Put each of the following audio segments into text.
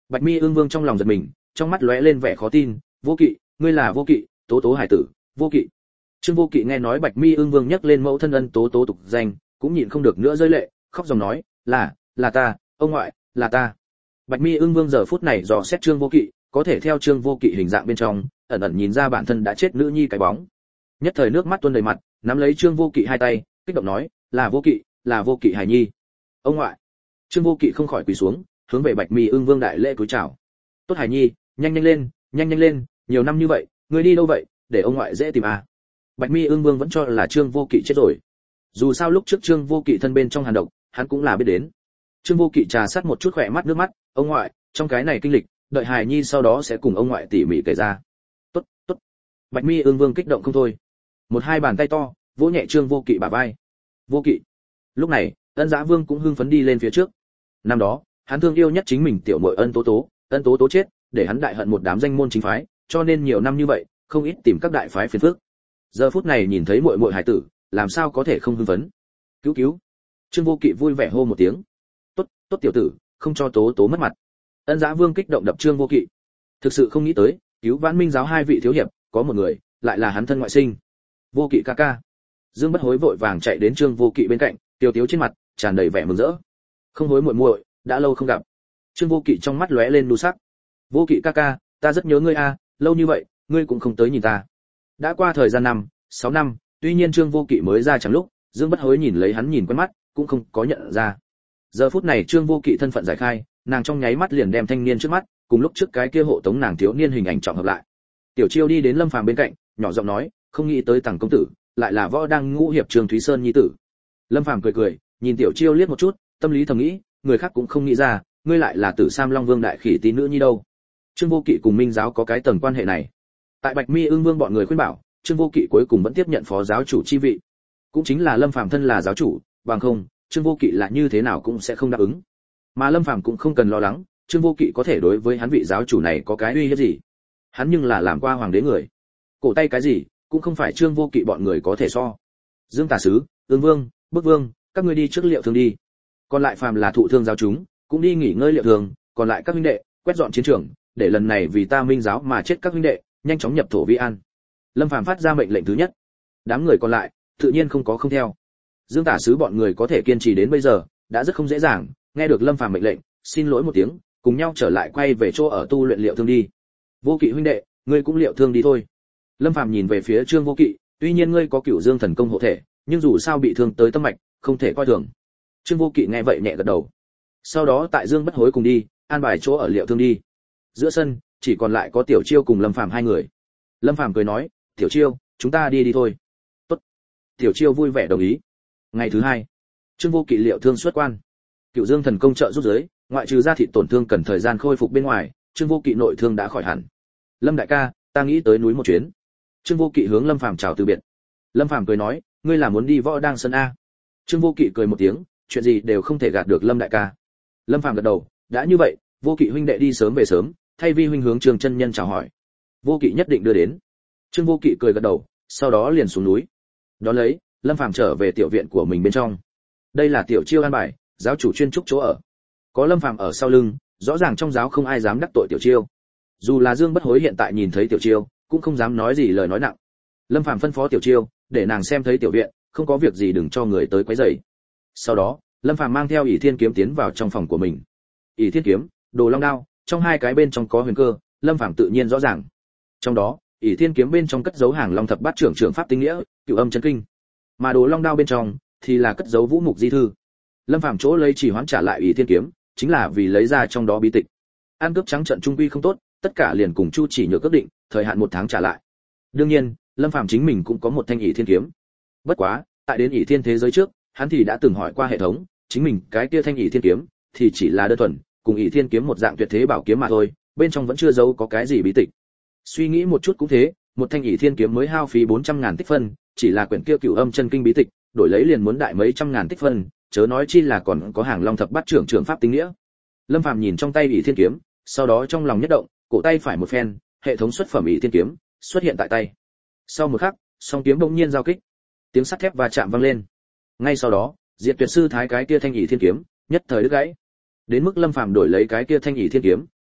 Bạch Mi Ưng Vương trong lòng giật mình, trong mắt lóe lên vẻ khó tin, "Vô Kỵ, ngươi là Vô Kỵ, Tố Tố hải tử, Vô Kỵ." Trương Vô Kỵ nghe nói Bạch Mi Ưng Vương nhắc lên mẫu thân Ân Tố Tố tục danh, cũng nhịn không được nữa rơi lệ, khóc dòng nói, là ta, ông ngoại, là ta." Bạch Mi Ưng Vương giờ phút này dò xét Trương Vô Kỵ, có thể theo Trương Vô Kỵ hình dạng bên trong, ẩn ẩn nhìn ra bản thân đã chết nữ nhi cái bóng. Nhất thời nước mắt tuôn đầy mặt, nắm lấy Trương Vô Kỵ hai tay, kích động nói, là Vô Kỵ hài nhi. Ông ngoại. Trương Vô Kỵ không khỏi quỳ xuống, hướng về Bạch Mi Ưng Vương đại lễ cúi chào. Tốt hài nhi, nhanh nhanh lên, nhiều năm như vậy, ngươi đi đâu vậy, để ông ngoại dễ tìm à. Bạch Mi Ưng Vương vẫn cho là Trương Vô Kỵ chết rồi. Dù sao lúc trước Trương Vô Kỵ thân bên trong hàn độc, hắn cũng là biết đến. Trương Vô Kỵ trà sát một chút khỏe mắt nước mắt, ông ngoại, trong cái này kinh lịch, đợi hài nhi sau đó sẽ cùng ông ngoại tỉ mỉ kể ra. Tốt. Bạch Mi Ưng Vương kích động không thôi. Một hai bàn tay to vỗ nhẹ Trương Vô Kỵ bả vai. Vô Kỵ. Lúc này, Ân Dã Vương cũng hưng phấn đi lên phía trước. Năm đó, hắn thương yêu nhất chính mình tiểu muội Ân Tố Tố chết, để hắn đại hận một đám danh môn chính phái, cho nên nhiều năm như vậy, không ít tìm các đại phái phiền phức. Giờ phút này nhìn thấy muội muội hải tử, làm sao có thể không hưng phấn. Cứu. Trương Vô Kỵ vui vẻ hô một tiếng. Tốt tiểu tử, không cho Tố Tố mất mặt. Ân Dã Vương kích động đập Trương Vô Kỵ. Thực sự không nghĩ tới, cứu Vãn Minh giáo hai vị thiếu hiệp, có một người lại là hắn thân ngoại sinh. Vô Kỵ ca ca. Dương Bất Hối vội vàng chạy đến Trương Vô Kỵ bên cạnh, tiêu tiếu trên mặt tràn đầy vẻ mừng rỡ. Không hối muội muội, đã lâu không gặp. Trương Vô Kỵ trong mắt lóe lên nhu sắc. Vô Kỵ ca ca, ta rất nhớ ngươi a, lâu như vậy, ngươi cũng không tới nhìn ta. Đã qua thời gian 6 năm, tuy nhiên Trương Vô Kỵ mới ra chẳng lúc, Dương Bất Hối nhìn lấy hắn nhìn quen mắt, cũng không có nhận ra. Giờ phút này Trương Vô Kỵ thân phận giải khai, nàng trong nháy mắt liền đem thanh niên trước mắt, cùng lúc trước cái kia hộ tống nàng thiếu niên hình ảnh trọng hợp lại. Tiểu Chiêu đi đến Lâm Phàm bên cạnh, nhỏ giọng nói, không nghĩ tới Tằng công tử, lại là võ đang ngũ hiệp Trương Thúy Sơn nhi tử. Lâm Phàm cười, nhìn Tiểu Chiêu liếc một chút, tâm lý thầm nghĩ, người khác cũng không nghĩ ra, ngươi lại là Tử Sam Long Vương đại khỉ tí nữ nhi đâu. Trương Vô Kỵ cùng Minh giáo có cái tầng quan hệ này. Tại Bạch Mi Ưng Vương bọn người khuyên bảo, Trương Vô Kỵ cuối cùng vẫn tiếp nhận phó giáo chủ chi vị. Cũng chính là Lâm Phàm thân là giáo chủ, bằng không, Trương Vô Kỵ là như thế nào cũng sẽ không đáp ứng. Mà Lâm Phàm cũng không cần lo lắng, Trương Vô Kỵ có thể đối với hắn vị giáo chủ này có cái uy hiếp gì? Hắn nhưng là làm qua hoàng đế người. Cổ tay cái gì, cũng không phải Trương Vô Kỵ bọn người có thể so. Dương Tả Sứ, Ương Vương, Bức Vương, các ngươi đi trước liệu thương đi. Còn lại phàm là thụ thương giáo chúng, cũng đi nghỉ ngơi liệu thương, còn lại các huynh đệ, quét dọn chiến trường, để lần này vì ta Minh giáo mà chết các huynh đệ, nhanh chóng nhập thổ vi an. Lâm Phàm phát ra mệnh lệnh thứ nhất. Đám người còn lại, tự nhiên không có không theo. Dương Tả Sứ bọn người có thể kiên trì đến bây giờ, đã rất không dễ dàng, nghe được Lâm Phàm mệnh lệnh, xin lỗi một tiếng, cùng nhau trở lại quay về chỗ ở tu luyện liệu thương đi. Vô Kỵ huynh đệ, ngươi cũng liệu thương đi thôi. Lâm Phàm nhìn về phía Trương Vô Kỵ, tuy nhiên ngươi có Cửu Dương thần công hộ thể, nhưng dù sao bị thương tới tâm mạch, không thể coi thường. Trương Vô Kỵ nghe vậy nhẹ gật đầu. Sau đó tại Dương Bất Hối cùng đi, an bài chỗ ở liệu thương đi. Giữa sân, chỉ còn lại có Tiểu Chiêu cùng Lâm Phàm hai người. Lâm Phàm cười nói, "Tiểu Chiêu, chúng ta đi thôi." "Tốt." Tiểu Chiêu vui vẻ đồng ý. Ngày thứ hai, Trương Vô Kỵ liệu thương xuất quan. Cửu Dương thần công trợ giúp giới, ngoại trừ da thịt tổn thương cần thời gian khôi phục bên ngoài, Trương Vô Kỵ nội thương đã khỏi hẳn. "Lâm đại ca, ta nghĩ tới núi một chuyến." Trương Vô Kỵ hướng Lâm Phàm chào từ biệt. Lâm Phàm cười nói, "Ngươi là muốn đi Võ Đang Sơn a?" Trương Vô Kỵ cười một tiếng, chuyện gì đều không thể gạt được Lâm đại ca. Lâm Phàm gật đầu, đã như vậy, Vô Kỵ huynh đệ đi sớm về sớm, thay vi huynh hướng Trường chân nhân chào hỏi. Vô Kỵ nhất định đưa đến. Trương Vô Kỵ cười gật đầu, sau đó liền xuống núi. Đón lấy, Lâm Phàm trở về tiểu viện của mình bên trong. Đây là Tiểu Chiêu an bài, giáo chủ chuyên trúc chỗ ở. Có Lâm Phàm ở sau lưng, rõ ràng trong giáo không ai dám đắc tội Tiểu Chiêu. Dù là Dương Bất Hối hiện tại nhìn thấy Tiểu Chiêu, cũng không dám nói gì lời nói nặng. Lâm Phàm phân phó Tiểu Chiêu, để nàng xem thấy tiểu viện, không có việc gì đừng cho người tới quấy rầy. Sau đó, Lâm Phàm mang theo ỷ thiên kiếm tiến vào trong phòng của mình. ỷ thiên kiếm, đồ long đao, trong hai cái bên trong có huyền cơ, Lâm Phàm tự nhiên rõ ràng. Trong đó, ỷ thiên kiếm bên trong cất giấu hàng long thập bát trưởng trưởng pháp tinh nghĩa, cửu âm chân kinh, mà đồ long đao bên trong thì là cất giấu vũ mục di thư. Lâm Phàm chỗ lấy chỉ hoãn trả lại ỷ thiên kiếm, chính là vì lấy ra trong đó bí tịch. An cướp trắng trận trung quy không tốt, tất cả liền cùng Chu Chỉ Nhược ước định, thời hạn 1 tháng trả lại. Đương nhiên, Lâm Phàm chính mình cũng có một thanh ỷ thiên kiếm. Bất quá, tại đến ỷ thiên thế giới trước, hắn thì đã từng hỏi qua hệ thống, chính mình cái kia thanh ỷ thiên kiếm thì chỉ là đơn thuần cùng ỷ thiên kiếm một dạng tuyệt thế bảo kiếm mà thôi, bên trong vẫn chưa giấu có cái gì bí tịch. Suy nghĩ một chút cũng thế, một thanh ỷ thiên kiếm mới hao phí 400.000 tích phân, chỉ là quyển kia cửu âm chân kinh bí tịch, đổi lấy liền muốn đại mấy trăm ngàn tích phân, chớ nói chi là còn có hàng long thập bát trưởng trưởng pháp tinh nghĩa. Lâm Phàm nhìn trong tay ỷ thiên kiếm, sau đó trong lòng nhất động, cổ tay phải một phen, hệ thống xuất phẩm ỷ thiên kiếm xuất hiện tại tay. Sau một khắc, song kiếm bỗng nhiên giao kích, tiếng sắt thép va chạm vang lên. Ngay sau đó, Diệt Tuyệt sư thái cái kia thanh ỷ thiên kiếm nhất thời đứt gãy. Đến mức Lâm Phàm đổi lấy cái kia thanh ỷ thiên kiếm,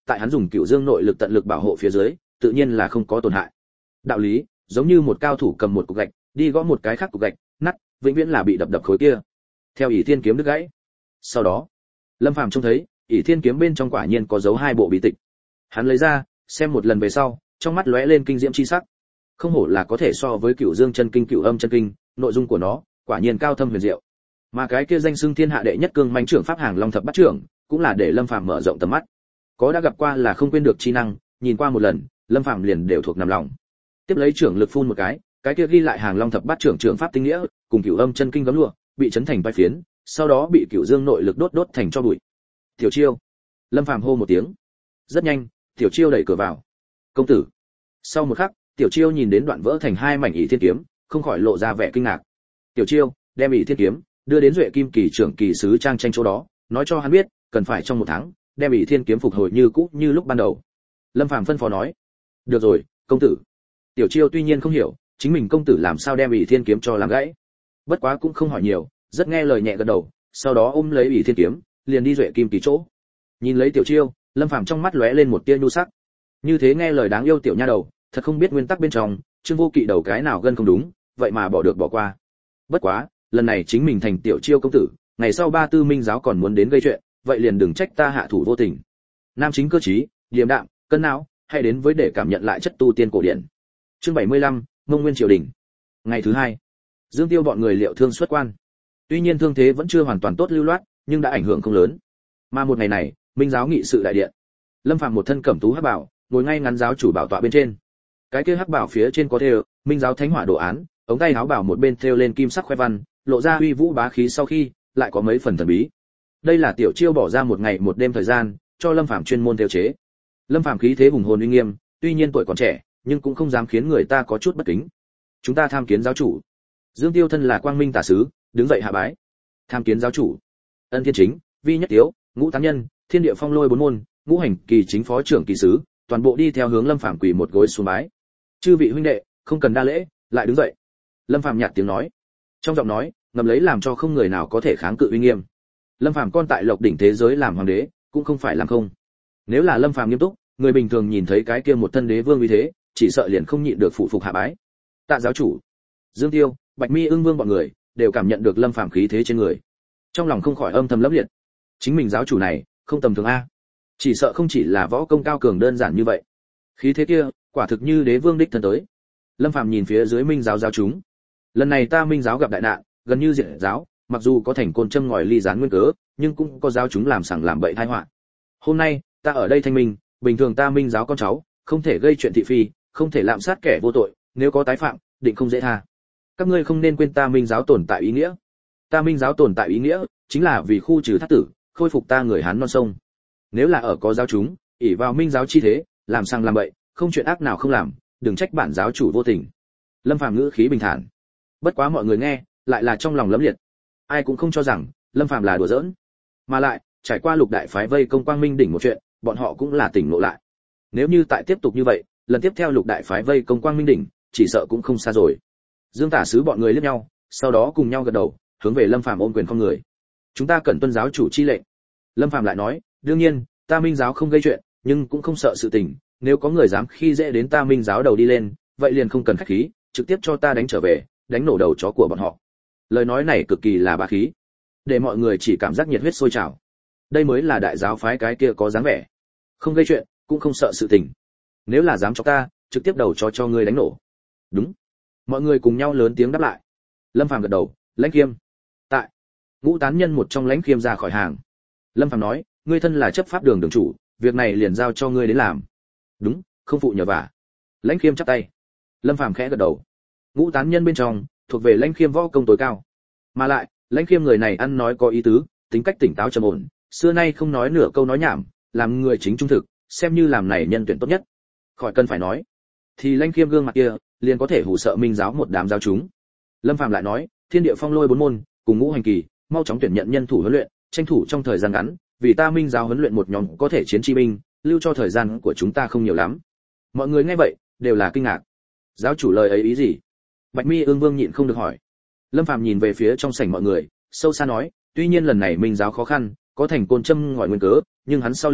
tại hắn dùng Cửu Dương nội lực tận lực bảo hộ phía dưới, tự nhiên là không có tổn hại. Đạo lý, giống như một cao thủ cầm một cục gạch, đi gõ một cái khác cục gạch, nát, vĩnh viễn là bị đập khối kia. Theo ỷ thiên kiếm đứt gãy. Sau đó, Lâm Phàm trông thấy, ỷ thiên kiếm bên trong quả nhiên có dấu hai bộ bí tịch. Hắn lấy ra, xem một lần về sau, trong mắt lóe lên kinh diễm chi sắc. Không hổ là có thể so với Cửu Dương chân kinh, Cửu Âm chân kinh, nội dung của nó quả nhiên cao thâm huyền diệu. Mà cái kia danh xưng thiên hạ đệ nhất cương mãnh trưởng pháp hàng Long thập bát trưởng, cũng là để Lâm Phàm mở rộng tầm mắt. Có đã gặp qua là không quên được chi năng, nhìn qua một lần, Lâm Phàm liền đều thuộc nằm lòng. Tiếp lấy trưởng lực phun một cái kia ghi lại hàng Long thập bát trưởng trưởng pháp tinh nghĩa, cùng Cửu Âm chân kinh gấm lụa, bị chấn thành bãi phiến, sau đó bị Cửu Dương nội lực đốt thành cho bụi. Tiểu Chiêu. Lâm Phàm hô một tiếng. Rất nhanh, Tiểu Chiêu đẩy cửa vào. Công tử. Sau một khắc, Tiểu Chiêu nhìn đến đoạn vỡ thành hai mảnh ỷ thiên kiếm, không khỏi lộ ra vẻ kinh ngạc. Tiểu Chiêu đem ỷ thiên kiếm đưa đến Duệ Kim Kỳ trưởng kỳ sứ Trang Tranh chỗ đó, nói cho hắn biết, cần phải trong một tháng đem ỷ thiên kiếm phục hồi như cũ như lúc ban đầu. Lâm Phàm phân phó nói. Được rồi, công tử. Tiểu Chiêu tuy nhiên không hiểu, chính mình công tử làm sao đem ỷ thiên kiếm cho làm gãy. Bất quá cũng không hỏi nhiều, rất nghe lời nhẹ gật đầu, sau đó ôm lấy ỷ thiên kiếm, liền đi Duệ Kim Kỳ chỗ. Nhìn lấy Tiểu Chiêu, Lâm Phàm trong mắt lóe lên một tia nhu sắc. Như thế nghe lời đáng yêu tiểu nha đầu, thật không biết nguyên tắc bên trong, Trương Vô Kỵ đầu cái nào gân không đúng, vậy mà bỏ được bỏ qua. Bất quá, lần này chính mình thành Tiểu Chiêu công tử, ngày sau ba tư minh giáo còn muốn đến gây chuyện, vậy liền đừng trách ta hạ thủ vô tình. Nam chính cơ trí, điềm đạm, cân não, hãy đến với để cảm nhận lại chất tu tiên cổ điển. Chương 75, Mông Nguyên triều đình. Ngày thứ hai, Dương Tiêu bọn người liệu thương xuất quan. Tuy nhiên thương thế vẫn chưa hoàn toàn tốt lưu loát, nhưng đã ảnh hưởng không lớn. Mà một ngày này, minh giáo nghị sự đại điện. Lâm Phàm một thân cẩm tú hắc bảo, ngồi ngay ngắn giáo chủ bảo tọa bên trên. Cái kia hắc bảo phía trên có thêu minh giáo thánh hỏa đồ án, ống tay áo bảo một bên thêu lên kim sắc khoe văn, lộ ra uy vũ bá khí sau khi, lại có mấy phần thần bí. Đây là Tiểu Chiêu bỏ ra một ngày một đêm thời gian, cho Lâm Phàm chuyên môn thêu chế. Lâm Phàm khí thế hùng hồn uy nghiêm, tuy nhiên tuổi còn trẻ, nhưng cũng không dám khiến người ta có chút bất kính. Chúng ta tham kiến giáo chủ. Dương Tiêu thân là quang minh tả sứ, đứng dậy hạ bái. Tham kiến giáo chủ. Ân Thiên Chính, Vi Nhất Tiếu, Ngũ Tán Nhân, Thiên Địa Phong Lôi bốn môn, Ngũ Hành Kỳ chính phó trưởng kỳ sứ, toàn bộ đi theo hướng Lâm Phàm quỳ một gối xuống bái. Chư vị huynh đệ, không cần đa lễ, lại đứng dậy. Lâm Phàm nhạt tiếng nói. Trong giọng nói, ngầm lấy làm cho không người nào có thể kháng cự uy nghiêm. Lâm Phàm con tại Lộc đỉnh thế giới làm hoàng đế, cũng không phải làm không. Nếu là Lâm Phàm nghiêm túc, người bình thường nhìn thấy cái kia một thân đế vương uy thế, chỉ sợ liền không nhịn được phụ phục hạ bái. Tạ giáo chủ. Dương Tiêu, Bạch Mi Ưng Vương bọn người đều cảm nhận được Lâm Phàm khí thế trên người. Trong lòng không khỏi âm thầm lấp liệt. Chính mình giáo chủ này, không tầm thường a. Chỉ sợ không chỉ là võ công cao cường đơn giản như vậy. Khí thế kia, quả thực như đế vương đích thân tới. Lâm Phàm nhìn phía dưới Minh giáo giáo chúng. Lần này ta Minh giáo gặp đại nạn, gần như diệt giáo, mặc dù có thành côn châm ngòi ly gián nguyên cớ, nhưng cũng có giáo chúng làm sằng làm bậy tai họa. Hôm nay, ta ở đây thanh minh, bình thường ta Minh giáo con cháu, không thể gây chuyện thị phi, không thể lạm sát kẻ vô tội, nếu có tái phạm, định không dễ tha. Các ngươi không nên quên ta Minh giáo tồn tại ý nghĩa. Ta Minh giáo tồn tại ý nghĩa, chính là vì khu trừ thát tử, khôi phục ta người Hán non sông. Nếu là ở có giáo chúng, ỷ vào Minh giáo chi thế, làm sang làm bậy, không chuyện ác nào không làm, đừng trách bản giáo chủ vô tình. Lâm Phàm ngữ khí bình thản. Bất quá mọi người nghe, lại là trong lòng lấm liệt. Ai cũng không cho rằng Lâm Phàm là đùa giỡn. Mà lại, trải qua lục đại phái vây công Quang Minh đỉnh một chuyện, bọn họ cũng là tỉnh ngộ lại. Nếu như tại tiếp tục như vậy, lần tiếp theo lục đại phái vây công Quang Minh đỉnh, chỉ sợ cũng không xa rồi. Dương tả sứ bọn người liếc nhau, sau đó cùng nhau gật đầu, hướng về Lâm Phàm ôm quyền không người. Chúng ta cần tuân giáo chủ chi lệnh. Lâm Phàm lại nói, đương nhiên, ta Minh giáo không gây chuyện, nhưng cũng không sợ sự tình, nếu có người dám khi dễ đến ta Minh giáo đầu đi lên, vậy liền không cần khách khí, trực tiếp cho ta đánh trở về, đánh nổ đầu chó của bọn họ. Lời nói này cực kỳ là bá khí, để mọi người chỉ cảm giác nhiệt huyết sôi trào. Đây mới là đại giáo phái cái kia có dáng vẻ, không gây chuyện, cũng không sợ sự tình. Nếu là dám cho ta, trực tiếp đầu cho ngươi đánh nổ. Đúng. Mọi người cùng nhau lớn tiếng đáp lại. Lâm Phàm gật đầu, Lãnh Khiêm. Tại. Ngũ Tán Nhân một trong Lãnh Khiêm ra khỏi hàng. Lâm Phàm nói, ngươi thân là chấp pháp đường đường chủ, việc này liền giao cho ngươi đến làm. Đúng, không phụ nhờ vả. Lãnh Khiêm chắp tay. Lâm Phàm khẽ gật đầu. Ngũ Tán Nhân bên trong, thuộc về Lãnh Khiêm võ công tối cao. Mà lại, Lãnh Khiêm người này ăn nói có ý tứ, tính cách tỉnh táo trầm ổn, xưa nay không nói nửa câu nói nhảm, làm người chính trung thực, xem như làm này nhân tuyển tốt nhất. Khỏi cần phải nói, thì Lãnh Khiêm gương mặt kia, liền có thể hù sợ Minh giáo một đám giáo chúng. Lâm Phàm lại nói, Thiên Địa Phong Lôi bốn môn, cùng Ngũ Hành Kỳ, mau chóng tuyển nhận nhân thủ huấn luyện, tranh thủ trong thời gian ngắn, vì ta Minh giáo huấn luyện một nhóm có thể chiến chi binh, lưu cho thời gian của chúng ta không nhiều lắm. Mọi người nghe vậy, đều là kinh ngạc. Giáo chủ lời ấy ý gì? Bạch Mi Ưng Vương nhịn không được hỏi. Lâm Phàm nhìn về phía trong sảnh mọi người, sâu xa nói, tuy nhiên lần này Minh giáo khó khăn, có thành côn châm ngòi nguyên cớ, nhưng hắn sau lưng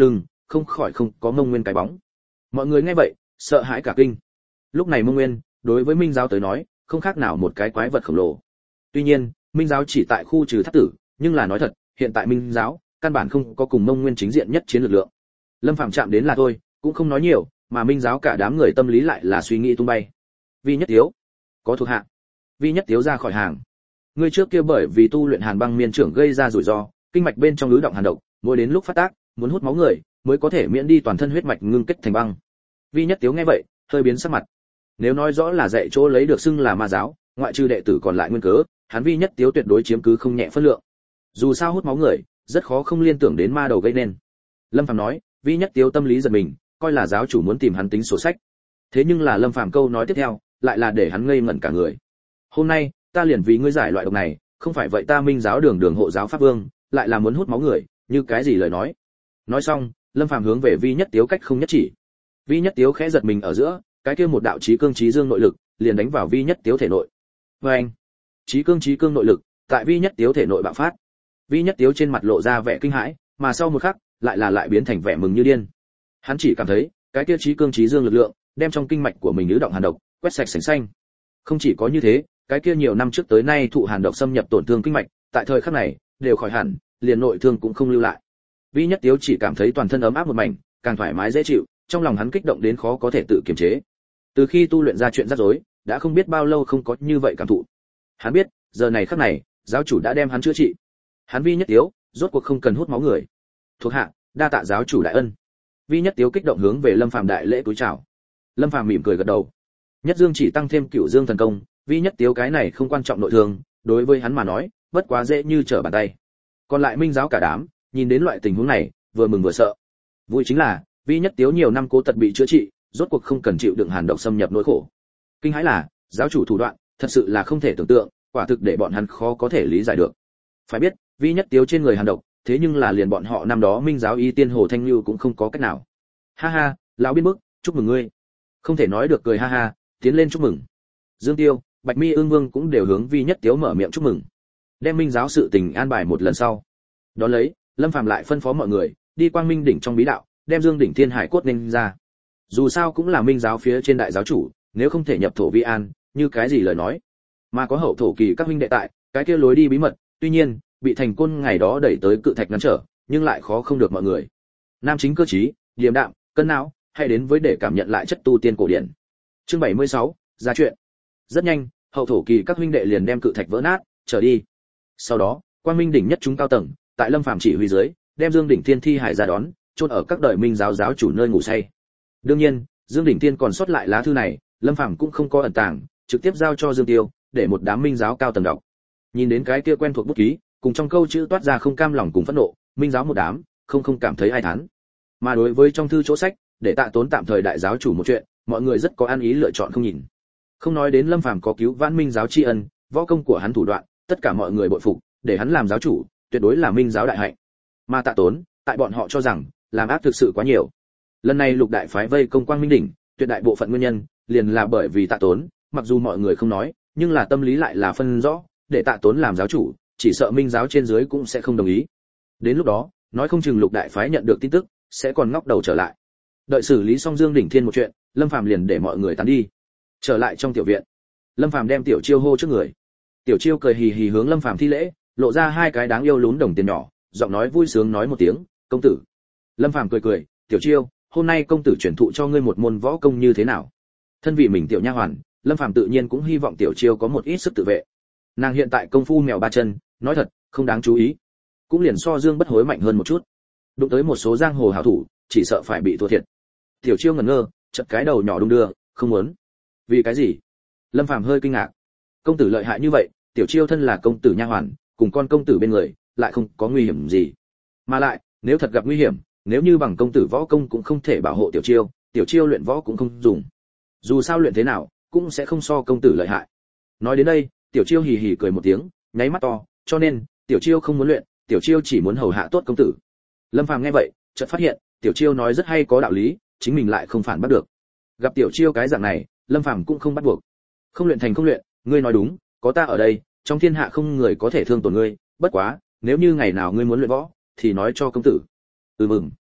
không khỏi không có Mông Nguyên cái bóng. Mọi người nghe vậy, sợ hãi cả kinh. Lúc này Mông Nguyên, đối với Minh giáo tới nói, không khác nào một cái quái vật khổng lồ. Tuy nhiên, Minh giáo chỉ tại khu trừ Thác Tử, nhưng là nói thật, hiện tại Minh giáo căn bản không có cùng Mông Nguyên chính diện nhất chiến lực lượng. Lâm Phàm chạm đến là thôi, cũng không nói nhiều, mà Minh giáo cả đám người tâm lý lại là suy nghĩ tung bay. Vi Nhất Tiếu, có thuộc hạ. Vi Nhất Tiếu ra khỏi hàng. Người trước kia bởi vì tu luyện Hàn Băng Miên trưởng gây ra rủi ro, kinh mạch bên trong ứ động hàn độc, mỗi đến lúc phát tác, muốn hút máu người, mới có thể miễn đi toàn thân huyết mạch ngưng kết thành băng. Vi Nhất Tiếu nghe vậy, hơi biến sắc mặt. Nếu nói rõ là dạy chỗ lấy được xưng là ma giáo, ngoại trừ đệ tử còn lại nguyên cớ, hắn Vi Nhất Tiếu tuyệt đối chiếm cứ không nhẹ phân lượng. Dù sao hút máu người, rất khó không liên tưởng đến ma đầu gây nên. Lâm Phàm nói, Vi Nhất Tiếu tâm lý giật mình, coi là giáo chủ muốn tìm hắn tính sổ sách. Thế nhưng là Lâm Phàm câu nói tiếp theo, lại là để hắn ngây ngẩn cả người. Hôm nay, ta liền vì ngươi giải loại độc này, không phải vậy ta Minh giáo đường hộ giáo pháp vương, lại là muốn hút máu người, như cái gì lời nói. Nói xong, Lâm Phàm hướng về Vi Nhất Tiếu cách không nhất chỉ. Vi Nhất Tiếu khẽ giật mình ở giữa, cái kia một đạo chí cương chí dương nội lực, liền đánh vào Vi Nhất Tiếu thể nội. Oeng! Chí cương nội lực, tại Vi Nhất Tiếu thể nội bạo phát. Vi Nhất Tiếu trên mặt lộ ra vẻ kinh hãi, mà sau một khắc, lại biến thành vẻ mừng như điên. Hắn chỉ cảm thấy, cái kia chí cương chí dương lực lượng, đem trong kinh mạch của mình ứ động hàn độc, quét sạch sành xanh. Không chỉ có như thế, cái kia nhiều năm trước tới nay thụ hàn độc xâm nhập tổn thương kinh mạch, tại thời khắc này, đều khỏi hẳn, liền nội thương cũng không lưu lại. Vi Nhất Tiếu chỉ cảm thấy toàn thân ấm áp một mảnh, càng thoải mái dễ chịu, trong lòng hắn kích động đến khó có thể tự kiềm chế. Từ khi tu luyện ra chuyện rắc rối, đã không biết bao lâu không có như vậy cảm thụ. Hắn biết, giờ này khắc này, giáo chủ đã đem hắn chữa trị. Hắn Vi Nhất Tiếu, rốt cuộc không cần hút máu người. Thuộc hạ, đa tạ giáo chủ đại ân. Vi Nhất Tiếu kích động hướng về Lâm Phàm đại lễ cúi chào. Lâm Phàm mỉm cười gật đầu. Nhất Dương chỉ tăng thêm Cửu Dương thần công, Vi Nhất Tiếu cái này không quan trọng nội thương, đối với hắn mà nói, bất quá dễ như trở bàn tay. Còn lại Minh giáo cả đám, nhìn đến loại tình huống này, vừa mừng vừa sợ. Vui chính là, Vi Nhất Tiếu nhiều năm cố tật bị chữa trị, rốt cuộc không cần chịu đựng hàn độc xâm nhập nỗi khổ. Kinh hãi là, giáo chủ thủ đoạn, thật sự là không thể tưởng tượng, quả thực để bọn hắn khó có thể lý giải được. Phải biết, Vi Nhất Tiếu trên người hàn độc, thế nhưng là liền bọn họ năm đó Minh giáo y tiên Hồ Thanh Nhu cũng không có cách nào. Ha ha, lão biết mức, chúc mừng ngươi. Không thể nói được cười ha ha, tiến lên chúc mừng. Dương Tiêu, Bạch Mi Ưng Vương cũng đều hướng Vi Nhất Tiếu mở miệng chúc mừng. Đem Minh giáo sự tình an bài một lần sau. Đón lấy, Lâm Phàm lại phân phó mọi người, đi Quang Minh đỉnh trong bí đạo, đem Dương đỉnh Thiên Hải cốt nên ra. Dù sao cũng là Minh giáo phía trên đại giáo chủ, nếu không thể nhập thổ vi an, như cái gì lời nói. Mà có hậu thổ kỳ các huynh đệ tại, cái kia lối đi bí mật, tuy nhiên, bị thành côn ngày đó đẩy tới cự thạch ngăn trở, nhưng lại khó không được mọi người. Nam chính cơ trí, điềm đạm, cân não, hay đến với để cảm nhận lại chất tu tiên cổ điển. Chương 76, ra chuyện. Rất nhanh, hậu thổ kỳ các huynh đệ liền đem cự thạch vỡ nát, trở đi. Sau đó, Quang Minh đỉnh nhất chúng cao tầng, tại Lâm Phàm chỉ huy dưới, đem Dương đỉnh Thiên thi hải ra đón, chôn ở các đời Minh giáo giáo chủ nơi ngủ say. Đương nhiên, Dương đỉnh Thiên còn sót lại lá thư này, Lâm Phàm cũng không có ẩn tàng, trực tiếp giao cho Dương Tiêu, để một đám Minh giáo cao tầng đọc. Nhìn đến cái kia quen thuộc bút ký, cùng trong câu chữ toát ra không cam lòng cùng phẫn nộ, Minh giáo một đám, không cảm thấy ai thán. Mà đối với trong thư chỗ sách, để Tạ Tốn tạm thời đại giáo chủ một chuyện, mọi người rất có an ý lựa chọn không nhìn. Không nói đến Lâm Phàm có cứu vãn Minh giáo tri ân, võ công của hắn thủ đoạn, tất cả mọi người bội phục, để hắn làm giáo chủ, tuyệt đối là Minh giáo đại hạnh. Mà Tạ Tốn, tại bọn họ cho rằng, làm ác thực sự quá nhiều. Lần này Lục đại phái vây công Quang Minh đỉnh, tuyệt đại bộ phận nguyên nhân liền là bởi vì Tạ Tốn, mặc dù mọi người không nói, nhưng là tâm lý lại là phân rõ, để Tạ Tốn làm giáo chủ, chỉ sợ Minh giáo trên dưới cũng sẽ không đồng ý. Đến lúc đó, nói không chừng Lục đại phái nhận được tin tức, sẽ còn ngóc đầu trở lại. Đợi xử lý xong Dương đỉnh Thiên một chuyện, Lâm Phàm liền để mọi người tán đi. Trở lại trong tiểu viện, Lâm Phàm đem Tiểu Chiêu hô trước người. Tiểu Chiêu cười hì hì hướng Lâm Phàm thi lễ, lộ ra hai cái đáng yêu lún đồng tiền nhỏ, giọng nói vui sướng nói một tiếng, "Công tử." Lâm Phàm cười, "Tiểu Chiêu, hôm nay công tử truyền thụ cho ngươi một môn võ công như thế nào?" Thân vị mình tiểu nha hoàn, Lâm Phàm tự nhiên cũng hy vọng Tiểu Chiêu có một ít sức tự vệ. Nàng hiện tại công phu mèo ba chân, nói thật, không đáng chú ý, cũng liền so Dương Bất Hối mạnh hơn một chút. Đụng tới một số giang hồ hảo thủ, chỉ sợ phải bị thua thiệt. Tiểu Chiêu ngẩn ngơ, chợt cái đầu nhỏ đung đưa, không muốn. Vì cái gì? Lâm Phàm hơi kinh ngạc. Công tử lợi hại như vậy, Tiểu Chiêu thân là công tử nha hoàn, cùng con công tử bên người, lại không có nguy hiểm gì. Mà lại, nếu thật gặp nguy hiểm, nếu như bằng công tử võ công cũng không thể bảo hộ Tiểu Chiêu, Tiểu Chiêu luyện võ cũng không dùng. Dù sao luyện thế nào, cũng sẽ không so công tử lợi hại. Nói đến đây, Tiểu Chiêu hì hì cười một tiếng, nháy mắt to, cho nên, Tiểu Chiêu không muốn luyện, Tiểu Chiêu chỉ muốn hầu hạ tốt công tử. Lâm Phàm nghe vậy, chợt phát hiện, Tiểu Chiêu nói rất hay có đạo lý, chính mình lại không phản bắt được. Gặp Tiểu Chiêu cái dạng này, Lâm Phàm cũng không bắt buộc. Không luyện thành không luyện, ngươi nói đúng, có ta ở đây, trong thiên hạ không người có thể thương tổn ngươi, bất quá, nếu như ngày nào ngươi muốn luyện võ, thì nói cho công tử. Mừng.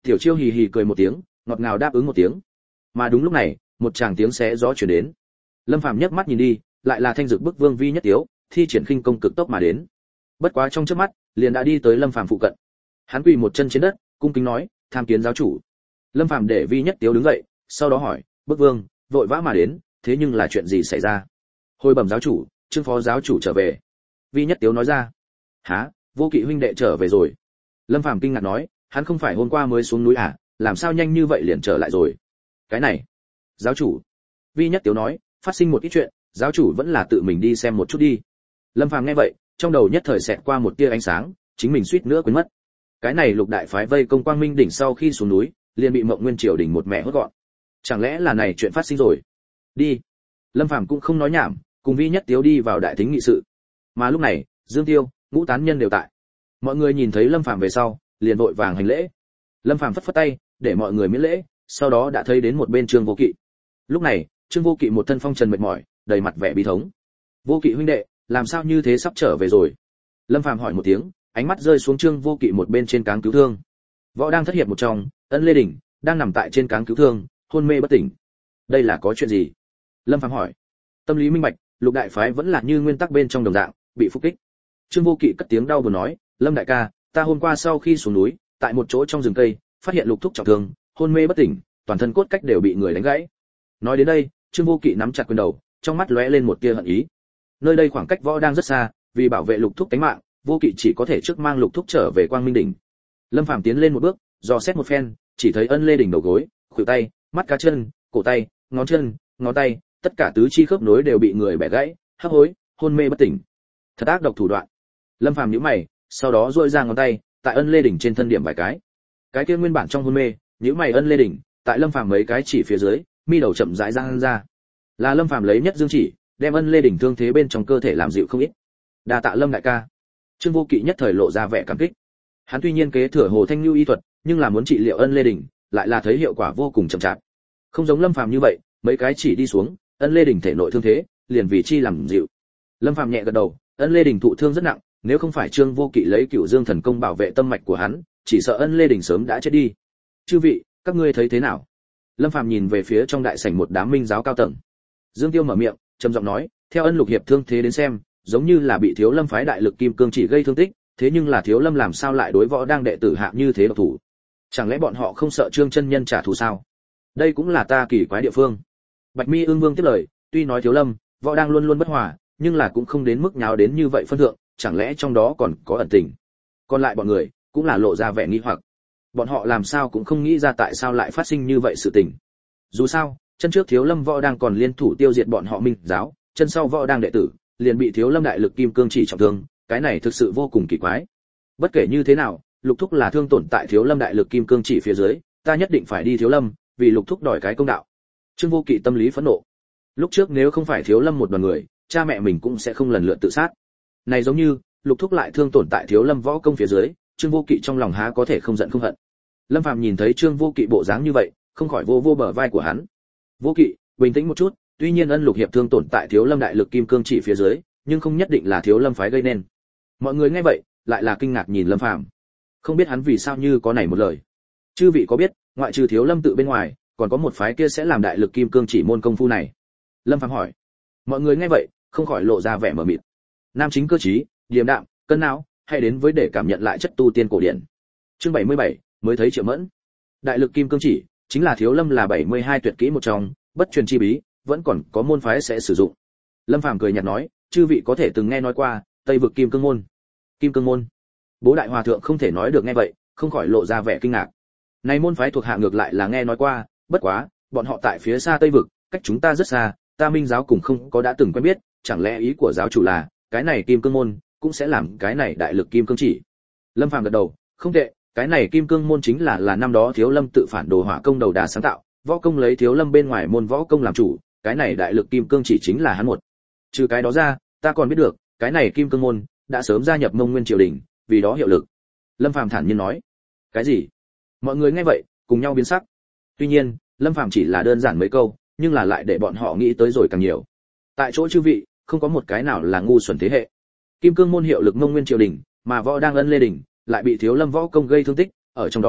Tiểu Chiêu hì hì cười một tiếng, ngọt ngào đáp ứng một tiếng. Mà đúng lúc này, một tràng tiếng xé gió truyền đến. Lâm Phàm nhấc mắt nhìn đi, lại là Thanh Dực bức Vương Vi Nhất Tiếu, thi triển khinh công cực tốc mà đến. Bất quá trong chớp mắt, liền đã đi tới Lâm Phàm phụ cận. Hắn quỳ một chân trên đất, cung kính nói, tham kiến giáo chủ. Lâm Phàm để Vi Nhất Tiếu đứng dậy, sau đó hỏi, bức Vương, vội vã mà đến, thế nhưng là chuyện gì xảy ra? Hồi bẩm giáo chủ, Trương phó giáo chủ trở về. Vi Nhất Tiếu nói ra. Hả, Vô Kỵ huynh đệ trở về rồi? Lâm Phàm kinh ngạc nói, hắn không phải hôm qua mới xuống núi à, làm sao nhanh như vậy liền trở lại rồi? Cái này, giáo chủ. Vi Nhất Tiếu nói, phát sinh một ít chuyện, giáo chủ vẫn là tự mình đi xem một chút đi. Lâm Phàm nghe vậy, trong đầu nhất thời xẹt qua một tia ánh sáng, chính mình suýt nữa quên mất. Cái này Lục đại phái vây công Quang Minh đỉnh sau khi xuống núi, liền bị Mộng Nguyên triều đỉnh một mẹ hốt gọn. Chẳng lẽ là này chuyện phát sinh rồi? Đi. Lâm Phàm cũng không nói nhảm, cùng Vi Nhất Tiếu đi vào đại thính nghị sự. Mà lúc này, Dương Tiêu, Ngũ Tán Nhân đều tại. Mọi người nhìn thấy Lâm Phàm về sau, liền vội vàng hành lễ. Lâm Phàm phất phất tay, để mọi người miễn lễ, sau đó đã thấy đến một bên Trương Vô Kỵ. Lúc này, Trương Vô Kỵ một thân phong trần mệt mỏi, đầy mặt vẻ bi thống. Vô Kỵ huynh đệ, làm sao như thế sắp trở về rồi? Lâm Phàm hỏi một tiếng, ánh mắt rơi xuống Trương Vô Kỵ một bên trên cáng cứu thương. Võ đang thất hiệp một trong, Ân Lê Đỉnh đang nằm tại trên cáng cứu thương, hôn mê bất tỉnh. Đây là có chuyện gì? Lâm Phàm hỏi. Tâm lý minh bạch, Lục đại phái vẫn là như nguyên tắc bên trong đồng dạng, bị phục kích. Trương Vô Kỵ cất tiếng đau buồn nói, Lâm đại ca, ta hôm qua sau khi xuống núi, tại một chỗ trong rừng cây, phát hiện Lục thúc trọng thương, hôn mê bất tỉnh, toàn thân cốt cách đều bị người đánh gãy. Nói đến đây, Trương Vô Kỵ nắm chặt quyền đầu, trong mắt lóe lên một tia hận ý. Nơi đây khoảng cách võ đang rất xa, vì bảo vệ Lục thúc tính mạng, Vô Kỵ chỉ có thể trước mang Lục thúc trở về Quang Minh đỉnh. Lâm Phàm tiến lên một bước, dò xét một phen, chỉ thấy Ân Lê đỉnh đầu gối, khuỷu tay, mắt cá chân, cổ tay, ngón chân, ngón tay, tất cả tứ chi khớp nối đều bị người bẻ gãy, hấp hối, hôn mê bất tỉnh. Thật ác độc thủ đoạn. Lâm Phàm nhíu mày, sau đó duỗi ra ngón tay, tại Ân Lê đỉnh trên thân điểm vài cái. Cái kia nguyên bản trong hôn mê, nhíu mày Ân Lê đỉnh, tại Lâm Phàm mấy cái chỉ phía dưới, mi đầu chậm rãi giãn ra. Là Lâm Phàm lấy nhất dương chỉ, đem Ân Lê đỉnh thương thế bên trong cơ thể làm dịu không ít. Đa tạ Lâm đại ca. Trương Vô Kỵ nhất thời lộ ra vẻ cảm kích. Hắn tuy nhiên kế thừa Hồ Thanh Nhu y thuật, nhưng là muốn trị liệu Ân Lê đỉnh, lại là thấy hiệu quả vô cùng chậm chạp. Không giống Lâm Phàm như vậy, mấy cái chỉ đi xuống, Ân Lê đỉnh thể nội thương thế, liền vì chi làm dịu. Lâm Phàm nhẹ gật đầu, Ân Lê đỉnh thụ thương rất nặng, nếu không phải Trương Vô Kỵ lấy Cửu Dương thần công bảo vệ tâm mạch của hắn, chỉ sợ Ân Lê đỉnh sớm đã chết đi. Chư vị, các ngươi thấy thế nào? Lâm Phàm nhìn về phía trong đại sảnh một đám minh giáo cao tầng. Dương Tiêu mở miệng, trầm giọng nói, theo Ân Lục hiệp thương thế đến xem, giống như là bị Thiếu Lâm phái đại lực kim cương chỉ gây thương tích, thế nhưng là Thiếu Lâm làm sao lại đối võ đang đệ tử hạ như thế độc thủ? Chẳng lẽ bọn họ không sợ Trương chân nhân trả thù sao? Đây cũng là ta kỳ quái địa phương. Bạch Mi Ưng Vương tiếp lời, tuy nói Thiếu Lâm, võ đang luôn luôn bất hòa, nhưng là cũng không đến mức nháo đến như vậy phân thượng, chẳng lẽ trong đó còn có ẩn tình? Còn lại bọn người cũng là lộ ra vẻ nghi hoặc. Bọn họ làm sao cũng không nghĩ ra tại sao lại phát sinh như vậy sự tình. Dù sao, chân trước Thiếu Lâm võ đang còn liên thủ tiêu diệt bọn họ Minh giáo, chân sau võ đang đệ tử liền bị Thiếu Lâm đại lực kim cương chỉ trọng thương, cái này thực sự vô cùng kỳ quái. Bất kể như thế nào, Lục thúc là thương tổn tại Thiếu Lâm đại lực kim cương chỉ phía dưới, ta nhất định phải đi Thiếu Lâm, vì Lục thúc đòi cái công đạo. Trương Vô Kỵ tâm lý phẫn nộ. Lúc trước nếu không phải Thiếu Lâm một đoàn người, cha mẹ mình cũng sẽ không lần lượt tự sát. Này giống như, Lục thúc lại thương tổn tại Thiếu Lâm võ công phía dưới, Trương Vô Kỵ trong lòng há có thể không giận không hận. Lâm Phàm nhìn thấy Trương Vô Kỵ bộ dáng như vậy, không khỏi vô vô bờ vai của hắn. Vô Kỵ, bình tĩnh một chút, tuy nhiên Ân Lục hiệp thương tổn tại Thiếu Lâm đại lực kim cương chỉ phía dưới, nhưng không nhất định là Thiếu Lâm phái gây nên. Mọi người nghe vậy, lại là kinh ngạc nhìn Lâm Phàm. Không biết hắn vì sao như có này một lời. Chư vị có biết, ngoại trừ Thiếu Lâm tự bên ngoài, còn có một phái kia sẽ làm đại lực kim cương chỉ môn công phu này? Lâm Phàm hỏi. Mọi người nghe vậy, không khỏi lộ ra vẻ mờ mịt. Nam chính cơ trí, điềm đạm, cân não, hay đến với để cảm nhận lại chất tu tiên cổ điển. Chương 77, mới thấy Triệu Mẫn. Đại lực kim cương chỉ, chính là Thiếu Lâm là 72 tuyệt kỹ một trong, bất truyền chi bí, vẫn còn có môn phái sẽ sử dụng. Lâm Phàm cười nhạt nói, chư vị có thể từng nghe nói qua Tây vực Kim Cương môn. Kim Cương môn? Bố đại hòa thượng không thể nói được nghe vậy, không khỏi lộ ra vẻ kinh ngạc. Này môn phái thuộc hạ ngược lại là nghe nói qua, bất quá, bọn họ tại phía xa Tây vực, cách chúng ta rất xa, ta Minh giáo cùng không có đã từng quen biết, chẳng lẽ ý của giáo chủ là, cái này Kim Cương môn cũng sẽ làm cái này đại lực kim cương chỉ? Lâm Phàm gật đầu, không tệ, cái này Kim Cương môn chính là năm đó Thiếu Lâm tự phản đồ hỏa công đầu đà sáng tạo, võ công lấy Thiếu Lâm bên ngoài môn võ công làm chủ, cái này đại lực kim cương chỉ chính là hắn một. Trừ cái đó ra, ta còn biết được, cái này Kim Cương môn đã sớm gia nhập Mông Nguyên triều đình, vì đó hiệu lực. Lâm Phàm thản nhiên nói. Cái gì? Mọi người nghe vậy, cùng nhau biến sắc. Tuy nhiên, Lâm Phàm chỉ là đơn giản mấy câu, nhưng là lại để bọn họ nghĩ tới rồi càng nhiều. Tại chỗ chư vị, không có một cái nào là ngu xuẩn thế hệ. Kim Cương môn hiệu lực Mông Nguyên triều đình, mà võ đang Ân Lê đỉnh lại bị Thiếu Lâm võ công gây thương tích, ở trong đó,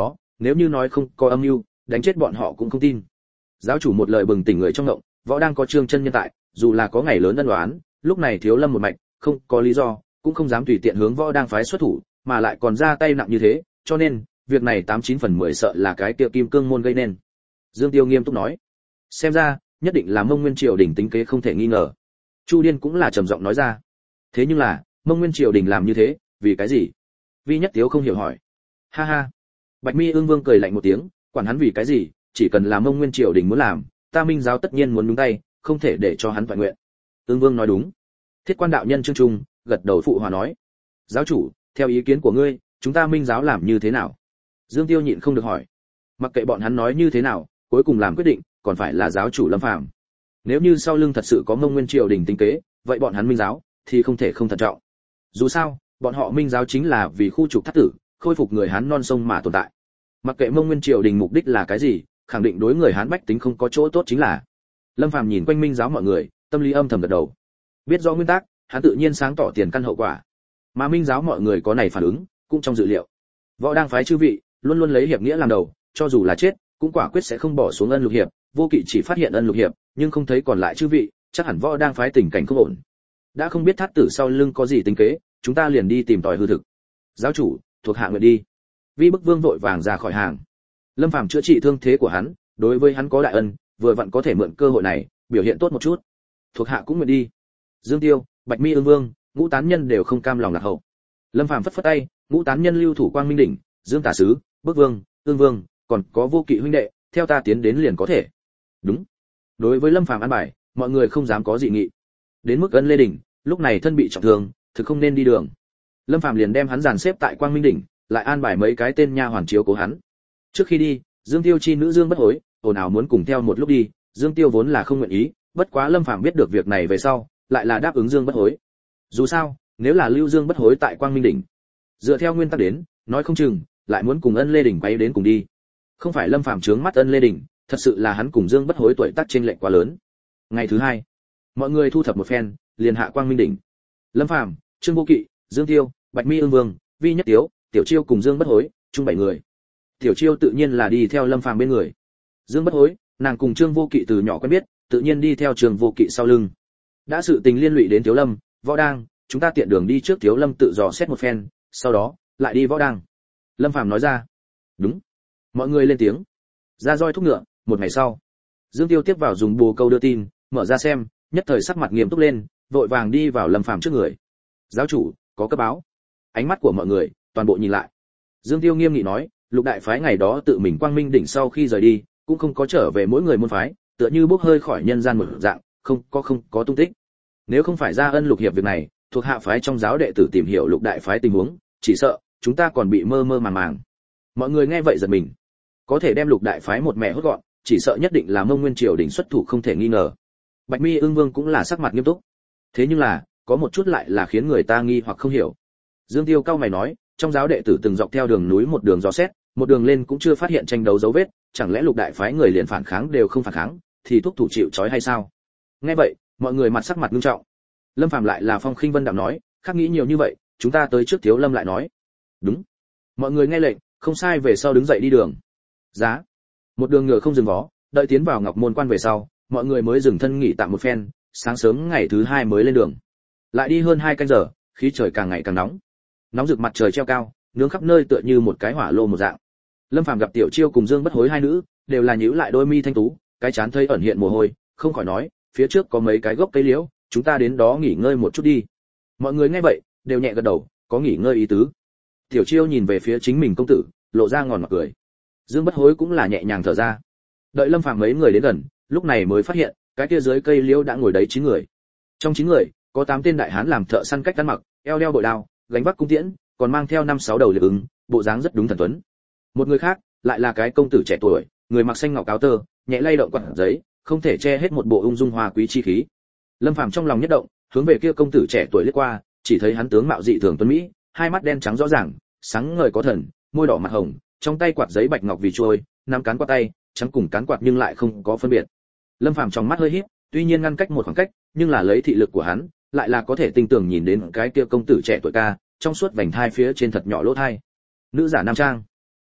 nếu như nói không có âm mưu, đánh chết bọn họ cũng không tin. Giáo chủ một lời bừng tỉnh người trong ngộng, võ đang có Trương chân nhân tại, dù là có ngày lớn ân oán, lúc này Thiếu Lâm một mạch, không có lý do, cũng không dám tùy tiện hướng võ đang phái xuất thủ, mà lại còn ra tay nặng như thế, cho nên, việc này 89/10 sợ là cái kia Kim Cương môn gây nên. Dương Tiêu nghiêm túc nói, xem ra, nhất định là Mông Nguyên Triều đình tính kế không thể nghi ngờ. Chu Điên cũng là trầm giọng nói ra. Thế nhưng là, Mông Nguyên Triều đình làm như thế, vì cái gì? Vi Nhất Tiếu không hiểu hỏi. Ha ha. Bạch Mi Ưng Vương cười lạnh một tiếng, quản hắn vì cái gì, chỉ cần là Mông Nguyên Triều đình muốn làm, ta Minh giáo tất nhiên muốn nhúng tay, không thể để cho hắn toàn nguyện. Ưng Vương nói đúng. Thiết Quan đạo nhân Trương Trung gật đầu phụ hòa nói. Giáo chủ, theo ý kiến của ngươi, chúng ta Minh giáo làm như thế nào? Dương Tiêu nhịn không được hỏi. Mặc kệ bọn hắn nói như thế nào, cuối cùng làm quyết định, còn phải là giáo chủ Lâm Phàm. Nếu như sau lưng thật sự có Mông Nguyên Triều đình tính kế, vậy bọn hắn Minh giáo thì không thể không thận trọng. Dù sao, bọn họ Minh giáo chính là vì khu trục thất tử, khôi phục người Hán non sông mà tồn tại. Mặc kệ Mông Nguyên Triều đình mục đích là cái gì, khẳng định đối người Hán bách tính không có chỗ tốt chính là. Lâm Phàm nhìn quanh Minh giáo mọi người, tâm lý âm thầm gật đầu. Biết rõ nguyên tắc, hắn tự nhiên sáng tỏ tiền căn hậu quả. Mà Minh giáo mọi người có này phản ứng, cũng trong dự liệu. Võ đang phái chư vị, luôn luôn lấy hiệp nghĩa làm đầu, cho dù là chết, cũng quả quyết sẽ không bỏ xuống ân lục hiệp. Vô Kỵ chỉ phát hiện ân lục hiệp, nhưng không thấy còn lại chư vị, chắc hẳn Võ đang phái tình cảnh không ổn. Đã không biết thát tử sau lưng có gì tính kế, chúng ta liền đi tìm tòi hư thực. Giáo chủ, thuộc hạ nguyện đi. Vi Bức Vương vội vàng ra khỏi hàng. Lâm Phàm chữa trị thương thế của hắn, đối với hắn có đại ân, vừa vặn có thể mượn cơ hội này, biểu hiện tốt một chút. Thuộc hạ cũng nguyện đi. Dương Tiêu, Bạch Mi Ưng Vương, Ngũ Tán Nhân đều không cam lòng lạc hậu. Lâm Phàm phất phất tay, Ngũ Tán Nhân lưu thủ Quang Minh đỉnh, Dương Tả sứ, Bức Vương, Ưng Vương, còn có Vô Kỵ huynh đệ, theo ta tiến đến liền có thể. Đúng. Đối với Lâm Phàm an bài, mọi người không dám có dị nghị. Đến mức Ân Lê đỉnh, lúc này thân bị trọng thương, thực không nên đi đường. Lâm Phàm liền đem hắn dàn xếp tại Quang Minh đỉnh, lại an bài mấy cái tên nha hoàn chiếu cố hắn. Trước khi đi, Dương Tiêu chi nữ Dương Bất Hối, ồn ào muốn cùng theo một lúc đi, Dương Tiêu vốn là không nguyện ý, bất quá Lâm Phàm biết được việc này về sau, lại là đáp ứng Dương Bất Hối. Dù sao, nếu là lưu Dương Bất Hối tại Quang Minh đỉnh, dựa theo nguyên tắc đến, nói không chừng lại muốn cùng Ân Lê đỉnh quay đến cùng đi. Không phải Lâm Phàm trướng mắt Ân Lê đỉnh, thật sự là hắn cùng Dương Bất Hối tuổi tác chênh lệch quá lớn. Ngày thứ hai, mọi người thu thập một phen, liền hạ Quang Minh đỉnh. Lâm Phàm, Trương Vô Kỵ, Dương Tiêu, Bạch Mi Ưng Vương, Vi Nhất Tiếu, Tiểu Chiêu cùng Dương Bất Hối, chung 7 người. Tiểu Chiêu tự nhiên là đi theo Lâm Phàm bên người. Dương Bất Hối, nàng cùng Trương Vô Kỵ từ nhỏ quen biết, tự nhiên đi theo Trương Vô Kỵ sau lưng. Đã sự tình liên lụy đến Thiếu Lâm, Võ Đang, chúng ta tiện đường đi trước Thiếu Lâm tự dò xét một phen, sau đó lại đi Võ Đang. Lâm Phàm nói ra. Đúng. Mọi người lên tiếng. Ra roi thúc ngựa, một ngày sau, Dương Tiêu tiếp vào dùng bồ câu đưa tin, mở ra xem, nhất thời sắc mặt nghiêm túc lên, vội vàng đi vào Lâm Phàm trước người. Giáo chủ, có cấp báo. Ánh mắt của mọi người toàn bộ nhìn lại. Dương Tiêu nghiêm nghị nói, Lục đại phái ngày đó tự mình Quang Minh đỉnh sau khi rời đi, cũng không có trở về mỗi người môn phái, tựa như bốc hơi khỏi nhân gian một dạng, không có tung tích. Nếu không phải ra ân lục hiệp việc này, thuộc hạ phái trong giáo đệ tử tìm hiểu Lục đại phái tình huống, chỉ sợ chúng ta còn bị mơ mơ màng màng. Mọi người nghe vậy giật mình. Có thể đem Lục đại phái một mẹ hốt gọn, chỉ sợ nhất định là Mông Nguyên Triều đình xuất thủ không thể nghi ngờ. Bạch Mi Ưng Vương cũng là sắc mặt nghiêm túc. Thế nhưng là, có một chút lại là khiến người ta nghi hoặc không hiểu. Dương Tiêu cao mày nói, trong giáo đệ tử từng dọc theo đường núi một đường dò xét, một đường lên cũng chưa phát hiện tranh đấu dấu vết, chẳng lẽ Lục đại phái người liền phản kháng đều không phản kháng, thì thúc thủ chịu trói hay sao? Nghe vậy, mọi người mặt sắc mặt nghiêm trọng. Lâm Phàm lại là phong khinh vân đạm nói, khác nghĩ nhiều như vậy, chúng ta tới trước Thiếu Lâm lại nói. Đúng. Mọi người nghe lệnh, không sai về sau đứng dậy đi đường. Giá. Một đường ngựa không dừng vó, đợi tiến vào Ngọc Môn quan về sau, mọi người mới dừng thân nghỉ tạm một phen, sáng sớm ngày thứ hai mới lên đường. Lại đi hơn 2 canh giờ, khí trời càng ngày càng nóng. Nóng rực mặt trời treo cao, nướng khắp nơi tựa như một cái hỏa lô một dạng. Lâm Phàm gặp Tiểu Chiêu cùng Dương Bất Hối hai nữ, đều là nhíu lại đôi mi thanh tú, cái chán thấy ẩn hiện mồ hôi, không khỏi nói, phía trước có mấy cái gốc cây liễu, chúng ta đến đó nghỉ ngơi một chút đi. Mọi người nghe vậy, đều nhẹ gật đầu, có nghỉ ngơi ý tứ. Tiểu Chiêu nhìn về phía chính mình công tử, lộ ra ngòn mặt cười. Dương Bất Hối cũng là nhẹ nhàng thở ra. Đợi Lâm Phàm mấy người đến gần, lúc này mới phát hiện, cái kia dưới cây liễu đã ngồi đấy 9 người. Trong 9 người, có 8 tên đại hán làm thợ săn cách ăn mặc, eo đeo bội đao, gánh vác cung tiễn, còn mang theo 5-6 đầu liệp ứng, bộ dáng rất đúng thần tuấn. Một người khác, lại là cái công tử trẻ tuổi, người mặc xanh ngọc áo tơ, nhẹ lay động quạt giấy, không thể che hết một bộ ung dung hoa quý chi khí. Lâm Phàm trong lòng nhất động, hướng về kia công tử trẻ tuổi liếc qua, chỉ thấy hắn tướng mạo dị thường tuấn mỹ, hai mắt đen trắng rõ ràng, sáng ngời có thần, môi đỏ mặt hồng, trong tay quạt giấy bạch ngọc vì trôi, nắm cán quạt tay, trắng cùng cán quạt nhưng lại không có phân biệt. Lâm Phàm trong mắt hơi híp, tuy nhiên ngăn cách một khoảng cách, nhưng là lấy thị lực của hắn, lại là có thể tinh tường nhìn đến cái kia công tử trẻ tuổi ca, trong suốt vành thai phía trên thật nhỏ lỗ thai. Nữ giả nam trang.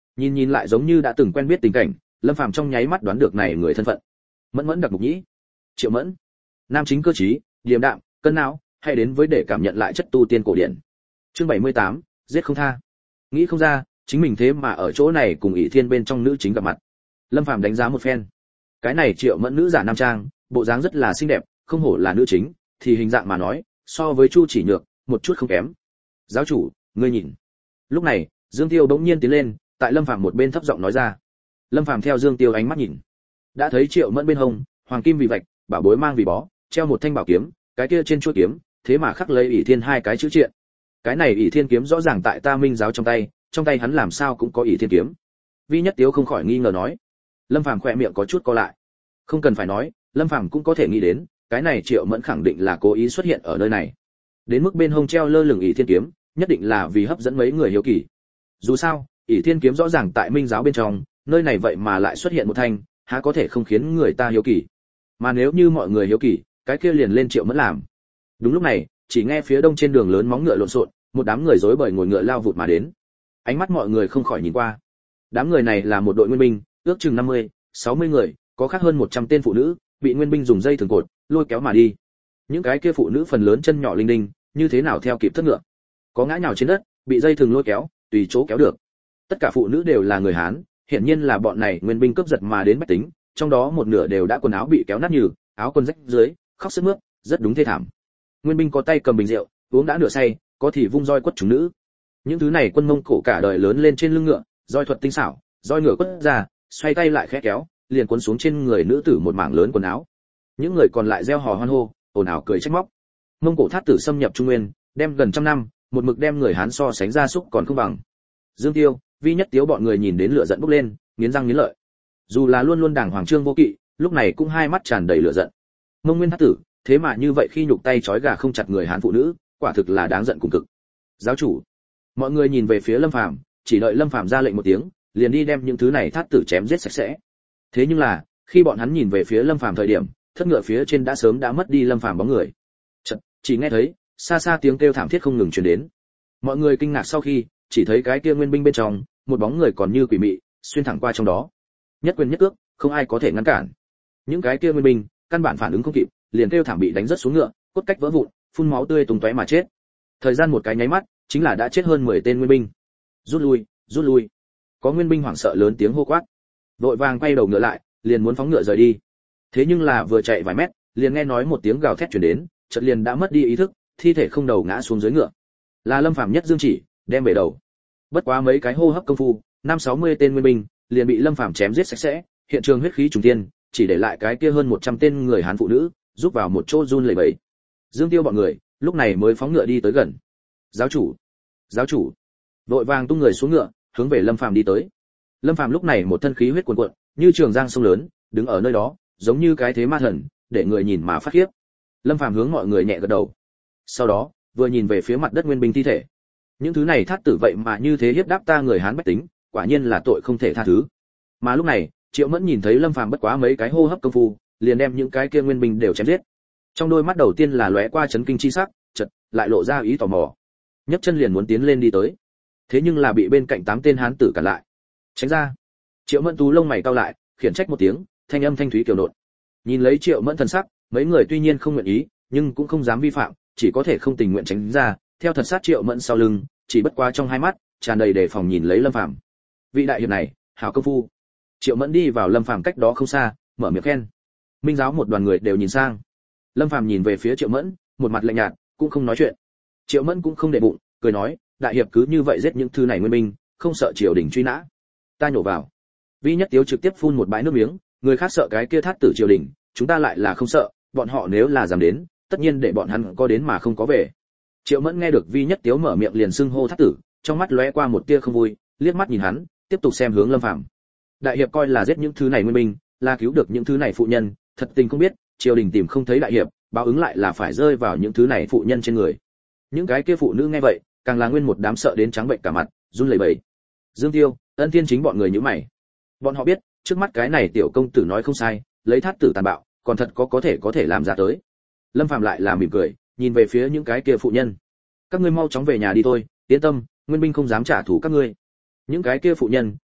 Nhìn nhìn lại giống như đã từng quen biết tình cảnh, Lâm Phàm trong nháy mắt đoán được này người thân phận. Mẫn Mẫn Đặc Mục Nhĩ. Triệu Mẫn. Nam chính cơ trí, điềm đạm, cân não, hay đến với để cảm nhận lại chất tu tiên cổ điển. Chương 78, giết không tha. Nghĩ không ra, chính mình thế mà ở chỗ này cùng ỷ thiên bên trong nữ chính gặp mặt. Lâm Phàm đánh giá một phen. Cái này Triệu Mẫn nữ giả nam trang, bộ dáng rất là xinh đẹp, không hổ là nữ chính, thì hình dạng mà nói, so với Chu Chỉ Nhược, một chút không kém. Giáo chủ, ngươi nhìn. Lúc này, Dương Tiêu bỗng nhiên tiến lên, tại Lâm Phàm một bên thấp giọng nói ra. Lâm Phàm theo Dương Tiêu ánh mắt nhìn, đã thấy Triệu Mẫn bên hông, hoàng kim vì vạch, bảo bối mang vì bó, treo một thanh bảo kiếm, cái kia trên chuôi kiếm, thế mà khắc lấy ỷ thiên hai cái chữ triện. Cái này ỷ thiên kiếm rõ ràng tại ta Minh giáo trong tay hắn làm sao cũng có ỷ thiên kiếm. Vi Nhất Tiếu không khỏi nghi ngờ nói. Lâm Phàm khỏe miệng có chút co lại. Không cần phải nói, Lâm Phàm cũng có thể nghĩ đến, cái này Triệu Mẫn khẳng định là cố ý xuất hiện ở nơi này. Đến mức bên hông treo lơ lửng ỷ thiên kiếm, nhất định là vì hấp dẫn mấy người hiếu kỳ. Dù sao, ỷ thiên kiếm rõ ràng tại Minh giáo bên trong, nơi này vậy mà lại xuất hiện một thanh, há có thể không khiến người ta hiếu kỳ. Mà nếu như mọi người hiếu kỳ, cái kia liền lên Triệu Mẫn làm. Đúng lúc này, chỉ nghe phía đông trên đường lớn móng ngựa lộn xộn, một đám người rối bời ngồi ngựa lao vụt mà đến. Ánh mắt mọi người không khỏi nhìn qua. Đám người này là một đội nguyên binh, ước chừng 50, 60 người, có khác hơn 100 tên phụ nữ, bị nguyên binh dùng dây thừng cột, lôi kéo mà đi. Những cái kia phụ nữ phần lớn chân nhỏ linh đinh, như thế nào theo kịp thất ngựa. Có ngã nhào trên đất, bị dây thừng lôi kéo, tùy chỗ kéo được. Tất cả phụ nữ đều là người Hán, hiển nhiên là bọn này nguyên binh cướp giật mà đến bách tính, trong đó một nửa đều đã quần áo bị kéo nát nhừ, áo quần rách dưới, khóc sướt mướt, rất đúng thê thảm. Nguyên binh có tay cầm bình rượu, uống đã nửa say, có thì vung roi quất chúng nữ. Những thứ này quân Mông Cổ cả đời lớn lên trên lưng ngựa, roi thuật tinh xảo, roi ngựa quất ra, xoay tay lại khẽ kéo, liền cuốn xuống trên người nữ tử một mảng lớn quần áo. Những người còn lại reo hò hoan hô, ồn ào cười trách móc. Mông Cổ thát tử xâm nhập Trung Nguyên, đem gần trăm năm, một mực đem người Hán so sánh ra súc còn không bằng. Dương Tiêu, Vi Nhất Tiếu bọn người nhìn đến lửa giận bốc lên, nghiến răng nghiến lợi. Dù là luôn luôn đàng hoàng Trương Vô Kỵ, lúc này cũng hai mắt tràn đầy lửa giận. Mông Nguyên thát tử, thế mà như vậy khi nhục tay trói gà không chặt người Hán phụ nữ, quả thực là đáng giận cùng cực. Giáo chủ, mọi người nhìn về phía Lâm Phàm, chỉ đợi Lâm Phàm ra lệnh một tiếng, liền đi đem những thứ này thát tử chém giết sạch sẽ. Thế nhưng là, khi bọn hắn nhìn về phía Lâm Phàm thời điểm, thất ngựa phía trên đã sớm đã mất đi Lâm Phàm bóng người. Chỉ nghe thấy xa xa tiếng kêu thảm thiết không ngừng truyền đến. Mọi người kinh ngạc sau khi, chỉ thấy cái kia nguyên binh bên trong, một bóng người còn như quỷ mị, xuyên thẳng qua trong đó. Nhất quyền nhất cước, không ai có thể ngăn cản. Những cái kia nguyên binh, căn bản phản ứng không kịp, liền kêu thảm bị đánh rất xuống ngựa, cốt cách vỡ vụn, phun máu tươi tung tóe mà chết. Thời gian một cái nháy mắt, chính là đã chết hơn 10 tên nguyên binh. Rút lui, rút lui. Có nguyên binh hoảng sợ lớn tiếng hô quát. Vội vàng quay đầu ngựa lại, liền muốn phóng ngựa rời đi. Thế nhưng là vừa chạy vài mét, liền nghe nói một tiếng gào thét truyền đến, chợt liền đã mất đi ý thức, thi thể không đầu ngã xuống dưới ngựa. Là Lâm Phàm nhất dương chỉ, đem về đầu. Bất quá mấy cái hô hấp công phu, 5-60 tên nguyên binh liền bị Lâm Phàm chém giết sạch sẽ, hiện trường huyết khí trùng thiên, chỉ để lại cái kia hơn 100 tên người Hán phụ nữ, giúp vào một chỗ run lẩy bẩy. Dương Tiêu bọn người, lúc này mới phóng ngựa đi tới gần. Giáo chủ, giáo chủ, vội vàng tung người xuống ngựa, hướng về Lâm Phàm đi tới. Lâm Phàm lúc này một thân khí huyết cuồn cuộn, như trường giang sông lớn, đứng ở nơi đó, giống như cái thế ma thần, để người nhìn mà phát khiếp. Lâm Phàm hướng mọi người nhẹ gật đầu. Sau đó, vừa nhìn về phía mặt đất nguyên binh thi thể. Những thứ này thát tử vậy mà như thế hiếp đáp ta người Hán bách tính, quả nhiên là tội không thể tha thứ. Mà lúc này, Triệu Mẫn nhìn thấy Lâm Phàm bất quá mấy cái hô hấp công phu, liền đem những cái kia nguyên binh đều chém giết. Trong đôi mắt đầu tiên là lóe qua chấn kinh chi sắc, chợt lại lộ ra ý tò mò. Nhấc chân liền muốn tiến lên đi tới. Thế nhưng là bị bên cạnh 8 tên Hán tử cản lại. Tránh ra. Triệu Mẫn tú lông mày cau lại, khiển trách một tiếng, thanh âm thanh thúy kiều nộn. Nhìn lấy Triệu Mẫn thần sắc, mấy người tuy nhiên không nguyện ý, nhưng cũng không dám vi phạm, chỉ có thể không tình nguyện tránh ra, theo thật sát Triệu Mẫn sau lưng, chỉ bất quá trong hai mắt tràn đầy đề phòng nhìn lấy Lâm Phàm. Vị đại hiệp này, hảo công phu. Triệu Mẫn đi vào Lâm Phàm cách đó không xa, mở miệng khen. Minh giáo một đoàn người đều nhìn sang. Lâm Phàm nhìn về phía Triệu Mẫn, một mặt lạnh nhạt, cũng không nói chuyện. Triệu Mẫn cũng không để bụng, cười nói, đại hiệp cứ như vậy giết những thứ này nguyên minh, không sợ triều đình truy nã. Ta nhổ vào. Vi Nhất Tiếu trực tiếp phun một bãi nước miếng, người khác sợ cái kia thát tử triều đình, chúng ta lại là không sợ, bọn họ nếu là dám đến, tất nhiên để bọn hắn có đến mà không có về. Triệu Mẫn nghe được Vi Nhất Tiếu mở miệng liền xưng hô thát tử, trong mắt lóe qua một tia không vui, liếc mắt nhìn hắn, tiếp tục xem hướng Lâm Phàm. Đại hiệp coi là giết những thứ này nguyên minh, là cứu được những thứ này phụ nhân, thật tình không biết, triều đình tìm không thấy đại hiệp, báo ứng lại là phải rơi vào những thứ này phụ nhân trên người. Những cái kia phụ nữ nghe vậy, càng là nguyên một đám sợ đến trắng bệnh cả mặt, run lẩy bẩy. Dương Tiêu, Ân Thiên chính bọn người nhíu mày. Bọn họ biết, trước mắt cái này tiểu công tử nói không sai, lấy thát tử tàn bạo, còn thật có thể làm ra tới. Lâm Phàm lại là mỉm cười, nhìn về phía những cái kia phụ nhân. Các ngươi mau chóng về nhà đi thôi, yên tâm, nguyên binh không dám trả thù các ngươi. Những cái kia phụ nhân,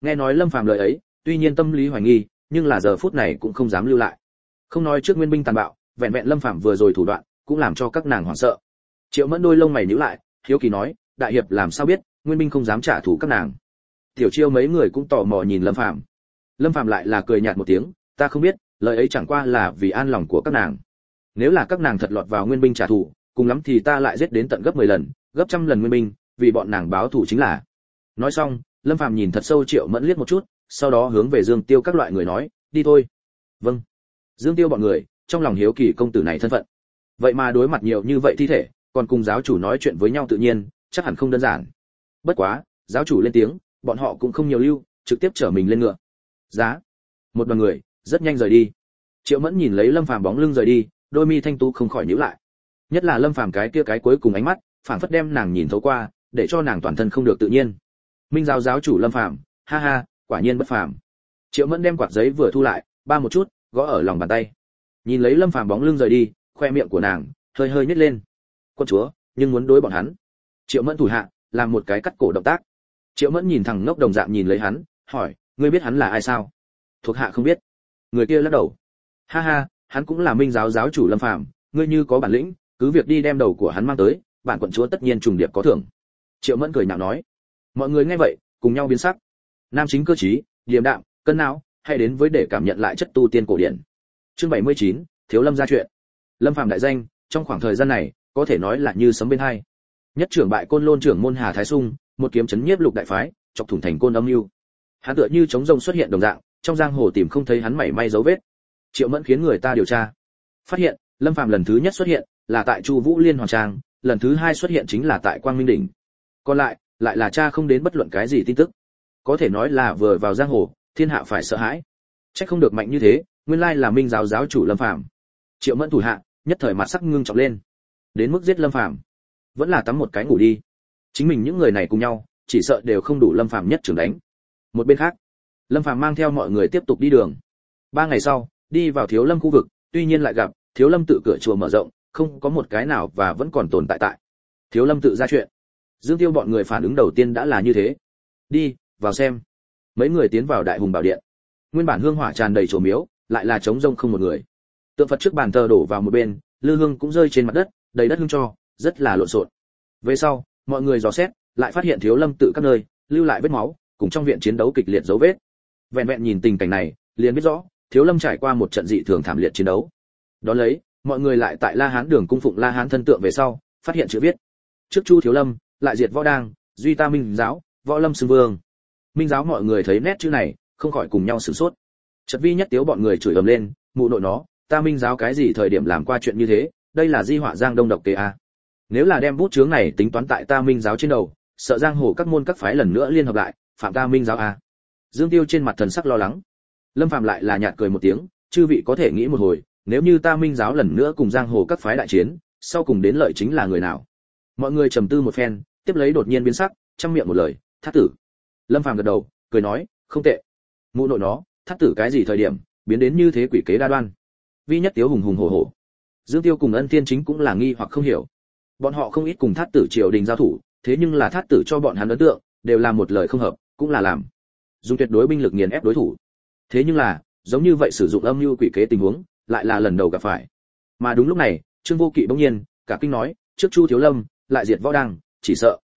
Nghe nói Lâm Phàm lời ấy, tuy nhiên tâm lý hoài nghi, nhưng là giờ phút này cũng không dám lưu lại. Không nói trước nguyên binh tàn bạo, vẹn vẹn Lâm Phàm vừa rồi thủ đoạn, cũng làm cho các nàng hoảng sợ. Triệu Mẫn đôi lông mày nhíu lại, hiếu kỳ nói, đại hiệp làm sao biết, nguyên binh không dám trả thù các nàng. Tiểu Chiêu mấy người cũng tò mò nhìn Lâm Phàm. Lâm Phàm lại là cười nhạt một tiếng, ta không biết, lời ấy chẳng qua là vì an lòng của các nàng. Nếu là các nàng thật lọt vào nguyên binh trả thù, cùng lắm thì ta lại giết đến tận gấp 10 lần, gấp trăm lần nguyên binh, vì bọn nàng báo thù chính là. Nói xong, Lâm Phàm nhìn thật sâu Triệu Mẫn liếc một chút, sau đó hướng về Dương Tiêu các loại người nói, đi thôi. Vâng. Dương Tiêu bọn người, trong lòng hiếu kỳ công tử này thân phận. Vậy mà đối mặt nhiều như vậy thi thể, còn cùng giáo chủ nói chuyện với nhau tự nhiên, chắc hẳn không đơn giản. Bất quá, giáo chủ lên tiếng, bọn họ cũng không nhiều lưu, trực tiếp chở mình lên ngựa. Giá. Một đoàn người, rất nhanh rời đi. Triệu Mẫn nhìn lấy Lâm Phàm bóng lưng rời đi, đôi mi thanh tú không khỏi nhíu lại. Nhất là Lâm Phàm cái kia cái cuối cùng ánh mắt, phảng phất đem nàng nhìn thấu qua, để cho nàng toàn thân không được tự nhiên. Minh giáo giáo chủ Lâm Phàm, ha ha, quả nhiên bất phàm. Triệu Mẫn đem quạt giấy vừa thu lại, ba một chút, gõ ở lòng bàn tay. Nhìn lấy Lâm Phàm bóng lưng rời đi, khoe miệng của nàng hơi hơi nhếch lên. Quân chúa, nhưng muốn đối bọn hắn. Triệu Mẫn thủ hạ, làm một cái cắt cổ động tác. Triệu Mẫn nhìn thẳng ngốc đồng dạng nhìn lấy hắn, hỏi, ngươi biết hắn là ai sao? Thuộc hạ không biết. Người kia lắc đầu. Ha ha, hắn cũng là Minh giáo giáo chủ Lâm Phàm, ngươi như có bản lĩnh, cứ việc đi đem đầu của hắn mang tới, bản quận chúa tất nhiên trùng điệp có thưởng. Triệu Mẫn cười nhạo nói. Mọi người nghe vậy, cùng nhau biến sắc. Nam chính cơ trí, điềm đạm, cân não, hay đến với để cảm nhận lại chất tu tiên cổ điển. Chương 79, Thiếu Lâm ra chuyện. Lâm Phàm đại danh, trong khoảng thời gian này, có thể nói là như sấm bên hai. Nhất trưởng bại Côn Lôn trưởng môn Hà Thái Sung, một kiếm chấn nhiếp lục đại phái, chọc thủng thành Côn âm mưu. Hắn tựa như trống rông xuất hiện đồng dạng, trong giang hồ tìm không thấy hắn mảy may dấu vết. Triệu Mẫn khiến người ta điều tra. Phát hiện, Lâm Phàm lần thứ nhất xuất hiện là tại Chu Vũ Liên Hoàng Trang, lần thứ hai xuất hiện chính là tại Quang Minh đỉnh. Còn lại là tra không đến bất luận cái gì tin tức. Có thể nói là vừa vào giang hồ, thiên hạ phải sợ hãi. Chắc không được mạnh như thế, nguyên lai là Minh giáo giáo chủ Lâm Phàm. Triệu Mẫn thủ hạ, nhất thời mặt sắc ngưng trọng lên. Đến mức giết Lâm Phàm, vẫn là tắm một cái ngủ đi. Chính mình những người này cùng nhau, chỉ sợ đều không đủ Lâm Phàm nhất trưởng đánh. Một bên khác, Lâm Phàm mang theo mọi người tiếp tục đi đường. 3 ngày sau, đi vào Thiếu Lâm khu vực, tuy nhiên lại gặp Thiếu Lâm tự cửa chùa mở rộng, không có một cái nào và vẫn còn tồn tại. Thiếu Lâm tự ra chuyện. Dương Tiêu bọn người phản ứng đầu tiên đã là như thế. Đi, vào xem. Mấy người tiến vào Đại Hùng Bảo Điện. Nguyên bản hương hỏa tràn đầy chùa miếu, lại là trống rông không một người. Tượng Phật trước bàn thờ đổ vào một bên, lư hương cũng rơi trên mặt đất, đầy đất hương tro, rất là lộn xộn. Về sau, mọi người dò xét, lại phát hiện Thiếu Lâm tự các nơi lưu lại vết máu, cùng trong viện chiến đấu kịch liệt dấu vết. Vẹn vẹn nhìn tình cảnh này, liền biết rõ, Thiếu Lâm trải qua một trận dị thường thảm liệt chiến đấu. Đó lấy, mọi người lại tại La Hán đường cung phụng La Hán thân tượng về sau, phát hiện chữ viết: trước Chu Thiếu Lâm, lại diệt võ đang, duy ta Minh giáo, võ lâm xưng vương. Minh giáo mọi người thấy nét chữ này, không khỏi cùng nhau sửng sốt. Chợt Vi Nhất Tiếu bọn người chửi ầm lên, mụ nội nó, ta Minh giáo cái gì thời điểm làm qua chuyện như thế, đây là di họa giang đông độc kế a. Nếu là đem bút chướng này tính toán tại ta Minh giáo trên đầu, sợ giang hồ các môn các phái lần nữa liên hợp lại, phạm ta Minh giáo a. Dương Tiêu trên mặt thần sắc lo lắng. Lâm Phàm lại là nhạt cười một tiếng, chư vị có thể nghĩ một hồi, nếu như ta Minh giáo lần nữa cùng giang hồ các phái đại chiến, sau cùng đến lợi chính là người nào? Mọi người trầm tư một phen, tiếp lấy đột nhiên biến sắc, trăm miệng một lời, Thát tử. Lâm Phàm gật đầu, cười nói, không tệ. Mụ nội nó, Thát tử cái gì thời điểm biến đến như thế quỷ kế đa đoan? Vi Nhất Tiếu hùng hùng hổ hổ. Dương Tiêu cùng Ân Thiên Chính cũng là nghi hoặc không hiểu. Bọn họ không ít cùng Thát tử triều đình giao thủ, thế nhưng là Thát tử cho bọn hắn ấn tượng đều là một lời không hợp, cũng là làm dùng tuyệt đối binh lực nghiền ép đối thủ. Thế nhưng là, giống như vậy sử dụng âm mưu quỷ kế tình huống, lại là lần đầu gặp phải. Mà đúng lúc này, Trương Vô Kỵ bỗng nhiên cả kinh nói, trước Chu Thiếu Lâm, lại diệt võ đang, chỉ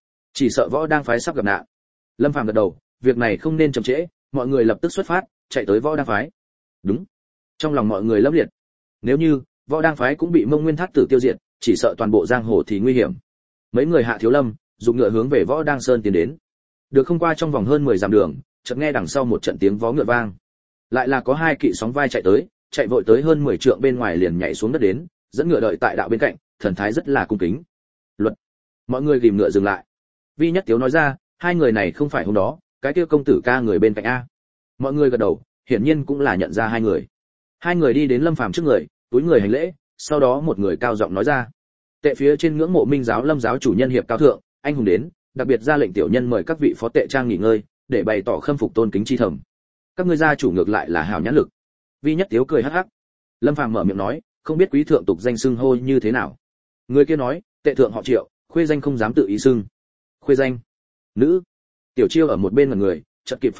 sợ võ đang phái sắp gặp nạn. Lâm Phàm gật đầu, việc này không nên chậm trễ, mọi người lập tức xuất phát, chạy tới võ đang phái. Đúng. Trong lòng mọi người lấp liệt. Nếu như võ đang phái cũng bị Mông Nguyên Thát tử tiêu diệt, chỉ sợ toàn bộ giang hồ thì nguy hiểm. Mấy người hạ Thiếu Lâm, dùng ngựa hướng về võ đang sơn tiến đến. Được không qua trong vòng hơn 10 dặm đường, chợt nghe đằng sau một trận tiếng vó ngựa vang. Lại là có 2 kỵ sóng vai chạy tới, chạy vội tới hơn 10 trượng bên ngoài liền nhảy xuống đất đến, dẫn ngựa đợi tại đạo bên cạnh, thần thái rất là cung kính. Luật. Mọi người ghìm ngựa dừng lại. Vi Nhất Tiếu nói ra, 2 người này không phải hôm đó, cái kia công tử ca người bên cạnh a. Mọi người gật đầu, hiển nhiên cũng là nhận ra 2 người. 2 người đi đến Lâm Phàm trước người, túi người hành lễ, sau đó một người cao giọng nói ra: Tệ phía trên ngưỡng mộ Minh giáo Lâm giáo chủ nhân hiệp cao thượng, anh hùng đến, đặc biệt ra lệnh tiểu nhân mời các vị phó tệ trang nghỉ ngơi, để bày tỏ khâm phục tôn kính chi thầm. Các ngươi gia chủ ngược lại là hào nhãn lực. Vi Nhất Tiếu cười hắc hắc. Lâm Phàm mở miệng nói, không biết quý thượng tục danh xưng hô như thế nào. Người kia nói, tệ thượng họ Triệu, khuê danh không dám tự ý xưng. Khuê danh? Nữ. Tiểu Chiêu ở một bên ngẩn người, chợt kịp phản ứng,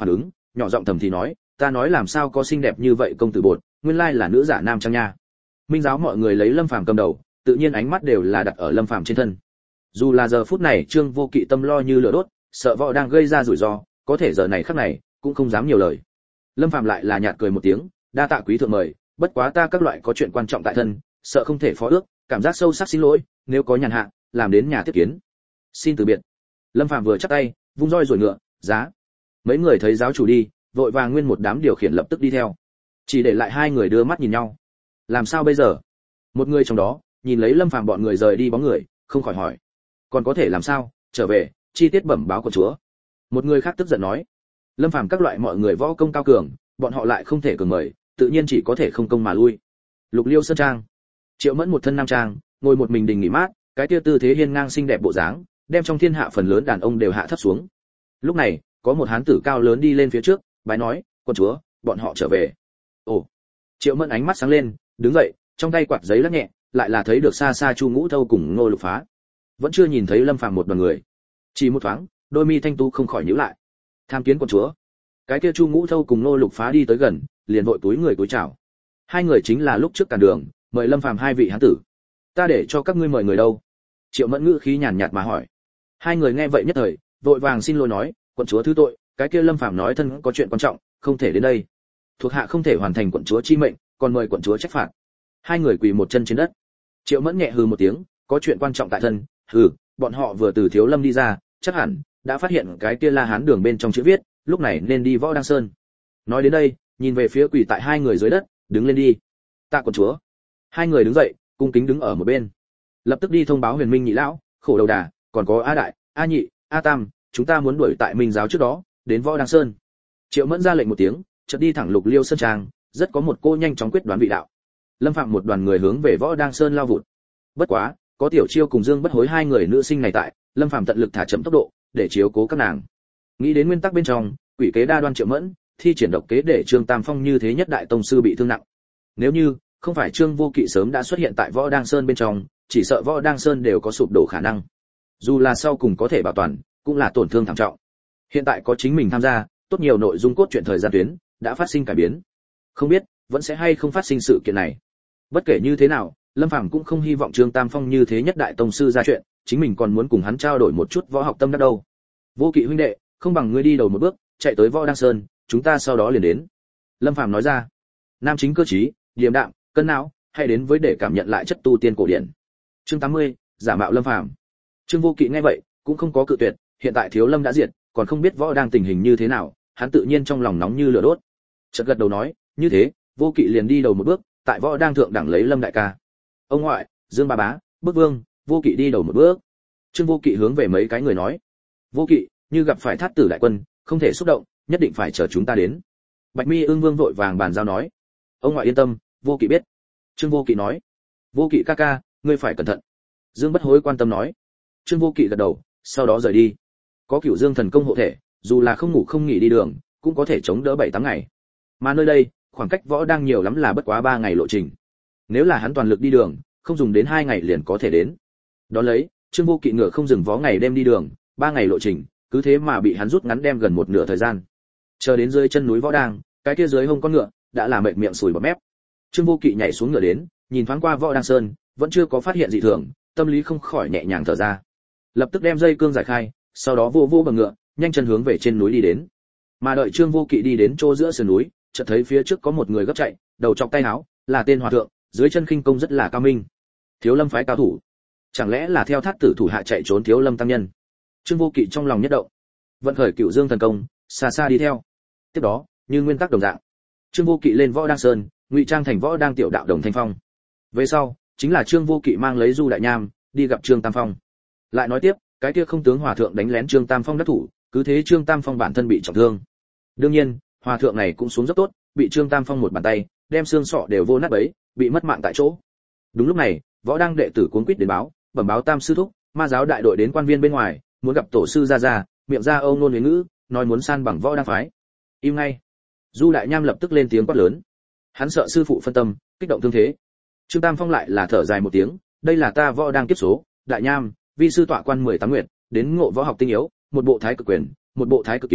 nhỏ giọng thầm thì nói, ta nói làm sao có xinh đẹp như vậy công tử bột, nguyên lai là nữ giả nam trang nha. Minh giáo mọi người lấy Lâm Phàm cầm đầu, tự nhiên ánh mắt đều là đặt ở Lâm Phàm trên thân. Dù là giờ phút này Trương Vô Kỵ tâm lo như lửa đốt, sợ võ đang gây ra rủi ro, có thể giờ này khắc này cũng không dám nhiều lời. Lâm Phàm lại là nhạt cười một tiếng, đa tạ quý thượng mời, bất quá ta các loại có chuyện quan trọng tại thân, sợ không thể phó ước, cảm giác sâu sắc xin lỗi, nếu có nhàn hạ, làm đến nhà tiếp kiến. Xin từ biệt. Lâm Phàm vừa chắp tay, vung roi rồi ngựa, giá. Mấy người thấy giáo chủ đi, vội vàng nguyên một đám điều khiển lập tức đi theo. Chỉ để lại hai người đưa mắt nhìn nhau. Làm sao bây giờ? Một người trong đó, nhìn lấy Lâm Phàm bọn người rời đi bóng người, không khỏi hỏi. Còn có thể làm sao, trở về, chi tiết bẩm báo của chúa. Một người khác tức giận nói. Lâm Phàm các loại mọi người võ công cao cường, bọn họ lại không thể cường mời, tự nhiên chỉ có thể không công mà lui. Lục Liêu sơn trang. Triệu Mẫn một thân nam trang, ngồi một mình đình nghỉ mát, cái kia tư thế hiên ngang xinh đẹp bộ dáng, đem trong thiên hạ phần lớn đàn ông đều hạ thấp xuống. Lúc này, có một hán tử cao lớn đi lên phía trước, bái nói, quân chúa, bọn họ trở về. Ồ. Triệu Mẫn ánh mắt sáng lên, đứng dậy, trong tay quạt giấy lắc nhẹ, lại là thấy được xa xa Chu Ngũ Thâu cùng Ngô Lục Phá. Vẫn chưa nhìn thấy Lâm Phàm một đoàn người. Chỉ một thoáng, đôi mi thanh tú không khỏi nhíu lại. Tham kiến quân chúa. Cái kia Chu Ngũ Thâu cùng Ngô Lục Phá đi tới gần, liền vội túi người cúi chào. Hai người chính là lúc trước cản đường, mời Lâm Phàm hai vị hán tử. Ta để cho các ngươi mời người đâu? Triệu Mẫn ngữ khí nhàn nhạt mà hỏi. Hai người nghe vậy nhất thời, vội vàng xin lỗi nói, quận chúa thứ tội, cái kia Lâm Phàm nói thân có chuyện quan trọng, không thể đến đây. Thuộc hạ không thể hoàn thành quận chúa chi mệnh, còn mời quận chúa trách phạt. Hai người quỳ một chân trên đất. Triệu Mẫn nhẹ hừ một tiếng, có chuyện quan trọng tại thân, hừ, bọn họ vừa từ Thiếu Lâm đi ra, chắc hẳn đã phát hiện cái kia La Hán đường bên trong chữ viết, lúc này nên đi Võ Đăng Sơn. Nói đến đây, nhìn về phía quỳ tại hai người dưới đất, đứng lên đi. Tạ quận chúa. Hai người đứng dậy, cung kính đứng ở một bên. Lập tức đi thông báo Huyền Minh nhị lão, Khổ Đầu Đà, còn có A Đại, A Nhị, A Tam, chúng ta muốn đuổi tại Minh giáo trước đó, đến Võ Đăng Sơn. Triệu Mẫn ra lệnh một tiếng, chợt đi thẳng Lục Liêu sơn trang, rất có một cô nhanh chóng quyết đoán vị đạo. Lâm Phạm một đoàn người hướng về Võ Đăng Sơn lao vụt. Bất quá, có Tiểu Chiêu cùng Dương Bất Hối hai người nữ sinh này tại, Lâm Phạm tận lực thả chậm tốc độ, để chiếu cố các nàng. Nghĩ đến nguyên tắc bên trong, quỷ kế đa đoan Triệu Mẫn, thi triển độc kế để Trương Tam Phong như thế nhất đại tông sư bị thương nặng. Nếu như không phải Trương Vô Kỵ sớm đã xuất hiện tại Võ Đăng Sơn bên trong, chỉ sợ Võ Đăng Sơn đều có sụp đổ khả năng. Dù là sau cùng có thể bảo toàn, cũng là tổn thương thảm trọng. Hiện tại có chính mình tham gia, tốt nhiều nội dung cốt truyện thời gian tuyến đã phát sinh cải biến. Không biết vẫn sẽ hay không phát sinh sự kiện này. Bất kể như thế nào, Lâm Phàm cũng không hy vọng Trương Tam Phong như thế nhất đại tông sư ra chuyện, chính mình còn muốn cùng hắn trao đổi một chút võ học tâm đắc đâu. Vô Kỵ huynh đệ, không bằng ngươi đi đầu một bước, chạy tới Võ Đăng Sơn, chúng ta sau đó liền đến. Lâm Phàm nói ra. Nam chính cơ trí, điềm đạm, cân não, hay đến với để cảm nhận lại chất tu tiên cổ điển. Chương 80, giả mạo Lâm Phàm. Trương Vô Kỵ nghe vậy, cũng không có cự tuyệt, hiện tại Thiếu Lâm đã diệt, còn không biết võ đang tình hình như thế nào, hắn tự nhiên trong lòng nóng như lửa đốt. Chợt gật đầu nói, như thế, Vô Kỵ liền đi đầu một bước, tại võ đang thượng đẳng lấy Lâm đại ca. Ông ngoại, Dương ba bá, Bức Vương, Vô Kỵ đi đầu một bước. Trương Vô Kỵ hướng về mấy cái người nói, Vô Kỵ, như gặp phải Thát Tử đại quân, không thể xúc động, nhất định phải chờ chúng ta đến. Bạch Mi Ưng Vương vội vàng bàn giao nói, ông ngoại yên tâm, Vô Kỵ biết. Trương Vô Kỵ nói, Vô Kỵ ca ca, ngươi phải cẩn thận. Dương Bất Hối quan tâm nói. Trương Vô Kỵ gật đầu, sau đó rời đi. Có Cửu Dương thần công hộ thể, dù là không ngủ không nghỉ đi đường, cũng có thể chống đỡ 7-8 ngày. Mà nơi đây, khoảng cách võ đang nhiều lắm là bất quá 3 ngày lộ trình. Nếu là hắn toàn lực đi đường, không dùng đến 2 ngày liền có thể đến. Đó lấy, Trương Vô Kỵ ngựa không dừng vó ngày đêm đi đường, 3 ngày lộ trình, cứ thế mà bị hắn rút ngắn đem gần một nửa thời gian. Chờ đến dưới chân núi võ đang, cái kia dưới hông con ngựa đã là mệt miệng sùi bọt mép. Trương Vô Kỵ nhảy xuống ngựa đến, nhìn thoáng qua Võ Đăng Sơn, vẫn chưa có phát hiện gì thường, tâm lý không khỏi nhẹ nhàng thở ra. Lập tức đem dây cương giải khai, sau đó vô vô bằng ngựa, nhanh chân hướng về trên núi đi đến. Mà đợi Trương Vô Kỵ đi đến chỗ giữa sườn núi, chợt thấy phía trước có một người gấp chạy, đầu chọc tay áo, là tên hòa thượng, dưới chân khinh công rất là cao minh. Thiếu Lâm phái cao thủ, chẳng lẽ là theo Thát Tử thủ hạ chạy trốn Thiếu Lâm tăng nhân? Trương Vô Kỵ trong lòng nhất động, vận khởi Cửu Dương thần công, xa xa đi theo. Tiếp đó, như nguyên tắc đồng dạng, Trương Vô Kỵ lên Võ Đăng Sơn, ngụy trang thành Võ Đang tiểu đạo đồng Thanh Phong. Về sau, chính là Trương Vô Kỵ mang lấy Du Đại Nham đi gặp Trương Tam Phong. Lại nói tiếp, cái kia không tướng hòa thượng đánh lén Trương Tam Phong đắc thủ, cứ thế Trương Tam Phong bản thân bị trọng thương. Đương nhiên, hòa thượng này cũng xuống rất tốt, bị Trương Tam Phong một bàn tay đem xương sọ đều vô nát bấy, bị mất mạng tại chỗ. Đúng lúc này, Võ Đang đệ tử cuống quýt đến báo, bẩm báo Tam sư thúc, ma giáo đại đội đến quan viên bên ngoài, muốn gặp tổ sư ra, miệng ra âu nôn huế ngữ, nói muốn san bằng Võ Đang phái. Im ngay. Du Đại Nham lập tức lên tiếng quát lớn. Hắn sợ sư phụ phân tâm, kích động thương thế. Trương Tam Phong lại là thở dài một tiếng, đây là ta Võ Đang kiếp số, Đại Nham, vi sư tọa quan 18 nguyệt, đến ngộ võ học tinh yếu, một bộ thái cực quyền, một bộ thái cực kiếm,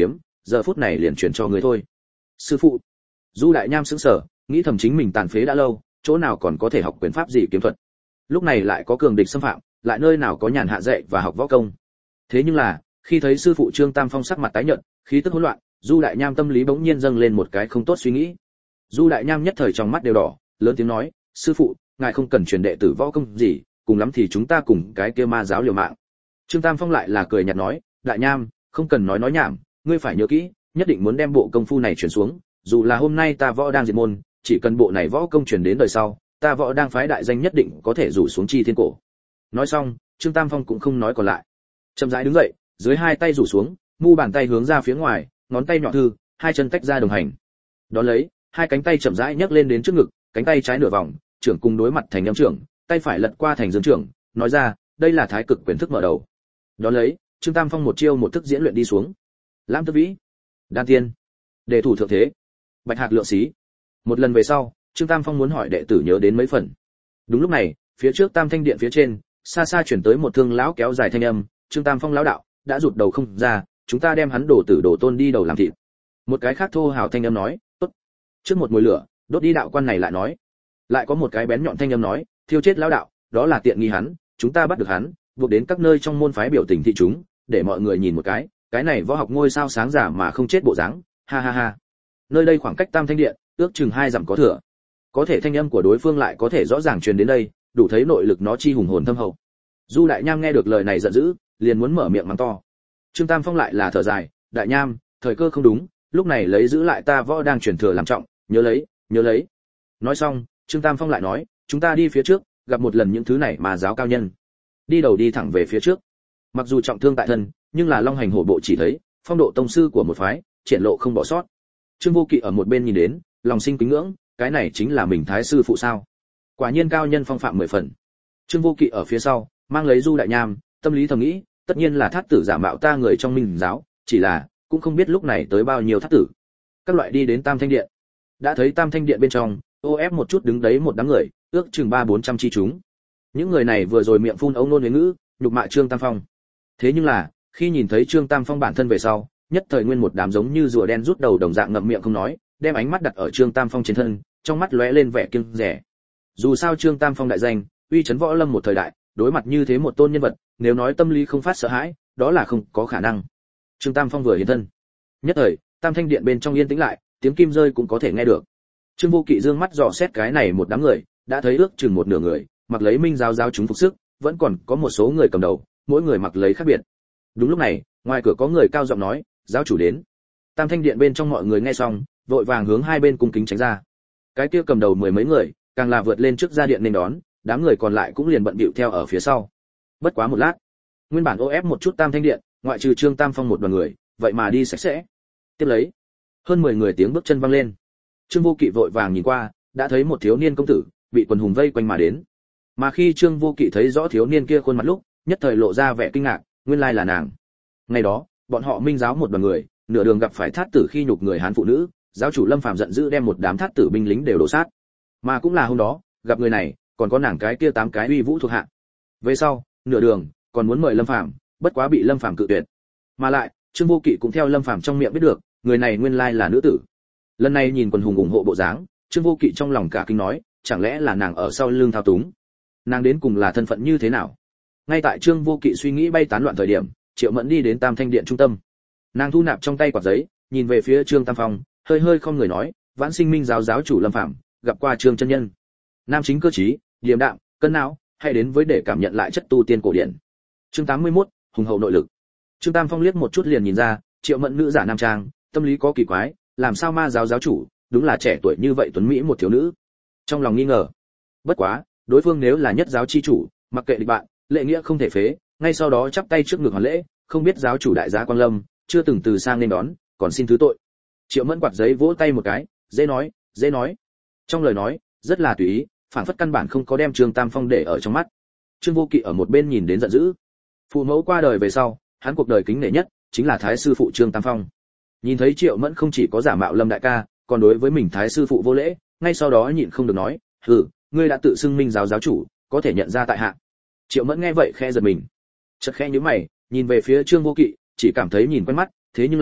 giờ phút này liền truyền cho ngươi thôi. Sư phụ. Du Đại Nham sững sờ, nghĩ thầm chính mình tàn phế đã lâu, chỗ nào còn có thể học quyền pháp gì kiếm thuật. Lúc này lại có cường địch xâm phạm, lại nơi nào có nhàn hạ dạy và học võ công. Thế nhưng là, khi thấy sư phụ Trương Tam Phong sắc mặt tái nhợt, khí tức hỗn loạn, Du Đại Nham tâm lý bỗng nhiên dâng lên một cái không tốt suy nghĩ. Du Đại Nham nhất thời trong mắt đều đỏ, lớn tiếng nói, sư phụ, ngài không cần truyền đệ tử võ công gì, cùng lắm thì chúng ta cùng cái kia ma giáo liều mạng. Trương Tam Phong lại là cười nhạt nói, Đại Nham, không cần nói nhảm, ngươi phải nhớ kỹ, nhất định muốn đem bộ công phu này truyền xuống, dù là hôm nay ta võ đang diệt môn, chỉ cần bộ này võ công truyền đến đời sau, ta võ đang phái đại danh nhất định có thể rủ xuống chi thiên cổ. Nói xong, Trương Tam Phong cũng không nói còn lại. Chậm rãi đứng dậy, dưới hai tay rủ xuống, mu bàn tay hướng ra phía ngoài, ngón tay nhỏ thư, hai chân tách ra đồng hành. Đón lấy, hai cánh tay chậm rãi nhấc lên đến trước ngực, cánh tay trái nửa vòng, trưởng cùng đối mặt thành âm trưởng, tay phải lật qua thành dương trưởng, nói ra, đây là thái cực quyền thức mở đầu. Đón lấy, Trương Tam Phong một chiêu một thức diễn luyện đi xuống. Lam Tư Vĩ, Đan Tiên, Đề thủ thượng thế, Bạch Hạc lượng xí. Một lần về sau, Trương Tam Phong muốn hỏi đệ tử nhớ đến mấy phần. Đúng lúc này, phía trước Tam Thanh điện phía trên, xa xa chuyển tới một thương lão kéo dài thanh âm, Trương Tam Phong lão đạo đã rụt đầu không ra, chúng ta đem hắn đổ tử đổ tôn đi đầu làm thịt. Một cái khác thô hào thanh âm nói, tốt. Trước một mùi lửa, đốt đi đạo quan này lại nói. Lại có một cái bén nhọn thanh âm nói, thiêu chết lão đạo, đó là tiện nghi hắn, chúng ta bắt được hắn, buộc đến các nơi trong môn phái biểu tình thị chúng, để mọi người nhìn một cái này võ học ngôi sao sáng giả mà không chết bộ dáng, ha ha ha. Nơi đây khoảng cách Tam Thanh điện, ước chừng 2 dặm có thừa. Có thể thanh âm của đối phương lại có thể rõ ràng truyền đến đây, đủ thấy nội lực nó chi hùng hồn thâm hậu. Du Đại Nham nghe được lời này giận dữ, liền muốn mở miệng mắng to. Trương Tam Phong lại là thở dài, Đại Nham, thời cơ không đúng, lúc này lấy giữ lại ta võ đang truyền thừa làm trọng, nhớ lấy. Nói xong, Trương Tam Phong lại nói, chúng ta đi phía trước, gặp một lần những thứ này mà giáo cao nhân. Đi đầu đi thẳng về phía trước. Mặc dù trọng thương tại thân, nhưng là Long Hành Hổ Bộ chỉ thấy, phong độ tông sư của một phái, triển lộ không bỏ sót. Trương Vô Kỵ ở một bên nhìn đến, lòng sinh kính ngưỡng, cái này chính là mình thái sư phụ sao? Quả nhiên cao nhân phong phạm 10 phần. Trương Vô Kỵ ở phía sau, mang lấy Du Đại Nham, tâm lý thầm nghĩ, tất nhiên là thát tử giả mạo ta người trong Minh giáo, chỉ là cũng không biết lúc này tới bao nhiêu thát tử. Các loại đi đến Tam Thanh điện. Đã thấy Tam Thanh điện bên trong, ô ép một chút đứng đấy một đám người, ước chừng 300-400 chi chúng. Những người này vừa rồi miệng phun ống nôn huế ngữ, nhục mạ Trương Tam Phong. Thế nhưng là, khi nhìn thấy Trương Tam Phong bản thân về sau, nhất thời nguyên một đám giống như rùa đen rút đầu đồng dạng ngậm miệng không nói, đem ánh mắt đặt ở Trương Tam Phong trên thân, trong mắt lóe lên vẻ kiêng dè. Dù sao Trương Tam Phong đại danh, uy chấn võ lâm một thời đại, đối mặt như thế một tôn nhân vật, nếu nói tâm lý không phát sợ hãi, đó là không có khả năng. Trương Tam Phong vừa hiện thân, nhất thời, Tam Thanh điện bên trong yên tĩnh lại, tiếng kim rơi cũng có thể nghe được. Trương Vô Kỵ dương mắt dò xét cái này một đám người, đã thấy ước chừng một nửa người, mặc lấy Minh giáo chúng phục sức, vẫn còn có một số người cầm đầu, mỗi người mặc lấy khác biệt. Đúng lúc này, ngoài cửa có người cao giọng nói, giáo chủ đến. Tam Thanh điện bên trong mọi người nghe xong, vội vàng hướng hai bên cung kính tránh ra. Cái kia cầm đầu 10 mấy người, càng là vượt lên trước ra điện nên đón, đám người còn lại cũng liền bận bịu theo ở phía sau. Bất quá một lát, nguyên bản ô ép một chút Tam Thanh điện, ngoại trừ Trương Tam Phong một đoàn người, vậy mà đi sạch sẽ. Tiếp lấy, hơn 10 người tiếng bước chân vang lên. Trương Vô Kỵ vội vàng nhìn qua, đã thấy một thiếu niên công tử bị quần hùng vây quanh mà đến. Mà khi Trương Vô Kỵ thấy rõ thiếu niên kia khuôn mặt lúc, nhất thời lộ ra vẻ kinh ngạc, nguyên lai là nàng. Ngày đó, bọn họ Minh giáo một đoàn người, nửa đường gặp phải thát tử khi nhục người Hán phụ nữ, giáo chủ Lâm Phàm giận dữ đem một đám thát tử binh lính đều đổ sát. Mà cũng là hôm đó, gặp người này, còn có nàng cái kia 8 cái uy vũ thuộc hạ. Về sau, nửa đường còn muốn mời Lâm Phàm, bất quá bị Lâm Phàm cự tuyệt. Mà lại, Trương Vô Kỵ cũng theo Lâm Phàm trong miệng biết được, người này nguyên lai là nữ tử. Lần này nhìn quần hùng ủng hộ bộ dáng, Trương Vô Kỵ trong lòng cả kinh nói, chẳng lẽ là nàng ở sau lưng thao túng? Nàng đến cùng là thân phận như thế nào? Ngay tại Trương Vô Kỵ suy nghĩ bay tán loạn thời điểm, Triệu Mẫn đi đến Tam Thanh điện trung tâm. Nàng thu nạp trong tay quạt giấy, nhìn về phía Trương Tam Phong, hơi hơi không người nói, Vãn Sinh Minh giáo giáo chủ Lâm Phàm, gặp qua Trương chân nhân. Nam chính cơ trí, điềm đạm, cân não, hãy đến với để cảm nhận lại chất tu tiên cổ điển. Chương 81, hùng hậu nội lực. Trương Tam Phong liếc một chút liền nhìn ra, Triệu Mẫn nữ giả nam trang, tâm lý có kỳ quái, làm sao ma giáo giáo chủ, đúng là trẻ tuổi như vậy tuấn mỹ một thiếu nữ. Trong lòng nghi ngờ. Bất quá, đối phương nếu là nhất giáo chi chủ, mặc kệ địch bạn, lệ nghĩa không thể phế, ngay sau đó chắp tay trước ngực hoàn lễ, không biết giáo chủ đại gia Quang Lâm, chưa từng từ sang nên đón, còn xin thứ tội. Triệu Mẫn quạt giấy vỗ tay một cái, dễ nói. Trong lời nói, rất là tùy ý, phản phất căn bản không có đem Trương Tam Phong để ở trong mắt. Trương Vô Kỵ ở một bên nhìn đến giận dữ. Phụ mẫu qua đời về sau, hắn cuộc đời kính nể nhất chính là thái sư phụ Trương Tam Phong. Nhìn thấy Triệu Mẫn không chỉ có giả mạo Lâm đại ca, còn đối với mình thái sư phụ vô lễ, ngay sau đó nhịn không được nói, "Hừ, ngươi đã tự xưng Minh giáo giáo chủ, có thể nhận ra tại hạ." Triệu Mẫn nghe vậy khẽ giật mình, chợt khẽ nhíu mày, nhìn về phía Trương Vô Kỵ, chỉ cảm thấy nhìn quen mắt, thế nhưng là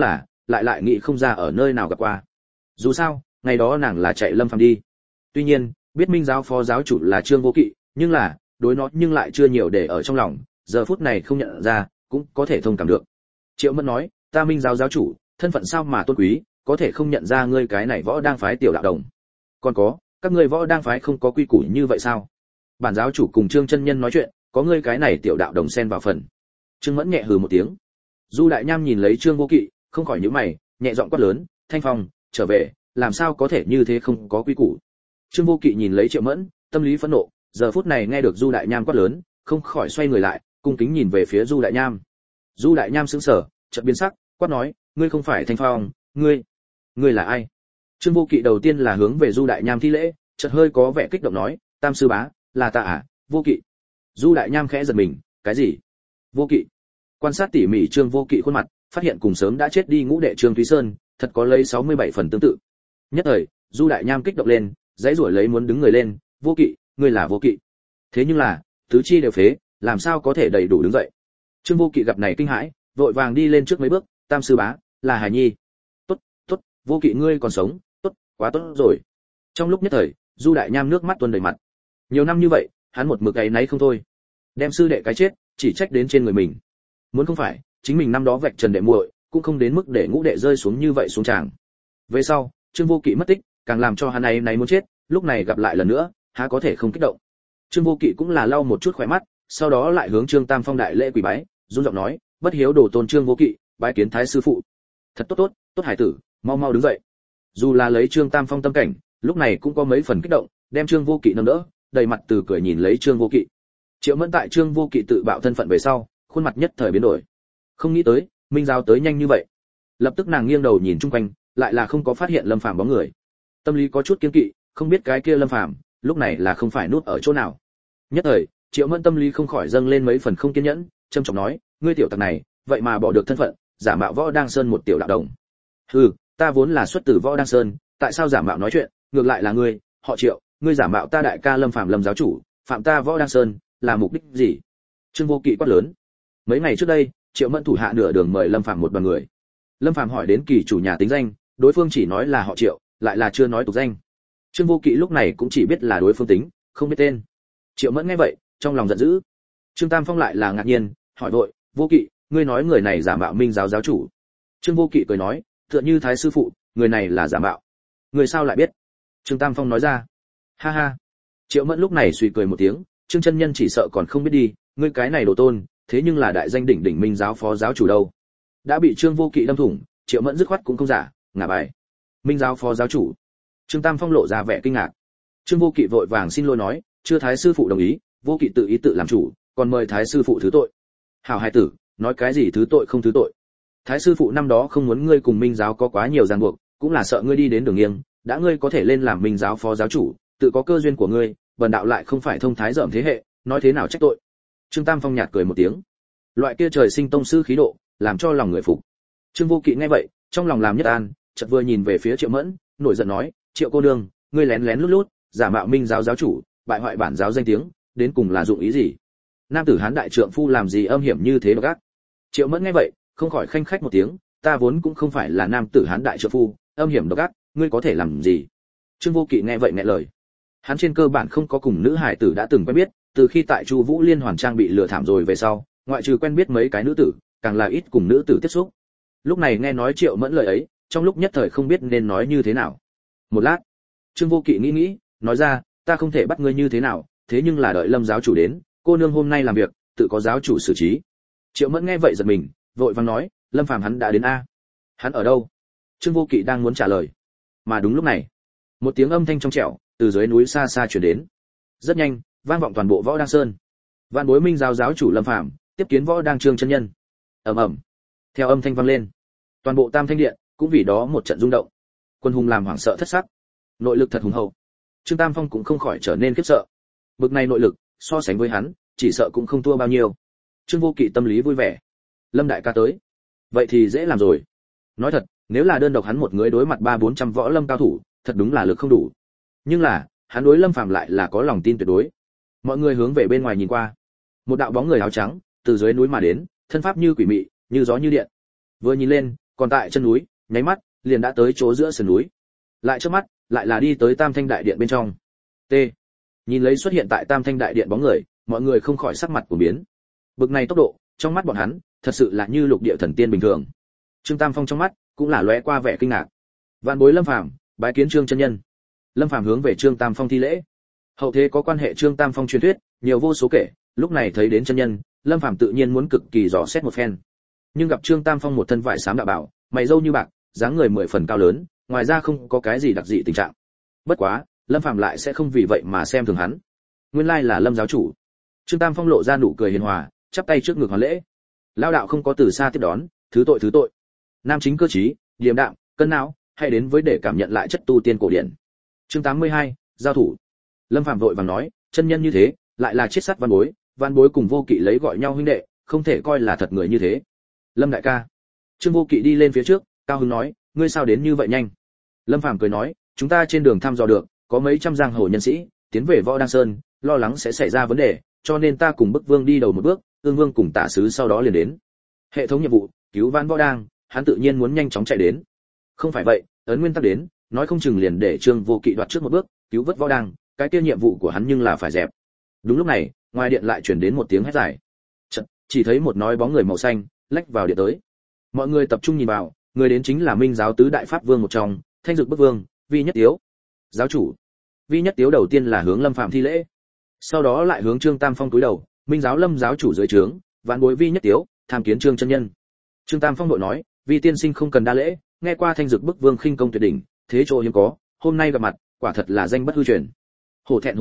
lại nghĩ không ra ở nơi nào gặp qua. Dù sao ngày đó nàng là chạy Lâm Phàm đi. Tuy nhiên biết Minh giáo phó giáo chủ là Trương Vô Kỵ, nhưng là đối nó nhưng lại chưa nhiều để ở trong lòng, giờ phút này không nhận ra cũng có thể thông cảm được. Triệu Mẫn nói, ta Minh giáo giáo chủ thân phận sao mà tôn quý, có thể không nhận ra ngươi cái này võ đang phái tiểu đạo đồng. Còn có, các ngươi võ đang phái không có quy củ như vậy sao? Bản giáo chủ cùng Trương chân nhân nói chuyện, có ngươi cái này tiểu đạo đồng xen vào phần. Trương Mẫn nhẹ hừ một tiếng. Du Đại Nham nhìn lấy Trương Vô Kỵ, không khỏi nhíu mày, nhẹ giọng quát lớn, Thanh Phong, trở về, làm sao có thể như thế không có quy củ. Trương Vô Kỵ nhìn lấy Triệu Mẫn, tâm lý phẫn nộ, giờ phút này nghe được Du Đại Nham quát lớn, không khỏi xoay người lại, cung kính nhìn về phía Du Đại Nham. Du Đại Nham sững sờ, chợt biến sắc, quát nói, ngươi không phải Thanh Phong, ngươi là ai? Trương Vô Kỵ đầu tiên là hướng về Du Đại Nham thi lễ, chợt hơi có vẻ kích động nói, Tam sư bá, là ta à, Vô Kỵ. Du Đại Nham khẽ giật mình, cái gì? Vô Kỵ? Quan sát tỉ mỉ Trương Vô Kỵ khuôn mặt, phát hiện cùng sớm đã chết đi ngũ đệ Trương Thúy Sơn, thật có lấy 67 phần tương tự. Nhất thời, Du Đại Nham kích động lên, giãy giụa lấy muốn đứng người lên, Vô Kỵ, ngươi là Vô Kỵ. Thế nhưng là, tứ chi đều phế, làm sao có thể đầy đủ đứng dậy? Trương Vô Kỵ gặp này kinh hãi, vội vàng đi lên trước mấy bước, Tam sư bá, là Hải Nhi. Tốt, Vô Kỵ ngươi còn sống, tốt, quá tốt rồi. Trong lúc nhất thời, Du Đại Nham nước mắt tuôn đầy mặt. Nhiều năm như vậy, hắn một mực ấy náy không thôi. Đem sư đệ cái chết, chỉ trách đến trên người mình. Muốn không phải, chính mình năm đó vạch trần đệ muội, cũng không đến mức để ngũ đệ rơi xuống như vậy xuống tràng. Về sau, Trương Vô Kỵ mất tích, càng làm cho hắn này muốn chết, lúc này gặp lại lần nữa, há có thể không kích động. Trương Vô Kỵ cũng là lau một chút khóe mắt, sau đó lại hướng Trương Tam Phong đại lễ quỳ bái, run giọng nói, bất hiếu đồ tôn Trương Vô Kỵ, bái kiến thái sư phụ. Thật tốt hải tử, mau mau đứng dậy. Dù là lấy Trương Tam Phong tâm cảnh, lúc này cũng có mấy phần kích động, đem Trương Vô Kỵ nâng đỡ, đầy mặt từ cười nhìn lấy Trương Vô Kỵ. Triệu Mẫn tại Trương Vô Kỵ tự bạo thân phận về sau, khuôn mặt nhất thời biến đổi. Không nghĩ tới, Minh giáo tới nhanh như vậy. Lập tức nàng nghiêng đầu nhìn chung quanh, lại là không có phát hiện Lâm Phàm bóng người. Tâm lý có chút kiêng kỵ, không biết cái kia Lâm Phàm lúc này là không phải núp ở chỗ nào. Nhất thời, Triệu Mẫn tâm lý không khỏi dâng lên mấy phần không kiên nhẫn, trầm trọng nói, ngươi tiểu tặc này, vậy mà bỏ được thân phận, giả mạo Võ Đang Sơn một tiểu đạo đồng. Hừ, ta vốn là xuất từ Võ Đang Sơn, tại sao giả mạo nói chuyện, ngược lại là ngươi, họ Triệu, ngươi giả mạo ta đại ca Lâm Phàm Lâm giáo chủ, phạm ta Võ Đang Sơn, là mục đích gì? Trương Vô Kỵ quát lớn. Mấy ngày trước đây, Triệu Mẫn thủ hạ nửa đường mời Lâm Phàm một đoàn người. Lâm Phàm hỏi đến kỳ chủ nhà tính danh, đối phương chỉ nói là họ Triệu, lại là chưa nói tục danh. Trương Vô Kỵ lúc này cũng chỉ biết là đối phương tính, không biết tên. Triệu Mẫn nghe vậy, trong lòng giận dữ. Trương Tam Phong lại là ngạc nhiên, hỏi vội, Vô Kỵ, ngươi nói người này giả mạo Minh giáo giáo chủ? Trương Vô Kỵ cười nói, tựa như thái sư phụ, người này là giả mạo. Người sao lại biết? Trương Tam Phong nói ra. Ha ha. Triệu Mẫn lúc này suy cười một tiếng, Trương chân nhân chỉ sợ còn không biết đi, ngươi cái này đồ tôn, thế nhưng là đại danh đỉnh đỉnh Minh giáo phó giáo chủ đâu. Đã bị Trương Vô Kỵ đâm thủng, Triệu Mẫn dứt khoát cũng không giả, ngả bài. Minh giáo phó giáo chủ? Trương Tam Phong lộ ra vẻ kinh ngạc. Trương Vô Kỵ vội vàng xin lỗi nói, chưa thái sư phụ đồng ý, Vô Kỵ tự ý tự làm chủ, còn mời thái sư phụ thứ tội. Hảo hài tử, nói cái gì thứ tội không thứ tội? Thái sư phụ năm đó không muốn ngươi cùng Minh giáo có quá nhiều ràng buộc, cũng là sợ ngươi đi đến đường nghiêng, đã ngươi có thể lên làm Minh giáo phó giáo chủ, tự có cơ duyên của ngươi, bần đạo lại không phải thông thái dởm thế hệ, nói thế nào trách tội. Trương Tam Phong nhạt cười một tiếng. Loại kia trời sinh tông sư khí độ, làm cho lòng người phục. Trương Vô Kỵ nghe vậy, trong lòng làm nhất an, chợt vừa nhìn về phía Triệu Mẫn, nổi giận nói, Triệu cô nương, ngươi lén lén lút lút, giả mạo Minh giáo giáo chủ, bại hoại bản giáo danh tiếng, đến cùng là dụng ý gì? Nam tử Hán đại trượng phu làm gì âm hiểm như thế độc ác? Triệu Mẫn nghe vậy, không khỏi khanh khách một tiếng, ta vốn cũng không phải là nam tử Hán đại trượng phu, âm hiểm độc ác, ngươi có thể làm gì? Trương Vô Kỵ nghe vậy nghẹn lời. Hắn trên cơ bản không có cùng nữ hải tử đã từng quen biết, từ khi tại Chu Vũ Liên hoàn trang bị lừa thảm rồi về sau, ngoại trừ quen biết mấy cái nữ tử, càng là ít cùng nữ tử tiếp xúc. Lúc này nghe nói Triệu Mẫn lời ấy, trong lúc nhất thời không biết nên nói như thế nào. Một lát, Trương Vô Kỵ nghĩ, nói ra, ta không thể bắt ngươi như thế nào, thế nhưng là đợi Lâm giáo chủ đến, cô nương hôm nay làm việc, tự có giáo chủ xử trí. Triệu Mẫn nghe vậy giật mình, vội vàng nói, Lâm Phàm hắn đã đến a? Hắn ở đâu? Trương Vô Kỵ đang muốn trả lời, mà đúng lúc này, một tiếng âm thanh trong trẻo từ dưới núi xa xa truyền đến. Rất nhanh, vang vọng toàn bộ Võ Đang Sơn. Vạn Bối Minh giáo giáo chủ Lâm Phàm tiếp kiến Võ Đang Trương chân nhân. Ầm ầm. Theo âm thanh vang lên, toàn bộ Tam Thanh điện cũng vì đó một trận rung động. Quân hùng làm hoảng sợ thất sắc. Nội lực thật hùng hậu. Trương Tam Phong cũng không khỏi trở nên khiếp sợ. Bực này nội lực, so sánh với hắn, chỉ sợ cũng không thua bao nhiêu. Trương Vô Kỵ tâm lý vui vẻ. Lâm đại ca tới, vậy thì dễ làm rồi. Nói thật, nếu là đơn độc hắn một người đối mặt 300-400 võ lâm cao thủ, thật đúng là lực không đủ. Nhưng là, hắn đối Lâm Phàm lại là có lòng tin tuyệt đối. Mọi người hướng về bên ngoài nhìn qua. Một đạo bóng người áo trắng, từ dưới núi mà đến, thân pháp như quỷ mị, như gió như điện. Vừa nhìn lên, còn tại chân núi, nháy mắt liền đã tới chỗ giữa sườn núi. Lại trước mắt lại là đi tới Tam Thanh đại điện bên trong. T. Nhìn lấy xuất hiện tại Tam Thanh đại điện bóng người, mọi người không khỏi sắc mặt của biến. Bực này tốc độ, trong mắt bọn hắn, thật sự là như lục địa thần tiên bình thường. Trương Tam Phong trong mắt cũng là lóe qua vẻ kinh ngạc. Vạn bối Lâm Phàm, bái kiến Trương chân nhân. Lâm Phàm hướng về Trương Tam Phong thi lễ. Hậu thế có quan hệ Trương Tam Phong truyền thuyết, nhiều vô số kể, lúc này thấy đến chân nhân, Lâm Phàm tự nhiên muốn cực kỳ dò xét một phen. Nhưng gặp Trương Tam Phong một thân vải xám đạo bảo, mày râu như bạc, dáng người 10 phần cao lớn, ngoài ra không có cái gì đặc dị tình trạng. Bất quá, Lâm Phàm lại sẽ không vì vậy mà xem thường hắn. Nguyên lai là Lâm giáo chủ. Trương Tam Phong lộ ra nụ cười hiền hòa, chắp tay trước ngực hoàn lễ. Lão đạo không có từ xa tiếp đón, thứ tội. Nam chính cơ trí, điềm đạm, cân não, hãy đến với để cảm nhận lại chất tu tiên cổ điển. Chương 82, giao thủ. Lâm Phàm vội vàng nói, chân nhân như thế, lại là chiết sắt văn bối cùng Vô Kỵ lấy gọi nhau huynh đệ, không thể coi là thật người như thế. Lâm đại ca. Trương Vô Kỵ đi lên phía trước, cao hứng nói, ngươi sao đến như vậy nhanh? Lâm Phàm cười nói, chúng ta trên đường thăm dò được, có mấy trăm giang hồ nhân sĩ tiến về Võ Đăng Sơn, lo lắng sẽ xảy ra vấn đề, cho nên ta cùng Bức Vương đi đầu một bước, Ương Vương cùng Tả sứ sau đó liền đến. Hệ thống nhiệm vụ, cứu vãn Võ Đang, hắn tự nhiên muốn nhanh chóng chạy đến. Không phải vậy, ấn nguyên tắc đến, nói không chừng liền để Trương Vô Kỵ đoạt trước một bước, cứu vớt Võ Đang, cái kia nhiệm vụ của hắn nhưng là phải dẹp. Đúng lúc này, ngoài điện lại truyền đến một tiếng hét dài. Chỉ thấy một nói bóng người màu xanh lách vào điện tới. Mọi người tập trung nhìn vào, người đến chính là Minh giáo tứ đại pháp vương một trong, Thanh Dực Bức Vương, Vi Nhất Tiếu. Giáo chủ. Vi Nhất Tiếu đầu tiên là hướng Lâm Phàm thi lễ, sau đó lại hướng Trương Tam Phong cúi đầu, Minh giáo Lâm giáo chủ dưới trướng, vạn bối Vi Nhất Tiếu, tham kiến Trương chân nhân. Trương Tam Phong nội nói, Vi tiên sinh không cần đa lễ, nghe qua Thanh Dực Bức Vương khinh công tuyệt đỉnh, thế chỗ hiếm có, hôm nay gặp mặt, quả thật là danh bất hư truyền. Hổ thẹn.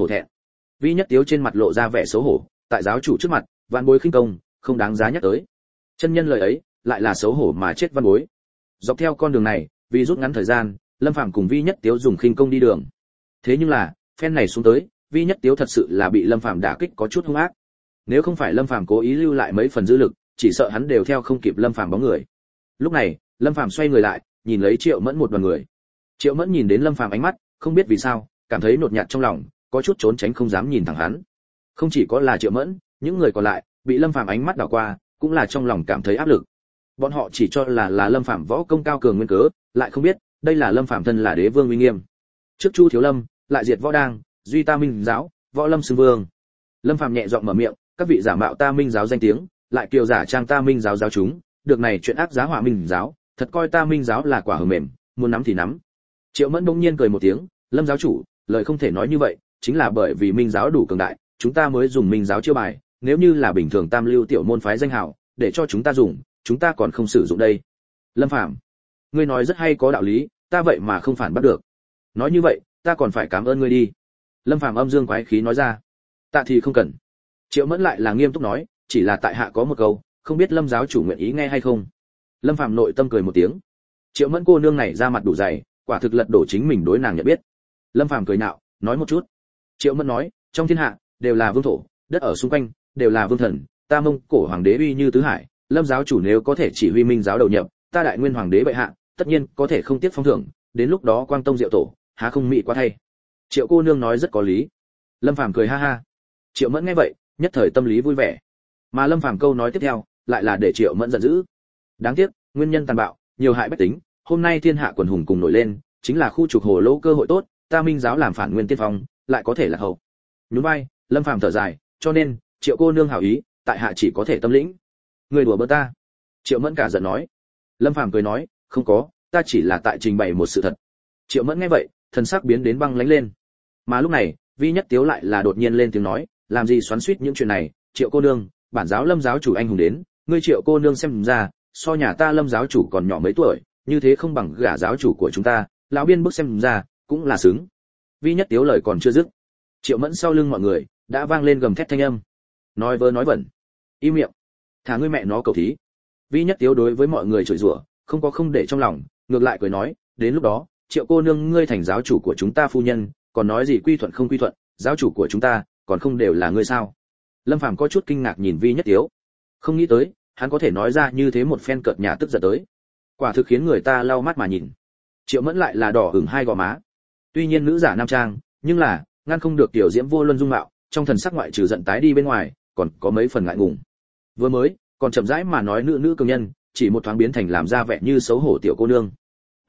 Vi Nhất Tiếu trên mặt lộ ra vẻ xấu hổ, tại giáo chủ trước mặt, vạn bối khinh công, không đáng giá nhắc tới. Chân nhân lời ấy, lại là xấu hổ mà chết văn bối. Dọc theo con đường này, vì rút ngắn thời gian, Lâm Phàm cùng Vi Nhất Tiếu dùng khinh công đi đường. Thế nhưng là, phen này xuống tới, Vi Nhất Tiếu thật sự là bị Lâm Phàm đả kích có chút hung ác. Nếu không phải Lâm Phàm cố ý lưu lại mấy phần dư lực, chỉ sợ hắn đều theo không kịp Lâm Phàm bóng người. Lúc này, Lâm Phàm xoay người lại, nhìn lấy Triệu Mẫn một đoàn người. Triệu Mẫn nhìn đến Lâm Phàm ánh mắt, không biết vì sao, cảm thấy nhột nhạt trong lòng, có chút trốn tránh không dám nhìn thẳng hắn. Không chỉ có là Triệu Mẫn, những người còn lại, bị Lâm Phàm ánh mắt đảo qua, cũng là trong lòng cảm thấy áp lực. Bọn họ chỉ cho là Lâm Phàm võ công cao cường nguyên cớ, lại không biết, đây là Lâm Phàm thân là đế vương uy nghiêm. Trước Chu Thiếu Lâm, lại diệt Võ Đang, duy ta Minh giáo, Võ Lâm xưng vương. Lâm Phàm nhẹ giọng mở miệng, các vị giả mạo ta Minh giáo danh tiếng, lại kiều giả trang ta Minh giáo giáo chúng, được này chuyện ác giá họa Minh giáo, thật coi ta Minh giáo là quả hờ mềm, muốn nắm thì nắm. Triệu Mẫn bỗng nhiên cười một tiếng, Lâm giáo chủ, lời không thể nói như vậy, chính là bởi vì Minh giáo đủ cường đại, chúng ta mới dùng Minh giáo chiêu bài, nếu như là bình thường tam lưu tiểu môn phái danh hào, để cho chúng ta dùng, chúng ta còn không sử dụng đây. Lâm Phàm, ngươi nói rất hay có đạo lý, ta vậy mà không phản bắt được. Nói như vậy, ta còn phải cảm ơn ngươi đi. Lâm Phàm âm dương quái khí nói ra. Tạ thì không cần. Triệu Mẫn lại là nghiêm túc nói, chỉ là tại hạ có một câu, không biết Lâm giáo chủ nguyện ý nghe hay không. Lâm Phàm nội tâm cười một tiếng. Triệu Mẫn cô nương này ra mặt đủ dày, quả thực lật đổ chính mình đối nàng nhận biết. Lâm Phàm cười nhạo, nói một chút. Triệu Mẫn nói, trong thiên hạ đều là vương thổ, đất ở xung quanh đều là vương thần, ta Mông Cổ hoàng đế uy như tứ hải, Lâm giáo chủ nếu có thể chỉ huy Minh giáo đầu nhập, ta Đại Nguyên hoàng đế bệ hạ, tất nhiên có thể không tiếc phong thưởng, đến lúc đó Quang Tông Diệu tổ, há không mỹ quá thay. Triệu cô nương nói rất có lý. Lâm Phàm cười ha ha. Triệu Mẫn nghe vậy, nhất thời tâm lý vui vẻ. Mà Lâm Phàm câu nói tiếp theo, lại là để Triệu Mẫn giận dữ. Đáng tiếc, nguyên nhân tàn bạo, nhiều hại bách tính, hôm nay thiên hạ quần hùng cùng nổi lên, chính là khu trục hồ lỗ cơ hội tốt, ta Minh giáo làm phản nguyên tiên phong, lại có thể là hậu. Nhún vai, Lâm Phàm thở dài, cho nên, Triệu cô nương hảo ý, tại hạ chỉ có thể tâm lĩnh. Người đùa bỡn ta. Triệu Mẫn cả giận nói. Lâm Phàm cười nói, không có, ta chỉ là tại trình bày một sự thật. Triệu Mẫn nghe vậy, thần sắc biến đến băng lãnh lên. Mà lúc này, Vi Nhất Tiếu lại là đột nhiên lên tiếng nói, làm gì xoắn xuýt những chuyện này, Triệu cô nương, bản giáo Lâm giáo chủ anh hùng đến, ngươi Triệu cô nương xem ra, so nhà ta Lâm giáo chủ còn nhỏ mấy tuổi, như thế không bằng gả giáo chủ của chúng ta, lão biên bức xem ra, cũng là xứng. Vi Nhất Tiếu lời còn chưa dứt, Triệu Mẫn sau lưng mọi người đã vang lên gầm thét thanh âm. Nói vớ nói vẩn, im miệng, thả ngươi mẹ nó cầu thí. Vi Nhất Tiếu đối với mọi người chửi rủa, không để trong lòng, ngược lại cười nói, đến lúc đó, Triệu cô nương ngươi thành giáo chủ của chúng ta phu nhân, còn nói gì quy thuận không quy thuận, giáo chủ của chúng ta, còn không đều là ngươi sao? Lâm Phàm có chút kinh ngạc nhìn Vi Nhất Tiếu, không nghĩ tới, hắn có thể nói ra như thế một phen cợt nhả tức giận tới, quả thực khiến người ta lau mắt mà nhìn. Triệu Mẫn lại là đỏ ửng hai gò má, tuy nhiên nữ giả nam trang, nhưng là ngăn không được tiểu diễm vô luân dung mạo, trong thần sắc ngoại trừ giận tái đi bên ngoài, còn có mấy phần ngại ngùng. Vừa mới, còn chậm rãi mà nói nữ cường nhân, chỉ một thoáng biến thành làm ra vẻ như xấu hổ tiểu cô nương.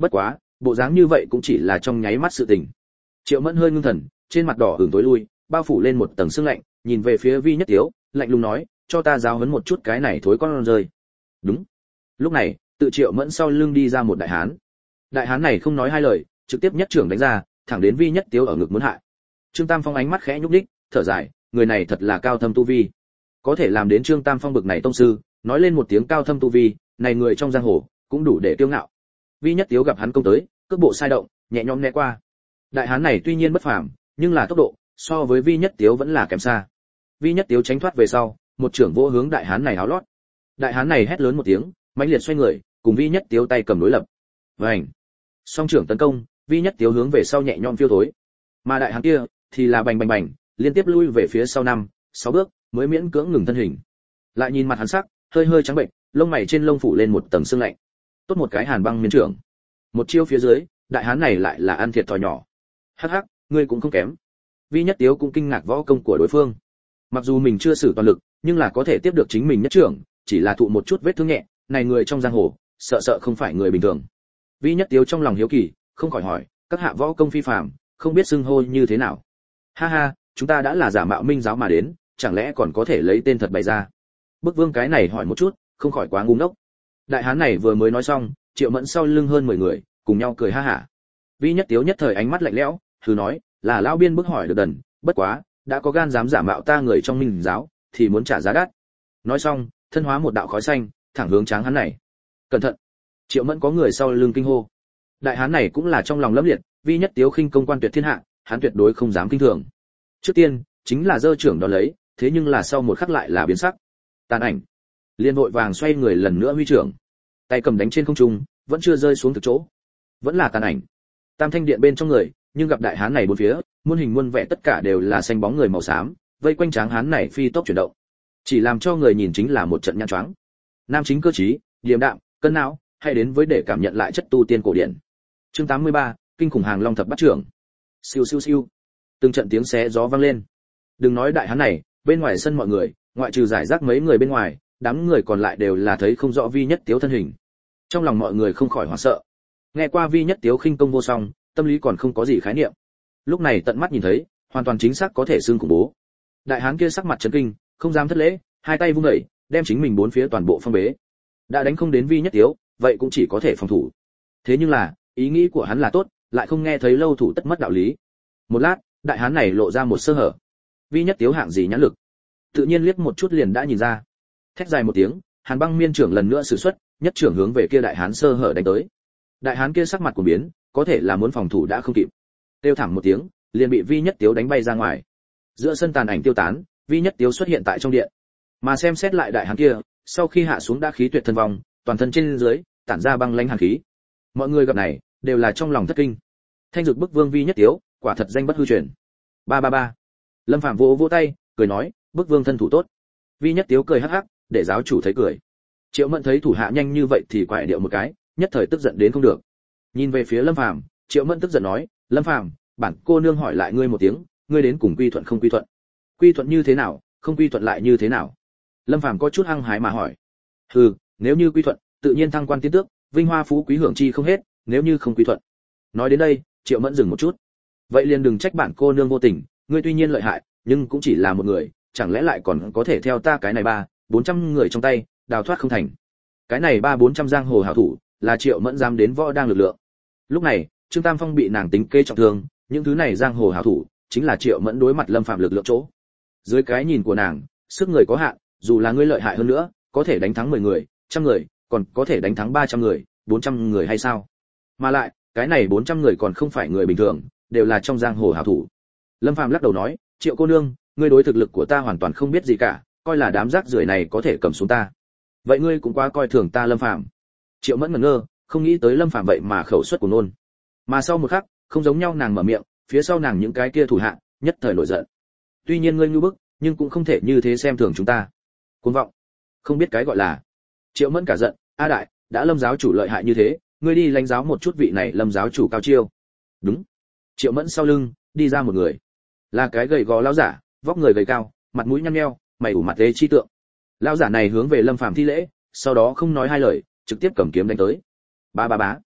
Bất quá, bộ dáng như vậy cũng chỉ là trong nháy mắt sự tình. Triệu Mẫn hơi ngưng thần, trên mặt đỏ ửng tối lui, bao phủ lên một tầng sương lạnh, nhìn về phía Vi Nhất Tiếu, lạnh lùng nói, cho ta giáo huấn một chút cái này thối con rơi. Đúng. Lúc này, tự Triệu Mẫn sau lưng đi ra một đại hán. Đại hán này không nói hai lời, trực tiếp nhất trưởng đánh ra, thẳng đến Vi Nhất Tiếu ở ngực muốn hại. Trương Tam Phong ánh mắt khẽ nhúc nhích, thở dài, người này thật là cao thâm tu vi. Có thể làm đến Trương Tam Phong bực này tông sư, nói lên một tiếng cao thâm tu vi, này người trong giang hồ cũng đủ để kiêu ngạo. Vi Nhất Tiếu gặp hắn công tới, cước bộ sai động, nhẹ nhõm né qua. Đại hán này tuy nhiên bất phàm, nhưng là tốc độ so với Vi Nhất Tiếu vẫn là kém xa. Vi Nhất Tiếu tránh thoát về sau, một trưởng vỗ hướng đại hán này áo lót. Đại hán này hét lớn một tiếng, mãnh liệt xoay người, cùng Vi Nhất Tiếu tay cầm đối lập. Vành. Song trưởng tấn công, Vi Nhất Tiếu hướng về sau nhẹ nhõm phiêu thối. Mà đại hán kia thì là bành bành bành, liên tiếp lui về phía sau 5-6 bước, mới miễn cưỡng ngừng thân hình. Lại nhìn mặt hắn sắc, hơi hơi trắng bệnh, lông mày trên lông phủ lên một tầng sương lạnh. Tốt một cái Hàn Băng miên trưởng. Một chiêu phía dưới, đại hán này lại là ăn thiệt thòi nhỏ. Hắc hắc, ngươi cũng không kém. Vi Nhất Tiếu cũng kinh ngạc võ công của đối phương. Mặc dù mình chưa sử toàn lực, nhưng là có thể tiếp được chính mình nhất trưởng, chỉ là thụ một chút vết thương nhẹ, này người trong giang hồ, sợ sợ không phải người bình thường. Vi Nhất Tiếu trong lòng hiếu kỳ, không khỏi hỏi, các hạ võ công phi phàm, không biết xưng hô như thế nào. Ha ha, chúng ta đã là giả mạo minh giáo mà đến, chẳng lẽ còn có thể lấy tên thật bày ra. Bức Vương cái này hỏi một chút, không khỏi quá ngu ngốc. Đại hán này vừa mới nói xong, Triệu Mẫn sau lưng hơn 10 người, cùng nhau cười ha hả. Vi Nhất Tiếu nhất thời ánh mắt lạnh lẽo, thử nói, là lão biên bức hỏi được đần, bất quá, đã có gan dám giả mạo ta người trong minh giáo, thì muốn trả giá đắt. Nói xong, thân hóa một đạo khói xanh, thẳng hướng tráng hán này. Cẩn thận! Triệu Mẫn có người sau lưng kinh hô. Đại hán này cũng là trong lòng lẫm liệt, Vi Nhất Tiếu khinh công quan tuyệt thiên hạ, hắn tuyệt đối không dám kinh thường. Trước tiên, chính là giơ trưởng đó lấy, thế nhưng là sau một khắc lại là biến sắc. Tàn ảnh. Liên vội vàng xoay người lần nữa huy trưởng. Tay cầm đánh trên không trung, vẫn chưa rơi xuống từ chỗ. Vẫn là tàn ảnh. Tam thanh điện bên trong người, nhưng gặp đại hán này bốn phía, muôn hình muôn vẻ tất cả đều là xanh bóng người màu xám, vây quanh tráng hán này phi tốc chuyển động. Chỉ làm cho người nhìn chính là một trận nhãn choáng. Nam chính cơ trí, điềm đạm, cân não, hay đến với để cảm nhận lại chất tu tiên cổ điển. Chương 83, kinh khủng hàng long thập bát trưởng. Siêu siêu siêu. Từng trận tiếng xé gió vang lên. Đừng nói đại hán này, bên ngoài sân mọi người, ngoại trừ giải rác mấy người bên ngoài, đám người còn lại đều là thấy không rõ Vi Nhất Tiếu thân hình. Trong lòng mọi người không khỏi hoảng sợ. Nghe qua Vi Nhất Tiếu khinh công vô song, tâm lý còn không có gì khái niệm. Lúc này tận mắt nhìn thấy, hoàn toàn chính xác có thể xương khủng bố. Đại hán kia sắc mặt chấn kinh, không dám thất lễ, hai tay vung dậy, đem chính mình bốn phía toàn bộ phong bế. Đã đánh không đến Vi Nhất Tiếu, vậy cũng chỉ có thể phòng thủ. Thế nhưng là, ý nghĩ của hắn là tốt, lại không nghe thấy lâu thủ tất mất đạo lý. Một lát, đại hán này lộ ra một sơ hở. Vi Nhất Tiếu hạng gì nhãn lực, tự nhiên liếc một chút liền đã nhìn ra. Thét dài một tiếng, Hàn Băng miên trưởng lần nữa sử xuất, nhất trưởng hướng về kia đại hán sơ hở đánh tới. Đại hán kia sắc mặt của biến, có thể là muốn phòng thủ đã không kịp. Tiêu thẳng một tiếng, liền bị Vi Nhất Tiếu đánh bay ra ngoài. Giữa sân tàn ảnh tiêu tán, Vi Nhất Tiếu xuất hiện tại trong điện. Mà xem xét lại đại hán kia, sau khi hạ xuống đã khí tuyệt thân vong, toàn thân trên dưới tản ra băng lãnh hàn khí. Mọi người gặp này, đều là trong lòng thất kinh. Thanh Dực Bức Vương Vi Nhất Tiếu, quả thật danh bất hư truyền. Ba ba ba. Lâm Phàm vỗ vỗ tay, cười nói, Bức Vương thân thủ tốt. Vi Nhất Tiếu cười hắc hắc, để giáo chủ thấy cười. Triệu Mẫn thấy thủ hạ nhanh như vậy thì quải điệu một cái, nhất thời tức giận đến không được. Nhìn về phía Lâm Phàm, Triệu Mẫn tức giận nói, Lâm Phàm, bản cô nương hỏi lại ngươi một tiếng, ngươi đến cùng quy thuận không quy thuận? Quy thuận như thế nào, không quy thuận lại như thế nào? Lâm Phàm có chút hăng hái mà hỏi. Hừ, nếu như quy thuận, tự nhiên thăng quan tiến tước, vinh hoa phú quý hưởng chi không hết, nếu như không quy thuận. Nói đến đây, Triệu Mẫn dừng một chút. Vậy liền đừng trách bản cô nương vô tình, ngươi tuy nhiên lợi hại, nhưng cũng chỉ là một người, chẳng lẽ lại còn có thể theo ta cái này 300-400 người trong tay, đào thoát không thành. Cái này 300-400 giang hồ hảo thủ, là Triệu Mẫn dám đến võ đang lực lượng. Lúc này, Trương Tam Phong bị nàng tính kế trọng thương, những thứ này giang hồ hảo thủ, chính là Triệu Mẫn đối mặt Lâm Phạm lực lượng chỗ. Dưới cái nhìn của nàng, sức người có hạn, dù là ngươi lợi hại hơn nữa, có thể đánh thắng 10 người, 100 người, còn có thể đánh thắng 300 người, 400 người hay sao? Mà lại, cái này 400 người còn không phải người bình thường, đều là trong giang hồ hảo thủ. Lâm Phàm lắc đầu nói, Triệu cô nương, ngươi đối thực lực của ta hoàn toàn không biết gì cả, coi là đám rác rưởi này có thể cầm xuống ta. Vậy ngươi cũng quá coi thường ta Lâm Phàm. Triệu Mẫn ngẩn ngơ, không nghĩ tới Lâm Phàm vậy mà khẩu suất của nôn. Mà sau một khắc, không giống nhau nàng mở miệng, phía sau nàng những cái kia thủ hạ, nhất thời nổi giận. Tuy nhiên ngươi ngu bức, nhưng cũng không thể như thế xem thường chúng ta. Cuồng vọng, không biết cái gọi là. Triệu Mẫn cả giận, a đại, đã Lâm giáo chủ lợi hại như thế, ngươi đi lãnh giáo một chút vị này Lâm giáo chủ cao chiêu. Đúng. Triệu Mẫn sau lưng đi ra một người, là cái gầy gò lão giả, vóc người gầy cao, mặt mũi nhăn nheo, mày ủ mặt lê chi tượng. Lão giả này hướng về Lâm Phàm thi lễ, sau đó không nói hai lời, trực tiếp cầm kiếm đánh tới. Ba ba bá.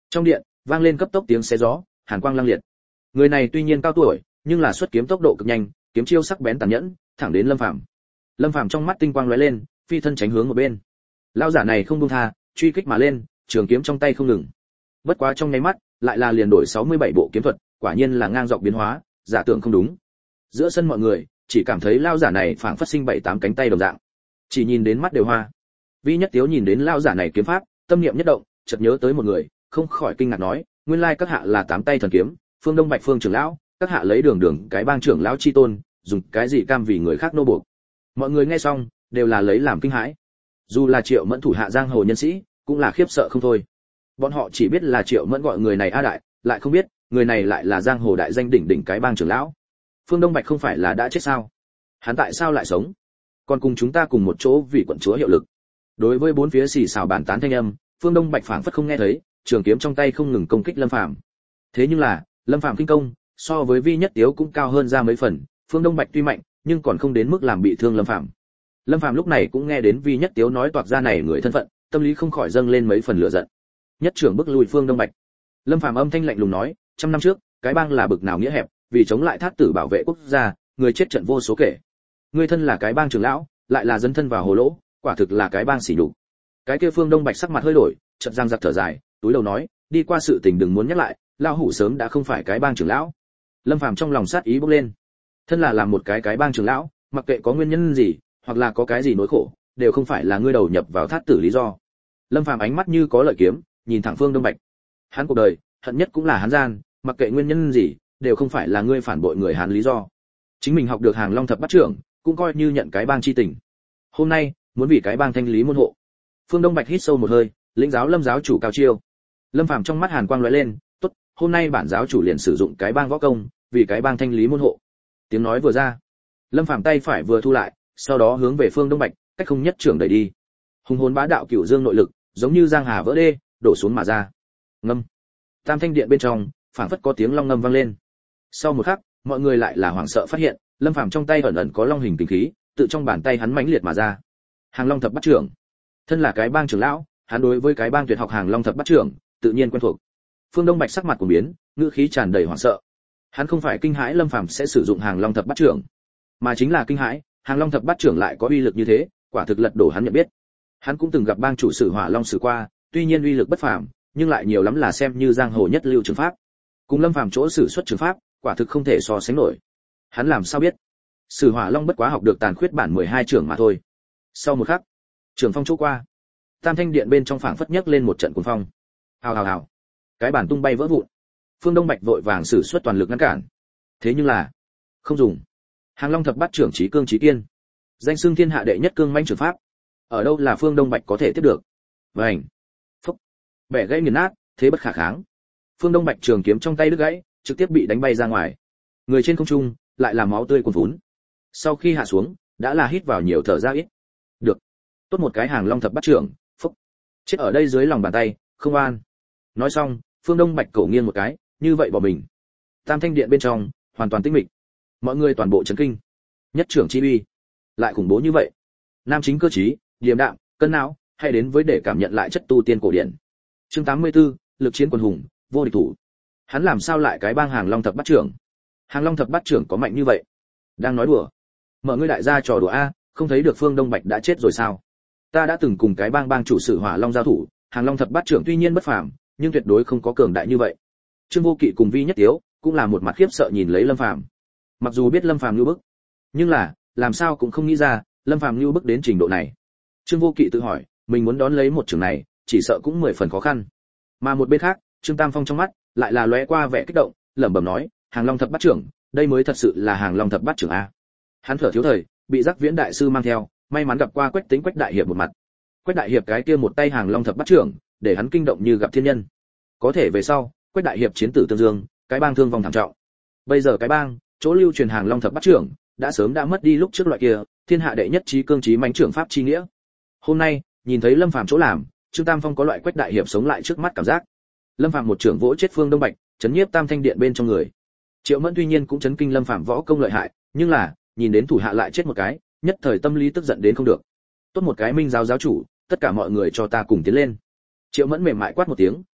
Trong điện vang lên cấp tốc tiếng xé gió, hàn quang lăng liệt. Người này tuy nhiên cao tuổi, nhưng là xuất kiếm tốc độ cực nhanh, kiếm chiêu sắc bén tàn nhẫn, thẳng đến Lâm Phàm. Lâm Phàm trong mắt tinh quang lóe lên, phi thân tránh hướng một bên. Lão giả này không buông tha, truy kích mà lên, trường kiếm trong tay không ngừng. Bất quá trong nháy mắt, lại là liền đổi 67 bộ kiếm thuật, quả nhiên là ngang dọc biến hóa, giả tưởng không đúng. Giữa sân mọi người chỉ cảm thấy lão giả này phảng phất sinh 7-8 cánh tay đồng dạng, chỉ nhìn đến mắt đều hoa. Vi Nhất Tiếu nhìn đến lão giả này kiếm pháp, tâm niệm nhất động, chợt nhớ tới một người, không khỏi kinh ngạc nói, nguyên lai các hạ là 8 tay thần kiếm, Phương Đông Bạch Phương trưởng lão, các hạ lấy đường cái bang trưởng lão chi tôn, dùng cái gì cam vì người khác nô buộc. Mọi người nghe xong, đều là lấy làm kinh hãi. Dù là Triệu Mẫn thủ hạ giang hồ nhân sĩ, cũng là khiếp sợ không thôi. Bọn họ chỉ biết là Triệu Mẫn gọi người này A đại, lại không biết, người này lại là giang hồ đại danh đỉnh cái bang trưởng lão. Phương Đông Bạch không phải là đã chết sao? Hắn tại sao lại sống? Còn cùng chúng ta cùng một chỗ vì quận chúa hiệu lực. Đối với bốn phía xì xào bàn tán thanh âm, Phương Đông Bạch phảng phất không nghe thấy, trường kiếm trong tay không ngừng công kích Lâm Phàm. Thế nhưng là, Lâm Phàm kinh công, so với Vi Nhất Tiếu cũng cao hơn ra mấy phần, Phương Đông Bạch tuy mạnh, nhưng còn không đến mức làm bị thương Lâm Phàm. Lâm Phàm lúc này cũng nghe đến Vi Nhất Tiếu nói toạc ra này người thân phận, tâm lý không khỏi dâng lên mấy phần lửa giận. Nhất trưởng bức lùi Phương Đông Bạch. Lâm Phàm âm thanh lạnh lùng nói, trăm năm trước, cái bang là bực nào nghĩa hẹp, vì chống lại thát tử bảo vệ quốc gia, người chết trận vô số kể. Ngươi thân là cái bang trưởng lão, lại là dân thân vào hồ lỗ, quả thực là cái bang sỉ nhục. Cái kia Phương Đông Bạch sắc mặt hơi đổi, chợt răng giặc thở dài, túi đầu nói, đi qua sự tình đừng muốn nhắc lại, lão hủ sớm đã không phải cái bang trưởng lão. Lâm Phàm trong lòng sát ý bốc lên. Thân là làm một cái bang trưởng lão, mặc kệ có nguyên nhân gì, hoặc là có cái gì nỗi khổ, đều không phải là ngươi đầu nhập vào thát tử lý do. Lâm Phàm ánh mắt như có lợi kiếm, nhìn thẳng Phương Đông Bạch. Hắn cuộc đời, hận nhất cũng là hắn gian, mặc kệ nguyên nhân gì, đều không phải là ngươi phản bội người Hán lý do. Chính mình học được Hàng Long thập bát trưởng, cũng coi như nhận cái bang chi tình. Hôm nay, muốn vì cái bang thanh lý môn hộ. Phương Đông Bạch hít sâu một hơi, lĩnh giáo Lâm giáo chủ cao chiêu. Lâm Phàm trong mắt hàn quang lóe lên, tốt, hôm nay bản giáo chủ liền sử dụng cái bang võ công, vì cái bang thanh lý môn hộ. Tiếng nói vừa ra, Lâm Phàm tay phải vừa thu lại, sau đó hướng về Phương Đông Bạch, cách không nhất trưởng đẩy đi. Hùng hồn bá đạo cửu dương nội lực, giống như giang hà vỡ đê, đổ xuống mà ra. Ngâm. Tam thanh điện bên trong, phảng phất có tiếng long ngâm vang lên. Sau một khắc, mọi người lại là hoảng sợ phát hiện, Lâm Phàm trong tay ẩn ẩn có long hình tình khí, tự trong bàn tay hắn mãnh liệt mà ra. Hàng Long thập bát trưởng. Thân là cái bang trưởng lão, hắn đối với cái bang tuyệt học Hàng Long thập bát trưởng, tự nhiên quen thuộc. Phương Đông Bạch sắc mặt của biến, ngữ khí tràn đầy hoảng sợ. Hắn không phải kinh hãi Lâm Phàm sẽ sử dụng Hàng Long thập bát trưởng, mà chính là kinh hãi, Hàng Long thập bát trưởng lại có uy lực như thế, quả thực lật đổ hắn nhận biết. Hắn cũng từng gặp bang chủ sử Hỏa Long sử qua, tuy nhiên uy lực bất phàm, nhưng lại nhiều lắm là xem như giang hồ nhất lưu trường pháp. Cùng Lâm Phàm chỗ sử xuất trường pháp, quả thực không thể so sánh nổi. Hắn làm sao biết? Sử Hỏa Long bất quá học được tàn khuyết bản 12 trưởng mà thôi. Sau một khắc, trường phong chỗ qua, Tam Thanh điện bên trong phảng phất nhấc lên một trận cuồng phong. Hào hào hào, cái bản tung bay vỡ vụn. Phương Đông Bạch vội vàng sử xuất toàn lực ngăn cản. Thế nhưng là, không dùng. Hàng Long thập bát trưởng chí cương chí kiên, danh xưng thiên hạ đệ nhất cương mãnh trường pháp, ở đâu là Phương Đông Bạch có thể tiếp được? Vành, phốc, bẻ gãy nghiền nát, thế bất khả kháng. Phương Đông Bạch trường kiếm trong tay đứt gãy, trực tiếp bị đánh bay ra ngoài. Người trên không trung lại là máu tươi cuồn phún. Sau khi hạ xuống, đã là hít vào nhiều thở ra ít. Được, tốt một cái Hàng Long thập bát trưởng, phốc, chết ở đây dưới lòng bàn tay, không an. Nói xong, Phương Đông Bạch cổ nghiêng một cái, như vậy bỏ mình. Tam Thanh điện bên trong hoàn toàn tĩnh mịch, mọi người toàn bộ chấn kinh. Nhất trưởng chi uy, lại khủng bố như vậy. Nam chính cơ trí, điềm đạm, cân não, hay đến với để cảm nhận lại chất tu tiên cổ điển. Chương 84, lực chiến quần hùng, vô địch thủ. Hắn làm sao lại cái bang Hàng Long thập bát trưởng? Hàng Long thập bát trưởng có mạnh như vậy? Đang nói đùa. Mở ngươi đại gia trò đùa a, không thấy được Phương Đông Bạch đã chết rồi sao? Ta đã từng cùng cái bang chủ sử Hỏa Long giao thủ, Hàng Long thập bát trưởng tuy nhiên bất phàm, nhưng tuyệt đối không có cường đại như vậy. Trương Vô Kỵ cùng Vi Nhất Tiếu cũng là một mặt khiếp sợ nhìn lấy Lâm Phàm. Mặc dù biết Lâm Phàm nhu bức, nhưng là làm sao cũng không nghĩ ra Lâm Phàm nhu bức đến trình độ này. Trương Vô Kỵ tự hỏi, mình muốn đón lấy một trường này, chỉ sợ cũng 10 phần khó khăn. Mà một bên khác, Trương Tam Phong trong mắt lại là lóe qua vẻ kích động, lẩm bẩm nói, Hàng Long thập bát trưởng, đây mới thật sự là Hàng Long thập bát trưởng a. Hắn thở thiếu thời, bị Giác Viễn đại sư mang theo, may mắn gặp qua Quách Tĩnh Quách đại hiệp một mặt. Quách đại hiệp cái kia một tay Hàng Long thập bát trưởng, để hắn kinh động như gặp thiên nhân. Có thể về sau, Quách đại hiệp chiến tử tương dương, cái bang thương vong thảm trọng. Bây giờ cái bang, chỗ lưu truyền Hàng Long thập bát trưởng, đã sớm đã mất đi lúc trước loại kia, thiên hạ đệ nhất chí cương chí mãnh trưởng pháp chi nghĩa. Hôm nay, nhìn thấy Lâm Phàm chỗ làm, Trương Tam Phong có loại Quách đại hiệp sống lại trước mắt cảm giác. Lâm Phàm một trưởng vỗ chết Phương Đông Bạch, chấn nhiếp Tam Thanh điện bên trong người. Triệu Mẫn tuy nhiên cũng chấn kinh Lâm Phàm võ công lợi hại, nhưng là, nhìn đến thủ hạ lại chết một cái, nhất thời tâm lý tức giận đến không được. Tốt một cái Minh giáo giáo chủ, tất cả mọi người cho ta cùng tiến lên. Triệu Mẫn mềm mại quát một tiếng,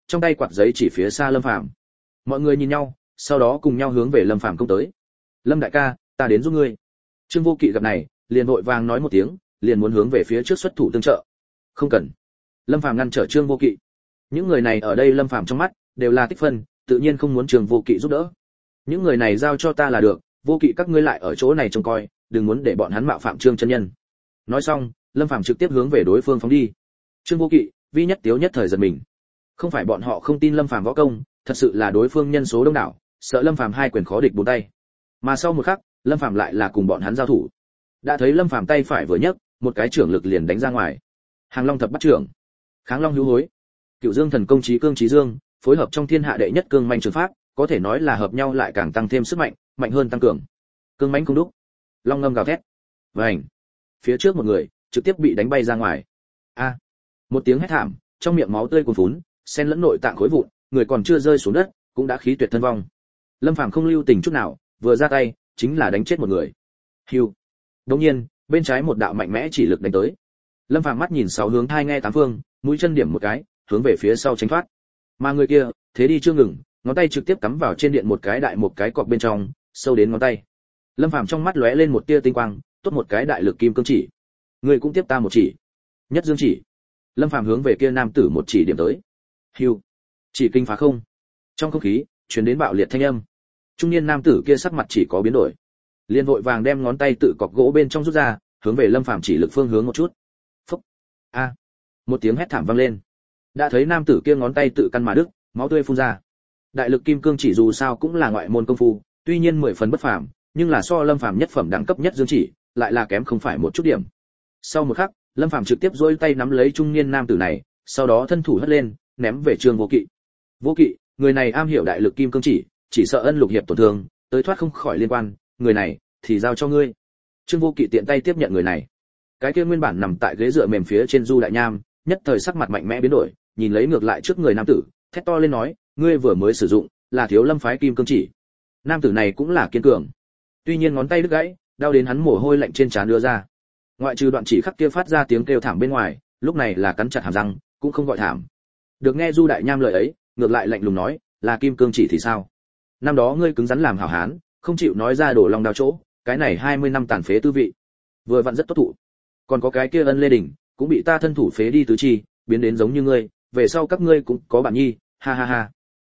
trong tay quạt giấy chỉ phía xa Lâm Phàm. Mọi người nhìn nhau, sau đó cùng nhau hướng về Lâm Phàm công tới. Lâm đại ca, ta đến giúp ngươi. Trương Vô Kỵ gặp này, liền vội vàng nói một tiếng, liền muốn hướng về phía trước xuất thủ tương trợ. Không cần. Lâm Phàm ngăn trở Trương Vô Kỵ. Những người này ở đây Lâm Phàm trong mắt đều là tích phân, tự nhiên không muốn Trương Vô Kỵ giúp đỡ. Những người này giao cho ta là được, Vô Kỵ các ngươi lại ở chỗ này trông coi, đừng muốn để bọn hắn mạo phạm Trương chân nhân. Nói xong, Lâm Phàm trực tiếp hướng về đối phương phóng đi. Trương Vô Kỵ, Vi Nhất Tiếu nhất thời giật mình. Không phải bọn họ không tin Lâm Phàm võ công, thật sự là đối phương nhân số đông đảo, sợ Lâm Phàm hai quyền khó địch bốn tay. Mà sau một khắc, Lâm Phàm lại là cùng bọn hắn giao thủ. Đã thấy Lâm Phàm tay phải vừa nhấc, một cái trưởng lực liền đánh ra ngoài. Hàng Long thập bắt trưởng, Kháng Long hữu hối, Cửu Dương thần công chí cương chí dương, phối hợp trong thiên hạ đệ nhất cương manh trường pháp, có thể nói là hợp nhau lại càng tăng thêm sức mạnh, mạnh hơn tăng cường. Cương mãnh cung đúc, long ngâm gào thét. Vành. Phía trước một người trực tiếp bị đánh bay ra ngoài. A! Một tiếng hét thảm, trong miệng máu tươi cuồn phún, xen lẫn nội tạng khối vụn, người còn chưa rơi xuống đất, cũng đã khí tuyệt thân vong. Lâm Phàm không lưu tình chút nào, vừa ra tay, chính là đánh chết một người. Hưu. Đột nhiên, bên trái một đạo mạnh mẽ chỉ lực đánh tới. Lâm Phàm mắt nhìn sáu hướng hai nghe tám phương, mũi chân điểm một cái, hướng về phía sau tránh thoát. Mà người kia, thế đi chưa ngừng, ngón tay trực tiếp cắm vào trên điện một cái đại một cái cọc bên trong, sâu đến ngón tay. Lâm Phàm trong mắt lóe lên một tia tinh quang, tốt một cái đại lực kim cương chỉ. Người cũng tiếp ta một chỉ. Nhất dương chỉ. Lâm Phàm hướng về kia nam tử một chỉ điểm tới. Hưu. Chỉ kinh phá không. Trong không khí truyền đến bạo liệt thanh âm. Trung niên nam tử kia sắc mặt chỉ có biến đổi, liền vội vàng đem ngón tay tự cọc gỗ bên trong rút ra, hướng về Lâm Phàm chỉ lực phương hướng một chút. Phốc. A. Một tiếng hét thảm vang lên. Đã thấy nam tử kia ngón tay tự căn mà đứt, máu tươi phun ra. Đại lực kim cương chỉ dù sao cũng là ngoại môn công phu, tuy nhiên 10 phần bất phàm, nhưng là so Lâm Phàm nhất phẩm đẳng cấp nhất dương chỉ, lại là kém không phải một chút điểm. Sau một khắc, Lâm Phàm trực tiếp giơ tay nắm lấy trung niên nam tử này, sau đó thân thủ hất lên, ném về Trương Vô Kỵ. Vô Kỵ, người này am hiểu đại lực kim cương chỉ sợ ân lục hiệp tổn thương, tới thoát không khỏi liên quan, người này thì giao cho ngươi. Trương Vô Kỵ tiện tay tiếp nhận người này. Cái kia nguyên bản nằm tại ghế dựa mềm phía trên Du Đại Nham, nhất thời sắc mặt mạnh mẽ biến đổi, nhìn lấy ngược lại trước người nam tử, thét to lên nói, ngươi vừa mới sử dụng là Thiếu Lâm phái kim cương chỉ. Nam tử này cũng là kiên cường. Tuy nhiên ngón tay đứt gãy, đau đến hắn mồ hôi lạnh trên trán đưa ra. Ngoại trừ đoạn chỉ khắc kia phát ra tiếng kêu thảm bên ngoài, lúc này là cắn chặt hàm răng, cũng không gọi thảm. Được nghe Du Đại Nham lời ấy, ngược lại lạnh lùng nói, là kim cương chỉ thì sao? Năm đó ngươi cứng rắn làm hảo hán, không chịu nói ra đổ lòng đao chỗ, cái này 20 năm tàn phế tư vị, vừa vặn rất tốt thụ. Còn có cái kia Ân Lê Đình, cũng bị ta thân thủ phế đi tứ chi, biến đến giống như ngươi, về sau các ngươi cũng có bạn nhi, ha ha ha.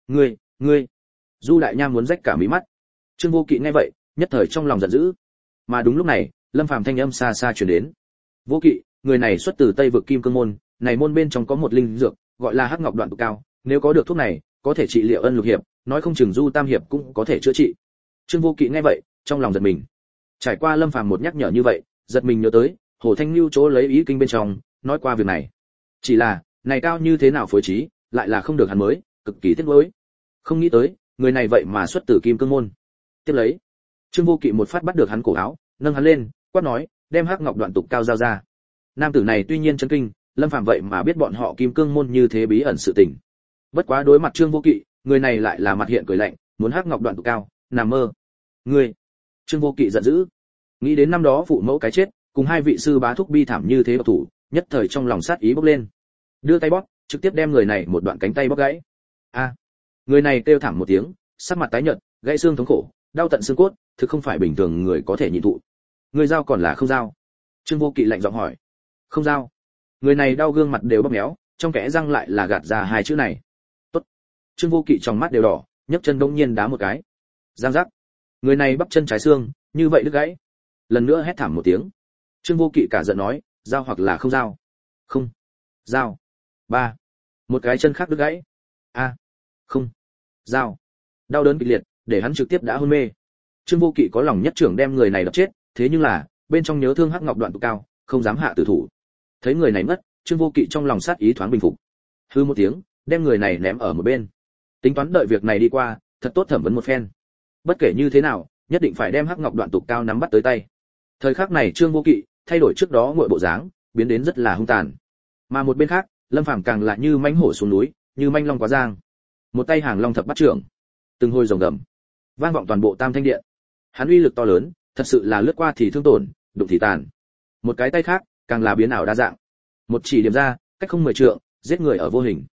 Ngươi. Du Đại Nham muốn rách cả mí mắt. Trương Vô Kỵ nghe vậy, nhất thời trong lòng giận dữ. Mà đúng lúc này, Lâm Phàm thanh âm xa xa truyền đến. Vô Kỵ, người này xuất từ Tây vực Kim Cương môn, này môn bên trong có một linh dược, gọi là Hắc Ngọc Đoạn Tụ Cao, nếu có được thuốc này, có thể trị liệu ân lục hiệp, nói không chừng Du Tam hiệp cũng có thể chữa trị. Trương Vô Kỵ nghe vậy, trong lòng giật mình. Trải qua Lâm Phàm một nhắc nhở như vậy, giật mình nhớ tới, Hồ Thanh Nưu chỗ lấy ý kinh bên trong, nói qua việc này. Chỉ là, này cao như thế nào phối trí, lại là không được hắn mới, cực kỳ tiếc nuối. Không nghĩ tới, người này vậy mà xuất từ Kim Cương môn. Tiếp lấy, Trương Vô Kỵ một phát bắt được hắn cổ áo, nâng hắn lên, quát nói, đem Hắc Ngọc Đoạn Tục Cao giao ra. Nam tử này tuy nhiên chấn kinh, Lâm Phàm vậy mà biết bọn họ Kim Cương môn như thế bí ẩn sự tình. Bất quá đối mặt Trương Vô Kỵ, người này lại là mặt hiện cười lạnh, muốn Hắc Ngọc Đoạn Tục Cao, nằm mơ. Ngươi! Trương Vô Kỵ giận dữ, nghĩ đến năm đó phụ mẫu cái chết, cùng hai vị sư bá thúc bi thảm như thế độc thủ, nhất thời trong lòng sát ý bốc lên. Đưa tay bóp, trực tiếp đem người này một đoạn cánh tay bóp gãy. A! Người này kêu thảm một tiếng, sắc mặt tái nhợt, gãy xương thống khổ, đau tận xương cốt, thực không phải bình thường người có thể nhịn thụ. Người giao còn là không giao? Trương Vô Kỵ lạnh giọng hỏi. Không giao. Người này đau gương mặt đều bóp méo, trong kẽ răng lại là gạt ra hai chữ này. Tốt. Trương Vô Kỵ trong mắt đều đỏ, nhấc chân bỗng nhiên đá một cái. Giang giác. Người này bắp chân trái xương, như vậy đứt gãy. Lần nữa hét thảm một tiếng. Trương Vô Kỵ cả giận nói, giao hoặc là không giao? Không. Giao. Ba. Một cái chân khác đứt gãy. A. Không. Giao. Đau đớn kịch liệt, để hắn trực tiếp đã hôn mê. Trương Vô Kỵ có lòng nhất trưởng đem người này đập chết, thế nhưng là, bên trong nhớ thương Hắc Ngọc Đoạn Tụ Cao, không dám hạ tử thủ. Thấy người này mất, Trương Vô Kỵ trong lòng sát ý thoáng bình phục. Hư một tiếng, đem người này ném ở một bên. Tính toán đợi việc này đi qua, thật tốt thẩm vấn một phen. Bất kể như thế nào, nhất định phải đem Hắc Ngọc Đoạn Tụ Cao nắm bắt tới tay. Thời khắc này Trương Vô Kỵ thay đổi trước đó ngụy bộ dáng, biến đến rất là hung tàn. Mà một bên khác, Lâm Phàm càng là như mãnh hổ xuống núi, như manh long quá giang. Một tay Hàng Long thập bắt trưởng, từng hồi rồng gầm, vang vọng toàn bộ Tam Thanh Điện. Hắn uy lực to lớn, thật sự là lướt qua thì thương tổn, đụng thì tàn. Một cái tay khác, càng là biến ảo đa dạng. Một chỉ điểm ra, cách không 10 trượng, giết người ở vô hình.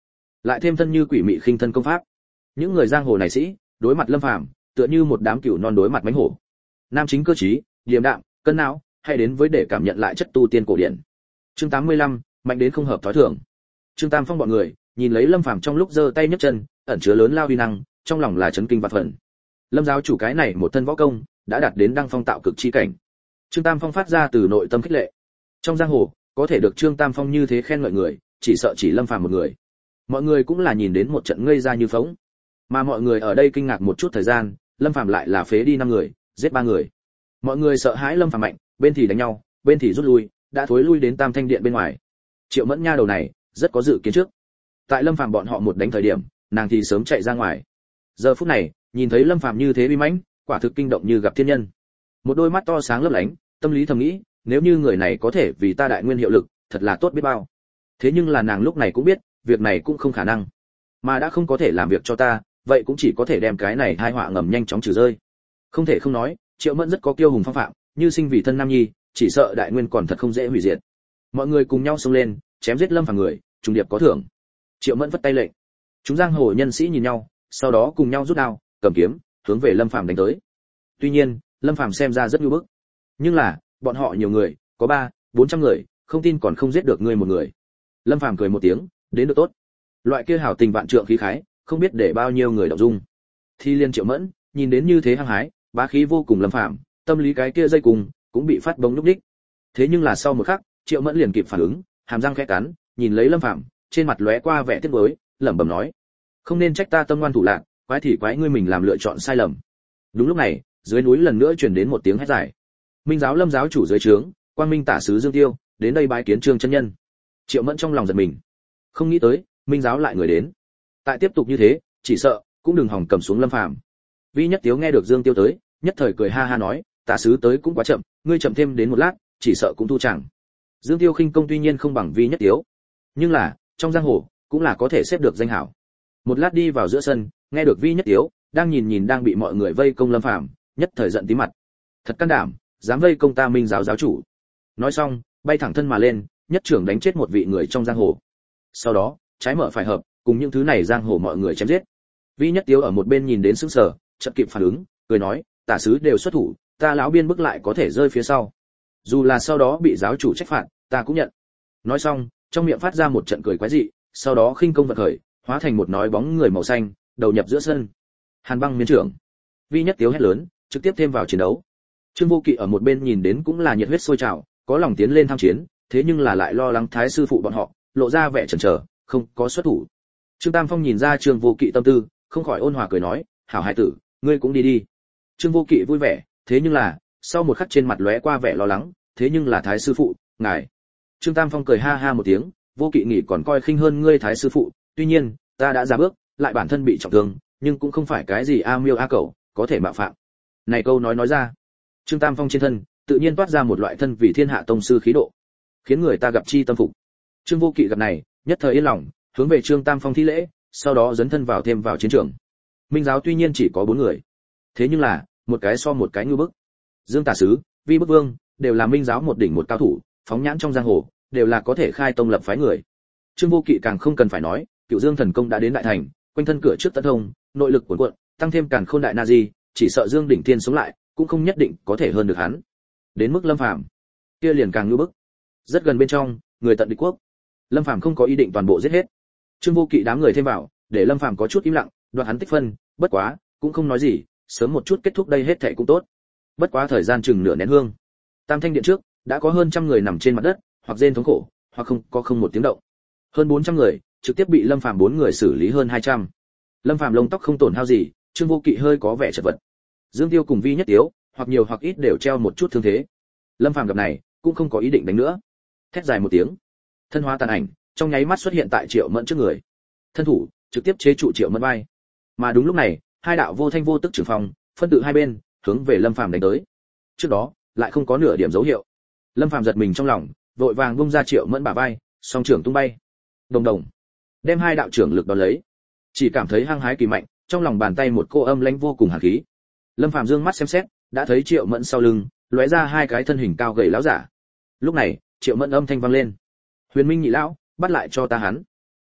lại thêm thân như quỷ mị khinh thân công pháp. Những người giang hồ này sĩ, đối mặt Lâm Phàm, tựa như một đám cừu non đối mặt mãnh hổ. Nam chính cơ trí, điềm đạm, cân não, hay đến với để cảm nhận lại chất tu tiên cổ điển. Chương 85, mạnh đến không hợp thói thường. Trương Tam Phong bọn người, nhìn lấy Lâm Phàm trong lúc giơ tay nhấc chân, ẩn chứa lớn lao uy năng, trong lòng là chấn kinh vạn phần. Lâm giáo chủ cái này một thân võ công, đã đạt đến đăng phong tạo cực chi cảnh. Trương Tam Phong phát ra từ nội tâm khích lệ. Trong giang hồ, có thể được Trương Tam Phong như thế khen ngợi người, chỉ sợ chỉ Lâm Phàm một người. Mọi người cũng là nhìn đến một trận ngây ra như phỗng. Mà mọi người ở đây kinh ngạc một chút thời gian, Lâm Phàm lại là phế đi 5 người, giết 3 người. Mọi người sợ hãi Lâm Phàm mạnh, bên thì đánh nhau, bên thì rút lui, đã thối lui đến Tam Thanh điện bên ngoài. Triệu Mẫn nha đầu này, rất có dự kiến trước. Tại Lâm Phàm bọn họ một đánh thời điểm, nàng thì sớm chạy ra ngoài. Giờ phút này, nhìn thấy Lâm Phàm như thế uy mãnh, quả thực kinh động như gặp thiên nhân. Một đôi mắt to sáng lấp lánh, tâm lý thầm nghĩ, nếu như người này có thể vì ta đại nguyên hiệu lực, thật là tốt biết bao. Thế nhưng là nàng lúc này cũng biết, việc này cũng không khả năng. Mà đã không có thể làm việc cho ta, vậy cũng chỉ có thể đem cái này tai họa ngầm nhanh chóng trừ rơi. Không thể không nói, Triệu Mẫn rất có kiêu hùng phong phạm, như sinh vì thân nam nhi, chỉ sợ đại nguyên còn thật không dễ hủy diệt. Mọi người cùng nhau xông lên, chém giết Lâm Phàm người, trùng điệp có thưởng. Triệu Mẫn vất tay lệnh. Chúng giang hồ nhân sĩ nhìn nhau, sau đó cùng nhau rút đao, cầm kiếm, hướng về Lâm Phàm đánh tới. Tuy nhiên, Lâm Phàm xem ra rất nhu bức. Nhưng là, bọn họ nhiều người, có 300-400 người, không tin còn không giết được ngươi một người. Lâm Phàm cười một tiếng, đến được tốt. Loại kia hảo tình vạn trượng khí khái, không biết để bao nhiêu người động dung. Thi Liên Triệu Mẫn, nhìn đến như thế hăng hái, bá khí vô cùng Lâm Phàm, tâm lý cái kia dây cùng cũng bị phát bóng lúc đích. Thế nhưng là sau một khắc, Triệu Mẫn liền kịp phản ứng, hàm răng khẽ cắn, nhìn lấy Lâm Phàm, trên mặt lóe qua vẻ tiếc nuối, lẩm bẩm nói: "Không nên trách ta tâm ngoan thủ lạn, quái thì quái ngươi mình làm lựa chọn sai lầm." Đúng lúc này, dưới núi lần nữa truyền đến một tiếng hét dài. Minh giáo Lâm giáo chủ dưới trướng, Quang Minh tả sứ Dương Tiêu, đến đây bái kiến Trương chân nhân. Triệu Mẫn trong lòng giật mình, không nghĩ tới, Minh giáo lại người đến. Tại tiếp tục như thế, chỉ sợ cũng đừng hòng cầm xuống Lâm Phàm. Vi Nhất Tiếu nghe được Dương Tiêu tới, nhất thời cười ha ha nói: "Tả sứ tới cũng quá chậm, ngươi chậm thêm đến một lát, chỉ sợ cũng thu chẳng." Dương Tiêu khinh công tuy nhiên không bằng Vi Nhất Tiếu, nhưng là trong giang hồ cũng là có thể xếp được danh hảo. Một lát đi vào giữa sân, nghe được Vi Nhất Tiếu đang nhìn đang bị mọi người vây công Lâm Phàm, nhất thời giận tí mặt. Thật can đảm, dám vây công ta Minh giáo giáo chủ. Nói xong, bay thẳng thân mà lên, nhất trưởng đánh chết một vị người trong giang hồ. Sau đó, trái mở phải hợp, cùng những thứ này giang hồ mọi người chém giết. Vi Nhất Tiếu ở một bên nhìn đến sững sờ, chợt kịp phản ứng, cười nói: "Tả sứ đều xuất thủ, ta lão biên bức lại có thể rơi phía sau. Dù là sau đó bị giáo chủ trách phạt, ta cũng nhận." Nói xong, trong miệng phát ra một trận cười quái dị, sau đó khinh công vận khởi, hóa thành một nói bóng người màu xanh, đầu nhập giữa sân. Hàn Băng miến trưởng. Vi Nhất Tiếu hét lớn, trực tiếp thêm vào chiến đấu. Trương Vô Kỵ ở một bên nhìn đến cũng là nhiệt huyết sôi trào, có lòng tiến lên tham chiến, thế nhưng là lại lo lắng thái sư phụ bọn họ, lộ ra vẻ chần chờ, không có xuất thủ. Trương Tam Phong nhìn ra Trương Vô Kỵ tâm tư, không khỏi ôn hòa cười nói: "Hảo hải tử, ngươi cũng đi đi." Trương Vô Kỵ vui vẻ, thế nhưng là, sau một khắc trên mặt lóe qua vẻ lo lắng, "Thế nhưng là thái sư phụ, ngài." Trương Tam Phong cười ha ha một tiếng: "Vô Kỵ nghĩ còn coi khinh hơn ngươi thái sư phụ, tuy nhiên, ta đã ra bước, lại bản thân bị trọng thương, nhưng cũng không phải cái gì a miêu a cẩu, có thể mạo phạm." Này câu nói ra, Trương Tam Phong trên thân tự nhiên toát ra một loại thân vì thiên hạ tông sư khí độ, khiến người ta gặp chi tâm phục. Trương Vô Kỵ gặp này, nhất thời yên lòng, hướng về Trương Tam Phong thi lễ, sau đó dấn thân vào thêm vào chiến trường. Minh giáo tuy nhiên chỉ có 4 người, thế nhưng là một cái so một cái ngưu bức. Dương Tả sứ, Vi Bức Vương đều là Minh giáo một đỉnh một cao thủ, phóng nhãn trong giang hồ, đều là có thể khai tông lập phái người. Trương Vô Kỵ càng không cần phải nói, Cựu Dương thần công đã đến đại thành, quanh thân cửa trước tấn thông, nội lực cuồn cuộn, tăng thêm Càn Khôn đại na di, chỉ sợ Dương đỉnh thiên sống lại, cũng không nhất định có thể hơn được hắn. Đến mức Lâm Phàm, kia liền càng ngưu bức. Rất gần bên trong, người tận địch quốc. Lâm Phàm không có ý định toàn bộ giết hết. Trương Vô Kỵ đám người thêm vào, để Lâm Phàm có chút im lặng, đoạt hắn tích phân, bất quá, cũng không nói gì, sớm một chút kết thúc đây hết thảy cũng tốt. Bất quá thời gian chừng nửa nén hương. Tam Thanh điện trước, đã có hơn trăm người nằm trên mặt đất, hoặc rên thống khổ, hoặc không một tiếng động. Hơn 400 người, trực tiếp bị Lâm Phàm 4 người xử lý hơn 200. Lâm Phàm lông tóc không tổn hao gì, Trương Vô Kỵ hơi có vẻ chật vật. Dương Tiêu cùng Vi Nhất Tiếu, hoặc nhiều hoặc ít đều treo một chút thương thế. Lâm Phàm gặp này, cũng không có ý định đánh nữa. Thét dài một tiếng, thân hóa tàn ảnh, trong nháy mắt xuất hiện tại Triệu Mẫn trước người. Thân thủ trực tiếp chế trụ Triệu Mẫn vai. Mà đúng lúc này, hai đạo vô thanh vô tức trưởng phòng, phân tự hai bên, hướng về Lâm Phàm đánh tới. Trước đó, lại không có nửa điểm dấu hiệu. Lâm Phàm giật mình trong lòng, vội vàng bung ra Triệu Mẫn bả vai, song trưởng tung bay. Đồng đồng, đem hai đạo trưởng lực đón lấy. Chỉ cảm thấy hăng hái kỳ mạnh, trong lòng bàn tay một cô âm lãnh vô cùng hàn khí. Lâm Phàm dương mắt xem xét, đã thấy Triệu Mẫn sau lưng lóe ra hai cái thân hình cao gầy lão giả. Lúc này, Triệu Mẫn âm thanh vang lên: "Huyền Minh nhị lão, bắt lại cho ta hắn."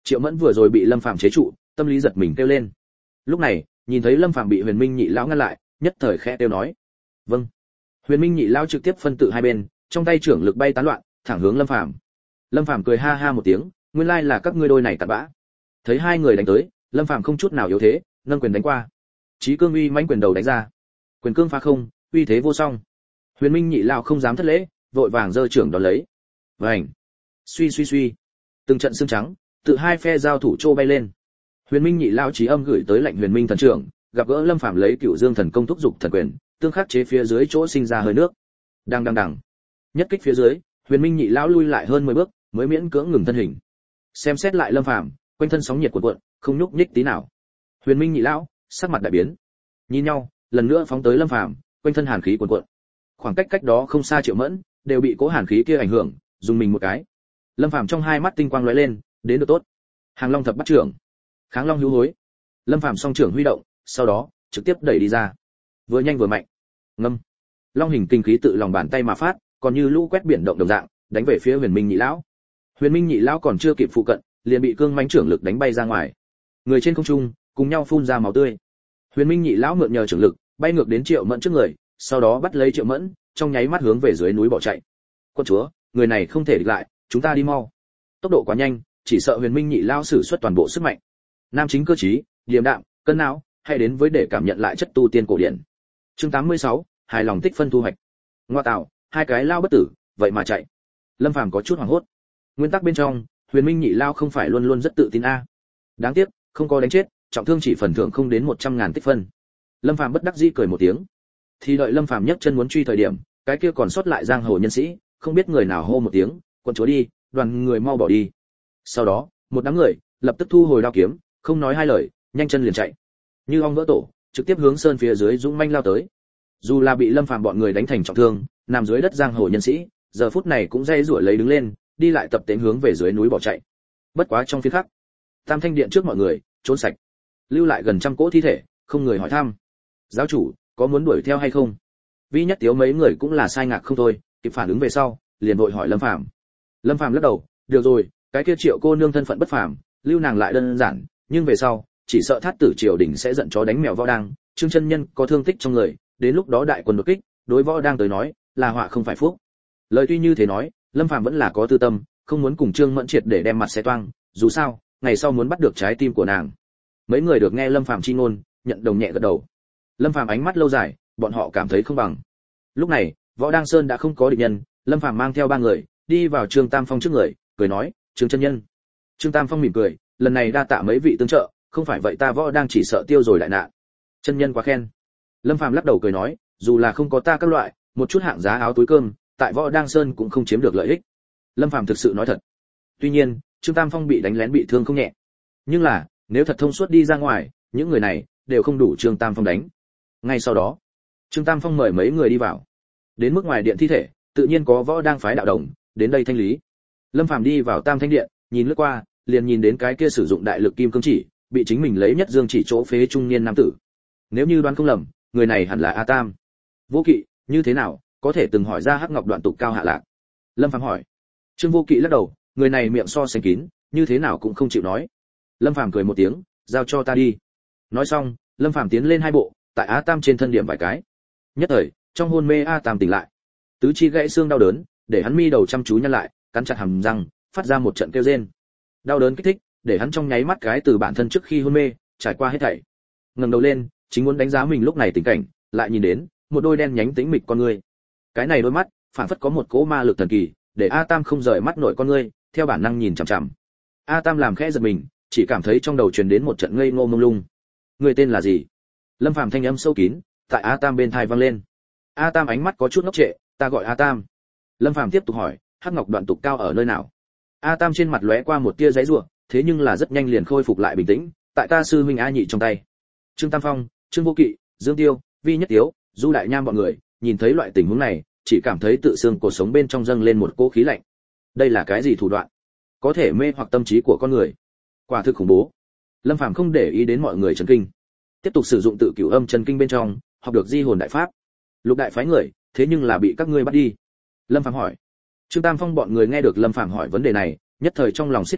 Triệu Mẫn vừa rồi bị Lâm Phàm chế trụ, tâm lý giật mình kêu lên. Lúc này, nhìn thấy Lâm Phàm bị Huyền Minh Nhị lão ngăn lại, nhất thời khẽ kêu nói: "Vâng." Huyền Minh Nhị lão trực tiếp phân tự hai bên, trong tay trưởng lực bay tán loạn, thẳng hướng Lâm Phàm. Lâm Phàm cười ha ha một tiếng, nguyên lai là các ngươi đôi này tạt bã. Thấy hai người đánh tới, Lâm Phàm không chút nào yếu thế, nâng quyền đánh qua. Chí cương uy mãnh quyền đầu đánh ra. Quyền cương phá không, uy thế vô song. Huyền Minh Nhị lão không dám thất lễ, vội vàng giơ trưởng đón lấy. Vành. Suy suy suy. Từng trận xương trắng, tự hai phe giao thủ trô bay lên. Huyền Minh Nhị lão chí âm gửi tới lệnh Huyền Minh thần trưởng, gặp gỡ Lâm Phàm lấy Cửu Dương thần công thúc dục thần quyền, tương khắc chế phía dưới chỗ sinh ra hơi nước. Đang đang đằng. Nhất kích phía dưới, Huyền Minh Nhị lão lui lại hơn 10 bước, mới miễn cưỡng ngừng thân hình. Xem xét lại Lâm Phàm, quanh thân sóng nhiệt cuộn cuộn, không nhúc nhích tí nào. Huyền Minh Nhị lão, sắc mặt đại biến. Nhìn nhau, lần nữa phóng tới Lâm Phàm, quanh thân hàn khí cuộn cuộn. Khoảng cách cách đó không xa Triệu Mẫn, đều bị cố hàn khí kia ảnh hưởng, dùng mình một cái. Lâm Phàm trong hai mắt tinh quang lóe lên, đến được tốt. Hàng Long thập bắt trưởng, Kháng Long hữu hối. Lâm Phàm song trưởng huy động, sau đó trực tiếp đẩy đi ra. Vừa nhanh vừa mạnh. Ngâm. Long hình kinh khí tự lòng bàn tay mà phát, còn như lũ quét biển động đồng dạng, đánh về phía Huyền Minh Nhị lão. Huyền Minh Nhị lão còn chưa kịp phụ cận, liền bị cương mãnh trưởng lực đánh bay ra ngoài. Người trên không trung cùng nhau phun ra máu tươi. Huyền Minh Nhị lão mượn nhờ trưởng lực, bay ngược đến Triệu Mẫn trước người, sau đó bắt lấy Triệu Mẫn, trong nháy mắt hướng về dưới núi bỏ chạy. Quân chúa, người này không thể địch lại, chúng ta đi mau. Tốc độ quá nhanh, chỉ sợ Huyền Minh Nhị lão sử xuất toàn bộ sức mạnh. Nam chính cơ trí, điềm đạm, cân não, hay đến với để cảm nhận lại chất tu tiên cổ điển. Chương 86, hài lòng tích phân thu hoạch. Ngoa tạo, hai cái lao bất tử, vậy mà chạy. Lâm Phàm có chút hoảng hốt. Nguyên tắc bên trong, Huyền Minh Nhị lao không phải luôn luôn rất tự tin a. Đáng tiếc, không có đánh chết, trọng thương chỉ phần thưởng không đến 100.000 tích phân. Lâm Phàm bất đắc dĩ cười một tiếng. Thì đợi Lâm Phàm nhấc chân muốn truy thời điểm, cái kia còn sót lại giang hồ nhân sĩ, không biết người nào hô một tiếng, "Quân chúa đi, đoàn người mau bỏ đi." Sau đó, một đám người lập tức thu hồi đao kiếm, không nói hai lời, nhanh chân liền chạy. Như ong vỡ tổ, trực tiếp hướng sơn phía dưới dũng manh lao tới. Dù là bị Lâm Phàm bọn người đánh thành trọng thương, nằm dưới đất giang hồ nhân sĩ, giờ phút này cũng dây rủa lấy đứng lên, đi lại tập tễnh hướng về dưới núi bỏ chạy. Bất quá trong phiên khắc, Tam Thanh điện trước mọi người, trốn sạch. Lưu lại gần trăm cỗ thi thể, không người hỏi thăm. Giáo chủ, có muốn đuổi theo hay không? Vi Nhất Tiếu mấy người cũng là sai ngạc không thôi, kịp phản ứng về sau, liền vội hỏi Lâm Phàm. Lâm Phàm lắc đầu, được rồi, cái kia Triệu cô nương thân phận bất phàm, lưu nàng lại đơn giản, nhưng về sau, chỉ sợ Thát tử triều đình sẽ giận chó đánh mèo võ đang, Trương chân nhân có thương tích trong người, đến lúc đó đại quân đột kích, đối võ đang tới nói, là họa không phải phúc. Lời tuy như thế nói, Lâm Phàm vẫn là có tư tâm, không muốn cùng Trương Mẫn triệt để đem mặt xé toang, dù sao, ngày sau muốn bắt được trái tim của nàng. Mấy người được nghe Lâm Phàm chi ngôn, nhận đồng nhẹ gật đầu. Lâm Phàm ánh mắt lâu dài, bọn họ cảm thấy không bằng. Lúc này, Võ Đang Sơn đã không có địch nhân, Lâm Phàm mang theo ba người, đi vào Trương Tam Phong trước người, cười nói, "Trương chân nhân." Trương Tam Phong mỉm cười, "Lần này đa tạ mấy vị tương trợ, không phải vậy ta Võ Đang chỉ sợ tiêu rồi đại nạn." Chân nhân quá khen. Lâm Phàm lắc đầu cười nói, "Dù là không có ta các loại, một chút hạng giá áo túi cơm, tại Võ Đang Sơn cũng không chiếm được lợi ích." Lâm Phàm thực sự nói thật. Tuy nhiên, Trương Tam Phong bị đánh lén bị thương không nhẹ. Nhưng là, nếu thật thông suốt đi ra ngoài, những người này đều không đủ Trương Tam Phong đánh. Ngay sau đó, Trương Tam Phong mời mấy người đi vào. Đến mức ngoài điện thi thể, tự nhiên có Võ Đang phái đạo đồng đến đây thanh lý. Lâm Phàm đi vào Tam Thanh điện, nhìn lướt qua, liền nhìn đến cái kia sử dụng đại lực kim cương chỉ, bị chính mình lấy nhất dương chỉ chỗ phế trung niên nam tử. Nếu như đoán không lầm, người này hẳn là A Tam. Vô Kỵ, như thế nào, có thể từng hỏi ra Hắc Ngọc Đoạn Tục Cao hạ lạc? Lâm Phàm hỏi. Trương Vô Kỵ lắc đầu, người này miệng so sánh kín, như thế nào cũng không chịu nói. Lâm Phàm cười một tiếng, giao cho ta đi. Nói xong, Lâm Phàm tiến lên hai bộ, tại A Tam trên thân điểm vài cái. Nhất thời, trong hôn mê A Tam tỉnh lại. Tứ chi gãy xương đau đớn, để hắn mi đầu chăm chú nhăn lại, cắn chặt hàm răng, phát ra một trận kêu rên. Đau đớn kích thích, để hắn trong nháy mắt cái từ bản thân trước khi hôn mê, trải qua hết thảy. Ngẩng đầu lên, chính muốn đánh giá mình lúc này tình cảnh, lại nhìn đến một đôi đen nhánh tĩnh mịch con ngươi. Cái này đôi mắt, phản phất có một cỗ ma lực thần kỳ, để A Tam không rời mắt nổi con ngươi, theo bản năng nhìn chằm chằm. A Tam làm khẽ giật mình, chỉ cảm thấy trong đầu truyền đến một trận ngây ngô mông lung. Người tên là gì? Lâm Phàm thanh âm sâu kín, tại A Tam bên tai vang lên. A Tam ánh mắt có chút ngốc trệ, ta gọi A Tam. Lâm Phàm tiếp tục hỏi, Hắc Ngọc Đoạn Tục Cao ở nơi nào? A Tam trên mặt lóe qua một tia giãy giụa, thế nhưng là rất nhanh liền khôi phục lại bình tĩnh, tại ta sư huynh A Nhị trong tay. Trương Tam Phong, Trương Vô Kỵ, Dương Tiêu, Vi Nhất Tiếu, Du Đại Nham bọn người, nhìn thấy loại tình huống này, chỉ cảm thấy tự xương cổ sống bên trong dâng lên một cỗ khí lạnh. Đây là cái gì thủ đoạn? Có thể mê hoặc tâm trí của con người. Quả thực khủng bố. Lâm Phàm không để ý đến mọi người chấn kinh, tiếp tục sử dụng tự cửu âm chân kinh bên trong, học được di hồn đại pháp. Lục đại phái người, thế nhưng là bị các ngươi bắt đi. Lâm Phàm hỏi. Trương Tam Phong bọn người nghe được Lâm Phàm hỏi vấn đề này, nhất thời trong lòng siết chặt,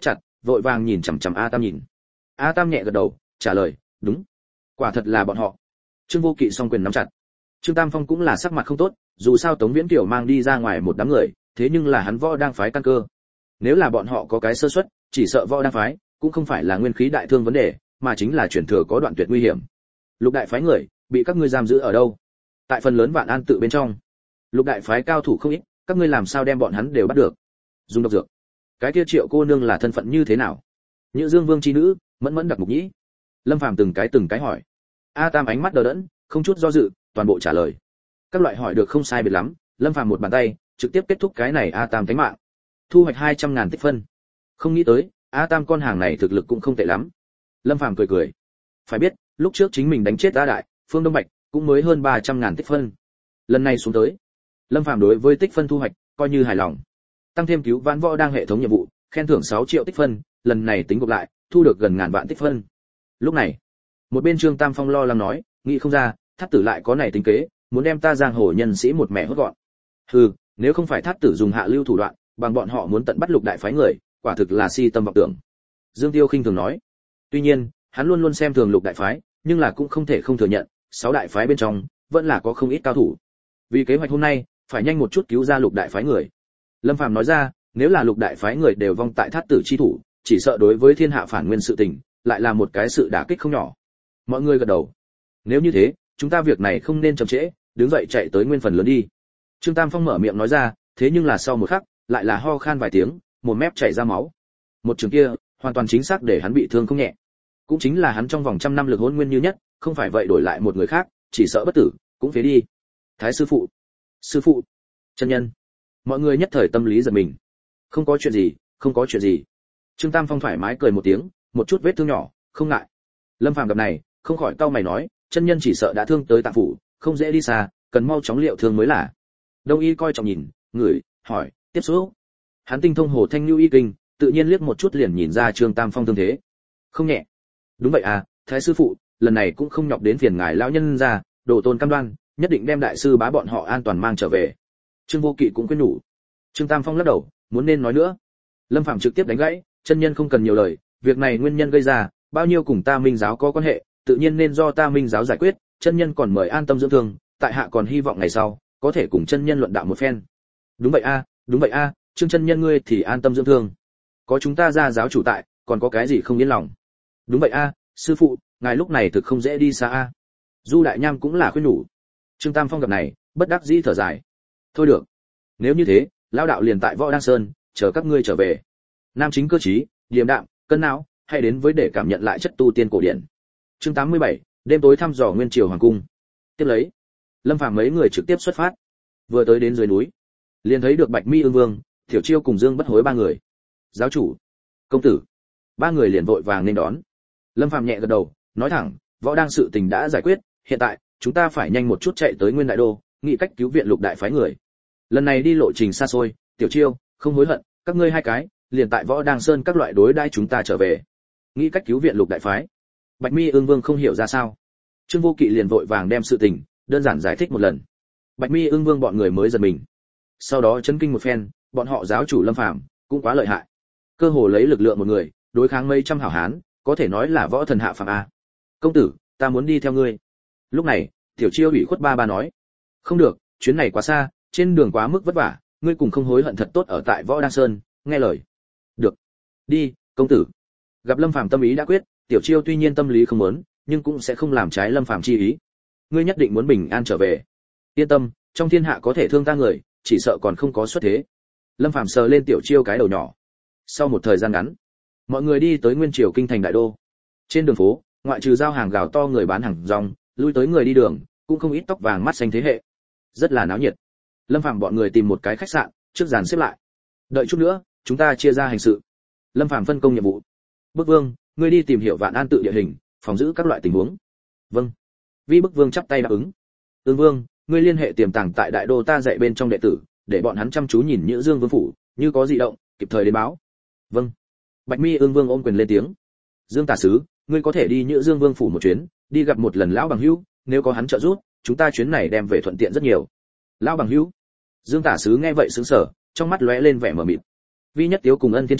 vội vàng nhìn chằm chằm A Tam nhìn. A Tam nhẹ gật đầu, trả lời, đúng, quả thật là bọn họ. Trương Vô Kỵ song quyền nắm chặt. Trương Tam Phong cũng là sắc mặt không tốt, dù sao Tống Viễn Kiều mang đi ra ngoài một đám người, thế nhưng là hắn Võ đang phái căn cơ. Nếu là bọn họ có cái sơ suất, chỉ sợ Võ đang phái cũng không phải là nguyên khí đại thương vấn đề, mà chính là chuyển thừa có đoạn tuyệt nguy hiểm. Lục đại phái người, bị các ngươi giam giữ ở đâu? Tại phần lớn Vạn An tự bên trong. Lục đại phái cao thủ không ít, các ngươi làm sao đem bọn hắn đều bắt được? Dùng độc dược. Cái kia Triệu cô nương là thân phận như thế nào? Nhữ Dương Vương chi nữ, Mẫn Mẫn Đặc Mục Nhĩ. Lâm Phàm từng cái hỏi. A Tam ánh mắt đờ đẫn, không chút do dự, toàn bộ trả lời. Các loại hỏi được không sai biệt lắm, Lâm Phàm một bàn tay, trực tiếp kết thúc cái này A Tam tánh mạng. Thu hoạch 200.000 tích phân. Không nghĩ tới, A Tam con hàng này thực lực cũng không tệ lắm. Lâm Phàm cười. Phải biết, lúc trước chính mình đánh chết A Đại, Phương Đông Bạch, cũng mới hơn 300.000 tích phân. Lần này xuống tới, Lâm Phàm đối với tích phân thu hoạch coi như hài lòng. Tăng thêm cứu vãn Võ đang hệ thống nhiệm vụ, khen thưởng 6 triệu tích phân, lần này tính gộp lại, thu được gần ngàn vạn tích phân. Lúc này, một bên Trương Tam Phong lo lắng nói, nghĩ không ra, Thát Tử lại có này tính kế, muốn đem ta giang hồ nhân sĩ một mẻ hốt gọn. Hừ, nếu không phải Thát Tử dùng hạ lưu thủ đoạn, bằng bọn họ muốn tận bắt Lục đại phái người, quả thực là si tâm vọng tưởng. Dương Tiêu khinh thường nói. Tuy nhiên, hắn luôn luôn xem thường Lục đại phái, nhưng là cũng không thể không thừa nhận, 6 đại phái bên trong vẫn là có không ít cao thủ. Vì kế hoạch hôm nay, phải nhanh một chút cứu ra Lục đại phái người. Lâm Phàm nói ra, nếu là Lục đại phái người đều vong tại Thát Tử chi thủ, chỉ sợ đối với thiên hạ phản nguyên sự tình, lại là một cái sự đả kích không nhỏ. Mọi người gật đầu. Nếu như thế, chúng ta việc này không nên chậm trễ, đứng dậy chạy tới nguyên phần lớn đi. Trương Tam Phong mở miệng nói ra, thế nhưng là sau một khắc, lại là ho khan vài tiếng, một mép chảy ra máu. Một trường kia, hoàn toàn chính xác để hắn bị thương không nhẹ. Cũng chính là hắn trong vòng trăm năm lực hôn nguyên như nhất, không phải vậy đổi lại một người khác, chỉ sợ bất tử, cũng phế đi. Thái sư phụ, chân nhân. Mọi người nhất thời tâm lý giật mình. Không có chuyện gì. Trương Tam Phong thoải mái cười một tiếng, một chút vết thương nhỏ, không ngại. Lâm Phàm gặp này, không khỏi cau mày nói, chân nhân chỉ sợ đã thương tới tạng phủ, không dễ đi xa, cần mau chóng liệu thương mới là. Đông y coi trọng nhìn, ngửi, hỏi, tiếp xúc. Hắn tinh thông Hồ Thanh Nưu y kinh, tự nhiên liếc một chút liền nhìn ra Trương Tam Phong thương thế. Không nhẹ. Đúng vậy à, Thái sư phụ, lần này cũng không nhọc đến phiền ngài lão nhân ra, đồ tôn cam đoan, nhất định đem đại sư bá bọn họ an toàn mang trở về. Trương Vô Kỵ cũng khuyên nhủ. Trương Tam Phong lắc đầu, muốn nên nói nữa. Lâm Phàm trực tiếp đánh gãy, chân nhân không cần nhiều lời, việc này nguyên nhân gây ra, bao nhiêu cùng ta Minh giáo có quan hệ, tự nhiên nên do ta Minh giáo giải quyết, chân nhân còn mời an tâm dưỡng thương, tại hạ còn hy vọng ngày sau có thể cùng chân nhân luận đạo một phen. Đúng vậy a, Trương chân nhân ngươi thì an tâm dưỡng thương. Có chúng ta ra giáo chủ tại, còn có cái gì không yên lòng. Đúng vậy a, sư phụ, ngài lúc này thực không dễ đi xa a. Du Đại Nham cũng là khuyên nhủ. Trương Tam Phong gặp này, bất đắc dĩ thở dài. Thôi được, nếu như thế, lão đạo liền tại Võ Đăng Sơn, chờ các ngươi trở về. Nam chính cơ trí, điềm đạm, cân não, hay đến với để cảm nhận lại chất tu tiên cổ điển. Chương 87, đêm tối thăm dò Nguyên Triều hoàng cung. Tiếp lấy, Lâm Phàm mấy người trực tiếp xuất phát. Vừa tới đến dưới núi, liền thấy được Bạch Mi Ưng Vương, Tiểu Chiêu cùng Dương Bất Hối ba người. Giáo chủ, công tử. Ba người liền vội vàng nên đón. Lâm Phàm nhẹ gật đầu, nói thẳng, Võ đang sự tình đã giải quyết, hiện tại chúng ta phải nhanh một chút chạy tới Nguyên Đại Đô, nghĩ cách cứu viện Lục đại phái người. Lần này đi lộ trình xa xôi, Tiểu Chiêu, không hối hận, các ngươi hai cái, liền tại Võ Đăng Sơn các loại đối đãi chúng ta trở về. Nghĩ cách cứu viện Lục đại phái. Bạch Mi Ưng Vương không hiểu ra sao. Trương Vô Kỵ liền vội vàng đem sự tình đơn giản giải thích một lần. Bạch Mi Ưng Vương bọn người mới giật mình. Sau đó chấn kinh một phen, bọn họ giáo chủ Lâm Phàm cũng quá lợi hại. Cơ hồ lấy lực lượng một người, đối kháng mấy trăm hảo hán, có thể nói là võ thần hạ phàm a. Công tử, ta muốn đi theo ngươi. Lúc này, Tiểu Chiêu ủy khuất ba nói, không được, chuyến này quá xa, trên đường quá mức vất vả, ngươi cùng không hối hận thật tốt ở tại Võ Đăng Sơn, nghe lời. Được. Đi, công tử. Gặp Lâm Phàm tâm ý đã quyết, Tiểu Chiêu tuy nhiên tâm lý không muốn, nhưng cũng sẽ không làm trái Lâm Phàm chi ý. Ngươi nhất định muốn bình an trở về. Yên tâm, trong thiên hạ có thể thương ta người, chỉ sợ còn không có xuất thế. Lâm Phàm sờ lên Tiểu Chiêu cái đầu nhỏ. Sau một thời gian ngắn, mọi người đi tới Nguyên Triều kinh thành đại đô. Trên đường phố, ngoại trừ giao hàng gào to người bán hàng rong, lui tới người đi đường, cũng không ít tóc vàng mắt xanh thế hệ. Rất là náo nhiệt. Lâm Phàm bọn người tìm một cái khách sạn, trước dàn xếp lại. Đợi chút nữa, chúng ta chia ra hành sự. Lâm Phàm phân công nhiệm vụ. Bức Vương, ngươi đi tìm hiểu Vạn An tự địa hình, phòng giữ các loại tình huống. Vâng. Vi Bức Vương chắp tay đáp ứng. Ưng Vương, ngươi liên hệ tiềm tàng tại đại đô ta dạy bên trong đệ tử, để bọn hắn chăm chú nhìn Nhữ Dương Vương phủ, như có dị động, kịp thời đến báo. Vâng. Bạch Mi Ưng Vương ôm quyền lên tiếng. Dương tả sứ, ngươi có thể đi Nhữ Dương Vương phủ một chuyến, đi gặp một lần lão bằng hữu, nếu có hắn trợ giúp, chúng ta chuyến này đem về thuận tiện rất nhiều. Lão bằng hữu. Dương tả sứ nghe vậy sững sờ, trong mắt lóe lên vẻ mờ mịt. Vi Nhất Tiếu cùng Ân Thiên Chính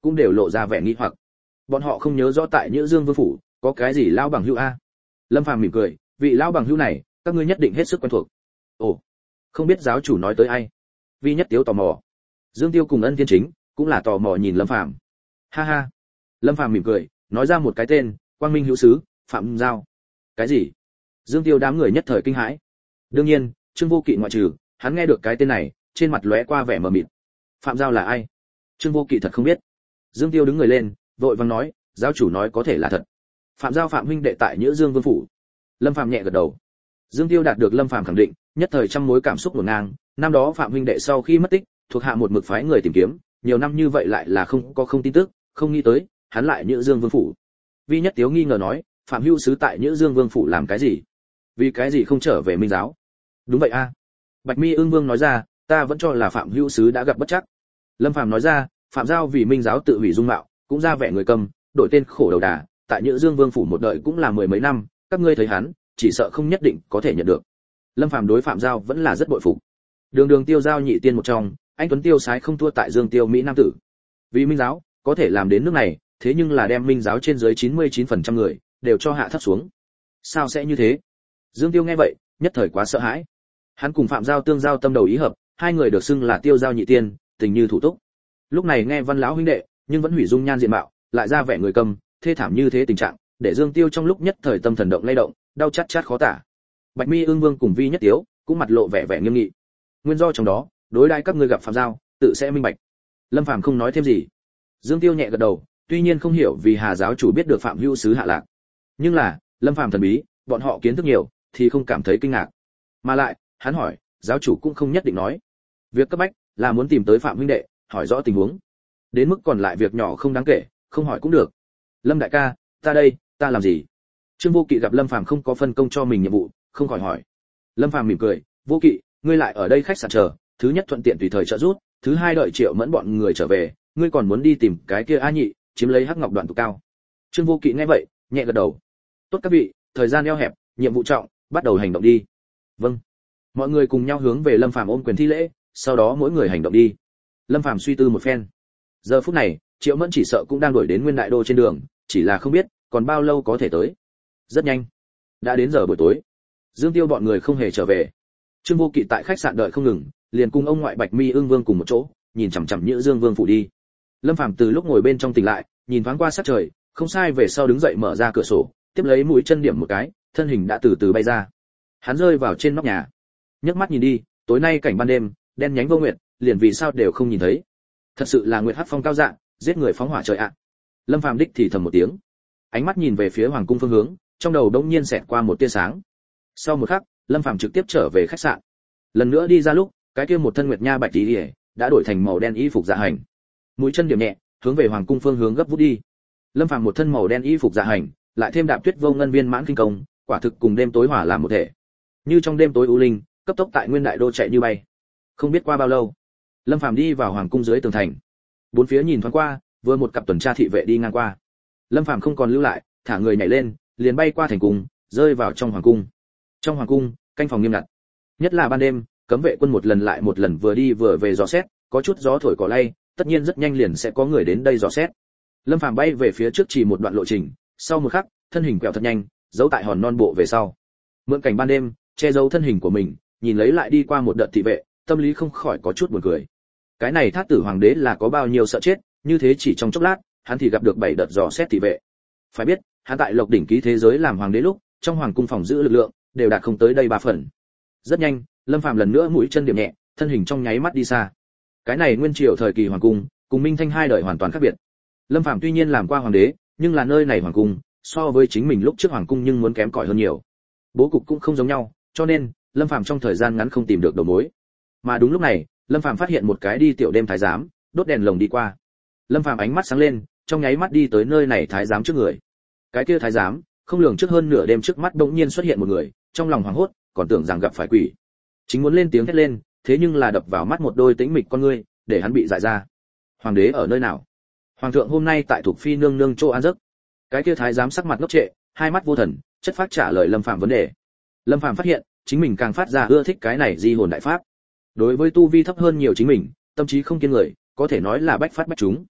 cũng đều lộ ra vẻ nghi hoặc. Bọn họ không nhớ rõ tại Nhữ Dương Vương phủ có cái gì lão bằng hữu a. Lâm Phàm mỉm cười, vị lão bằng hữu này, các ngươi nhất định hết sức quen thuộc. Ồ, không biết giáo chủ nói tới ai? Vi Nhất Tiếu tò mò. Dương Tiêu cùng Ân Thiên Chính cũng là tò mò nhìn Lâm Phàm. Ha ha. Lâm Phàm mỉm cười, nói ra một cái tên, Quang Minh hữu sứ, Phạm Giao. Cái gì? Dương Tiêu đám người nhất thời kinh hãi. Đương nhiên, Trương Vô Kỵ ngoại trừ, hắn nghe được cái tên này, trên mặt lóe qua vẻ mờ mịt. Phạm Giao là ai? Trương Vô Kỵ thật không biết. Dương Tiêu đứng người lên, vội vàng nói, giáo chủ nói có thể là thật. Phạm Giao Phạm huynh đệ tại Nhữ Dương Vương phủ. Lâm Phàm nhẹ gật đầu. Dương Tiêu đạt được Lâm Phàm khẳng định, nhất thời trăm mối cảm xúc hỗn ngang, năm đó Phạm huynh đệ sau khi mất tích, thuộc hạ một mực phái người tìm kiếm, nhiều năm như vậy lại là không tin tức, không nghĩ tới, hắn lại Nhữ Dương Vương phủ. Vi Nhất Tiếu nghi ngờ nói, Phạm hữu sứ tại Nhữ Dương Vương phủ làm cái gì? Vì cái gì không trở về Minh giáo? Đúng vậy a. Bạch Mi Ưng Vương nói ra, ta vẫn cho là Phạm hữu sứ đã gặp bất trắc. Lâm Phàm nói ra, Phạm Giao vì Minh giáo tự hủy dung mạo, cũng ra vẻ người cầm, đổi tên khổ đầu đà, tại Nhữ Dương Vương phủ một đợi cũng là mười mấy năm, các ngươi thấy hắn, chỉ sợ không nhất định có thể nhận được. Lâm Phàm đối Phạm Giao vẫn là rất bội phục. Đường Đường Tiêu Giao nhị tiên một trong, anh tuấn tiêu sái không thua tại Dương Tiêu mỹ nam tử. Vì Minh giáo có thể làm đến nước này, thế nhưng là đem Minh giáo trên dưới 99% người đều cho hạ thấp xuống. Sao sẽ như thế? Dương Tiêu nghe vậy, nhất thời quá sợ hãi. Hắn cùng Phạm Giao tương giao tâm đầu ý hợp, hai người được xưng là Tiêu Giao nhị tiên, tình như thủ túc. Lúc này nghe Văn lão huynh đệ, nhưng vẫn hủy dung nhan diện mạo, lại ra vẻ người cầm, thê thảm như thế tình trạng, để Dương Tiêu trong lúc nhất thời tâm thần động lay động, đau chát chát khó tả. Bạch Mi Ưng Vương cùng Vi Nhất Tiếu cũng mặt lộ vẻ nghiêm nghị. Nguyên do trong đó, đối đãi các ngươi gặp Phạm Giao, tự sẽ minh bạch. Lâm Phàm không nói thêm gì. Dương Tiêu nhẹ gật đầu, tuy nhiên không hiểu vì Hà giáo chủ biết được Phạm hữu sứ hạ lạc, nhưng là Lâm Phàm thần bí, bọn họ kiến thức nhiều, thì không cảm thấy kinh ngạc. Mà lại, hắn hỏi, giáo chủ cũng không nhất định nói. Việc cấp bách là muốn tìm tới Phạm huynh đệ, hỏi rõ tình huống. Đến mức còn lại việc nhỏ không đáng kể, không hỏi cũng được. Lâm đại ca, ta đây, ta làm gì? Trương Vô Kỵ gặp Lâm Phàm không có phân công cho mình nhiệm vụ, không khỏi hỏi. Lâm Phàm mỉm cười, Vô Kỵ, ngươi lại ở đây khách sạn chờ, thứ nhất thuận tiện tùy thời trợ giúp, thứ hai đợi Triệu Mẫn bọn người trở về, ngươi còn muốn đi tìm cái kia A Nhị, chiếm lấy Hắc Ngọc đoạn tụ cao. Trương Vô Kỵ nghe vậy, nhẹ gật đầu. Tốt các vị, thời gian eo hẹp, nhiệm vụ trọng, bắt đầu hành động đi. Vâng. Mọi người cùng nhau hướng về Lâm Phàm ôm quyền thi lễ, sau đó mỗi người hành động đi. Lâm Phàm suy tư một phen. Giờ phút này, Triệu Mẫn chỉ sợ cũng đang đuổi đến Nguyên Đại Đô trên đường, chỉ là không biết còn bao lâu có thể tới. Rất nhanh, đã đến giờ buổi tối. Dương Tiêu bọn người không hề trở về. Trương Vô Kỵ tại khách sạn đợi không ngừng, liền cùng ông ngoại Bạch Mi Ưng Vương cùng một chỗ, nhìn chằm chằm Nhữ Dương Vương phủ đi. Lâm Phàm từ lúc ngồi bên trong tỉnh lại, nhìn thoáng qua sát trời, không sai về sau đứng dậy mở ra cửa sổ, tiếp lấy mũi chân điểm một cái, thân hình đã từ từ bay ra. Hắn rơi vào trên nóc nhà. Nhấc mắt nhìn đi, tối nay cảnh ban đêm, đen nhánh vô nguyệt, liền vì sao đều không nhìn thấy. Thật sự là nguyệt hắc phong cao dạng, giết người phóng hỏa trời ạ. Lâm Phàm đích thì thầm một tiếng. Ánh mắt nhìn về phía hoàng cung phương hướng, trong đầu đống nhiên xẹt qua một tia sáng. Sau một khắc, Lâm Phàm trực tiếp trở về khách sạn. Lần nữa đi ra lúc, cái kia một thân nguyệt nha bạch tí đã đổi thành màu đen y phục dạ hành. Mũi chân điểm nhẹ, hướng về hoàng cung phương hướng gấp vút đi. Lâm Phàm một thân màu đen y phục dạ hành, lại thêm đạp tuyết vô ngân viên mãn kinh công, quả thực cùng đêm tối hòa làm một thể. Như trong đêm tối u linh, cấp tốc tại Nguyên Đại Đô chạy như bay. Không biết qua bao lâu, Lâm Phàm đi vào hoàng cung dưới tường thành. Bốn phía nhìn thoáng qua, vừa một cặp tuần tra thị vệ đi ngang qua. Lâm Phàm không còn lưu lại, thả người nhảy lên, liền bay qua thành cung, rơi vào trong hoàng cung. Trong hoàng cung, canh phòng nghiêm ngặt. Nhất là ban đêm, cấm vệ quân một lần lại một lần vừa đi vừa về dò xét, có chút gió thổi cỏ lay, tất nhiên rất nhanh liền sẽ có người đến đây dò xét. Lâm Phàm bay về phía trước chỉ một đoạn lộ trình, sau một khắc, thân hình quẹo thật nhanh, giấu tại hòn non bộ về sau. Mượn cảnh ban đêm, che giấu thân hình của mình, nhìn lấy lại đi qua một đợt thị vệ, tâm lý không khỏi có chút buồn cười. Cái này Thác Tử hoàng đế là có bao nhiêu sợ chết, như thế chỉ trong chốc lát, hắn thì gặp được 7 đợt dò xét thị vệ. Phải biết, hắn tại Lộc đỉnh ký thế giới làm hoàng đế lúc, trong hoàng cung phòng giữ lực lượng đều đạt không tới đây 3 phần. Rất nhanh, Lâm Phàm lần nữa mũi chân điểm nhẹ, thân hình trong nháy mắt đi xa. Cái này nguyên triều thời kỳ hoàng cung, cùng Minh Thanh hai đời hoàn toàn khác biệt. Lâm Phàm tuy nhiên làm qua hoàng đế, nhưng là nơi này hoàng cung, so với chính mình lúc trước hoàng cung nhưng muốn kém cỏi hơn nhiều. Bố cục cũng không giống nhau, cho nên Lâm Phàm trong thời gian ngắn không tìm được đầu mối. Mà đúng lúc này, Lâm Phàm phát hiện một cái đi tiểu đêm thái giám, đốt đèn lồng đi qua. Lâm Phàm ánh mắt sáng lên, trong nháy mắt đi tới nơi này thái giám trước người. Cái kia thái giám, không lường trước hơn nửa đêm trước mắt bỗng nhiên xuất hiện một người, trong lòng hoảng hốt, còn tưởng rằng gặp phải quỷ. Chính muốn lên tiếng thét lên, thế nhưng là đập vào mắt một đôi tĩnh mịch con ngươi, để hắn bị dại ra. Hoàng đế ở nơi nào? Hoàng thượng hôm nay tại thuộc phi nương nương chỗ an giấc. Cái kia thái giám sắc mặt ngốc trệ, hai mắt vô thần, chất phác trả lời Lâm Phàm vấn đề. Lâm Phàm phát hiện, chính mình càng phát ra ưa thích cái này di hồn đại pháp. Đối với tu vi thấp hơn nhiều chính mình, tâm trí không kiên người, có thể nói là bách phát bách trúng.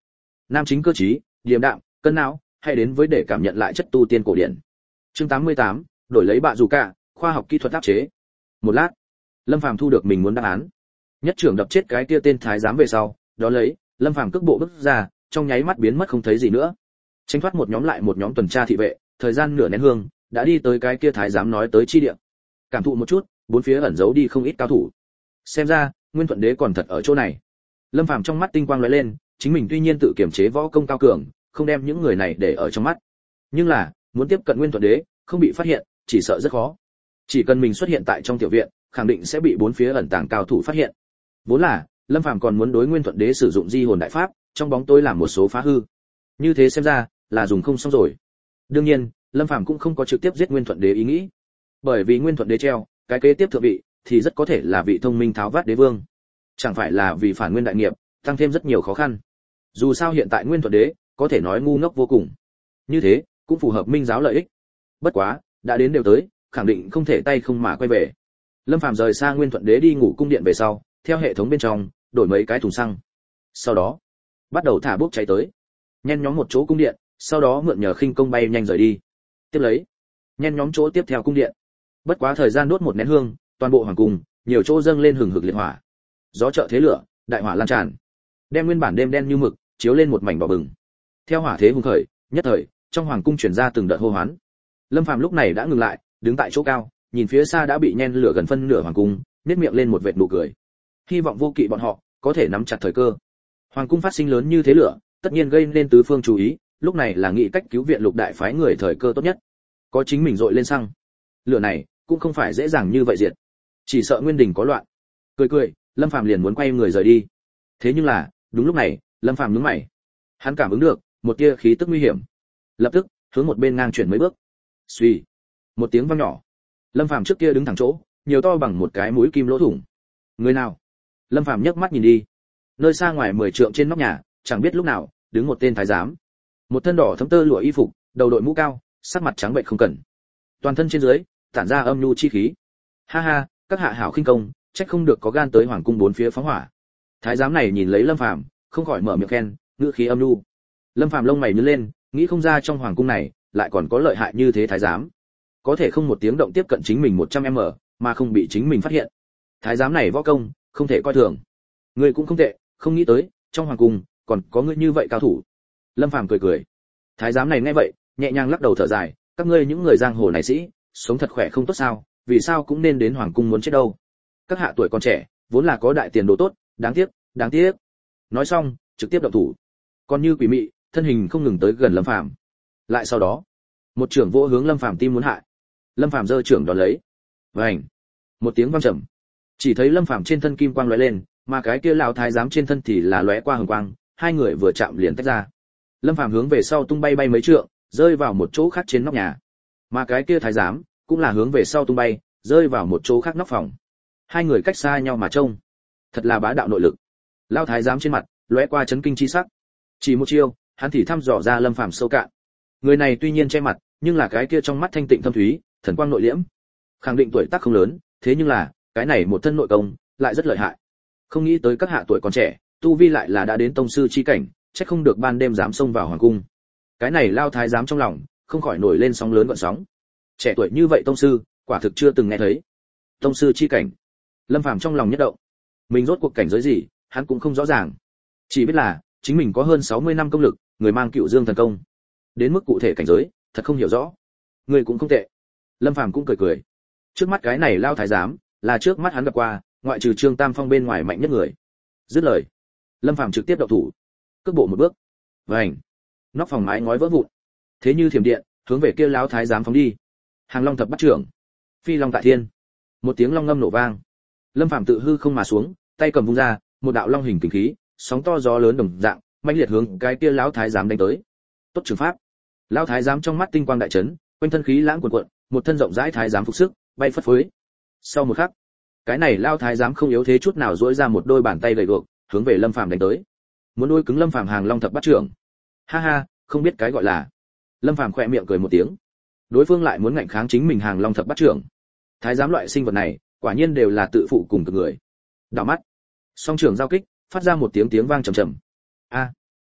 nam chính cơ trí, điềm đạm, cân não, hay đến với để cảm nhận lại chất tu tiên cổ điển. Chương 88, đổi lấy bạ dù cả, khoa học kỹ thuật áp chế. Một lát, Lâm Phàm thu được mình muốn đáp án. Nhất trưởng đập chết cái kia tên thái giám về sau, đó lấy, Lâm Phàm cước bộ bước ra, trong nháy mắt biến mất không thấy gì nữa. Tránh thoát một nhóm lại một nhóm tuần tra thị vệ, thời gian nửa nén hương, đã đi tới cái kia thái giám nói tới chi địa. Cảm thụ một chút, bốn phía ẩn giấu đi không ít cao thủ. Xem ra, Nguyên Thuận Đế còn thật ở chỗ này. Lâm Phàm trong mắt tinh quang lóe lên, chính mình tuy nhiên tự kiểm chế võ công cao cường, không đem những người này để ở trong mắt. Nhưng là, muốn tiếp cận Nguyên Thuận Đế, không bị phát hiện, chỉ sợ rất khó. Chỉ cần mình xuất hiện tại trong tiểu viện, khẳng định sẽ bị bốn phía ẩn tàng cao thủ phát hiện. Vốn là, Lâm Phàm còn muốn đối Nguyên Thuận Đế sử dụng Di hồn đại pháp, trong bóng tối làm một số phá hư. Như thế xem ra, là dùng không xong rồi. Đương nhiên, Lâm Phàm cũng không có trực tiếp giết Nguyên Thuận Đế ý nghĩ. Bởi vì Nguyên Thuận Đế treo, cái kế tiếp thượng vị thì rất có thể là vị thông minh tháo vát đế vương. Chẳng phải là vì phản nguyên đại nghiệp, tăng thêm rất nhiều khó khăn. Dù sao hiện tại Nguyên Thuận Đế có thể nói ngu ngốc vô cùng. Như thế, cũng phù hợp minh giáo lợi ích. Bất quá, đã đến đều tới, khẳng định không thể tay không mà quay về. Lâm Phàm rời xa Nguyên Thuận Đế đi ngủ cung điện về sau, theo hệ thống bên trong, đổi mấy cái thùng xăng. Sau đó, bắt đầu thả bốc cháy tới. Nhen nhóm một chỗ cung điện, sau đó mượn nhờ khinh công bay nhanh rời đi. Tiếp lấy, nhen nhóm chỗ tiếp theo cung điện. Bất quá thời gian đốt một nén hương, toàn bộ hoàng cung, nhiều chỗ dâng lên hừng hực liệt hỏa. Gió trợ thế lửa, đại hỏa lan tràn, đem nguyên bản đêm đen như mực, chiếu lên một mảnh đỏ bừng. Theo hỏa thế hung khởi, nhất thời, trong hoàng cung truyền ra từng đợt hô hoán. Lâm Phàm lúc này đã ngừng lại, đứng tại chỗ cao, nhìn phía xa đã bị nhen lửa gần phân nửa hoàng cung, nhếch miệng lên một vệt nụ cười. Hy vọng Vô Kỵ bọn họ có thể nắm chặt thời cơ. Hoàng cung phát sinh lớn như thế lửa, tất nhiên gây nên tứ phương chú ý, lúc này là nghị cách cứu viện Lục đại phái người thời cơ tốt nhất. Có chính mình dội lên xăng. Lửa này cũng không phải dễ dàng như vậy diệt. Chỉ sợ Nguyên Đình có loạn. Cười cười, Lâm Phàm liền muốn quay người rời đi. Thế nhưng là, đúng lúc này, Lâm Phàm nhướng mày. Hắn cảm ứng được một tia khí tức nguy hiểm. Lập tức, hướng một bên ngang chuyển mấy bước. Suy, một tiếng vang nhỏ. Lâm Phàm trước kia đứng thẳng chỗ, nhiều to bằng một cái mũi kim lỗ thủng. Người nào? Lâm Phàm nhấc mắt nhìn đi. Nơi xa ngoài 10 trượng trên nóc nhà, chẳng biết lúc nào, đứng một tên thái giám. Một thân đỏ thấm tơ lụa y phục, đầu đội mũ cao, sắc mặt trắng bệch không cần. Toàn thân trên dưới tản ra âm nhu chi khí. Ha ha, các hạ hảo khinh công, trách không được có gan tới hoàng cung bốn phía phóng hỏa. Thái giám này nhìn lấy Lâm Phàm, không khỏi mở miệng khen, ngữ khí âm nhu. Lâm Phàm lông mày nhướng lên, nghĩ không ra trong hoàng cung này lại còn có lợi hại như thế thái giám. Có thể không một tiếng động tiếp cận chính mình 100m, mà không bị chính mình phát hiện. Thái giám này võ công, không thể coi thường. Người cũng không tệ, không nghĩ tới, trong hoàng cung còn có người như vậy cao thủ. Lâm Phàm cười cười. Thái giám này nghe vậy, nhẹ nhàng lắc đầu thở dài, các ngươi những người giang hồ này sĩ, sống thật khỏe không tốt sao, vì sao cũng nên đến hoàng cung muốn chết đâu. Các hạ tuổi còn trẻ, vốn là có đại tiền đồ tốt, đáng tiếc, đáng tiếc. Nói xong, trực tiếp động thủ. Còn như quỷ mị, thân hình không ngừng tới gần Lâm Phàm. Lại sau đó, một trưởng vỗ hướng Lâm Phàm tim muốn hại. Lâm Phàm giơ trưởng đón lấy. Vành. Một tiếng vang trầm. Chỉ thấy Lâm Phàm trên thân kim quang lóe lên, mà cái kia lão thái giám trên thân thì là lóe qua hừng quang, hai người vừa chạm liền tách ra. Lâm Phàm hướng về sau tung bay bay mấy trượng, rơi vào một chỗ khác trên nóc nhà. Mà cái kia thái giám cũng là hướng về sau tung bay, rơi vào một chỗ khác nóc phòng. Hai người cách xa nhau mà trông, thật là bá đạo nội lực. Lão thái giám trên mặt lóe qua chấn kinh chi sắc. Chỉ một chiêu, hắn thì thăm dò ra Lâm Phàm sâu cạn. Người này tuy nhiên che mặt, nhưng là cái kia trong mắt thanh tịnh thâm thúy, thần quang nội liễm. Khẳng định tuổi tác không lớn, thế nhưng là, cái này một thân nội công lại rất lợi hại. Không nghĩ tới các hạ tuổi còn trẻ, tu vi lại là đã đến tông sư chi cảnh, chắc không được ban đêm dám xông vào hoàng cung. Cái này lao thái giám trong lòng không khỏi nổi lên sóng lớn gợn sóng. Trẻ tuổi như vậy tông sư, quả thực chưa từng nghe thấy. Tông sư chi cảnh. Lâm Phàm trong lòng nhất động. Mình rốt cuộc cảnh giới gì, hắn cũng không rõ ràng. Chỉ biết là chính mình có hơn 60 năm công lực, người mang Cựu Dương thần công. Đến mức cụ thể cảnh giới, thật không hiểu rõ. Người cũng không tệ. Lâm Phàm cũng cười cười. Trước mắt cái này lao thái giám, là trước mắt hắn gặp qua, ngoại trừ Trương Tam Phong bên ngoài mạnh nhất người. Dứt lời, Lâm Phàm trực tiếp động thủ. Cước bộ một bước. Vành. Nóc phòng mái ngói vỡ vụn. Thế như thiểm điện, hướng về kia lão thái giám phóng đi. Hàng Long thập bắt trưởng. Phi long tại thiên. Một tiếng long ngâm nổ vang. Lâm Phàm tự hư không mà xuống, tay cầm vung ra, một đạo long hình kình khí, sóng to gió lớn đồng dạng, mãnh liệt hướng cái kia lão thái giám đánh tới. Tốt trường pháp. Lão thái giám trong mắt tinh quang đại chấn, quanh thân khí lãng cuồn cuộn, một thân rộng rãi thái giám phục sức, bay phất phới. Sau một khắc, cái này lão thái giám không yếu thế chút nào duỗi ra một đôi bàn tay gầy guộc, hướng về Lâm Phàm đánh tới. Muốn nuôi cứng Lâm Phàm Hàng Long thập bắt trưởng. Ha ha, không biết cái gọi là. Lâm Phàm khẽ miệng cười một tiếng. Đối phương lại muốn ngạnh kháng chính mình Hàng Long thập bắt trưởng. Thái giám loại sinh vật này, quả nhiên đều là tự phụ cùng cực người. Đảo mắt, song trưởng giao kích, phát ra một tiếng vang trầm trầm. A!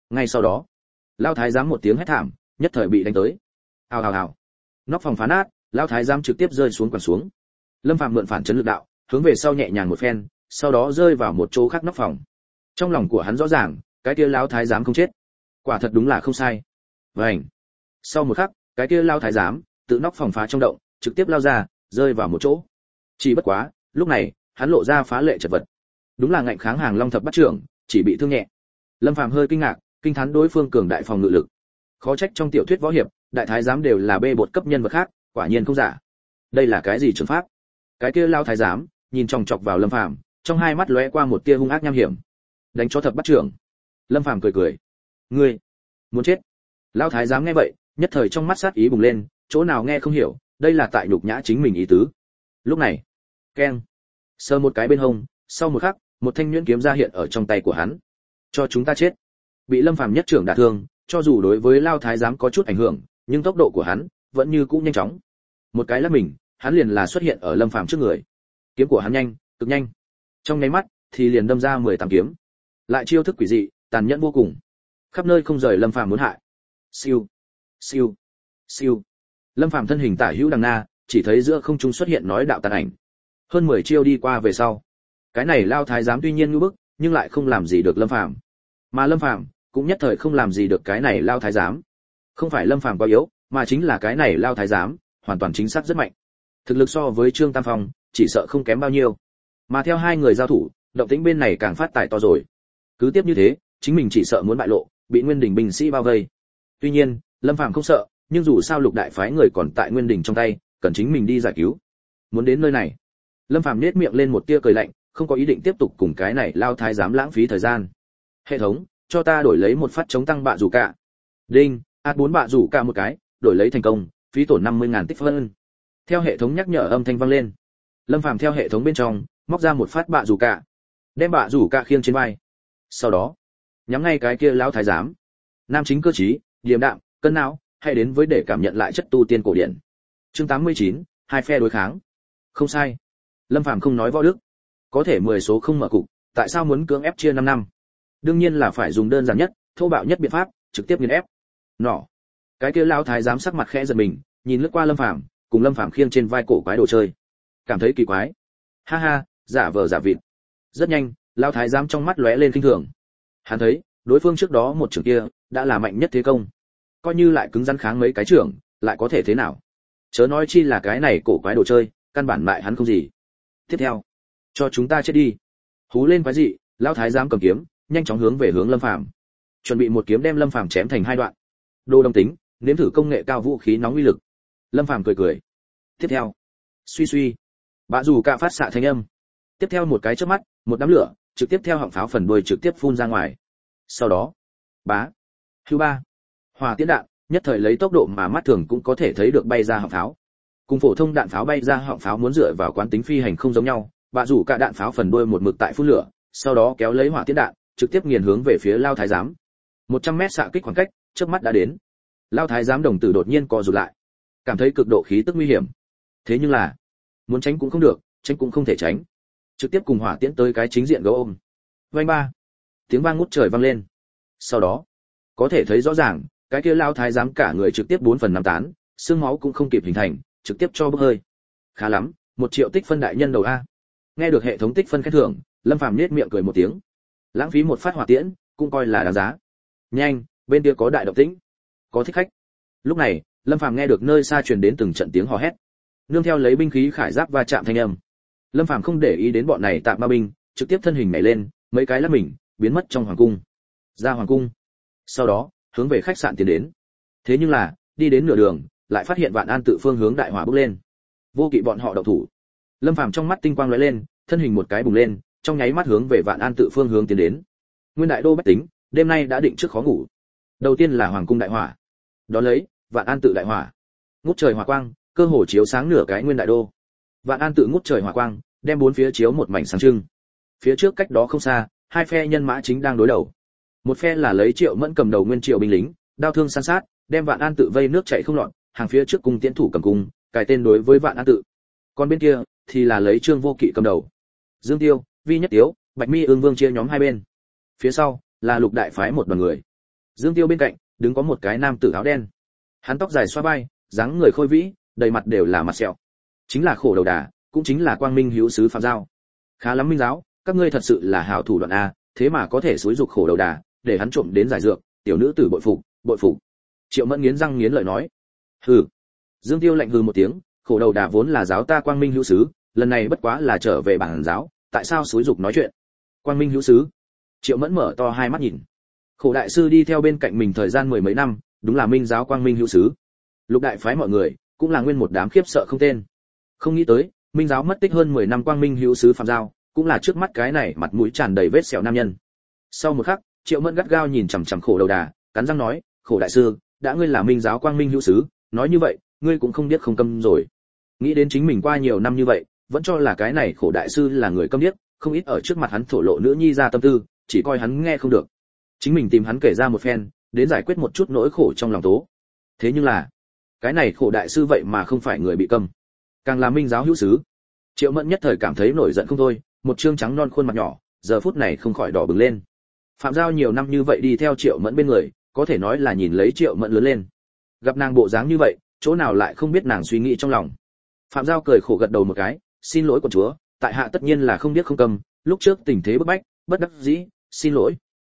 Ngay sau đó, Lão thái giám một tiếng hét thảm, nhất thời bị đánh tới. Ào ào ào. Nóc phòng phá nát, Lão thái giám trực tiếp rơi xuống quẳng xuống. Lâm Phàm mượn phản chấn lực đạo, hướng về sau nhẹ nhàng một phen, sau đó rơi vào một chỗ khác nóc phòng. Trong lòng của hắn rõ ràng, cái kia Lão thái giám không chết. Quả thật đúng là không sai. Vành. Sau một khắc, cái kia Lão thái giám tự nóc phòng phá trong động, trực tiếp lao ra, rơi vào một chỗ. Chỉ bất quá, lúc này, hắn lộ ra phá lệ chật vật. Đúng là ngạnh kháng hàng Long thập bắt trưởng, chỉ bị thương nhẹ. Lâm Phàm hơi kinh ngạc, kinh thán đối phương cường đại phòng ngự lực. Khó trách trong tiểu thuyết võ hiệp, đại thái giám đều là bê bột cấp nhân vật khác, quả nhiên không giả. Đây là cái gì trường pháp? Cái kia Lão thái giám nhìn chòng chọc vào Lâm Phàm, trong hai mắt lóe qua một tia hung ác nham hiểm. Đánh cho thập bắt trưởng. Lâm Phàm cười cười. Ngươi muốn chết? Lão thái giám nghe vậy, nhất thời trong mắt sát ý bùng lên, chỗ nào nghe không hiểu, đây là tại nhục nhã chính mình ý tứ. Lúc này, keng, sờ một cái bên hông, sau một khắc, một thanh nhuyễn kiếm ra hiện ở trong tay của hắn. Cho chúng ta chết. Bị Lâm Phàm nhất trưởng đả thương, cho dù đối với Lão thái giám có chút ảnh hưởng, nhưng tốc độ của hắn vẫn như cũ nhanh chóng. Một cái lắc mình, hắn liền là xuất hiện ở Lâm Phàm trước người. Kiếm của hắn nhanh, cực nhanh. Trong nháy mắt thì liền đâm ra 18 kiếm. Lại chiêu thức quỷ dị, tàn nhẫn vô cùng. Khắp nơi không rời Lâm Phàm muốn hại. Siêu, siêu, siêu. Lâm Phàm thân hình tả hữu đằng na, chỉ thấy giữa không trung xuất hiện nói đạo tàn ảnh. Hơn 10 chiêu đi qua về sau, cái này Lão thái giám tuy nhiên ngu bức, nhưng lại không làm gì được Lâm Phàm. Mà Lâm Phàm cũng nhất thời không làm gì được cái này Lão thái giám. Không phải Lâm Phàm quá yếu, mà chính là cái này Lão thái giám hoàn toàn chính xác rất mạnh. Thực lực so với Trương Tam Phong, chỉ sợ không kém bao nhiêu. Mà theo hai người giao thủ, động tĩnh bên này càng phát tài to rồi. Cứ tiếp như thế, chính mình chỉ sợ muốn bại lộ, bị Nguyên Đình binh sĩ bao vây. Tuy nhiên, Lâm Phàm không sợ, nhưng dù sao Lục đại phái người còn tại Nguyên Đình trong tay, cần chính mình đi giải cứu. Muốn đến nơi này, Lâm Phàm nhếch miệng lên một tia cười lạnh, không có ý định tiếp tục cùng cái này Lão thái giám lãng phí thời gian. Hệ thống, cho ta đổi lấy một phát chống tăng bạ rủ cả. Đinh, át 4 bạ rủ cả một cái, đổi lấy thành công, phí tổn 50.000 tích phân. Theo hệ thống nhắc nhở âm thanh vang lên, Lâm Phàm theo hệ thống bên trong móc ra một phát bạ rủ cả, đem bạ rủ cả khiêng trên vai. Sau đó, nhắm ngay cái kia Lão thái giám. Nam chính cơ trí, điềm đạm, cân não, hãy đến với để cảm nhận lại chất tu tiên cổ điển. Chương 89, hai phe đối kháng. Không sai. Lâm Phàm không nói võ đức, có thể 10 số không mở cục, tại sao muốn cưỡng ép chia 5 năm? Đương nhiên là phải dùng đơn giản nhất, thô bạo nhất biện pháp, trực tiếp nghiền ép. Nọ. Cái kia Lão thái giám sắc mặt khẽ giật mình, nhìn lướt qua Lâm Phàm, cùng Lâm Phàm khiêng trên vai cổ quái đồ chơi. Cảm thấy kỳ quái. Ha ha, giả vờ giả vịt. Rất nhanh, Lão thái giám trong mắt lóe lên kinh thường. Hắn thấy, đối phương trước đó một trưởng kia đã là mạnh nhất thế công. Coi như lại cứng rắn kháng mấy cái trưởng, lại có thể thế nào? Chớ nói chi là cái này cổ quái đồ chơi, căn bản lại hắn không gì. Tiếp theo, cho chúng ta chết đi. Hú lên quái dị, Lão thái giám cầm kiếm, nhanh chóng hướng về hướng Lâm Phàm. Chuẩn bị một kiếm đem Lâm Phàm chém thành hai đoạn. Đồ đồng tính, nếm thử công nghệ cao vũ khí nóng uy lực. Lâm Phàm cười cười. Tiếp theo, suy suy, bạ rủ cả phát xạ thanh âm. Tiếp theo một cái chớp mắt, một đám lửa trực tiếp theo họng pháo phần đuôi trực tiếp phun ra ngoài. Sau đó, bá, hưu ba, hỏa tiễn đạn, nhất thời lấy tốc độ mà mắt thường cũng có thể thấy được bay ra họng pháo. Cùng phổ thông đạn pháo bay ra họng pháo muốn dựa vào quán tính phi hành không giống nhau, bạ rủ cả đạn pháo phần đuôi một mực tại phun lửa, sau đó kéo lấy hỏa tiễn đạn, trực tiếp nghiền hướng về phía Lão thái giám. 100m xạ kích khoảng cách, trước mắt đã đến. Lão thái giám đồng tử đột nhiên co rụt lại, cảm thấy cực độ khí tức nguy hiểm. Thế nhưng là, muốn tránh cũng không được, tránh cũng không thể tránh. Trực tiếp cùng hỏa tiễn tới cái chính diện gấu ôm. Vang ba. Tiếng vang ngút trời vang lên. Sau đó, có thể thấy rõ ràng, cái kia Lão thái giám cả người trực tiếp 4/5 tán, xương máu cũng không kịp hình thành, trực tiếp cho bốc hơi. Khá lắm, 1 triệu tích phân đại nhân đầu a. Nghe được hệ thống tích phân khen thưởng, Lâm Phàm nhếch miệng cười một tiếng. Lãng phí một phát hỏa tiễn, cũng coi là đáng giá. Nhanh, bên kia có đại động tĩnh, có thích khách. Lúc này, Lâm Phàm nghe được nơi xa truyền đến từng trận tiếng hò hét, nương theo lấy binh khí khải giáp va chạm thanh âm. Lâm Phàm không để ý đến bọn này tạm ma binh, trực tiếp thân hình nhảy lên, mấy cái lắc mình, biến mất trong hoàng cung. Ra hoàng cung, sau đó hướng về khách sạn tiến đến. Thế nhưng là, đi đến nửa đường, lại phát hiện Vạn An tự phương hướng đại hỏa bốc lên. Vô Kỵ bọn họ động thủ. Lâm Phàm trong mắt tinh quang lóe lên, thân hình một cái bùng lên, trong nháy mắt hướng về Vạn An tự phương hướng tiến đến. Nguyên đại đô bách tính, đêm nay đã định trước khó ngủ. Đầu tiên là hoàng cung đại hỏa, đó lấy Vạn An tự đại hỏa. Ngút trời hỏa quang, cơ hồ chiếu sáng nửa cái Nguyên đại đô. Vạn An tự ngút trời hỏa quang, đem bốn phía chiếu một mảnh sáng trưng. Phía trước cách đó không xa, hai phe nhân mã chính đang đối đầu. Một phe là lấy Triệu Mẫn cầm đầu nguyên triệu binh lính, đao thương san sát, đem Vạn An tự vây nước chảy không lọt, hàng phía trước cùng tiến thủ cầm cung, cài tên đối với Vạn An tự. Còn bên kia thì là lấy Trương Vô Kỵ cầm đầu. Dương Tiêu, Vi Nhất Tiếu, Bạch Mi Ương Vương chia nhóm hai bên. Phía sau là Lục đại phái một đoàn người. Dương Tiêu bên cạnh đứng có một cái nam tử áo đen, hắn tóc dài xõa vai, dáng người khôi vĩ, đầy mặt đều là mặt sẹo, chính là khổ đầu đà, cũng chính là quang minh hữu sứ Phạm Giao. Khá lắm Minh giáo, các ngươi thật sự là hảo thủ đoạn a, thế mà có thể xúi dục khổ đầu đà để hắn trộm đến giải dược, tiểu nữ tử bội phục, bội phục. Triệu Mẫn nghiến răng nghiến lợi nói. Hừ. Dương Tiêu lạnh hừ một tiếng, khổ đầu đà vốn là giáo ta quang minh hữu sứ, lần này bất quá là trở về bản giáo, tại sao xúi dục nói chuyện? Quang minh hữu sứ? Triệu Mẫn mở to hai mắt nhìn. Khổ đại sư đi theo bên cạnh mình thời gian mười mấy năm, đúng là minh giáo quang minh hữu sứ. Lục đại phái mọi người cũng là nguyên một đám khiếp sợ không tên. Không nghĩ tới, minh giáo mất tích hơn 10 năm quang minh hữu sứ Phạm Giao, cũng là trước mắt cái này mặt mũi tràn đầy vết sẹo nam nhân. Sau một khắc, Triệu Mẫn gắt gao nhìn chằm chằm khổ đầu đà, cắn răng nói, khổ đại sư, đã ngươi là minh giáo quang minh hữu sứ, nói như vậy, ngươi cũng không biết không câm rồi. Nghĩ đến chính mình qua nhiều năm như vậy, vẫn cho là cái này khổ đại sư là người câm điếc, không ít ở trước mặt hắn thổ lộ nữ nhi ra tâm tư, chỉ coi hắn nghe không được. Chính mình tìm hắn kể ra một phen, đến giải quyết một chút nỗi khổ trong lòng tố. Thế nhưng là, cái này khổ đại sư vậy mà không phải người bị câm, càng là minh giáo hữu sứ. Triệu Mẫn nhất thời cảm thấy nổi giận không thôi, một trương trắng non khuôn mặt nhỏ, giờ phút này không khỏi đỏ bừng lên. Phạm Giao nhiều năm như vậy đi theo Triệu Mẫn bên người, có thể nói là nhìn lấy Triệu Mẫn lớn lên. Gặp nàng bộ dáng như vậy, chỗ nào lại không biết nàng suy nghĩ trong lòng. Phạm Giao cười khổ gật đầu một cái, xin lỗi quận chúa, tại hạ tất nhiên là không biết không cầm, lúc trước tình thế bức bách, bất đắc dĩ, xin lỗi.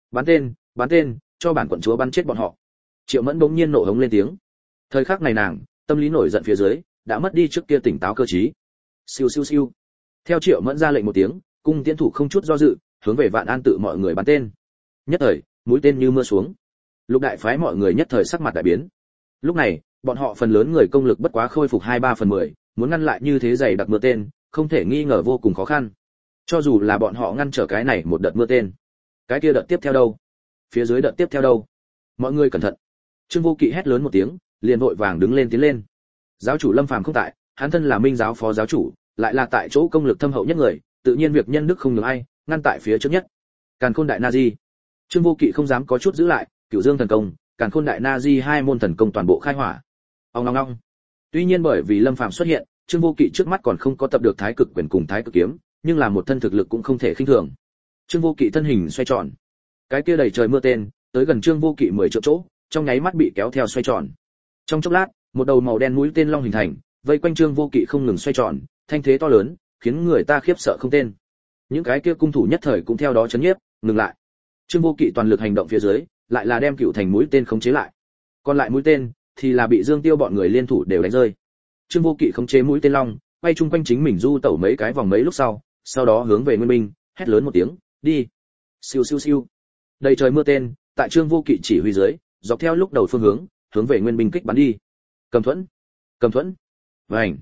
Bán tên, cho bản quận chúa bắn chết bọn họ. Triệu Mẫn bỗng nhiên nộ hống lên tiếng. Thời khắc này nàng, tâm lý nổi giận phía dưới, đã mất đi trước kia tỉnh táo cơ trí. Siêu siêu siêu. Theo Triệu Mẫn ra lệnh một tiếng, cung tiễn thủ không chút do dự, hướng về Vạn An tự mọi người bắn tên. Nhất thời, mũi tên như mưa xuống. Lục đại phái mọi người nhất thời sắc mặt đại biến. Lúc này, bọn họ phần lớn người công lực bất quá khôi phục 2/3/10, muốn ngăn lại như thế dày đặc mưa tên, không thể nghi ngờ vô cùng khó khăn. Cho dù là bọn họ ngăn trở cái này một đợt mưa tên, cái kia đợt tiếp theo đâu? Phía dưới đợt tiếp theo đâu? Mọi người cẩn thận. Trương Vô Kỵ hét lớn một tiếng, liền vội vàng đứng lên tiến lên. Giáo chủ Lâm Phàm không tại, hắn thân là minh giáo phó giáo chủ, lại là tại chỗ công lực thâm hậu nhất người, tự nhiên việc nhân đức không nhường ai, ngăn tại phía trước nhất. Càn Khôn Đại Na Di. Trương Vô Kỵ không dám có chút giữ lại, Cửu Dương thần công, Càn Khôn Đại Na Di hai môn thần công toàn bộ khai hỏa. Ong ong ong. Tuy nhiên bởi vì Lâm Phàm xuất hiện, Trương Vô Kỵ trước mắt còn không có tập được Thái Cực Quyền cùng Thái Cực Kiếm, nhưng là một thân thực lực cũng không thể khinh thường. Trương Vô Kỵ thân hình xoay tròn, cái kia đầy trời mưa tên, tới gần Trương Vô Kỵ 10 triệu chỗ, trong nháy mắt bị kéo theo xoay tròn. Trong chốc lát, một đầu màu đen mũi tên long hình thành, vây quanh Trương Vô Kỵ không ngừng xoay tròn, thanh thế to lớn, khiến người ta khiếp sợ không tên. Những cái kia cung thủ nhất thời cũng theo đó chấn nhiếp, ngừng lại. Trương Vô Kỵ toàn lực hành động phía dưới, lại là đem Cựu Thành mũi tên khống chế lại. Còn lại mũi tên thì là bị Dương Tiêu bọn người liên thủ đều đánh rơi. Trương Vô Kỵ khống chế mũi tên long, quay chung quanh chính mình du tẩu mấy cái vòng mấy lúc sau đó hướng về Nguyên Minh, hét lớn một tiếng, đi. Siêu siêu siêu. Đầy trời mưa tên, tại Trương Vô Kỵ chỉ huy dưới, dọc theo lúc đầu phương hướng, hướng về Nguyên Minh kích bắn đi. Cầm thuẫn. Vành.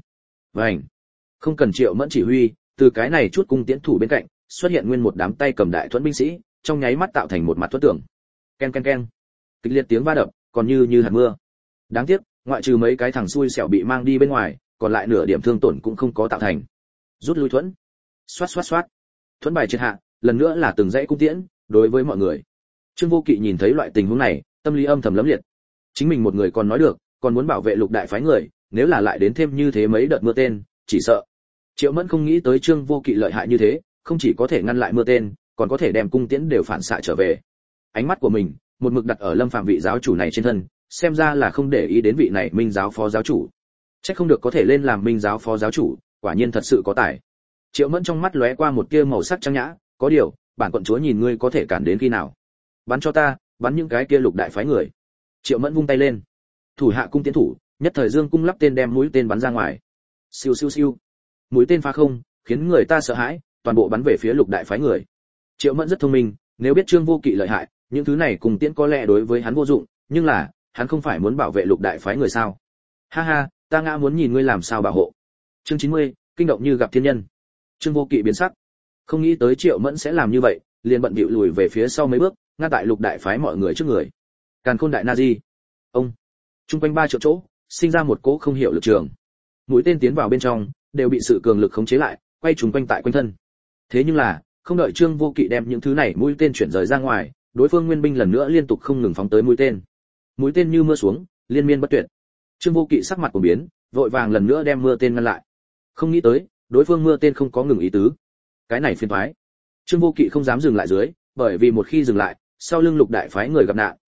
Không cần Triệu Mẫn chỉ huy, từ cái này chút cung tiễn thủ bên cạnh, xuất hiện nguyên một đám tay cầm đại thuẫn binh sĩ, trong nháy mắt tạo thành một mặt thuẫn tường. Ken ken ken. Kịch liệt tiếng va đập, còn như hạt mưa. Đáng tiếc, ngoại trừ mấy cái thằng xui xẻo bị mang đi bên ngoài, còn lại nửa điểm thương tổn cũng không có tạo thành. Rút lui thuẫn. Xoát. Thuẫn bài triệt hạ, lần nữa là từng dãy cung tiễn, đối với mọi người. Trương Vô Kỵ nhìn thấy loại tình huống này, tâm lý âm thầm lấm liệt. Chính mình một người còn nói được, còn muốn bảo vệ lục đại phái người, nếu là lại đến thêm như thế mấy đợt mưa tên, chỉ sợ. Triệu Mẫn không nghĩ tới Trương Vô Kỵ lợi hại như thế, không chỉ có thể ngăn lại mưa tên, còn có thể đem cung tiễn đều phản xạ trở về. Ánh mắt của mình một mực đặt ở Lâm Phàm vị giáo chủ này trên thân, xem ra là không để ý đến vị này minh giáo phó giáo chủ. Chắc không được có thể lên làm minh giáo phó giáo chủ, quả nhiên thật sự có tài. Triệu Mẫn trong mắt lóe qua một tia màu sắc trang nhã, có điều, bản quận chúa nhìn ngươi có thể cản đến khi nào? Bắn cho ta, bắn những cái kia lục đại phái người. Triệu Mẫn vung tay lên, thủ hạ cung tiến thủ, nhất thời dương cung lắp tên đem mũi tên bắn ra ngoài. Siêu siêu siêu. Mũi tên phá không, khiến người ta sợ hãi, toàn bộ bắn về phía lục đại phái người. Triệu Mẫn rất thông minh, nếu biết Trương Vô Kỵ lợi hại, những thứ này cùng tiễn có lẽ đối với hắn vô dụng, nhưng là, hắn không phải muốn bảo vệ lục đại phái người sao? Ha ha, ta ngã muốn nhìn ngươi làm sao bảo hộ. Chương 90, kinh động như gặp thiên nhân. Trương Vô Kỵ biến sắc, không nghĩ tới Triệu Mẫn sẽ làm như vậy, liền bận bịu lùi về phía sau mấy bước, ngăn tại lục đại phái mọi người trước người. Càn Khôn Đại Na Di. Ông. Trung quanh 3 triệu chỗ, sinh ra một cỗ không hiểu lực trường. Mũi tên tiến vào bên trong, đều bị sự cường lực khống chế lại, quay trùng quanh tại quanh thân. Thế nhưng là, không đợi Trương Vô Kỵ đem những thứ này mũi tên chuyển rời ra ngoài, đối phương nguyên binh lần nữa liên tục không ngừng phóng tới mũi tên. Mũi tên như mưa xuống, liên miên bất tuyệt. Trương Vô Kỵ sắc mặt của biến, vội vàng lần nữa đem mưa tên ngăn lại. Không nghĩ tới, đối phương mưa tên không có ngừng ý tứ. Cái này phiền toái. Trương Vô Kỵ không dám dừng lại dưới, bởi vì một khi dừng lại, sau lưng lục đại phái người gặp nạn,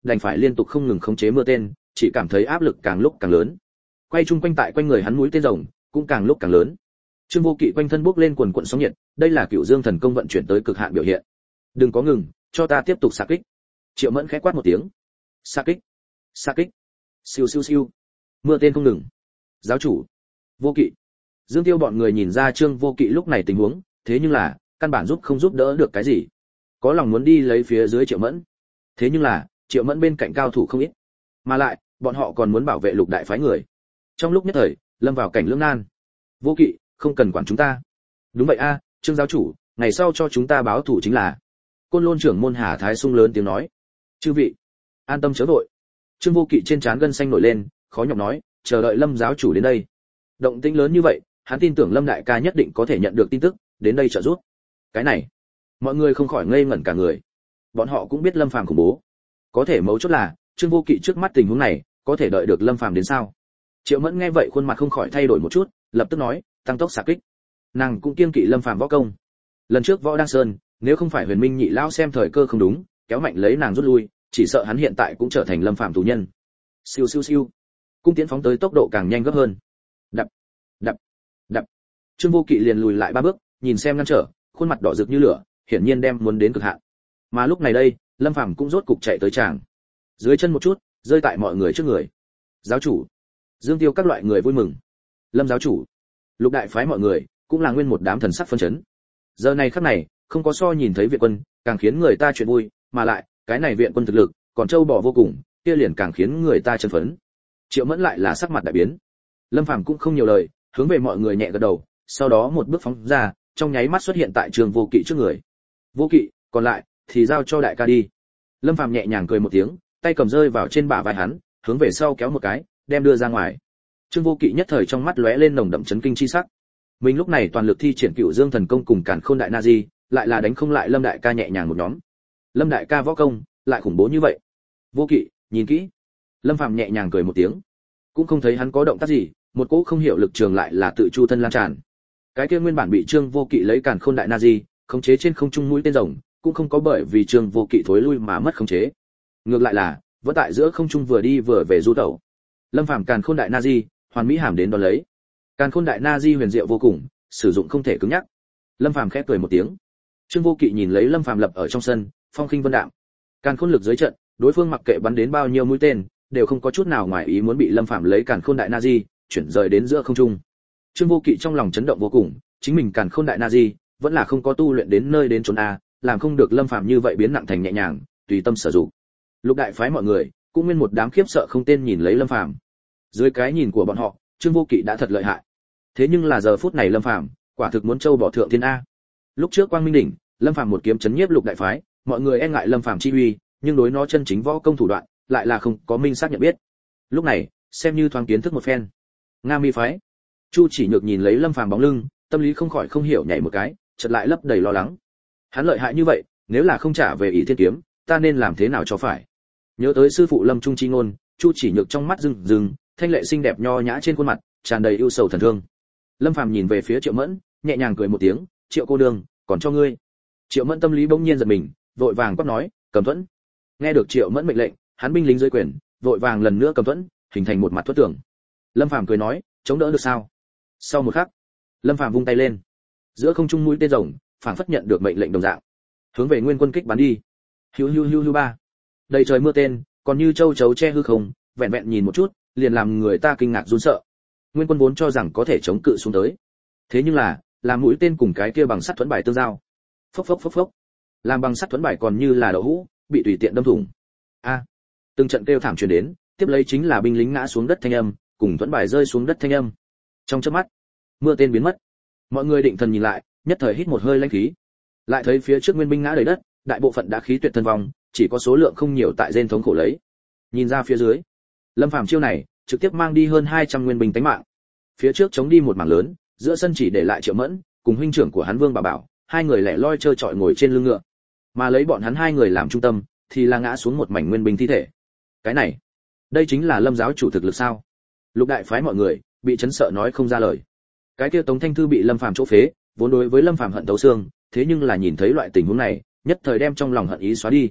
đành phải liên tục không ngừng khống chế mưa tên, chỉ cảm thấy áp lực càng lúc càng lớn. Quay chung quanh tại quanh người hắn mũi tên rồng cũng càng lúc càng lớn. Trương Vô Kỵ quanh thân bốc lên quần quần sóng nhiệt, đây là Cửu Dương thần công vận chuyển tới cực hạn biểu hiện. Đừng có ngừng, cho ta tiếp tục xạ kích. Triệu Mẫn khẽ quát một tiếng. Xạ kích, xạ kích. Siêu siêu siêu. Mưa tên không ngừng. Giáo chủ, Vô Kỵ. Dương Tiêu bọn người nhìn ra Trương Vô Kỵ lúc này tình huống, thế nhưng là căn bản không giúp đỡ được cái gì. Có lòng muốn đi lấy phía dưới Triệu Mẫn. Thế nhưng là, Triệu Mẫn bên cạnh cao thủ không ít. Mà lại, bọn họ còn muốn bảo vệ Lục đại phái người. Trong lúc nhất thời, lâm vào cảnh lưỡng nan. Vô Kỵ, không cần quản chúng ta. Đúng vậy a, Trương giáo chủ, ngày sau cho chúng ta báo thủ chính là. Côn Lôn trưởng môn Hà Thái Sung lớn tiếng nói. Chư vị, an tâm chớ vội. Trương Vô Kỵ trên trán gân xanh nổi lên, khó nhọc nói, chờ đợi Lâm giáo chủ đến đây. Động tĩnh lớn như vậy, hắn tin tưởng Lâm đại ca nhất định có thể nhận được tin tức, đến đây trợ giúp. Cái này, mọi người không khỏi ngây ngẩn cả người. Bọn họ cũng biết Lâm Phàm khủng bố, có thể mấu chốt là Trương Vô Kỵ trước mắt tình huống này, có thể đợi được Lâm Phàm đến sao? Triệu Mẫn nghe vậy khuôn mặt không khỏi thay đổi một chút, lập tức nói, tăng tốc xạ kích. Nàng cũng kiêng kỵ Lâm Phàm võ công. Lần trước Võ Đăng Sơn, nếu không phải Huyền Minh nhị lão xem thời cơ không đúng, kéo mạnh lấy nàng rút lui, chỉ sợ hắn hiện tại cũng trở thành Lâm Phàm tù nhân. Siêu siêu siêu. Cung tiễn phóng tới tốc độ càng nhanh gấp hơn. Đập, đập, đập. Trương Vô Kỵ liền lùi lại 3 bước, nhìn xem ngăn trở, khuôn mặt đỏ rực như lửa, hiển nhiên đem muốn đến cực hạn. Mà lúc này đây, Lâm Phàm cũng rốt cục chạy tới tràng. Dưới chân một chút, rơi tại mọi người trước người. Giáo chủ, Dương Tiêu các loại người vui mừng. Lâm giáo chủ, Lục đại phái mọi người, cũng là nguyên một đám thần sắc phân chấn. Giờ này khắc này, không có so nhìn thấy viện quân, càng khiến người ta chuyện vui, mà lại, cái này viện quân thực lực, còn trâu bò vô cùng, kia liền càng khiến người ta chấn phấn. Triệu Mẫn lại là sắc mặt đại biến. Lâm Phàm cũng không nhiều lời, hướng về mọi người nhẹ gật đầu, sau đó một bước phóng ra, trong nháy mắt xuất hiện tại Trương Vô Kỵ trước người. Vô Kỵ, còn lại thì giao cho đại ca đi. Lâm Phàm nhẹ nhàng cười một tiếng, tay cầm rơi vào trên bả vai hắn, hướng về sau kéo một cái, đem đưa ra ngoài. Trương Vô Kỵ nhất thời trong mắt lóe lên nồng đậm chấn kinh chi sắc. Mình lúc này toàn lực thi triển Cửu Dương thần công cùng Càn Khôn đại na di, lại là đánh không lại Lâm đại ca nhẹ nhàng một nhóm. Lâm đại ca võ công lại khủng bố như vậy. Vô Kỵ, nhìn kỹ. Lâm Phàm nhẹ nhàng cười một tiếng, cũng không thấy hắn có động tác gì, một cỗ không hiểu lực trường lại là tự chu thân lan tràn. Cái kia nguyên bản bị Trương Vô Kỵ lấy Càn Khôn đại na di khống chế trên không trung mũi tên rồng, cũng không có bởi vì Trương Vô Kỵ thối lui mà mất khống chế. Ngược lại là, vẫn tại giữa không trung vừa đi vừa về du tẩu. Lâm Phàm Càn Khôn đại na di, hoàn mỹ hàm đến đó lấy. Càn Khôn đại na di huyền diệu vô cùng, sử dụng không thể cứng nhắc. Lâm Phàm khẽ cười một tiếng. Trương Vô Kỵ nhìn lấy Lâm Phàm lập ở trong sân, phong khinh vân đạm. Càn Khôn lực dưới trận, đối phương mặc kệ bắn đến bao nhiêu mũi tên, đều không có chút nào ngoài ý muốn bị Lâm Phàm lấy Càn Khôn đại na di chuyển rời đến giữa không trung. Trương Vô Kỵ trong lòng chấn động vô cùng, chính mình Càn Khôn đại na di vẫn là không có tu luyện đến nơi đến chốn a, làm không được Lâm Phàm như vậy biến nặng thành nhẹ nhàng, tùy tâm sử dụng. Lục đại phái mọi người cũng nguyên một đám khiếp sợ không tên nhìn lấy Lâm Phàm. Dưới cái nhìn của bọn họ, Trương Vô Kỵ đã thật lợi hại. Thế nhưng là giờ phút này Lâm Phàm, quả thực muốn châu bỏ thượng thiên a. Lúc trước Quang Minh đỉnh, Lâm Phàm một kiếm chấn nhiếp Lục đại phái, mọi người e ngại Lâm Phàm chi uy, nhưng đối nó chân chính võ công thủ đoạn, lại là không có minh xác nhận biết. Lúc này, xem như thoáng kiến thức một phen. Nga Mi phái. Chu Chỉ Nhược nhìn lấy Lâm Phàm bóng lưng, tâm lý không khỏi không hiểu nhảy một cái, chợt lại lấp đầy lo lắng. Hắn lợi hại như vậy, nếu là không trả về Ỷ Thiên kiếm, ta nên làm thế nào cho phải? Nhớ tới sư phụ Lâm Trung chi ngôn, Chu Chỉ Nhược trong mắt rừng rừng, thanh lệ xinh đẹp nho nhã trên khuôn mặt tràn đầy ưu sầu thần thương. Lâm Phàm nhìn về phía Triệu Mẫn, nhẹ nhàng cười một tiếng, "Triệu cô nương, còn cho ngươi." Triệu Mẫn tâm lý bỗng nhiên giật mình, vội vàng quát nói, "Cầm thuẫn." Nghe được Triệu Mẫn mệnh lệnh, hắn binh lính dưới quyền, vội vàng lần nữa cầm thuẫn, hình thành một mặt thuẫn tường. Lâm Phàm cười nói, "Chống đỡ được sao?" Sau một khắc, Lâm Phàm vung tay lên, giữa không trung mũi tên rồng, phảng phất nhận được mệnh lệnh đồng dạng, hướng về Nguyên Quân kích bắn đi. Hiu hiu hiu hiu ba. Đầy trời mưa tên, còn như châu chấu che hư không, vẹn vẹn nhìn một chút, liền làm người ta kinh ngạc run sợ. Nguyên Quân vốn cho rằng có thể chống cự xuống tới, thế nhưng là, làm mũi tên cùng cái kia bằng sắt thuẫn bài tương giao. Phốc phốc phốc phốc. Làm bằng sắt thuẫn bài còn như là đậu hũ, bị tùy tiện đâm thủng. A. Từng trận kêu thảm truyền đến, tiếp lấy chính là binh lính ngã xuống đất thanh âm, cùng thuẫn bài rơi xuống đất thanh âm. Trong chớp mắt, mưa tên biến mất. Mọi người định thần nhìn lại, nhất thời hít một hơi lãnh khí. Lại thấy phía trước nguyên binh ngã đầy đất, đại bộ phận đã khí tuyệt thân vong, chỉ có số lượng không nhiều tại rên thống khổ lấy. Nhìn ra phía dưới, Lâm Phàm chiêu này, trực tiếp mang đi hơn 200 nguyên binh tánh mạng. Phía trước chống đi một mảng lớn, giữa sân chỉ để lại Triệu Mẫn, cùng huynh trưởng của hắn Vương Bà Bảo, hai người lẻ loi chơi chọi ngồi trên lưng ngựa. Mà lấy bọn hắn hai người làm trung tâm, thì là ngã xuống một mảnh nguyên binh thi thể. Cái này, đây chính là Lâm giáo chủ thực lực sao? Lục đại phái mọi người bị chấn sợ nói không ra lời. Cái kia Tống Thanh Thư bị Lâm Phàm chỗ phế, vốn đối với Lâm Phàm hận thấu xương, thế nhưng là nhìn thấy loại tình huống này, nhất thời đem trong lòng hận ý xóa đi.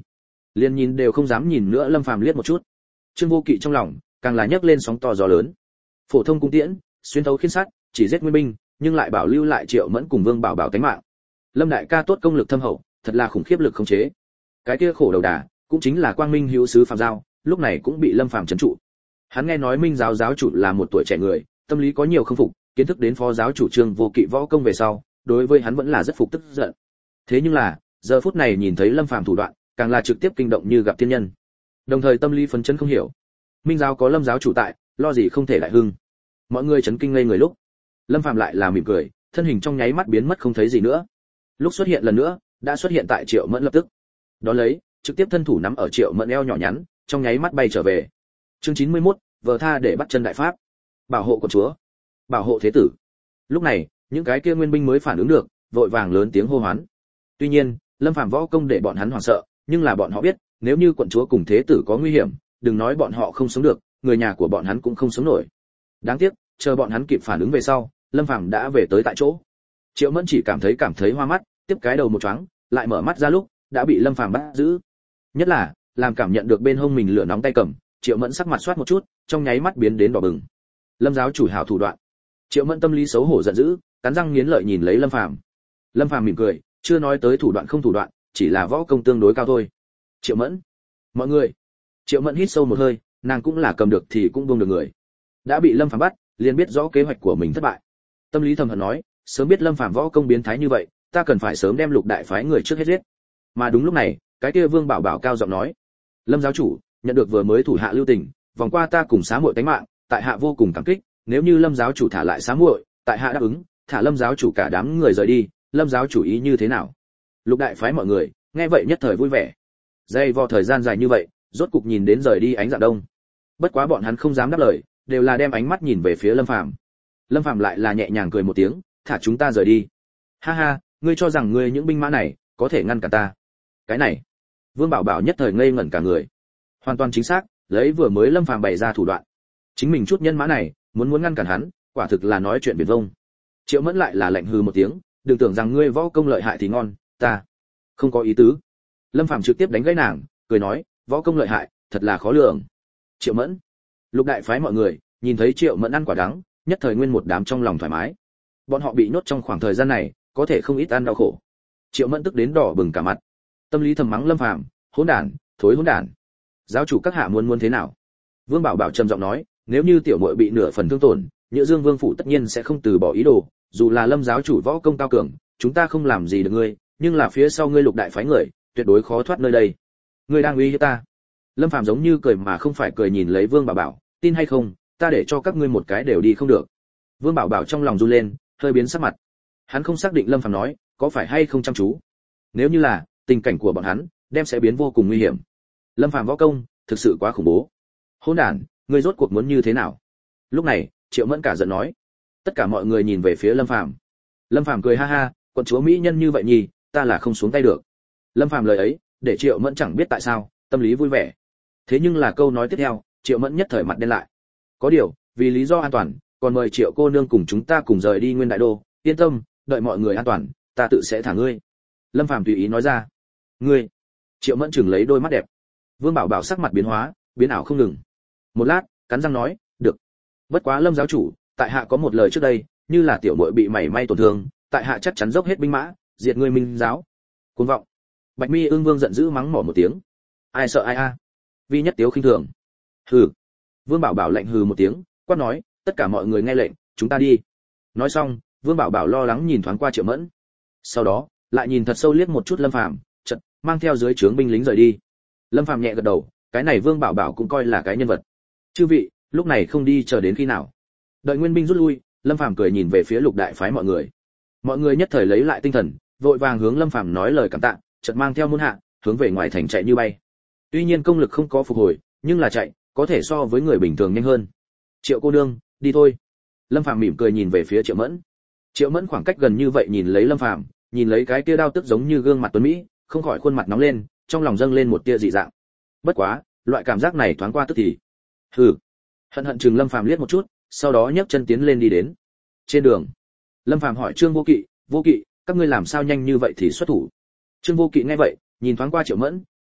liền nhìn đều không dám nhìn nữa Lâm Phàm liếc một chút. Trương Vô Kỵ trong lòng càng là nhấc lên sóng to gió lớn. Phổ thông cung tiễn, xuyên thấu khiên sắt, chỉ giết nguyên binh, nhưng lại bảo lưu lại Triệu Mẫn cùng Vương Bảo Bảo tính mạng. Lâm đại ca tốt công lực thâm hậu, thật là khủng khiếp lực khống chế. Cái kia khổ đầu đà, cũng chính là Quang Minh hữu sứ Phạm Giao, lúc này cũng bị Lâm Phàm trấn trụ. Hắn nghe nói Minh giáo giáo chủ là một tuổi trẻ người, tâm lý có nhiều không phục, kiến thức đến phó giáo chủ Trương Vô Kỵ võ công về sau, đối với hắn vẫn là rất phục tức giận. Thế nhưng là, giờ phút này nhìn thấy Lâm Phàm thủ đoạn, càng là trực tiếp kinh động như gặp thiên nhân. Đồng thời tâm lý phấn chấn không hiểu. Minh giáo có Lâm giáo chủ tại, lo gì không thể đại hưng. Mọi người chấn kinh ngây người lúc, Lâm Phàm lại là mỉm cười, thân hình trong nháy mắt biến mất không thấy gì nữa. Lúc xuất hiện lần nữa, đã xuất hiện tại Triệu Mẫn lập tức. Đó lấy, trực tiếp thân thủ nắm ở Triệu Mẫn eo nhỏ nhắn, trong nháy mắt bay trở về. Chương 91, vờ tha để bắt chân đại pháp. Bảo hộ quận chúa, bảo hộ thế tử. Lúc này, những cái kia nguyên binh mới phản ứng được, vội vàng lớn tiếng hô hoán. Tuy nhiên, Lâm Phàm võ công để bọn hắn hoảng sợ, nhưng là bọn họ biết, nếu như quận chúa cùng thế tử có nguy hiểm, đừng nói bọn họ không sống được, người nhà của bọn hắn cũng không sống nổi. Đáng tiếc, chờ bọn hắn kịp phản ứng về sau, Lâm Phàm đã về tới tại chỗ. Triệu Mẫn chỉ cảm thấy hoa mắt, tiếp cái đầu một choáng, lại mở mắt ra lúc, đã bị Lâm Phàm bắt giữ. Nhất là, làm cảm nhận được bên hông mình lửa nóng tay cầm, Triệu Mẫn sắc mặt xoát một chút, trong nháy mắt biến đến đỏ bừng. Lâm giáo chủ hảo thủ đoạn. Triệu Mẫn tâm lý xấu hổ giận dữ, cắn răng nghiến lợi nhìn lấy Lâm Phàm. Lâm Phàm mỉm cười, chưa nói tới thủ đoạn không thủ đoạn, chỉ là võ công tương đối cao thôi. Triệu Mẫn, mọi người. Triệu Mẫn hít sâu một hơi, nàng cũng là cầm được thì cũng buông được người. Đã bị Lâm Phàm bắt, liền biết rõ kế hoạch của mình thất bại. Tâm lý thầm hận nói, sớm biết Lâm Phàm võ công biến thái như vậy, ta cần phải sớm đem Lục đại phái người trước hết giết. Mà đúng lúc này, cái kia Vương Bảo Bảo cao giọng nói, Lâm giáo chủ, nhận được vừa mới thủ hạ lưu tình, vòng qua ta cùng xá muội tánh mạng, tại hạ vô cùng cảm kích, nếu như Lâm giáo chủ thả lại xá muội, tại hạ đáp ứng, thả Lâm giáo chủ cả đám người rời đi, Lâm giáo chủ ý như thế nào? Lục đại phái mọi người, nghe vậy nhất thời vui vẻ. Dây vò thời gian dài như vậy, rốt cục nhìn đến rời đi ánh dạng đông. Bất quá bọn hắn không dám đáp lời, đều là đem ánh mắt nhìn về phía Lâm Phàm. Lâm Phàm lại là nhẹ nhàng cười một tiếng, thả chúng ta rời đi. Ha ha, ngươi cho rằng ngươi những binh mã này có thể ngăn cản ta? Cái này, Vương Bảo Bảo nhất thời ngây ngẩn cả người. Hoàn toàn chính xác, lấy vừa mới Lâm Phàm bày ra thủ đoạn, chính mình chút nhân mã này, muốn ngăn cản hắn, quả thực là nói chuyện viển vông. Triệu Mẫn lại là lạnh hừ một tiếng, đừng tưởng rằng ngươi võ công lợi hại thì ngon, ta không có ý tứ. Lâm Phàm trực tiếp đánh gãy nàng, cười nói, võ công lợi hại, thật là khó lường. Triệu Mẫn, Lục đại phái mọi người, nhìn thấy Triệu Mẫn ăn quả đắng, nhất thời nguyên một đám trong lòng thoải mái. Bọn họ bị nhốt trong khoảng thời gian này, có thể không ít ăn đau khổ. Triệu Mẫn tức đến đỏ bừng cả mặt, tâm lý thầm mắng Lâm Phàm, hỗn đản, thối hỗn đản. Giáo chủ các hạ muốn thế nào? Vương Bảo Bảo trầm giọng nói, nếu như tiểu muội bị nửa phần thương tổn, Nhữ Dương Vương phủ tất nhiên sẽ không từ bỏ ý đồ, dù là Lâm giáo chủ võ công cao cường, chúng ta không làm gì được ngươi, nhưng là phía sau ngươi Lục đại phái người, tuyệt đối khó thoát nơi đây. Ngươi đang uy hiếp ta? Lâm Phàm giống như cười mà không phải cười nhìn lấy Vương Bảo Bảo, tin hay không, ta để cho các ngươi một cái đều đi không được. Vương Bảo Bảo trong lòng run lên, hơi biến sắc mặt. Hắn không xác định Lâm Phàm nói có phải hay không chăm chú. Nếu như là, tình cảnh của bọn hắn đem sẽ biến vô cùng nguy hiểm. Lâm Phàm võ công thực sự quá khủng bố. Hỗn đản, ngươi rốt cuộc muốn như thế nào? Lúc này, Triệu Mẫn cả giận nói. Tất cả mọi người nhìn về phía Lâm Phàm. Lâm Phàm cười ha ha, quận chúa mỹ nhân như vậy nhỉ, ta là không xuống tay được. Lâm Phàm lời ấy, để Triệu Mẫn chẳng biết tại sao, tâm lý vui vẻ. Thế nhưng là câu nói tiếp theo, Triệu Mẫn nhất thời mặt đen lại. Có điều, vì lý do an toàn, còn mời Triệu cô nương cùng chúng ta cùng rời đi Nguyên Đại Đô, yên tâm, đợi mọi người an toàn, ta tự sẽ thả ngươi. Lâm Phàm tùy ý nói ra. Ngươi? Triệu Mẫn chừng lấy đôi mắt đẹp. Vương Bảo Bảo sắc mặt biến hóa, biến ảo không ngừng. Một lát, cắn răng nói, được. Bất quá Lâm giáo chủ, tại hạ có một lời trước đây, như là tiểu muội bị mảy may tổn thương, tại hạ chắc chắn dốc hết binh mã, diệt ngươi Minh giáo. Cuồng vọng. Bạch Mi Ưng Vương giận dữ mắng mỏ một tiếng. Ai sợ ai a? Vi nhất tiếu khinh thường. Hừ. Vương Bảo Bảo lạnh hừ một tiếng, quát nói, tất cả mọi người nghe lệnh, chúng ta đi. Nói xong, Vương Bảo Bảo lo lắng nhìn thoáng qua Triệu Mẫn. Sau đó, lại nhìn thật sâu liếc một chút Lâm Phàm, chợt mang theo dưới trướng binh lính rời đi. Lâm Phàm nhẹ gật đầu, cái này Vương Bảo Bảo cũng coi là cái nhân vật. Chư vị, lúc này không đi chờ đến khi nào? Đợi nguyên binh rút lui, Lâm Phàm cười nhìn về phía Lục đại phái mọi người. Mọi người nhất thời lấy lại tinh thần, vội vàng hướng Lâm Phàm nói lời cảm tạ, chợt mang theo môn hạ, hướng về ngoài thành chạy như bay. Tuy nhiên công lực không có phục hồi, nhưng là chạy, có thể so với người bình thường nhanh hơn. Triệu cô nương, đi thôi. Lâm Phàm mỉm cười nhìn về phía Triệu Mẫn. Triệu Mẫn khoảng cách gần như vậy nhìn lấy Lâm Phàm, nhìn lấy cái kia đao tức giống như gương mặt tuấn mỹ, không khỏi khuôn mặt nóng lên, trong lòng dâng lên một tia dị dạng. Bất quá, loại cảm giác này thoáng qua tức thì. Hừ. Hận hận chừng Lâm Phàm liếc một chút, sau đó nhấc chân tiến lên đi đến. Trên đường, Lâm Phàm hỏi Trương Vô Kỵ, các ngươi làm sao nhanh như vậy thì xuất thủ? Trương Vô Kỵ nghe vậy, nhìn thoáng qua Triệu Mẫn,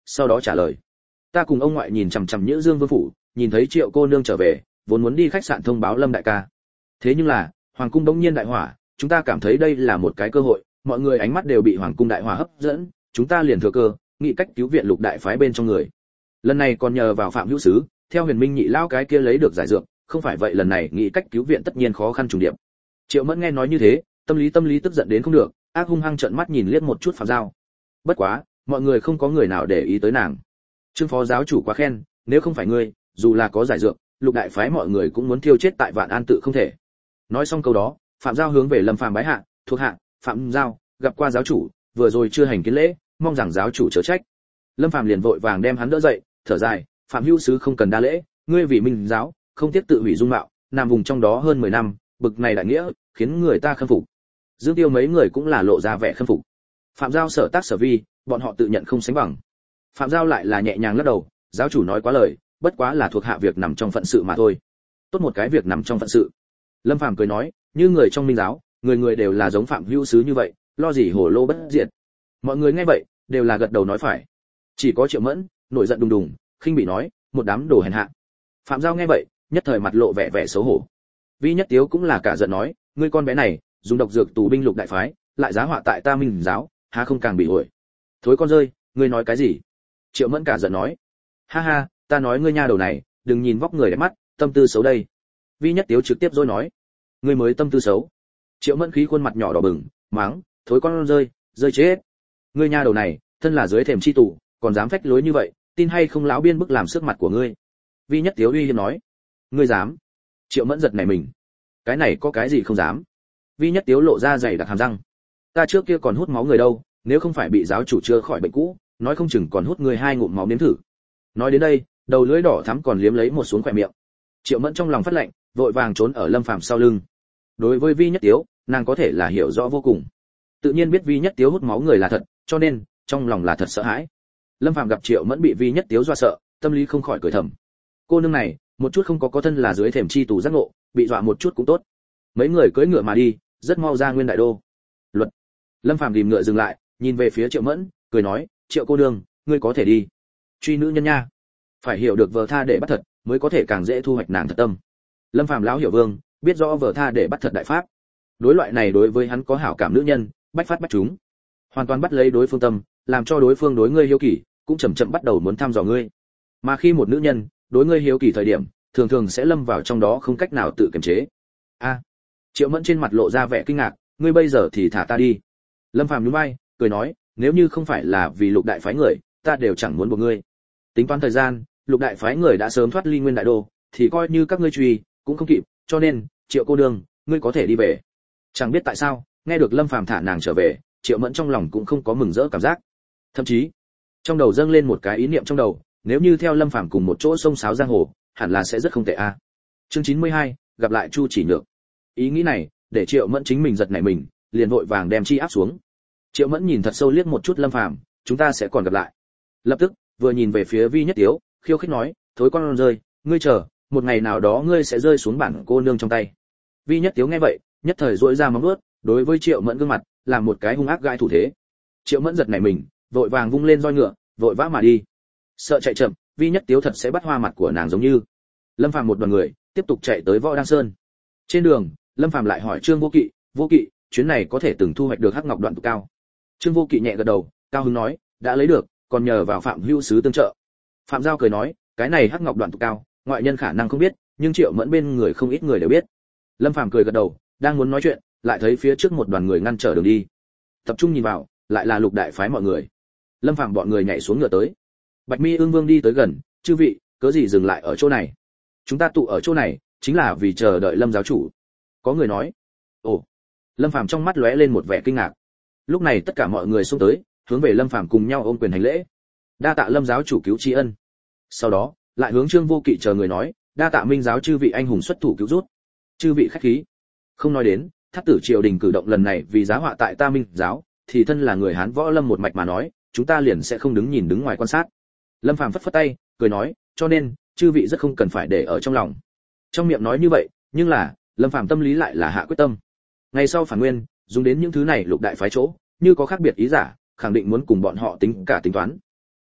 sau đó trả lời: ta cùng ông ngoại nhìn chằm chằm Nhữ Dương Vương phủ, nhìn thấy Triệu cô nương trở về, vốn muốn đi khách sạn thông báo Lâm đại ca. Thế nhưng là, hoàng cung bỗng nhiên đại hỏa, chúng ta cảm thấy đây là một cái cơ hội, mọi người ánh mắt đều bị hoàng cung đại hỏa hấp dẫn, chúng ta liền thừa cơ, nghĩ cách cứu viện Lục đại phái bên trong người. Lần này còn nhờ vào Phạm Hữu Sứ, theo Huyền Minh nhị lão cái kia lấy được giải dược, không phải vậy lần này nghĩ cách cứu viện tất nhiên khó khăn trùng điệp. Triệu Mẫn nghe nói như thế, tâm lý tức giận đến không được, ác hung hăng trợn mắt nhìn liếc một chút Phạm Giao. Bất quá, mọi người không có người nào để ý tới nàng. Trương phó giáo chủ quá khen, nếu không phải ngươi, dù là có giải dược, Lục đại phái mọi người cũng muốn thiêu chết tại Vạn An tự không thể. Nói xong câu đó, Phạm Giao hướng về Lâm Phàm bái hạ, thuộc hạ Phạm Giao, gặp qua giáo chủ, vừa rồi chưa hành kiến lễ, mong rằng giáo chủ chớ trách. Lâm Phàm liền vội vàng đem hắn đỡ dậy, thở dài: Phạm Hữu Sứ không cần đa lễ, ngươi vì Minh giáo, không tiếc tự hủy dung mạo, nằm vùng trong đó hơn 10 năm, bực này đại nghĩa, khiến người ta khâm phục. Dương Tiêu mấy người cũng là lộ ra vẻ khâm phục. Phạm Giao sở tác sở vi, bọn họ tự nhận không sánh bằng. Phạm Giao lại là nhẹ nhàng lắc đầu: giáo chủ nói quá lời, bất quá là thuộc hạ việc nằm trong phận sự mà thôi. Tốt một cái việc nằm trong phận sự. Lâm Phàm cười nói: như người trong Minh giáo, người người đều là giống Phạm Hữu Sứ như vậy, lo gì hổ lô bất diệt. Mọi người nghe vậy, đều là gật đầu nói phải. Chỉ có Triệu Mẫn nổi giận đùng đùng, khinh bỉ nói: một đám đồ hèn hạ. Phạm Giao nghe vậy, nhất thời mặt lộ vẻ xấu hổ. Vi Nhất Tiếu cũng là cả giận nói: ngươi con bé này, dùng độc dược tù binh Lục đại phái, lại giá họa tại ta Minh giáo, há không càng bị uội. Thối con rơi, ngươi nói cái gì? Triệu Mẫn cả giận nói: ha ha, ta nói ngươi nha đầu này, đừng nhìn vóc người đẹp mắt, tâm tư xấu đây. Vi Nhất Tiếu trực tiếp rồi nói: ngươi mới tâm tư xấu. Triệu Mẫn khí khuôn mặt nhỏ đỏ bừng, mắng: thối con rơi, rơi chết. Ngươi nha đầu này, thân là dưới thềm chi tù, còn dám phách lối như vậy, tin hay không lão biên bức làm sức mặt của ngươi. Vi Nhất Tiếu uy hiếp nói: ngươi dám? Triệu Mẫn giật nảy mình. Cái này có cái gì không dám? Vi Nhất Tiếu lộ ra dày đặc hàm răng: ta trước kia còn hút máu người đâu, nếu không phải bị giáo chủ chữa khỏi bệnh cũ, nói không chừng còn hút người 2 ngụm máu nếm thử. Nói đến đây, đầu lưỡi đỏ thắm còn liếm lấy một xuống khỏe miệng. Triệu Mẫn trong lòng phát lạnh, vội vàng trốn ở Lâm Phàm sau lưng. Đối với Vi Nhất Tiếu, nàng có thể là hiểu rõ vô cùng. Tự nhiên biết Vi Nhất Tiếu hút máu người là thật, cho nên trong lòng là thật sợ hãi. Lâm Phàm gặp Triệu Mẫn bị Vi Nhất Tiếu dọa sợ, tâm lý không khỏi cười thầm. Cô nương này, một chút không có thân là dưới thềm chi tù giác ngộ, bị dọa một chút cũng tốt. Mấy người cưỡi ngựa mà đi, rất mau ra Nguyên Đại Đô. Luật. Lâm Phàm rìm ngựa dừng lại, nhìn về phía Triệu Mẫn, cười nói: Triệu cô nương, ngươi có thể đi. Truy nữ nhân nha, phải hiểu được vờ tha để bắt thật, mới có thể càng dễ thu hoạch nàng thật tâm. Lâm Phàm lão hiểu vương, biết rõ vờ tha để bắt thật đại pháp. Đối loại này đối với hắn có hảo cảm nữ nhân, bách phát bách chúng. Hoàn toàn bắt lấy đối phương tâm, làm cho đối phương đối ngươi hiếu kỳ, cũng chậm chậm bắt đầu muốn thăm dò ngươi. Mà khi một nữ nhân đối ngươi hiếu kỳ thời điểm, thường thường sẽ lâm vào trong đó không cách nào tự kiềm chế. A. Triệu Mẫn trên mặt lộ ra vẻ kinh ngạc: ngươi bây giờ thì thả ta đi. Lâm Phàm nhún vai, cười nói: nếu như không phải là vì Lục đại phái người, ta đều chẳng muốn buộc ngươi. Tính toán thời gian, Lục đại phái người đã sớm thoát ly Nguyên Đại Đô, thì coi như các ngươi truy cũng không kịp, cho nên, Triệu cô nương, ngươi có thể đi về. Chẳng biết tại sao, nghe được Lâm Phàm thả nàng trở về, Triệu Mẫn trong lòng cũng không có mừng rỡ cảm giác. Thậm chí, trong đầu dâng lên một cái ý niệm trong đầu, nếu như theo Lâm Phàm cùng một chỗ sông sáo giang hồ, hẳn là sẽ rất không tệ a. Chương 92, gặp lại Chu Chỉ Nhược. Ý nghĩ này, để Triệu Mẫn chính mình giật nảy mình, liền vội vàng đem chi áp xuống. Triệu Mẫn nhìn thật sâu liếc một chút Lâm Phàm, chúng ta sẽ còn gặp lại. Lập tức, vừa nhìn về phía Vi Nhất Tiếu, khiêu khích nói: thối con rơi, ngươi chờ, một ngày nào đó ngươi sẽ rơi xuống bản cô nương trong tay. Vi Nhất Tiếu nghe vậy, nhất thời duỗi ra móng vuốt, đối với Triệu Mẫn gương mặt, làm một cái hung ác gãi thủ thế. Triệu Mẫn giật nảy mình, vội vàng vung lên roi ngựa, vội vã mà đi. Sợ chạy chậm, Vi Nhất Tiếu thật sẽ bắt hoa mặt của nàng giống như. Lâm Phàm một đoàn người tiếp tục chạy tới Võ Đăng Sơn. Trên đường, Lâm Phàm lại hỏi Trương Vô Kỵ: Vô Kỵ, chuyến này có thể từng thu hoạch được hắc ngọc đoạn tụ cao? Trương Vô Kỵ nhẹ gật đầu, cao hứng nói: đã lấy được, còn nhờ vào Phạm Hữu Sứ tương trợ. Phạm Giao cười nói: cái này hắc ngọc đoạn tụ cao, ngoại nhân khả năng không biết, nhưng Triệu Mẫn bên người không ít người đều biết. Lâm Phàm cười gật đầu, đang muốn nói chuyện, lại thấy phía trước một đoàn người ngăn trở đường đi. Tập trung nhìn vào, lại là Lục đại phái mọi người. Lâm Phàm bọn người nhảy xuống ngựa tới. Bạch Mi Ưng Vương đi tới gần: chư vị, cớ gì dừng lại ở chỗ này? Chúng ta tụ ở chỗ này, chính là vì chờ đợi Lâm giáo chủ. Có người nói. Ồ. Lâm Phàm trong mắt lóe lên một vẻ kinh ngạc. Lúc này tất cả mọi người xông tới, hướng về Lâm Phàm cùng nhau ôm quyền hành lễ. Đa tạ Lâm giáo chủ cứu tri ân. Sau đó, lại hướng Trương Vô Kỵ chờ người nói: đa tạ Minh giáo chư vị anh hùng xuất thủ cứu rút. Chư vị khách khí. Không nói đến, Thác Tử triều đình cử động lần này vì giá họa tại ta Minh giáo, thì thân là người Hán võ lâm một mạch mà nói, chúng ta liền sẽ không đứng nhìn đứng ngoài quan sát. Lâm Phàm phất phất tay, cười nói: cho nên, chư vị rất không cần phải để ở trong lòng. Trong miệng nói như vậy, nhưng là, Lâm Phàm tâm lý lại là hạ quyết tâm. Ngày sau phản nguyên, dùng đến những thứ này Lục đại phái chỗ, như có khác biệt ý giả, khẳng định muốn cùng bọn họ tính cả tính toán.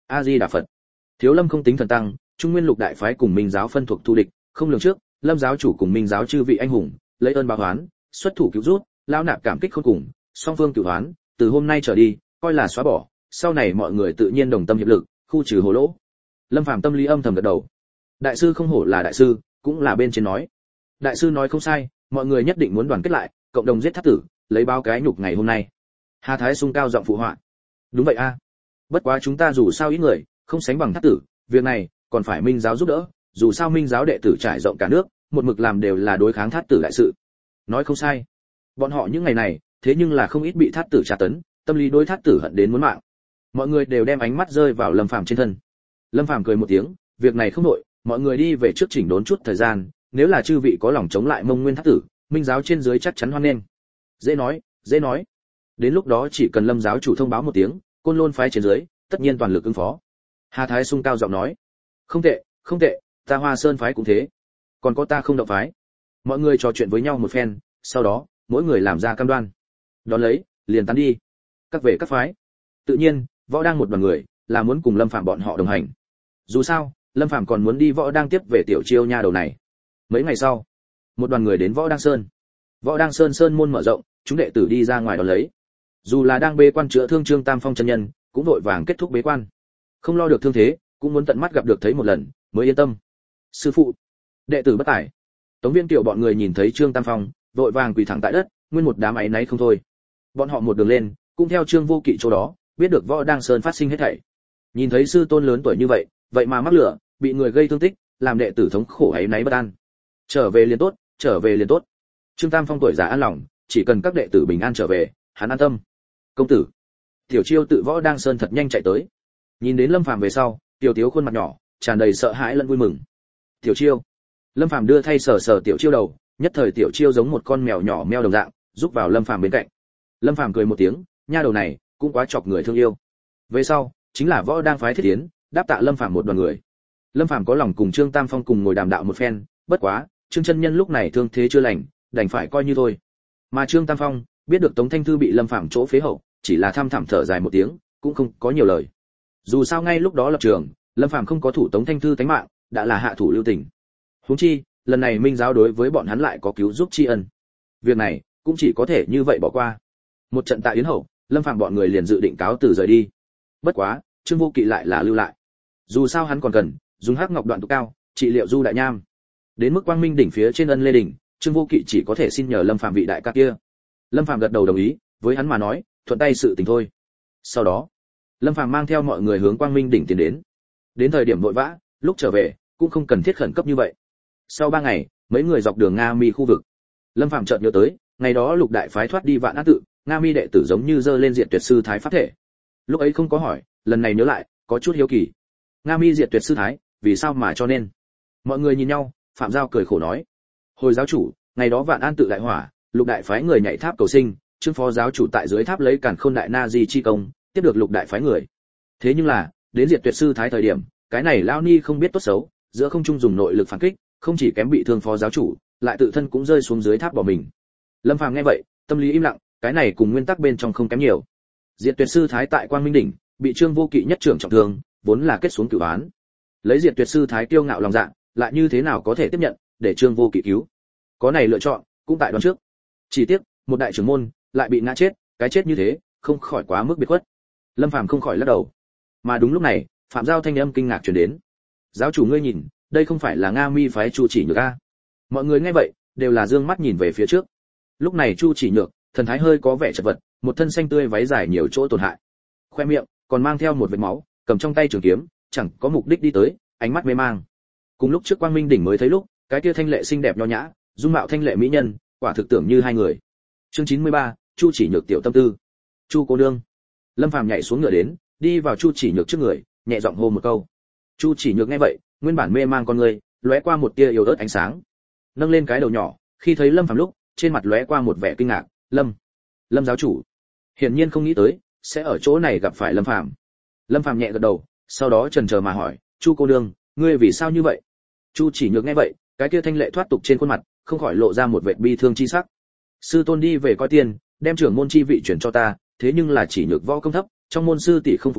A Di Đà Phật. Thiếu Lâm không tính thần tăng, Trung Nguyên Lục đại phái cùng Minh giáo phân thuộc thù địch, không lường trước, Lâm giáo chủ cùng Minh giáo chư vị anh hùng, lấy ơn báo oán, xuất thủ cứu rút, lão nạp cảm kích khôn cùng, song phương cửu oán, từ hôm nay trở đi, coi là xóa bỏ, sau này mọi người tự nhiên đồng tâm hiệp lực, khu trừ hồ lỗ. Lâm Phàm tâm lý âm thầm gật đầu. Đại sư không hổ là đại sư, cũng là bên trên nói. Đại sư nói không sai, mọi người nhất định muốn đoàn kết lại, cộng đồng giết Thát Tử, lấy báo cái nhục ngày hôm nay. Hà Thái Sung cao giọng phụ họa. Đúng vậy a. Bất quá chúng ta dù sao ít người, không sánh bằng Thát Tử, việc này còn phải Minh giáo giúp đỡ, dù sao Minh giáo đệ tử trải rộng cả nước, một mực làm đều là đối kháng Thát Tử đại sự. Nói không sai. Bọn họ những ngày này, thế nhưng là không ít bị Thát Tử tra tấn, tâm lý đối Thát Tử hận đến muốn mạng. Mọi người đều đem ánh mắt rơi vào Lâm Phàm trên thân. Lâm Phàm cười một tiếng, việc này không nội, mọi người đi về trước chỉnh đốn chút thời gian, nếu là chư vị có lòng chống lại Mông Nguyên Thát Tử, Minh giáo trên dưới chắc chắn hoan nghênh. Dễ nói, dễ nói. Đến lúc đó chỉ cần Lâm giáo chủ thông báo một tiếng, Côn Lôn phái trên dưới, tất nhiên toàn lực ứng phó. Hà Thái Sung cao giọng nói. Không tệ, không tệ, ta Hoa Sơn phái cũng thế. Còn có ta Không Động phái. Mọi người trò chuyện với nhau một phen, sau đó, mỗi người làm ra cam đoan. Đón lấy, liền tán đi. Các về các phái. Tự nhiên, Võ đang một đoàn người, là muốn cùng Lâm Phàm bọn họ đồng hành. Dù sao, Lâm Phàm còn muốn đi Võ đang tiếp về tiểu chiêu nha đầu này. Mấy ngày sau, một đoàn người đến Võ đang sơn. Võ đang sơn sơn môn mở rộng, chúng đệ tử đi ra ngoài đón lấy. Dù là đang bế quan chữa thương Trương Tam Phong chân nhân, cũng vội vàng kết thúc bế quan. Không lo được thương thế, cũng muốn tận mắt gặp được thấy một lần, mới yên tâm. Sư phụ, đệ tử bất tài. Tống Viên Kiều bọn người nhìn thấy Trương Tam Phong, vội vàng quỳ thẳng tại đất, nguyên một đám áy náy không thôi. Bọn họ một đường lên, cũng theo Trương Vô Kỵ chỗ đó, biết được Võ đang sơn phát sinh hết thảy. Nhìn thấy sư tôn lớn tuổi như vậy, vậy mà mắc lửa, bị người gây thương tích, làm đệ tử thống khổ áy náy bất an. Trở về liền tốt, trở về liền tốt. Trương Tam Phong tuổi già an lòng, chỉ cần các đệ tử bình an trở về, hắn an tâm. Công tử. Tiểu Chiêu tự Võ đang sơn thật nhanh chạy tới. Nhìn đến Lâm Phàm về sau, Tiểu Tiếu khuôn mặt nhỏ tràn đầy sợ hãi lẫn vui mừng. Tiểu Chiêu. Lâm Phàm đưa thay sờ sờ Tiểu Chiêu đầu, nhất thời Tiểu Chiêu giống một con mèo nhỏ meo đồng dạng, giúp vào Lâm Phàm bên cạnh. Lâm Phàm cười một tiếng, nha đầu này cũng quá chọc người thương yêu. Về sau, chính là Võ đang phái Thiết Tiến, đáp tạ Lâm Phàm một đoàn người. Lâm Phàm có lòng cùng Trương Tam Phong cùng ngồi đàm đạo một phen, bất quá, Trương chân nhân lúc này thương thế chưa lành, đành phải coi như thôi. Mà Trương Tam Phong biết được Tống Thanh Thư bị Lâm Phàm chỗ phế hậu, chỉ là thăm thẳm thở dài một tiếng, cũng không có nhiều lời. Dù sao ngay lúc đó lập trường, Lâm Phàm không có thủ Tống Thanh Thư tánh mạng, đã là hạ thủ lưu tình. Huống chi, lần này Minh giáo đối với bọn hắn lại có cứu giúp tri ân. Việc này cũng chỉ có thể như vậy bỏ qua. Một trận tại yến hậu, Lâm Phàm bọn người liền dự định cáo từ rời đi. Bất quá, Trương Vô Kỵ lại là lưu lại. Dù sao hắn còn cần dùng hắc ngọc đoạn tụ cao trị liệu Du Đại Nham. Đến mức Quang Minh đỉnh phía trên Ân Lê đỉnh, Trương Vô Kỵ chỉ có thể xin nhờ Lâm Phàm vị đại ca kia. Lâm Phàm gật đầu đồng ý, với hắn mà nói, thuận tay sự tình thôi. Sau đó, Lâm Phàm mang theo mọi người hướng Quang Minh đỉnh tiến đến. Đến thời điểm vội vã, lúc trở về cũng không cần thiết khẩn cấp như vậy. Sau 3 ngày, mấy người dọc đường Nga Mi khu vực. Lâm Phàm chợt nhớ tới, ngày đó Lục đại phái thoát đi Vạn Á tự, Nga Mi đệ tử giống như giơ lên Diệt Tuyệt sư thái pháp thể. Lúc ấy không có hỏi, lần này nhớ lại, có chút hiếu kỳ. Nga Mi Diệt Tuyệt sư thái, vì sao mà cho nên? Mọi người nhìn nhau, Phạm Giao cười khổ nói: "Hồi giáo chủ, ngày đó Vạn An tự đại hỏa, Lục đại phái người nhảy tháp cầu sinh, Trương phó giáo chủ tại dưới tháp lấy Càn Khôn đại na di chi công, tiếp được Lục đại phái người. Thế nhưng là, đến Diệt Tuyệt sư thái thời điểm, cái này lão ni không biết tốt xấu, giữa không trung dùng nội lực phản kích, không chỉ kém bị thương phó giáo chủ, lại tự thân cũng rơi xuống dưới tháp bỏ mình." Lâm Phàm nghe vậy, tâm lý im lặng, cái này cùng nguyên tắc bên trong không kém nhiều. Diệt Tuyệt sư thái tại Quang Minh đỉnh, bị Trương Vô Kỵ nhất trưởng trọng thương, vốn là kết xuống cửu án. Lấy Diệt Tuyệt sư thái kiêu ngạo lòng dạ, lại như thế nào có thể tiếp nhận để Trương Vô Kỵ cứu? Có này lựa chọn, cũng tại đoán trước. Chỉ tiếc, một đại trưởng môn lại bị ngã chết, cái chết như thế, không khỏi quá mức biệt khuất. Lâm Phàm không khỏi lắc đầu. Mà đúng lúc này, Phạm Giao thanh âm kinh ngạc truyền đến. "Giáo chủ ngươi nhìn, đây không phải là Nga Mi phái Chu Chỉ Nhược a?" Mọi người nghe vậy, đều là dương mắt nhìn về phía trước. Lúc này Chu Chỉ Nhược, thần thái hơi có vẻ chật vật, một thân xanh tươi váy dài nhiều chỗ tổn hại. Khoe miệng còn mang theo một vệt máu, cầm trong tay trường kiếm, chẳng có mục đích đi tới, ánh mắt mê mang. Cùng lúc trước Quang Minh đỉnh mới thấy lúc, cái kia thanh lệ xinh đẹp nho nhã, dung mạo thanh lệ mỹ nhân, quả thực tưởng như hai người. Chương 93, Chu Chỉ Nhược tiểu tâm tư. "Chu cô nương." Lâm Phàm nhảy xuống ngựa đến, đi vào Chu Chỉ Nhược trước người, nhẹ giọng hô một câu. Chu Chỉ Nhược nghe vậy, nguyên bản mê mang con người, lóe qua một tia yếu ớt ánh sáng. Nâng lên cái đầu nhỏ, khi thấy Lâm Phàm lúc, trên mặt lóe qua một vẻ kinh ngạc, "Lâm giáo chủ." Hiển nhiên không nghĩ tới sẽ ở chỗ này gặp phải Lâm Phàm. Lâm Phàm nhẹ gật đầu, sau đó chần chờ mà hỏi, "Chu cô nương, ngươi vì sao như vậy?" Chu Chỉ Nhược nghe vậy, cái kia thanh lệ thoát tục trên khuôn mặt, không khỏi lộ ra một vẻ bi thương chi sắc. "Sư tôn đi về coi tiền, đem trưởng môn chi vị chuyển cho ta, thế nhưng là Chỉ Nhược võ công thấp, trong môn sư tỷ không phục ta,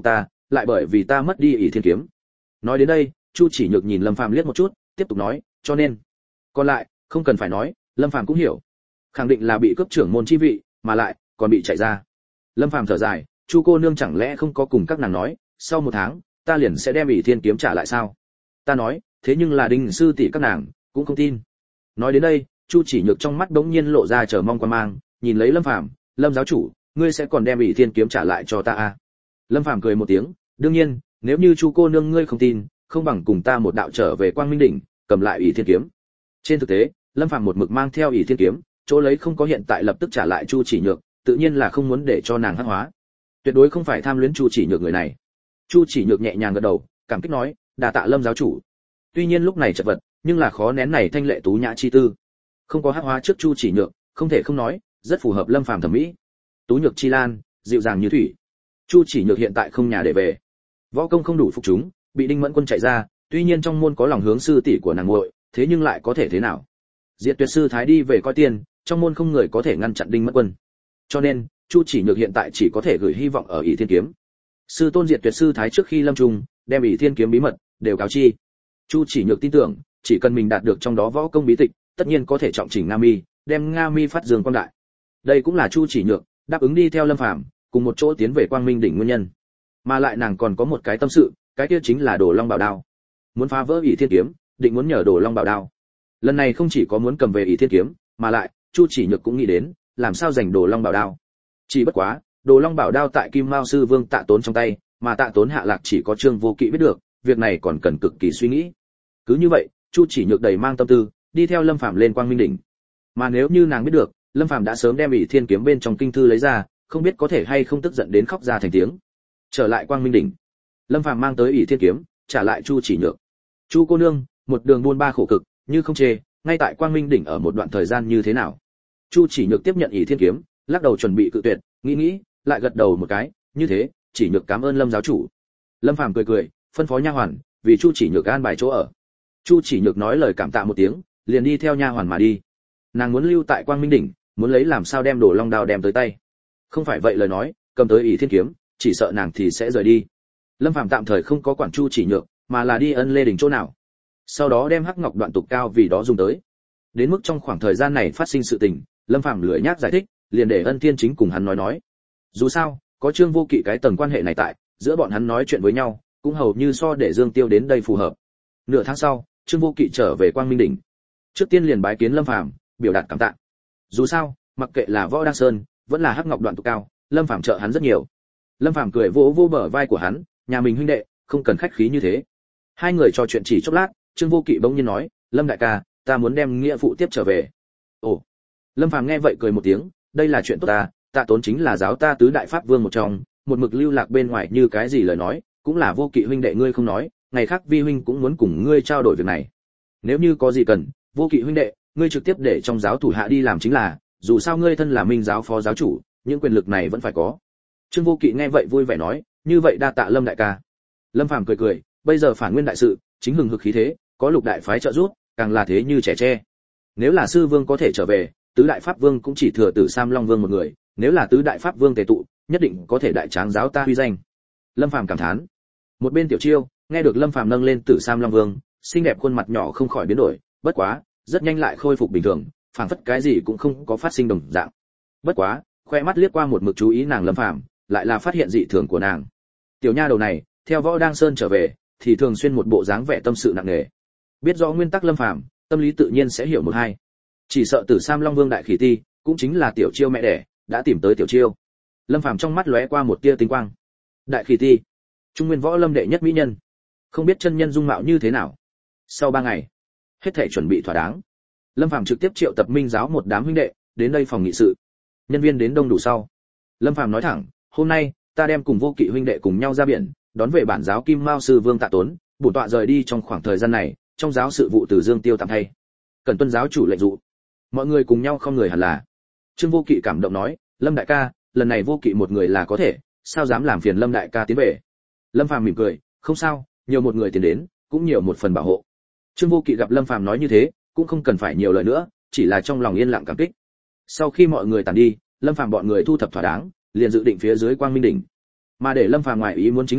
lại bởi vì ta mất đi ỷ thiên kiếm. Nói đến đây, Chu Chỉ Nhược nhìn Lâm Phàm liếc một chút, tiếp tục nói, cho nên, còn lại, không cần phải nói, Lâm Phàm cũng hiểu, khẳng định là bị cướp trưởng môn chi vị, mà lại còn bị chạy ra. Lâm Phàm thở dài, Chu cô nương chẳng lẽ không có cùng các nàng nói, sau 1 tháng, ta liền sẽ đem ỷ thiên kiếm trả lại sao? Ta nói, thế nhưng là Đinh sư tỷ các nàng cũng không tin. Nói đến đây, Chu Chỉ Nhược trong mắt đống nhiên lộ ra chờ mong quan mang, nhìn lấy Lâm Phàm, Lâm giáo chủ, ngươi sẽ còn đem ỷ thiên kiếm trả lại cho ta à? Lâm Phàm cười một tiếng, đương nhiên, nếu như Chu cô nương ngươi không tin, không bằng cùng ta một đạo trở về Quang Minh đỉnh, cầm lại ỷ thiên kiếm. Trên thực tế, Lâm Phàm một mực mang theo ỷ thiên kiếm, chỗ lấy không có hiện tại lập tức trả lại Chu Chỉ Nhược, tự nhiên là không muốn để cho nàng hắc hóa. Tuyệt đối không phải tham luyến Chu Chỉ Nhược người này. Chu Chỉ Nhược nhẹ nhàng gật đầu, cảm kích nói, đà tạ Lâm giáo chủ. Tuy nhiên lúc này chật vật, nhưng là khó nén này thanh lệ tú nhã chi tư. Không có hắc hóa trước Chu Chỉ Nhược, không thể không nói, rất phù hợp Lâm Phàm thẩm mỹ. Tú nhược chi lan, dịu dàng như thủy. Chu Chỉ Nhược hiện tại không nhà để về, võ công không đủ phục chúng, bị Đinh Mẫn Quân chạy ra, tuy nhiên trong môn có lòng hướng sư tỷ của nàng muội, thế nhưng lại có thể thế nào? Diệt Tuyệt sư thái đi về coi tiền, trong môn không người có thể ngăn chặn Đinh Mẫn Quân. Cho nên, Chu Chỉ Nhược hiện tại chỉ có thể gửi hy vọng ở ỷ thiên kiếm. Sư tôn Diệt Tuyệt sư thái trước khi lâm trung, đem ỷ thiên kiếm bí mật đều cáo chi. Chu Chỉ Nhược tin tưởng, chỉ cần mình đạt được trong đó võ công bí tịch, tất nhiên có thể trọng chỉnh Nga Mi, đem Nga Mi phát dương quang đại. Đây cũng là Chu Chỉ Nhược đáp ứng đi theo Lâm Phàm, cùng một chỗ tiến về Quang Minh đỉnh nguyên nhân. Mà lại nàng còn có một cái tâm sự, cái kia chính là Đồ Long Bảo Đao. Muốn phá vỡ ỷ thiên kiếm, định muốn nhờ Đồ Long Bảo Đao. Lần này không chỉ có muốn cầm về ỷ thiên kiếm, mà lại Chu Chỉ Nhược cũng nghĩ đến, làm sao giành Đồ Long Bảo Đao. Chỉ bất quá, Đồ Long Bảo Đao tại Kim Mao sư vương Tạ Tốn trong tay, mà Tạ Tốn hạ lạc chỉ có Trương Vô Kỵ biết được, việc này còn cần cực kỳ suy nghĩ. Cứ như vậy, Chu Chỉ Nhược đầy mang tâm tư, đi theo Lâm Phàm lên Quang Minh đỉnh. Mà nếu như nàng biết được, Lâm Phàm đã sớm đem ỷ thiên kiếm bên trong kinh thư lấy ra, không biết có thể hay không tức giận đến khóc ra thành tiếng. Trở lại Quang Minh đỉnh, Lâm Phàm mang tới ỷ thiên kiếm, trả lại Chu Chỉ Nhược. Chu cô nương, một đường buôn ba khổ cực, như không chê, ngay tại Quang Minh đỉnh ở một đoạn thời gian như thế nào? Chu Chỉ Nhược tiếp nhận ỷ thiên kiếm, lắc đầu chuẩn bị cự tuyệt, nghĩ, lại gật đầu một cái, như thế, Chỉ Nhược cảm ơn Lâm giáo chủ. Lâm Phàm cười, phân phó nha hoàn, vì Chu Chỉ Nhược an bài chỗ ở. Chu Chỉ Nhược nói lời cảm tạ một tiếng, liền đi theo nha hoàn mà đi. Nàng muốn lưu tại Quang Minh đỉnh, muốn lấy làm sao đem Đồ Long đao đem tới tay. Không phải vậy lời nói, cầm tới ỷ thiên kiếm, chỉ sợ nàng thì sẽ rời đi. Lâm Phàm tạm thời không có quản Chu Chỉ Nhược, mà là đi Ân Lê đỉnh chỗ nào. Sau đó đem hắc ngọc đoạn tục cao vì đó dùng tới. Đến mức trong khoảng thời gian này phát sinh sự tình, Lâm Phàm lười nhác giải thích, liền để Ân Thiên Chính cùng hắn nói. Dù sao, có Trương Vô Kỵ cái tầng quan hệ này tại, giữa bọn hắn nói chuyện với nhau, cũng hầu như so để Dương Tiêu đến đây phù hợp. Nửa tháng sau, Trương Vô Kỵ trở về Quang Minh đỉnh. Trước tiên liền bái kiến Lâm Phàm, biểu đạt cảm tạ. Dù sao, mặc kệ là Võ Đăng Sơn, vẫn là hắc ngọc đoạn tục cao, Lâm Phàm trợ hắn rất nhiều. Lâm Phàm cười vỗ vỗ bờ vai của hắn, nhà mình huynh đệ, không cần khách khí như thế. Hai người trò chuyện chỉ chốc lát, Trương Vô Kỵ bỗng nhiên nói, Lâm đại ca, ta muốn đem nghĩa phụ tiếp trở về. Ồ. Lâm Phàm nghe vậy cười một tiếng, đây là chuyện tốt ta, Tạ Tốn chính là giáo ta tứ đại pháp vương một trong, một mực lưu lạc bên ngoài như cái gì lời nói, cũng là Vô Kỵ huynh đệ ngươi không nói, ngày khác vi huynh cũng muốn cùng ngươi trao đổi việc này. Nếu như có gì cần, Vô Kỵ huynh đệ, ngươi trực tiếp để trong giáo thủ hạ đi làm chính là, dù sao ngươi thân là Minh giáo phó giáo chủ, những quyền lực này vẫn phải có. Trương Vô Kỵ nghe vậy vui vẻ nói, như vậy đa tạ Lâm đại ca. Lâm Phàm cười, bây giờ phản nguyên đại sự, chính hừng hực khí thế, có lục đại phái trợ giúp, càng là thế như trẻ tre. Nếu là sư vương có thể trở về, tứ đại pháp vương cũng chỉ thừa Tử Sam Long Vương một người, nếu là tứ đại pháp vương tề tụ, nhất định có thể đại tráng giáo ta huy danh. Lâm Phàm cảm thán. Một bên Tiểu Chiêu, nghe được Lâm Phàm nâng lên Tử Sam Long Vương, xinh đẹp khuôn mặt nhỏ không khỏi biến đổi, bất quá, rất nhanh lại khôi phục bình thường, phảng phất cái gì cũng không có phát sinh đồng dạng. Bất quá, khoe mắt liếc qua một mực chú ý nàng Lâm Phàm, lại là phát hiện dị thường của nàng. Tiểu nha đầu này, theo Võ Đăng Sơn trở về, thì thường xuyên một bộ dáng vẻ tâm sự nặng nề. Biết rõ nguyên tắc Lâm Phàm, tâm lý tự nhiên sẽ hiểu một hai. Chỉ sợ Tử Sam Long Vương đại khỉ ti, cũng chính là Tiểu Chiêu mẹ đẻ, đã tìm tới Tiểu Chiêu. Lâm Phàm trong mắt lóe qua một tia tinh quang. Đại khỉ ti, Trung Nguyên Võ Lâm đệ nhất mỹ nhân, không biết chân nhân dung mạo như thế nào. Sau 3 ngày, hết thảy chuẩn bị thỏa đáng. Lâm Phàm trực tiếp triệu tập Minh giáo một đám huynh đệ đến đây phòng nghị sự. Nhân viên đến đông đủ sau, Lâm Phàm nói thẳng, hôm nay ta đem cùng Vô Kỵ huynh đệ cùng nhau ra biển, đón về bản giáo Kim Mao sư vương Tạ Tốn, bổn tọa rời đi trong khoảng thời gian này, trong giáo sự vụ từ Dương Tiêu tạm thay. Cần tuân giáo chủ lệnh dụ. Mọi người cùng nhau không người hẳn là. Trương Vô Kỵ cảm động nói, Lâm đại ca, lần này Vô Kỵ một người là có thể, sao dám làm phiền Lâm đại ca tiến về. Lâm Phàm mỉm cười, không sao, nhiều một người tiến đến, cũng nhiều một phần bảo hộ. Trương Vô Kỵ gặp Lâm Phàm nói như thế, cũng không cần phải nhiều lời nữa, chỉ là trong lòng yên lặng cảm kích. Sau khi mọi người tàn đi, Lâm Phàm bọn người thu thập thỏa đáng, liền dự định phía dưới Quang Minh đỉnh. Mà để Lâm Phàm ngoài ý muốn chính là,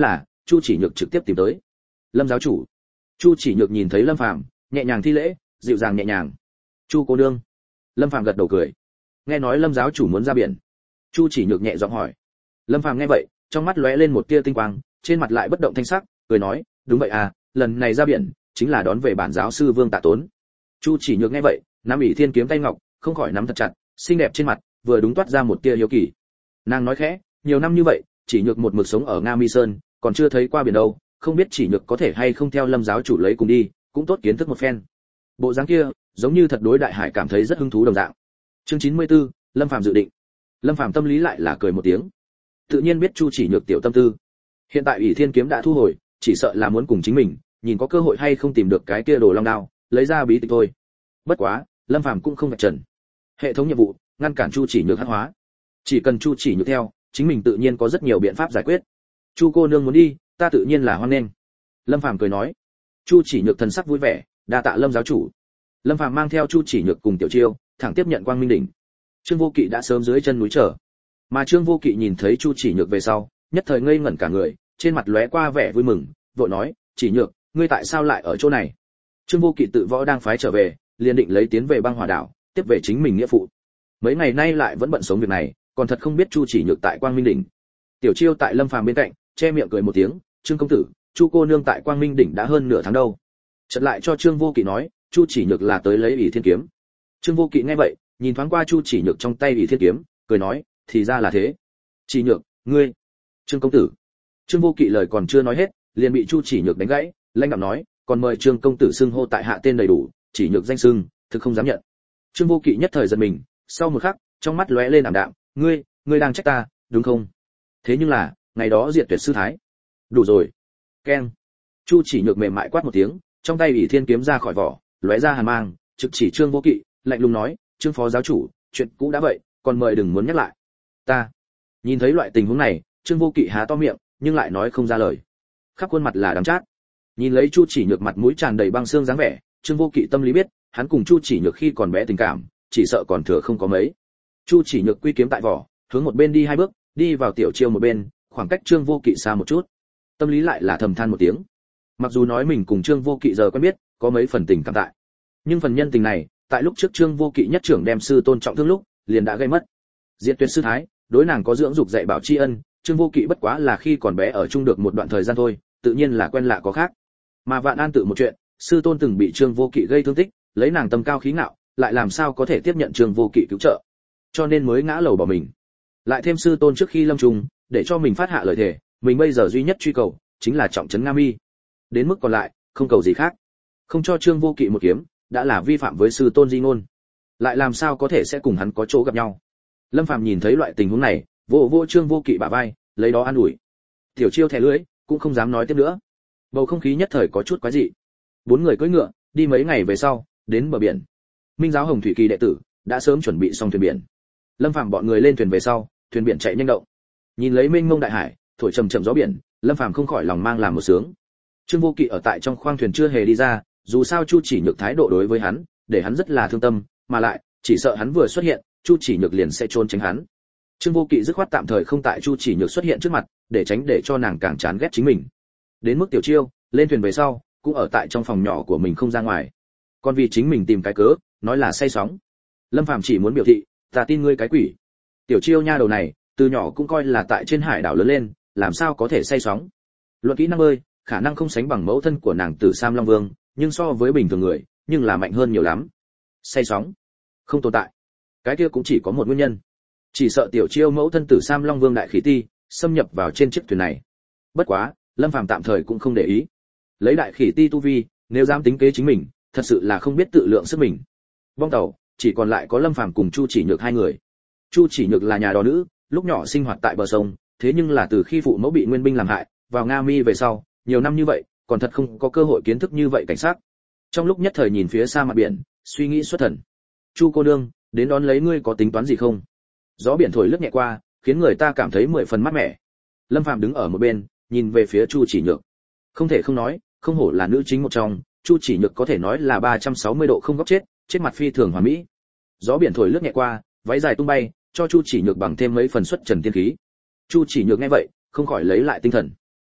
Chu Chỉ Nhược trực tiếp tìm tới. Lâm giáo chủ. Chu Chỉ Nhược nhìn thấy Lâm Phàm, nhẹ nhàng thi lễ, dịu dàng nhẹ nhàng. Chu cô nương. Lâm Phàm gật đầu cười. Nghe nói Lâm giáo chủ muốn ra biển. Chu Chỉ Nhược nhẹ giọng hỏi. Lâm Phàm nghe vậy, trong mắt lóe lên một tia tinh quang, trên mặt lại bất động thanh sắc, cười nói, đúng vậy à, lần này ra biển chính là đón về bản giáo sư Vương Tạ Tốn. Chu Chỉ Nhược nghe vậy, nắm ỷ thiên kiếm tay ngọc, không khỏi nắm thật chặt, xinh đẹp trên mặt vừa đúng toát ra một tia hiếu kỳ. Nàng nói khẽ, nhiều năm như vậy, Chỉ Nhược một mực sống ở Nga Mi Sơn, còn chưa thấy qua biển đâu, không biết Chỉ Nhược có thể hay không theo Lâm giáo chủ lấy cùng đi, cũng tốt kiến thức một phen. Bộ dáng kia, giống như thật đối đại hải cảm thấy rất hứng thú đồng dạng. Chương 94, Lâm Phàm dự định. Lâm Phàm tâm lý lại là cười một tiếng. Tự nhiên biết Chu Chỉ Nhược tiểu tâm tư. Hiện tại ỷ thiên kiếm đã thu hồi, chỉ sợ là muốn cùng chính mình, nhìn có cơ hội hay không tìm được cái kia đồ long đao, lấy ra bí tịch thôi. Bất quá, Lâm Phàm cũng không vạch trần. Hệ thống nhiệm vụ, ngăn cản Chu Chỉ Nhược hắc hóa. Chỉ cần Chu Chỉ Nhược theo, chính mình tự nhiên có rất nhiều biện pháp giải quyết. Chu cô nương muốn đi, ta tự nhiên là hoan nghênh. Lâm Phàm cười nói. Chu Chỉ Nhược thần sắc vui vẻ, đa tạ Lâm giáo chủ. Lâm Phàm mang theo Chu Chỉ Nhược cùng Tiểu Chiêu, thẳng tiếp nhận Quang Minh đỉnh. Trương Vô Kỵ đã sớm dưới chân núi chờ. Mà Trương Vô Kỵ nhìn thấy Chu Chỉ Nhược về sau, nhất thời ngây ngẩn cả người, trên mặt lóe qua vẻ vui mừng, vội nói, "Chỉ Nhược, ngươi tại sao lại ở chỗ này?" Trương Vô Kỵ tự võ đang phái trở về, liền định lấy tiến về Băng Hỏa đảo, tiếp về chính mình nghĩa phụ. Mấy ngày nay lại vẫn bận sống việc này, còn thật không biết Chu Chỉ Nhược tại Quang Minh đỉnh. Tiểu Chiêu tại Lâm Phàm bên cạnh, che miệng cười một tiếng, "Trương công tử, Chu cô nương tại Quang Minh đỉnh đã hơn nửa tháng đâu." Chợt lại cho Trương Vô Kỵ nói, Chu Chỉ Nhược là tới lấy ỷ thiên kiếm. Trương Vô Kỵ nghe vậy, nhìn thoáng qua Chu Chỉ Nhược trong tay ỷ thiên kiếm, cười nói, thì ra là thế. Chỉ Nhược, ngươi, Trương công tử. Trương Vô Kỵ lời còn chưa nói hết, liền bị Chu Chỉ Nhược đánh gãy, lãnh đạm nói, còn mời Trương công tử xưng hô tại hạ tên đầy đủ, Chỉ Nhược danh xưng, thực không dám nhận. Trương Vô Kỵ nhất thời giật mình, sau một khắc, trong mắt lóe lên ảm đạm, ngươi đang trách ta, đúng không? Thế nhưng là, ngày đó diệt tuyệt sư thái. Đủ rồi. Keng. Chu Chỉ Nhược mềm mại quát một tiếng, trong tay ỷ thiên kiếm ra khỏi vỏ, lóe ra hàn mang, trực chỉ Trương Vô Kỵ, lạnh lùng nói, Trương phó giáo chủ, chuyện cũ đã vậy, còn mời đừng muốn nhắc lại. Ta. Nhìn thấy loại tình huống này, Trương Vô Kỵ há to miệng, nhưng lại nói không ra lời. Khắp khuôn mặt là đắng chát. Nhìn lấy Chu Chỉ Nhược mặt mũi tràn đầy băng xương dáng vẻ, Trương Vô Kỵ tâm lý biết, hắn cùng Chu Chỉ Nhược khi còn bé tình cảm, chỉ sợ còn thừa không có mấy. Chu Chỉ Nhược quy kiếm tại vỏ, hướng một bên đi hai bước, đi vào Tiểu Chiêu một bên, khoảng cách Trương Vô Kỵ xa một chút. Tâm lý lại là thầm than một tiếng. Mặc dù nói mình cùng Trương Vô Kỵ giờ quen biết, có mấy phần tình cảm tại, nhưng phần nhân tình này, tại lúc trước Trương Vô Kỵ nhất trưởng đem sư tôn trọng thương lúc, liền đã gây mất. Diệt tuyệt sư thái, đối nàng có dưỡng dục dạy bảo tri ân, Trương Vô Kỵ bất quá là khi còn bé ở chung được một đoạn thời gian thôi, tự nhiên là quen lạ có khác. Mà Vạn An tự một chuyện, sư tôn từng bị Trương Vô Kỵ gây thương tích, lấy nàng tâm cao khí ngạo, lại làm sao có thể tiếp nhận Trương Vô Kỵ cứu trợ, cho nên mới ngã lầu bỏ mình. Lại thêm sư tôn trước khi lâm trùng, để cho mình phát hạ lời thề, mình bây giờ duy nhất truy cầu chính là trọng trấn Nga Mi. Đến mức còn lại, không cầu gì khác. Không cho Trương Vô Kỵ một kiếm, đã là vi phạm với sư tôn di ngôn. Lại làm sao có thể sẽ cùng hắn có chỗ gặp nhau. Lâm Phàm nhìn thấy loại tình huống này, vỗ Trương Vô Kỵ bả vai, lấy đó an ủi. Tiểu Chiêu thè lưỡi, cũng không dám nói tiếp nữa. Bầu không khí nhất thời có chút quái dị. Bốn người cưỡi ngựa, đi mấy ngày về sau, đến bờ biển. Minh giáo Hồng Thủy Kỳ đệ tử đã sớm chuẩn bị xong thuyền biển. Lâm Phàm bọn người lên thuyền về sau, thuyền biển chạy nhanh động. Nhìn lấy mênh mông đại hải, thổi trầm trầm gió biển, Lâm Phàm không khỏi lòng mang làm một sướng. Trương Vô Kỵ ở tại trong khoang thuyền chưa hề đi ra, dù sao Chu Chỉ Nhược thái độ đối với hắn, để hắn rất là thương tâm, mà lại, chỉ sợ hắn vừa xuất hiện, Chu Chỉ Nhược liền sẽ trốn tránh hắn. Trương Vô Kỵ dứt khoát tạm thời không tại Chu Chỉ Nhược xuất hiện trước mặt, để tránh để cho nàng càng chán ghét chính mình. Đến mức Tiểu Chiêu, lên thuyền về sau, cũng ở tại trong phòng nhỏ của mình không ra ngoài. Còn vì chính mình tìm cái cớ, nói là say sóng. Lâm Phàm chỉ muốn biểu thị, ta tin ngươi cái quỷ. Tiểu Chiêu nha đầu này, từ nhỏ cũng coi là tại trên hải đảo lớn lên, làm sao có thể say sóng. Luận kỹ năng bơi, khả năng không sánh bằng mẫu thân của nàng Tử Sam Long Vương, nhưng so với bình thường người, nhưng là mạnh hơn nhiều lắm. Say sóng, không tồn tại. Cái kia cũng chỉ có một nguyên nhân. Chỉ sợ Tiểu Chiêu mẫu thân Tử Sam Long Vương đại khí ti, xâm nhập vào trên chiếc thuyền này. Bất quá, Lâm Phàm tạm thời cũng không để ý. Lấy đại khỉ ti tu vi, nếu dám tính kế chính mình, thật sự là không biết tự lượng sức mình. Bong tàu, chỉ còn lại có Lâm Phàm cùng Chu Chỉ Nhược hai người. Chu Chỉ Nhược là nhà đò nữ, lúc nhỏ sinh hoạt tại bờ sông, thế nhưng là từ khi phụ mẫu bị nguyên binh làm hại, vào Nga Mi về sau, nhiều năm như vậy, còn thật không có cơ hội kiến thức như vậy cảnh sát. Trong lúc nhất thời nhìn phía xa mặt biển, suy nghĩ xuất thần. Chu cô nương, đến đón lấy ngươi có tính toán gì không? Gió biển thổi lướt nhẹ qua, khiến người ta cảm thấy 10 phần mát mẻ. Lâm Phàm đứng ở một bên, nhìn về phía Chu Chỉ Nhược. Không thể không nói, không hổ là nữ chính một trong, Chu Chỉ Nhược có thể nói là 360 độ không góc chết, chết mặt phi thường hoàn mỹ. Gió biển thổi lướt nhẹ qua, váy dài tung bay, cho Chu Chỉ Nhược bằng thêm mấy phần xuất trần tiên khí. Chu Chỉ Nhược nghe vậy, không khỏi lấy lại tinh thần.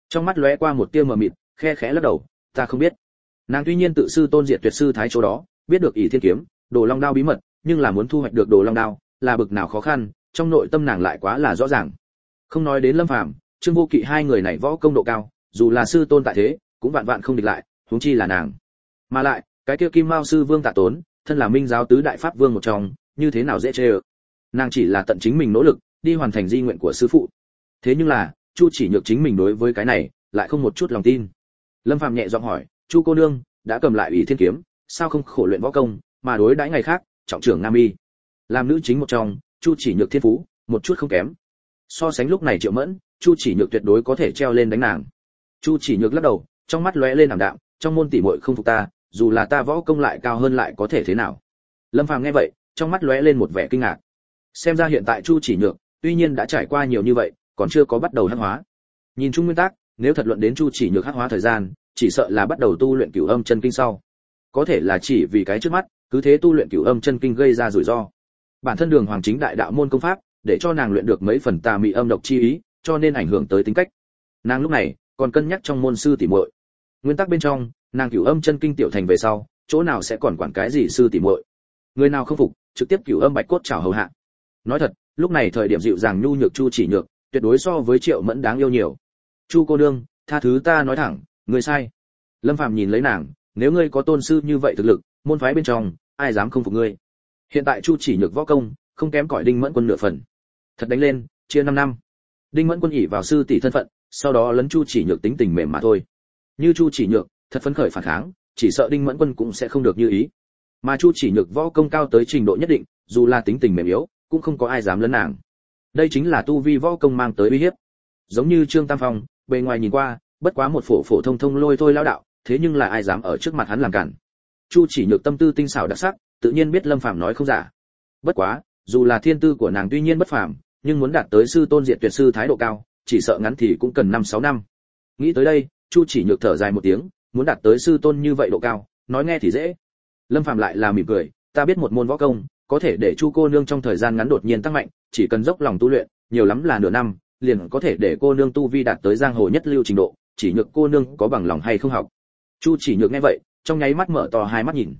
Trong mắt lóe qua một tia mờ mịt, khe khẽ lắc đầu, ta không biết. Nàng tuy nhiên tự sư tôn diệt tuyệt sư thái chỗ đó, biết được ỷ thiên kiếm, đồ long đao bí mật, nhưng là muốn thu hoạch được đồ long đao, là bực nào khó khăn, trong nội tâm nàng lại quá là rõ ràng. Không nói đến Lâm Phàm, Trương Vô Kỵ hai người này võ công độ cao, dù là sư tôn tại thế, cũng vạn vạn không địch lại, huống chi là nàng. Mà lại, cái kia Kim Mao sư vương Tạ Tốn, thân là Minh giáo tứ đại pháp vương một trong, như thế nào dễ chơi. Nàng chỉ là tận chính mình nỗ lực, đi hoàn thành di nguyện của sư phụ. Thế nhưng là, Chu Chỉ Nhược chính mình đối với cái này, lại không một chút lòng tin. Lâm Phàm nhẹ giọng hỏi, Chu cô nương, đã cầm lại Ủy Thiên kiếm, sao không khổ luyện võ công, mà đối đãi ngày khác, trọng trưởng Nam Y. Làm nữ chính một trong, Chu Chỉ Nhược thiên phú, một chút không kém. So sánh lúc này Triệu Mẫn, Chu Chỉ Nhược tuyệt đối có thể treo lên đánh nàng. Chu Chỉ Nhược lắc đầu, trong mắt lóe lên ảm đạm, trong môn tỷ muội không phục ta, dù là ta võ công lại cao hơn lại có thể thế nào. Lâm Phàm nghe vậy, trong mắt lóe lên một vẻ kinh ngạc. Xem ra hiện tại Chu Chỉ Nhược, tuy nhiên đã trải qua nhiều như vậy, còn chưa có bắt đầu hắc hóa. Nhìn chung nguyên tắc, nếu thật luận đến Chu Chỉ Nhược hắc hóa thời gian, chỉ sợ là bắt đầu tu luyện Cửu Âm Chân Kinh sau. Có thể là chỉ vì cái trước mắt, cứ thế tu luyện Cửu Âm Chân Kinh gây ra rủi ro. Bản thân Đường Hoàng chính đại đạo môn công pháp, để cho nàng luyện được mấy phần tà mị âm độc chi ý, cho nên ảnh hưởng tới tính cách. Nàng lúc này còn cân nhắc trong môn sư tỷ muội. Nguyên tắc bên trong, nàng Cửu Âm Chân Kinh tiểu thành về sau, chỗ nào sẽ còn quản cái gì sư tỷ muội. Người nào không phục, trực tiếp Cửu Âm Bạch Cốt chảo hầu hạ. Nói thật, lúc này thời điểm dịu dàng nhu nhược Chu Chỉ Nhược, tuyệt đối so với Triệu Mẫn đáng yêu nhiều. Chu cô nương, tha thứ ta nói thẳng, ngươi sai. Lâm Phàm nhìn lấy nàng, nếu ngươi có tôn sư như vậy thực lực, môn phái bên trong, ai dám không phục ngươi. Hiện tại Chu Chỉ Nhược võ công, không kém cỏi Đinh Mẫn Quân nửa phần. Thật đánh lên, chia 5 năm. Đinh Mẫn Quân ỷ vào sư tỷ thân phận, sau đó lấn Chu Chỉ Nhược tính tình mềm mà thôi. Như Chu Chỉ Nhược, thật phấn khởi phản kháng, chỉ sợ Đinh Mẫn Quân cũng sẽ không được như ý. Mà Chu Chỉ Nhược võ công cao tới trình độ nhất định, dù là tính tình mềm yếu, cũng không có ai dám lấn nàng. Đây chính là tu vi võ công mang tới uy hiếp. Giống như Trương Tam Phong, bề ngoài nhìn qua, bất quá một phổ thông thông lôi thôi lão đạo, thế nhưng là ai dám ở trước mặt hắn làm cản. Chu Chỉ Nhược tâm tư tinh xảo đặc sắc, tự nhiên biết Lâm Phàm nói không giả. Bất quá, dù là thiên tư của nàng tuy nhiên bất phàm, nhưng muốn đạt tới sư tôn diệt tuyệt sư thái độ cao, chỉ sợ ngắn thì cũng cần 5-6 năm. Nghĩ tới đây, Chu Chỉ Nhược thở dài một tiếng, muốn đạt tới sư tôn như vậy độ cao, nói nghe thì dễ. Lâm Phàm lại là mỉm cười, ta biết một môn võ công, có thể để Chu cô nương trong thời gian ngắn đột nhiên tăng mạnh, chỉ cần dốc lòng tu luyện, nhiều lắm là nửa năm, liền có thể để cô nương tu vi đạt tới giang hồ nhất lưu trình độ, chỉ nhược cô nương có bằng lòng hay không học. Chu Chỉ Nhược nghe vậy, trong nháy mắt mở to hai mắt nhìn.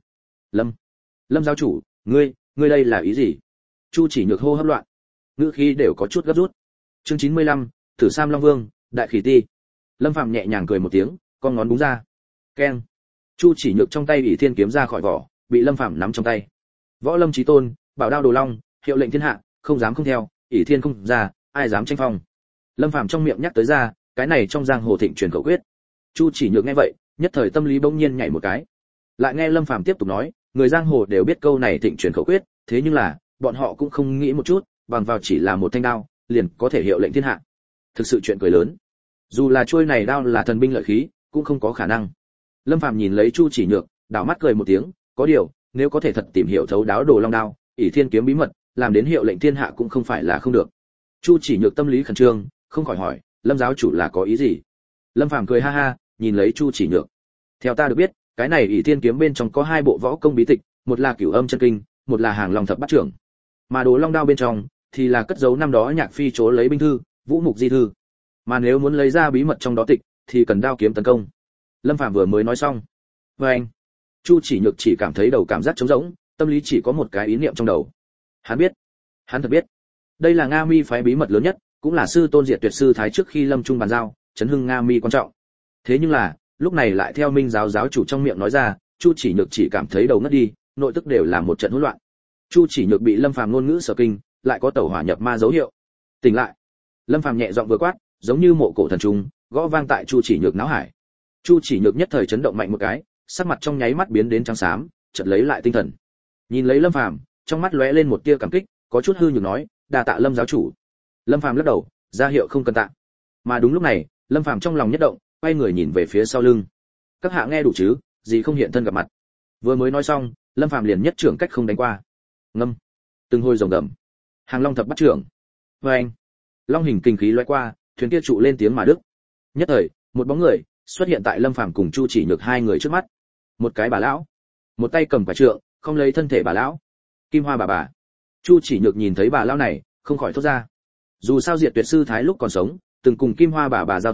Lâm giáo chủ, ngươi đây là ý gì? Chu Chỉ Nhược hô hấp loạn, ngữ khí đều có chút gấp rút. Chương 95, Tử Sam Long Vương, Đại Khỉ Ti. Lâm Phàm nhẹ nhàng cười một tiếng, con ngón búng ra. Keng. Chu Chỉ Nhược trong tay Ỷ Thiên kiếm ra khỏi vỏ, bị Lâm Phàm nắm trong tay. Võ Lâm chí tôn, bảo đao đồ long, hiệu lệnh thiên hạ, không dám không theo, Ỷ Thiên không ra, ai dám tranh phong. Lâm Phàm trong miệng nhắc tới ra, cái này trong giang hồ thịnh truyền khẩu quyết. Chu Chỉ Nhược nghe vậy, nhất thời tâm lý bỗng nhiên nhảy một cái. Lại nghe Lâm Phàm tiếp tục nói, người giang hồ đều biết câu này thịnh truyền khẩu quyết, thế nhưng là, bọn họ cũng không nghĩ một chút, bằng vào chỉ là một thanh đao, liền có thể hiệu lệnh thiên hạ. Thực sự chuyện cười lớn. Dù là chuôi này đao là thần binh lợi khí, cũng không có khả năng. Lâm Phàm nhìn lấy Chu Chỉ Nhược, đảo mắt cười một tiếng, có điều, nếu có thể thật tìm hiểu thấu đáo đồ long đao, Ỷ Thiên kiếm bí mật, làm đến hiệu lệnh thiên hạ cũng không phải là không được. Chu Chỉ Nhược tâm lý khẩn trương, không khỏi hỏi, Lâm giáo chủ là có ý gì? Lâm Phàm cười ha ha, nhìn lấy Chu Chỉ Nhược. Theo ta được biết, cái này Ỷ Thiên kiếm bên trong có hai bộ võ công bí tịch, một là Cửu Âm Chân Kinh, một là Hàng Long Thập Bát Trưởng. Mà đồ long đao bên trong thì là cất giấu năm đó Nhạc Phi chỗ lấy binh thư, Vũ Mục Di thư. Mà nếu muốn lấy ra bí mật trong đó tịch, thì cần đao kiếm tấn công. Lâm Phàm vừa mới nói xong, anh, Chu Chỉ Nhược chỉ cảm thấy đầu cảm giác trống rỗng, tâm lý chỉ có một cái ý niệm trong đầu. Hắn thật biết, đây là Nga Mi phái bí mật lớn nhất, cũng là sư tôn diệt tuyệt sư thái trước khi lâm trung bàn giao, chấn hưng Nga Mi quan trọng. Thế nhưng là, lúc này lại theo Minh giáo giáo chủ trong miệng nói ra, Chu Chỉ Nhược chỉ cảm thấy đầu ngất đi, nội tức đều là một trận hỗn loạn. Chu Chỉ Nhược bị Lâm Phàm ngôn ngữ sở kinh, lại có tẩu hỏa nhập ma dấu hiệu. Tỉnh lại. Lâm Phàm nhẹ giọng vừa quát, giống như mộ cổ thần trùng, gõ vang tại Chu Chỉ Nhược não hải. Chu Chỉ Nhược nhất thời chấn động mạnh một cái, sắc mặt trong nháy mắt biến đến trắng xám, chợt lấy lại tinh thần. Nhìn lấy Lâm Phàm, trong mắt lóe lên một tia cảm kích, có chút hư nhược nói, đa tạ Lâm giáo chủ. Lâm Phàm lắc đầu, ra hiệu không cần tạ. Mà đúng lúc này, Lâm Phàm trong lòng nhất động, quay người nhìn về phía sau lưng. Các hạ nghe đủ chứ, gì không hiện thân gặp mặt. Vừa mới nói xong, Lâm Phàm liền nhất trưởng cách không đánh qua. Ngâm. Từng hồi rồng gầm. Hàng Long Thập Bát Trưởng. Oeng. Long hình kinh khí lóe qua, thuyền kia trụ lên tiếng mà đứt. Nhất thời, một bóng người xuất hiện tại Lâm Phàm cùng Chu Chỉ Nhược hai người trước mắt. Một cái bà lão, một tay cầm quả trượng, không lấy thân thể bà lão. Kim Hoa bà. Chu Chỉ Nhược nhìn thấy bà lão này, không khỏi thốt ra. Dù sao diệt tuyệt sư thái lúc còn sống, từng cùng Kim Hoa bà giao thủ,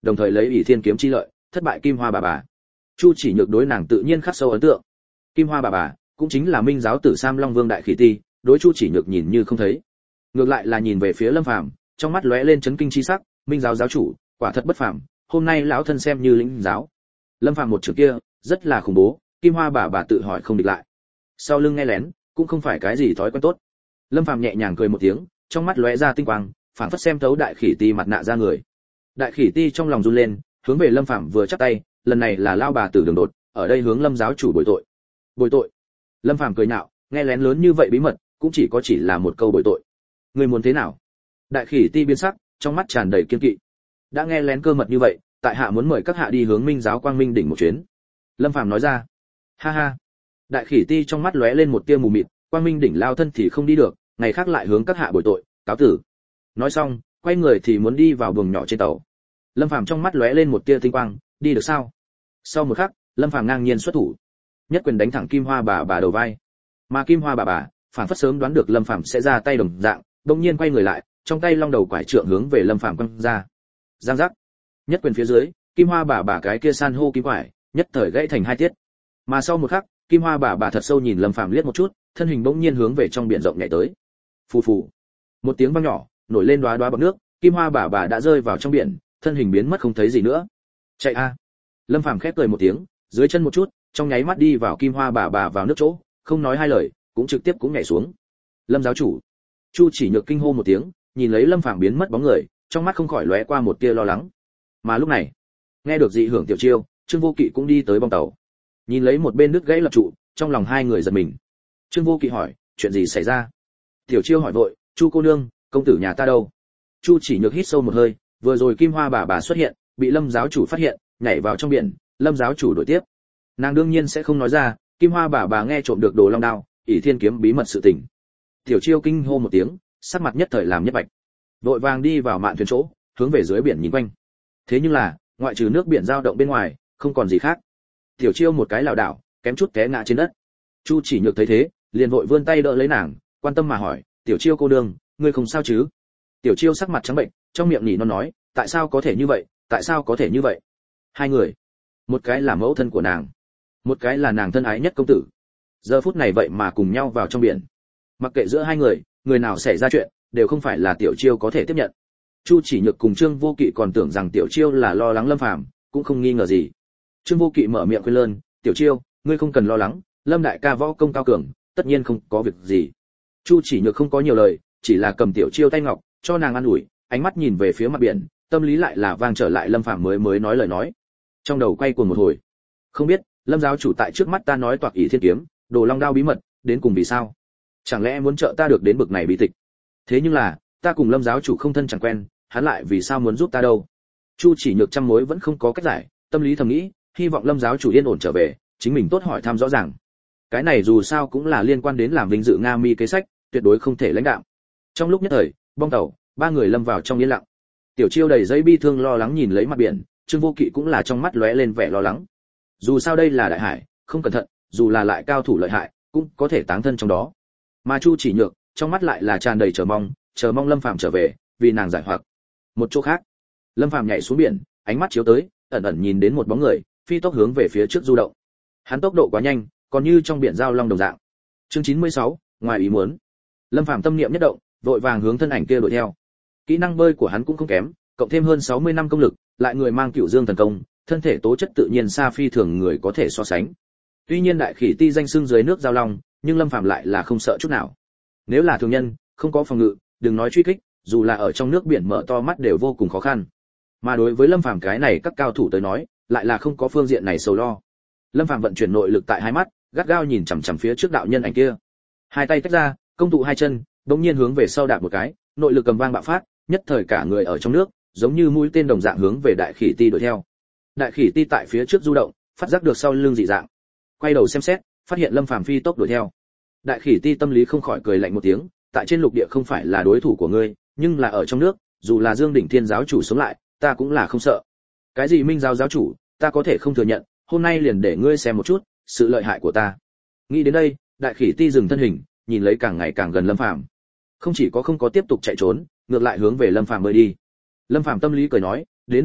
đồng thời lấy ỷ thiên kiếm chi lợi thất bại Kim Hoa bà bà. Chu Chỉ Nhược đối nàng tự nhiên khắc sâu ấn tượng. Kim Hoa bà bà cũng chính là Minh giáo tử Sam Long Vương đại khỉ ti, đối Chu Chỉ Nhược nhìn như không thấy, ngược lại là nhìn về phía Lâm Phàm, trong mắt lóe lên chấn kinh chi sắc. Minh giáo giáo chủ quả thật bất phàm, hôm nay lão thân xem như lĩnh giáo. Lâm Phàm một trường kia rất là khủng bố, Kim Hoa bà bà tự hỏi không địch lại. Sau lưng nghe lén cũng không phải cái gì thói quen tốt. Lâm Phàm nhẹ nhàng cười một tiếng, trong mắt lóe ra tinh quang, phảng phất xem thấu đại khỉ ti mặt nạ ra người. Đại khỉ ti trong lòng run lên, hướng về Lâm Phàm vừa chắp tay, lần này là lao bà tử đường đột, ở đây hướng Lâm giáo chủ bồi tội. Bồi tội? Lâm Phàm cười nhạo, nghe lén lớn như vậy bí mật, cũng chỉ là một câu bồi tội. Ngươi muốn thế nào? Đại khỉ ti biến sắc, trong mắt tràn đầy kiên kỵ. Đã nghe lén cơ mật như vậy, tại hạ muốn mời các hạ đi hướng Minh giáo Quang Minh đỉnh một chuyến. Lâm Phàm nói ra. Ha ha. Đại khỉ ti trong mắt lóe lên một tia mù mịt, Quang Minh đỉnh lao thân thì không đi được, ngày khác lại hướng các hạ bồi tội, cáo tử. Nói xong, quay người thì muốn đi vào buồng nhỏ trên tàu. Lâm Phàm trong mắt lóe lên một tia tinh quang, đi được sao? Sau một khắc, Lâm Phàm ngang nhiên xuất thủ, nhất quyền đánh thẳng Kim Hoa bà bà đầu vai. Mà Kim Hoa bà bà phản phất sớm đoán được Lâm Phàm sẽ ra tay đồng dạng, đột nhiên quay người lại, trong tay long đầu quải trượng hướng về Lâm Phàm quăng ra. Giang giác. Nhất quyền phía dưới, Kim Hoa bà bà cái kia san hô kim quải, nhất thời gãy thành hai tiết. Mà sau một khắc, Kim Hoa bà bà thật sâu nhìn Lâm Phàm liếc một chút, thân hình bỗng nhiên hướng về trong biển rộng nhảy tới. Phù phù. Một tiếng vang nhỏ, nổi lên đóa đóa bọt nước, Kim Hoa bà bà đã rơi vào trong biển, thân hình biến mất không thấy gì nữa. Chạy a. Lâm Phàm khép cười một tiếng, dưới chân một chút, trong nháy mắt đi vào Kim Hoa bà bà vào nước chỗ, không nói hai lời, cũng trực tiếp cũng nhảy xuống. Lâm giáo chủ. Chu Chỉ Nhược kinh hô một tiếng, nhìn lấy Lâm Phàm biến mất bóng người, trong mắt không khỏi lóe qua một tia lo lắng. Mà lúc này, nghe được dị hưởng tiểu chiêu, Trương Vô Kỵ cũng đi tới bong tàu. Nhìn lấy một bên đứt gãy lập trụ, trong lòng hai người giật mình. Trương Vô Kỵ hỏi, chuyện gì xảy ra? Tiểu chiêu hỏi vội, Chu cô nương, công tử nhà ta đâu? Chu Chỉ Nhược hít sâu một hơi, vừa rồi Kim Hoa bà bà xuất hiện, bị Lâm giáo chủ phát hiện, nhảy vào trong biển, Lâm giáo chủ đuổi tiếp. Nàng đương nhiên sẽ không nói ra, Kim Hoa bà bà nghe trộm được Đồ Long đao, ỷ thiên kiếm bí mật sự tình. Tiểu chiêu kinh hô một tiếng, sắc mặt nhất thời làm nhất bạch, vội vàng đi vào mạn thuyền chỗ, hướng về dưới biển nhìn quanh. Thế nhưng là, ngoại trừ nước biển dao động bên ngoài, không còn gì khác. Tiểu chiêu một cái lảo đảo, kém chút té ngã trên đất. Chu Chỉ Nhược thấy thế, liền vội vươn tay đỡ lấy nàng, quan tâm mà hỏi, tiểu chiêu cô đương, ngươi không sao chứ? Tiểu chiêu sắc mặt trắng bệnh, trong miệng nỉ non nói, tại sao có thể như vậy, tại sao có thể như vậy? Hai người, một cái là mẫu thân của nàng, một cái là nàng thân ái nhất công tử, giờ phút này vậy mà cùng nhau vào trong biển. Mặc kệ giữa hai người, người nào xảy ra chuyện, đều không phải là tiểu chiêu có thể tiếp nhận. Chu Chỉ Nhược cùng Trương Vô Kỵ còn tưởng rằng tiểu chiêu là lo lắng Lâm Phàm, cũng không nghi ngờ gì. Trương Vô Kỵ mở miệng khuyên lơn, tiểu chiêu, ngươi không cần lo lắng, Lâm đại ca võ công cao cường, tất nhiên không có việc gì. Chu Chỉ Nhược không có nhiều lời, chỉ là cầm tiểu chiêu tay ngọc, cho nàng an ủi, ánh mắt nhìn về phía mặt biển, tâm lý lại là vang trở lại Lâm Phàm mới nói lời nói. Trong đầu quay cuồng một hồi. Không biết, Lâm giáo chủ tại trước mắt ta nói toạc ỷ thiên kiếm, Đồ Long đao bí mật, đến cùng vì sao? Chẳng lẽ muốn trợ ta được đến bực này bí tịch? Thế nhưng là, ta cùng Lâm giáo chủ không thân chẳng quen, hắn lại vì sao muốn giúp ta đâu? Chu Chỉ Nhược trăm mối vẫn không có cách giải, tâm lý thầm nghĩ, hy vọng Lâm giáo chủ yên ổn trở về, chính mình tốt hỏi thăm rõ ràng. Cái này dù sao cũng là liên quan đến làm vinh dự Nga Mi kế sách, tuyệt đối không thể lãnh đạo. Trong lúc nhất thời, bong tàu, ba người lâm vào trong yên lặng. Tiểu chiêu đầy giấy bi thương lo lắng nhìn lấy mặt biển, Trương Vô Kỵ cũng là trong mắt lóe lên vẻ lo lắng. Dù sao đây là đại hải, không cẩn thận, dù là lại cao thủ lợi hại, cũng có thể táng thân trong đó. Mà Chu Chỉ Nhược, trong mắt lại là tràn đầy chờ mong Lâm Phàm trở về, vì nàng giải hoặc. Một chỗ khác, Lâm Phàm nhảy xuống biển, ánh mắt chiếu tới, ẩn ẩn nhìn đến một bóng người, phi tốc hướng về phía trước du động. Hắn tốc độ quá nhanh, còn như trong biển giao long đồng dạng. Chương 96, ngoài ý muốn. Lâm Phàm tâm niệm nhất động, vội vàng hướng thân ảnh kia đuổi theo. Kỹ năng bơi của hắn cũng không kém, cộng thêm hơn 60 năm công lực, lại người mang Cửu Dương thần công, thân thể tố chất tự nhiên xa phi thường người có thể so sánh. Tuy nhiên đại khỉ ti danh xưng dưới nước giao long, nhưng Lâm Phàm lại là không sợ chút nào. Nếu là thường nhân, không có phòng ngự, đừng nói truy kích, dù là ở trong nước biển mở to mắt đều vô cùng khó khăn. Mà đối với Lâm Phàm cái này các cao thủ tới nói, lại là không có phương diện này sầu lo. Lâm Phàm vận chuyển nội lực tại hai mắt, gắt gao nhìn chằm chằm phía trước đạo nhân ảnh kia. Hai tay tách ra, công tụ hai chân, bỗng nhiên hướng về sau đạp một cái, nội lực cầm vang bạo phát, nhất thời cả người ở trong nước, giống như mũi tên đồng dạng hướng về đại khỉ ti đuổi theo. Đại khỉ ti tại phía trước du động, phát giác được sau lưng dị dạng, quay đầu xem xét, phát hiện Lâm Phàm phi tốc đuổi theo. Đại khỉ ti tâm lý không khỏi cười lạnh một tiếng, tại trên lục địa không phải là đối thủ của ngươi, nhưng là ở trong nước, dù là Dương Đỉnh Thiên giáo chủ sống lại, ta cũng là không sợ. Cái gì Minh giáo giáo chủ, ta có thể không thừa nhận, hôm nay liền để ngươi xem một chút sự lợi hại của ta. Nghĩ đến đây, đại khỉ ti dừng thân hình, nhìn lấy càng ngày càng gần Lâm Phàm. Không chỉ có không có tiếp tục chạy trốn, ngược lại hướng về Lâm Phàm bơi đi. Lâm Phàm tâm lý cười nói, đến được tốt,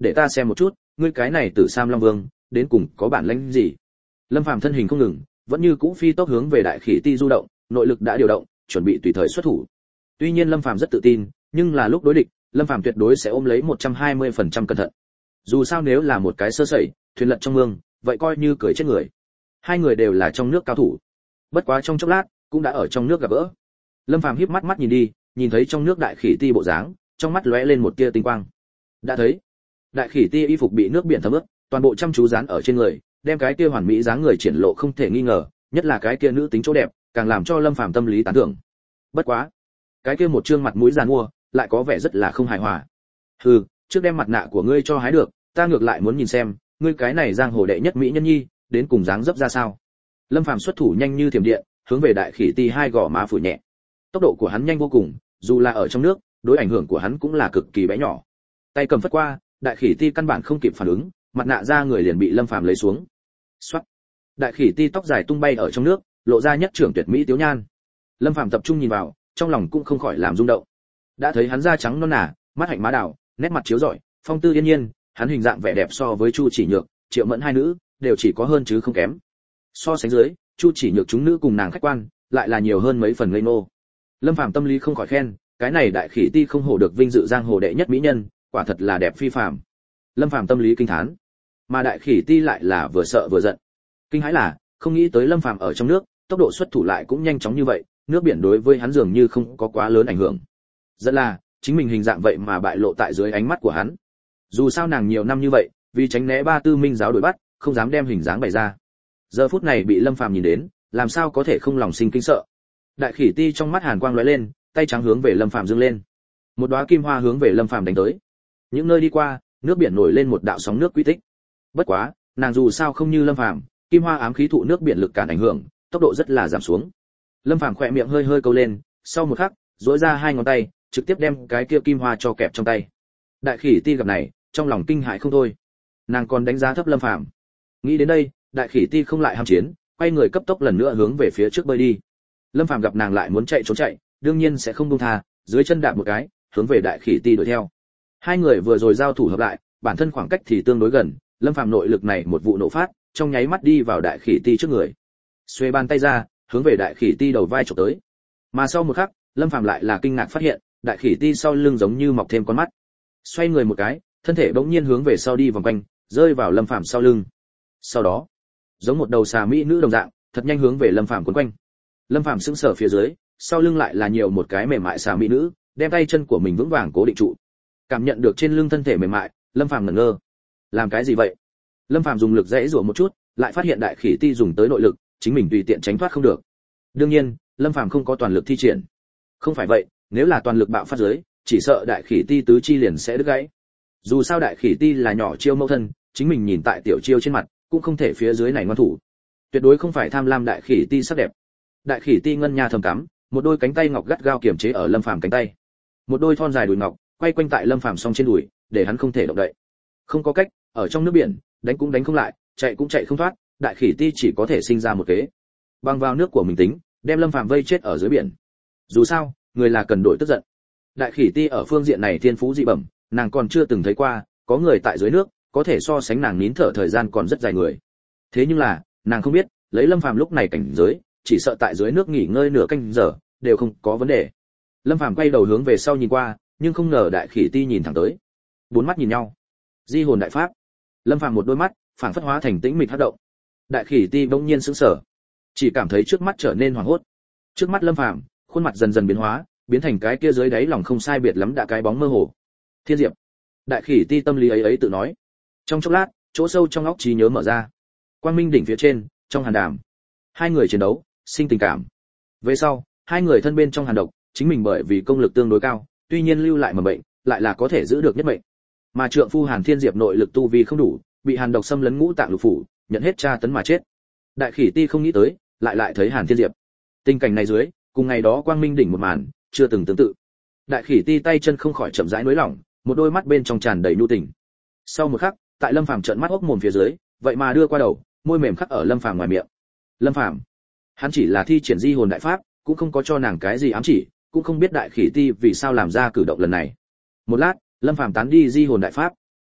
để ta xem một chút ngươi cái này Tử Sam Long Vương đến cùng có bản lĩnh gì. Lâm Phàm thân hình không ngừng, vẫn như cũ phi tốc hướng về đại khỉ ti du động, nội lực đã điều động, chuẩn bị tùy thời xuất thủ. Tuy nhiên Lâm Phàm rất tự tin, nhưng là lúc đối địch, Lâm Phàm tuyệt đối sẽ ôm lấy 120% cẩn thận. Dù sao nếu là một cái sơ sẩy, thuyền lật trong mương, vậy coi như cười chết người. Hai người đều là trong nước cao thủ. Bất quá trong chốc lát, cũng đã ở trong nước gặp gỡ. Lâm Phàm híp mắt mắt nhìn đi, nhìn thấy trong nước đại khỉ ti bộ dáng, trong mắt lóe lên một tia tinh quang. Đã thấy, đại khỉ ti y phục bị nước biển thấm ướt, toàn bộ chăm chú dán ở trên người, đem cái kia hoàn mỹ dáng người triển lộ không thể nghi ngờ, nhất là cái kia nữ tính chỗ đẹp, càng làm cho Lâm Phàm tâm lý tán thưởng. Bất quá, cái kia một trương mặt mũi giàn mua, lại có vẻ rất là không hài hòa. Hừ, trước đem mặt nạ của ngươi cho hái được, ta ngược lại muốn nhìn xem, ngươi cái này giang hồ đệ nhất mỹ nhân nhi, đến cùng dáng dấp ra sao. Lâm Phàm xuất thủ nhanh như thiểm điện, hướng về đại khỉ ti hai gò má phủ nhẹ. Tốc độ của hắn nhanh vô cùng, dù là ở trong nước, đối ảnh hưởng của hắn cũng là cực kỳ bé nhỏ. Tay cầm phất qua, đại khỉ ti căn bản không kịp phản ứng, mặt nạ ra người liền bị Lâm Phàm lấy xuống. Xoát. Đại khỉ ti tóc dài tung bay ở trong nước, lộ ra nhất trưởng tuyệt mỹ tiếu nhan. Lâm Phàm tập trung nhìn vào, trong lòng cũng không khỏi làm rung động. Đã thấy hắn da trắng non nả, mắt hạnh má đào, nét mặt chiếu rọi, phong tư yên nhiên, hắn hình dạng vẻ đẹp so với Chu Chỉ Nhược, Triệu Mẫn hai nữ đều chỉ có hơn chứ không kém. So sánh dưới, Chu Chỉ Nhược chúng nữ cùng nàng khách quan, lại là nhiều hơn mấy phần ngây ngô. Lâm Phàm tâm lý không khỏi khen, cái này đại khỉ ti không hổ được vinh dự giang hồ đệ nhất mỹ nhân, quả thật là đẹp phi phàm. Lâm Phàm tâm lý kinh thán, mà đại khỉ ti lại là vừa sợ vừa giận. Kinh hãi là, không nghĩ tới Lâm Phàm ở trong nước, tốc độ xuất thủ lại cũng nhanh chóng như vậy, nước biển đối với hắn dường như không có quá lớn ảnh hưởng. Rất là, chính mình hình dạng vậy mà bại lộ tại dưới ánh mắt của hắn. Dù sao nàng nhiều năm như vậy, vì tránh né ba tư minh giáo đuổi bắt, không dám đem hình dáng bày ra. Giờ phút này bị Lâm Phàm nhìn đến, làm sao có thể không lòng sinh kinh sợ. Đại khỉ ti trong mắt hàn quang lóe lên, tay trắng hướng về Lâm Phàm giương lên. Một đóa kim hoa hướng về Lâm Phàm đánh tới. Những nơi đi qua, nước biển nổi lên một đạo sóng nước quy tích. Bất quá, nàng dù sao không như Lâm Phàm, kim hoa ám khí thụ nước biển lực cản ảnh hưởng, tốc độ rất là giảm xuống. Lâm Phàm khẽ miệng hơi hơi câu lên, sau một khắc, duỗi ra hai ngón tay, trực tiếp đem cái kia kim hoa cho kẹp trong tay. Đại khỉ ti gặp này, trong lòng kinh hãi không thôi. Nàng còn đánh giá thấp Lâm Phàm. Nghĩ đến đây, đại khỉ ti không lại ham chiến, quay người cấp tốc lần nữa hướng về phía trước bơi đi. Lâm Phàm gặp nàng lại muốn chạy trốn chạy, đương nhiên sẽ không buông tha, dưới chân đạp một cái, hướng về đại khỉ ti đuổi theo. Hai người vừa rồi giao thủ hợp lại, bản thân khoảng cách thì tương đối gần, Lâm Phàm nội lực này một vụ nổ phát, trong nháy mắt đi vào đại khỉ ti trước người. Xuê bàn tay ra, hướng về đại khỉ ti đầu vai chụp tới. Mà sau một khắc, Lâm Phàm lại là kinh ngạc phát hiện, đại khỉ ti sau lưng giống như mọc thêm con mắt. Xoay người một cái, thân thể bỗng nhiên hướng về sau đi vòng quanh, rơi vào Lâm Phàm sau lưng. Sau đó, giống một đầu xà mỹ nữ đồng dạng, thật nhanh hướng về Lâm Phàm quấn quanh. Lâm Phàm sững sờ phía dưới, sau lưng lại là nhiều một cái mềm mại xà mỹ nữ, đem tay chân của mình vững vàng cố định trụ. Cảm nhận được trên lưng thân thể mềm mại, Lâm Phàm ngẩn ngơ. Làm cái gì vậy? Lâm Phàm dùng lực giãy giụa một chút, lại phát hiện đại khỉ ti dùng tới nội lực, chính mình tùy tiện tránh thoát không được. Đương nhiên, Lâm Phàm không có toàn lực thi triển. Không phải vậy, nếu là toàn lực bạo phát dưới, chỉ sợ đại khỉ ti tứ chi liền sẽ đứt gãy. Dù sao đại khỉ ti là nhỏ chiêu mẫu thân, chính mình nhìn tại tiểu chiêu trên mặt, cũng không thể phía dưới này ngoan thủ. Tuyệt đối không phải tham lam đại khỉ ti sắc đẹp. Đại khỉ ti ngân nha thầm cắm, một đôi cánh tay ngọc gắt gao kiềm chế ở Lâm Phàm cánh tay. Một đôi thon dài đùi ngọc quay quanh tại Lâm Phàm song trên đùi, để hắn không thể động đậy. Không có cách, ở trong nước biển, đánh cũng đánh không lại, chạy cũng chạy không thoát, đại khỉ ti chỉ có thể sinh ra một kế. Băng vào nước của mình tính, đem Lâm Phàm vây chết ở dưới biển. Dù sao, người là cần đổi tức giận. Đại khỉ ti ở phương diện này thiên phú dị bẩm, nàng còn chưa từng thấy qua, có người tại dưới nước, có thể so sánh nàng nín thở thời gian còn rất dài người. Thế nhưng là, nàng không biết, lấy Lâm Phàm lúc này cảnh giới, chỉ sợ tại dưới nước nghỉ ngơi nửa canh giờ, đều không có vấn đề. Lâm Phàm quay đầu hướng về sau nhìn qua, nhưng không ngờ đại khỉ ti nhìn thẳng tới. Bốn mắt nhìn nhau. Di hồn đại pháp. Lâm Phàm một đôi mắt, phảng phất hóa thành tĩnh mịch hấp động. Đại khỉ ti bỗng nhiên sững sờ, chỉ cảm thấy trước mắt trở nên hoảng hốt. Trước mắt Lâm Phàm, khuôn mặt dần dần biến hóa, biến thành cái kia dưới đáy lòng không sai biệt lắm đã cái bóng mơ hồ. Thiên Diệp. Đại khỉ ti tâm lý ấy tự nói. Trong chốc lát, chỗ sâu trong óc trí nhớ mở ra. Quang Minh đỉnh phía trên, trong hàn đàm, hai người chiến đấu, sinh tình cảm. Về sau, hai người thân bên trong hàn độc, chính mình bởi vì công lực tương đối cao, tuy nhiên lưu lại mầm bệnh, lại là có thể giữ được nhất mệnh. Mà trượng phu Hàn Thiên Diệp nội lực tu vi không đủ, bị hàn độc xâm lấn ngũ tạng lục phủ, nhận hết tra tấn mà chết. Đại khỉ ti không nghĩ tới, lại thấy Hàn Thiên Diệp. Tình cảnh này dưới, cùng ngày đó Quang Minh đỉnh một màn, chưa từng tương tự. Đại khỉ ti tay chân không khỏi chậm rãi nới lỏng, một đôi mắt bên trong tràn đầy nhu tình. Sau một khắc, tại Lâm Phàm trợn mắt ốc mồm phía dưới, vậy mà đưa qua đầu, môi mềm khắc ở Lâm Phàm ngoài miệng. Lâm Phàm, hắn chỉ là thi triển di hồn đại pháp, cũng không có cho nàng cái gì ám chỉ, cũng không biết đại khỉ ti vì sao làm ra cử động lần này. Một lát, Lâm Phàm tán đi di hồn đại pháp.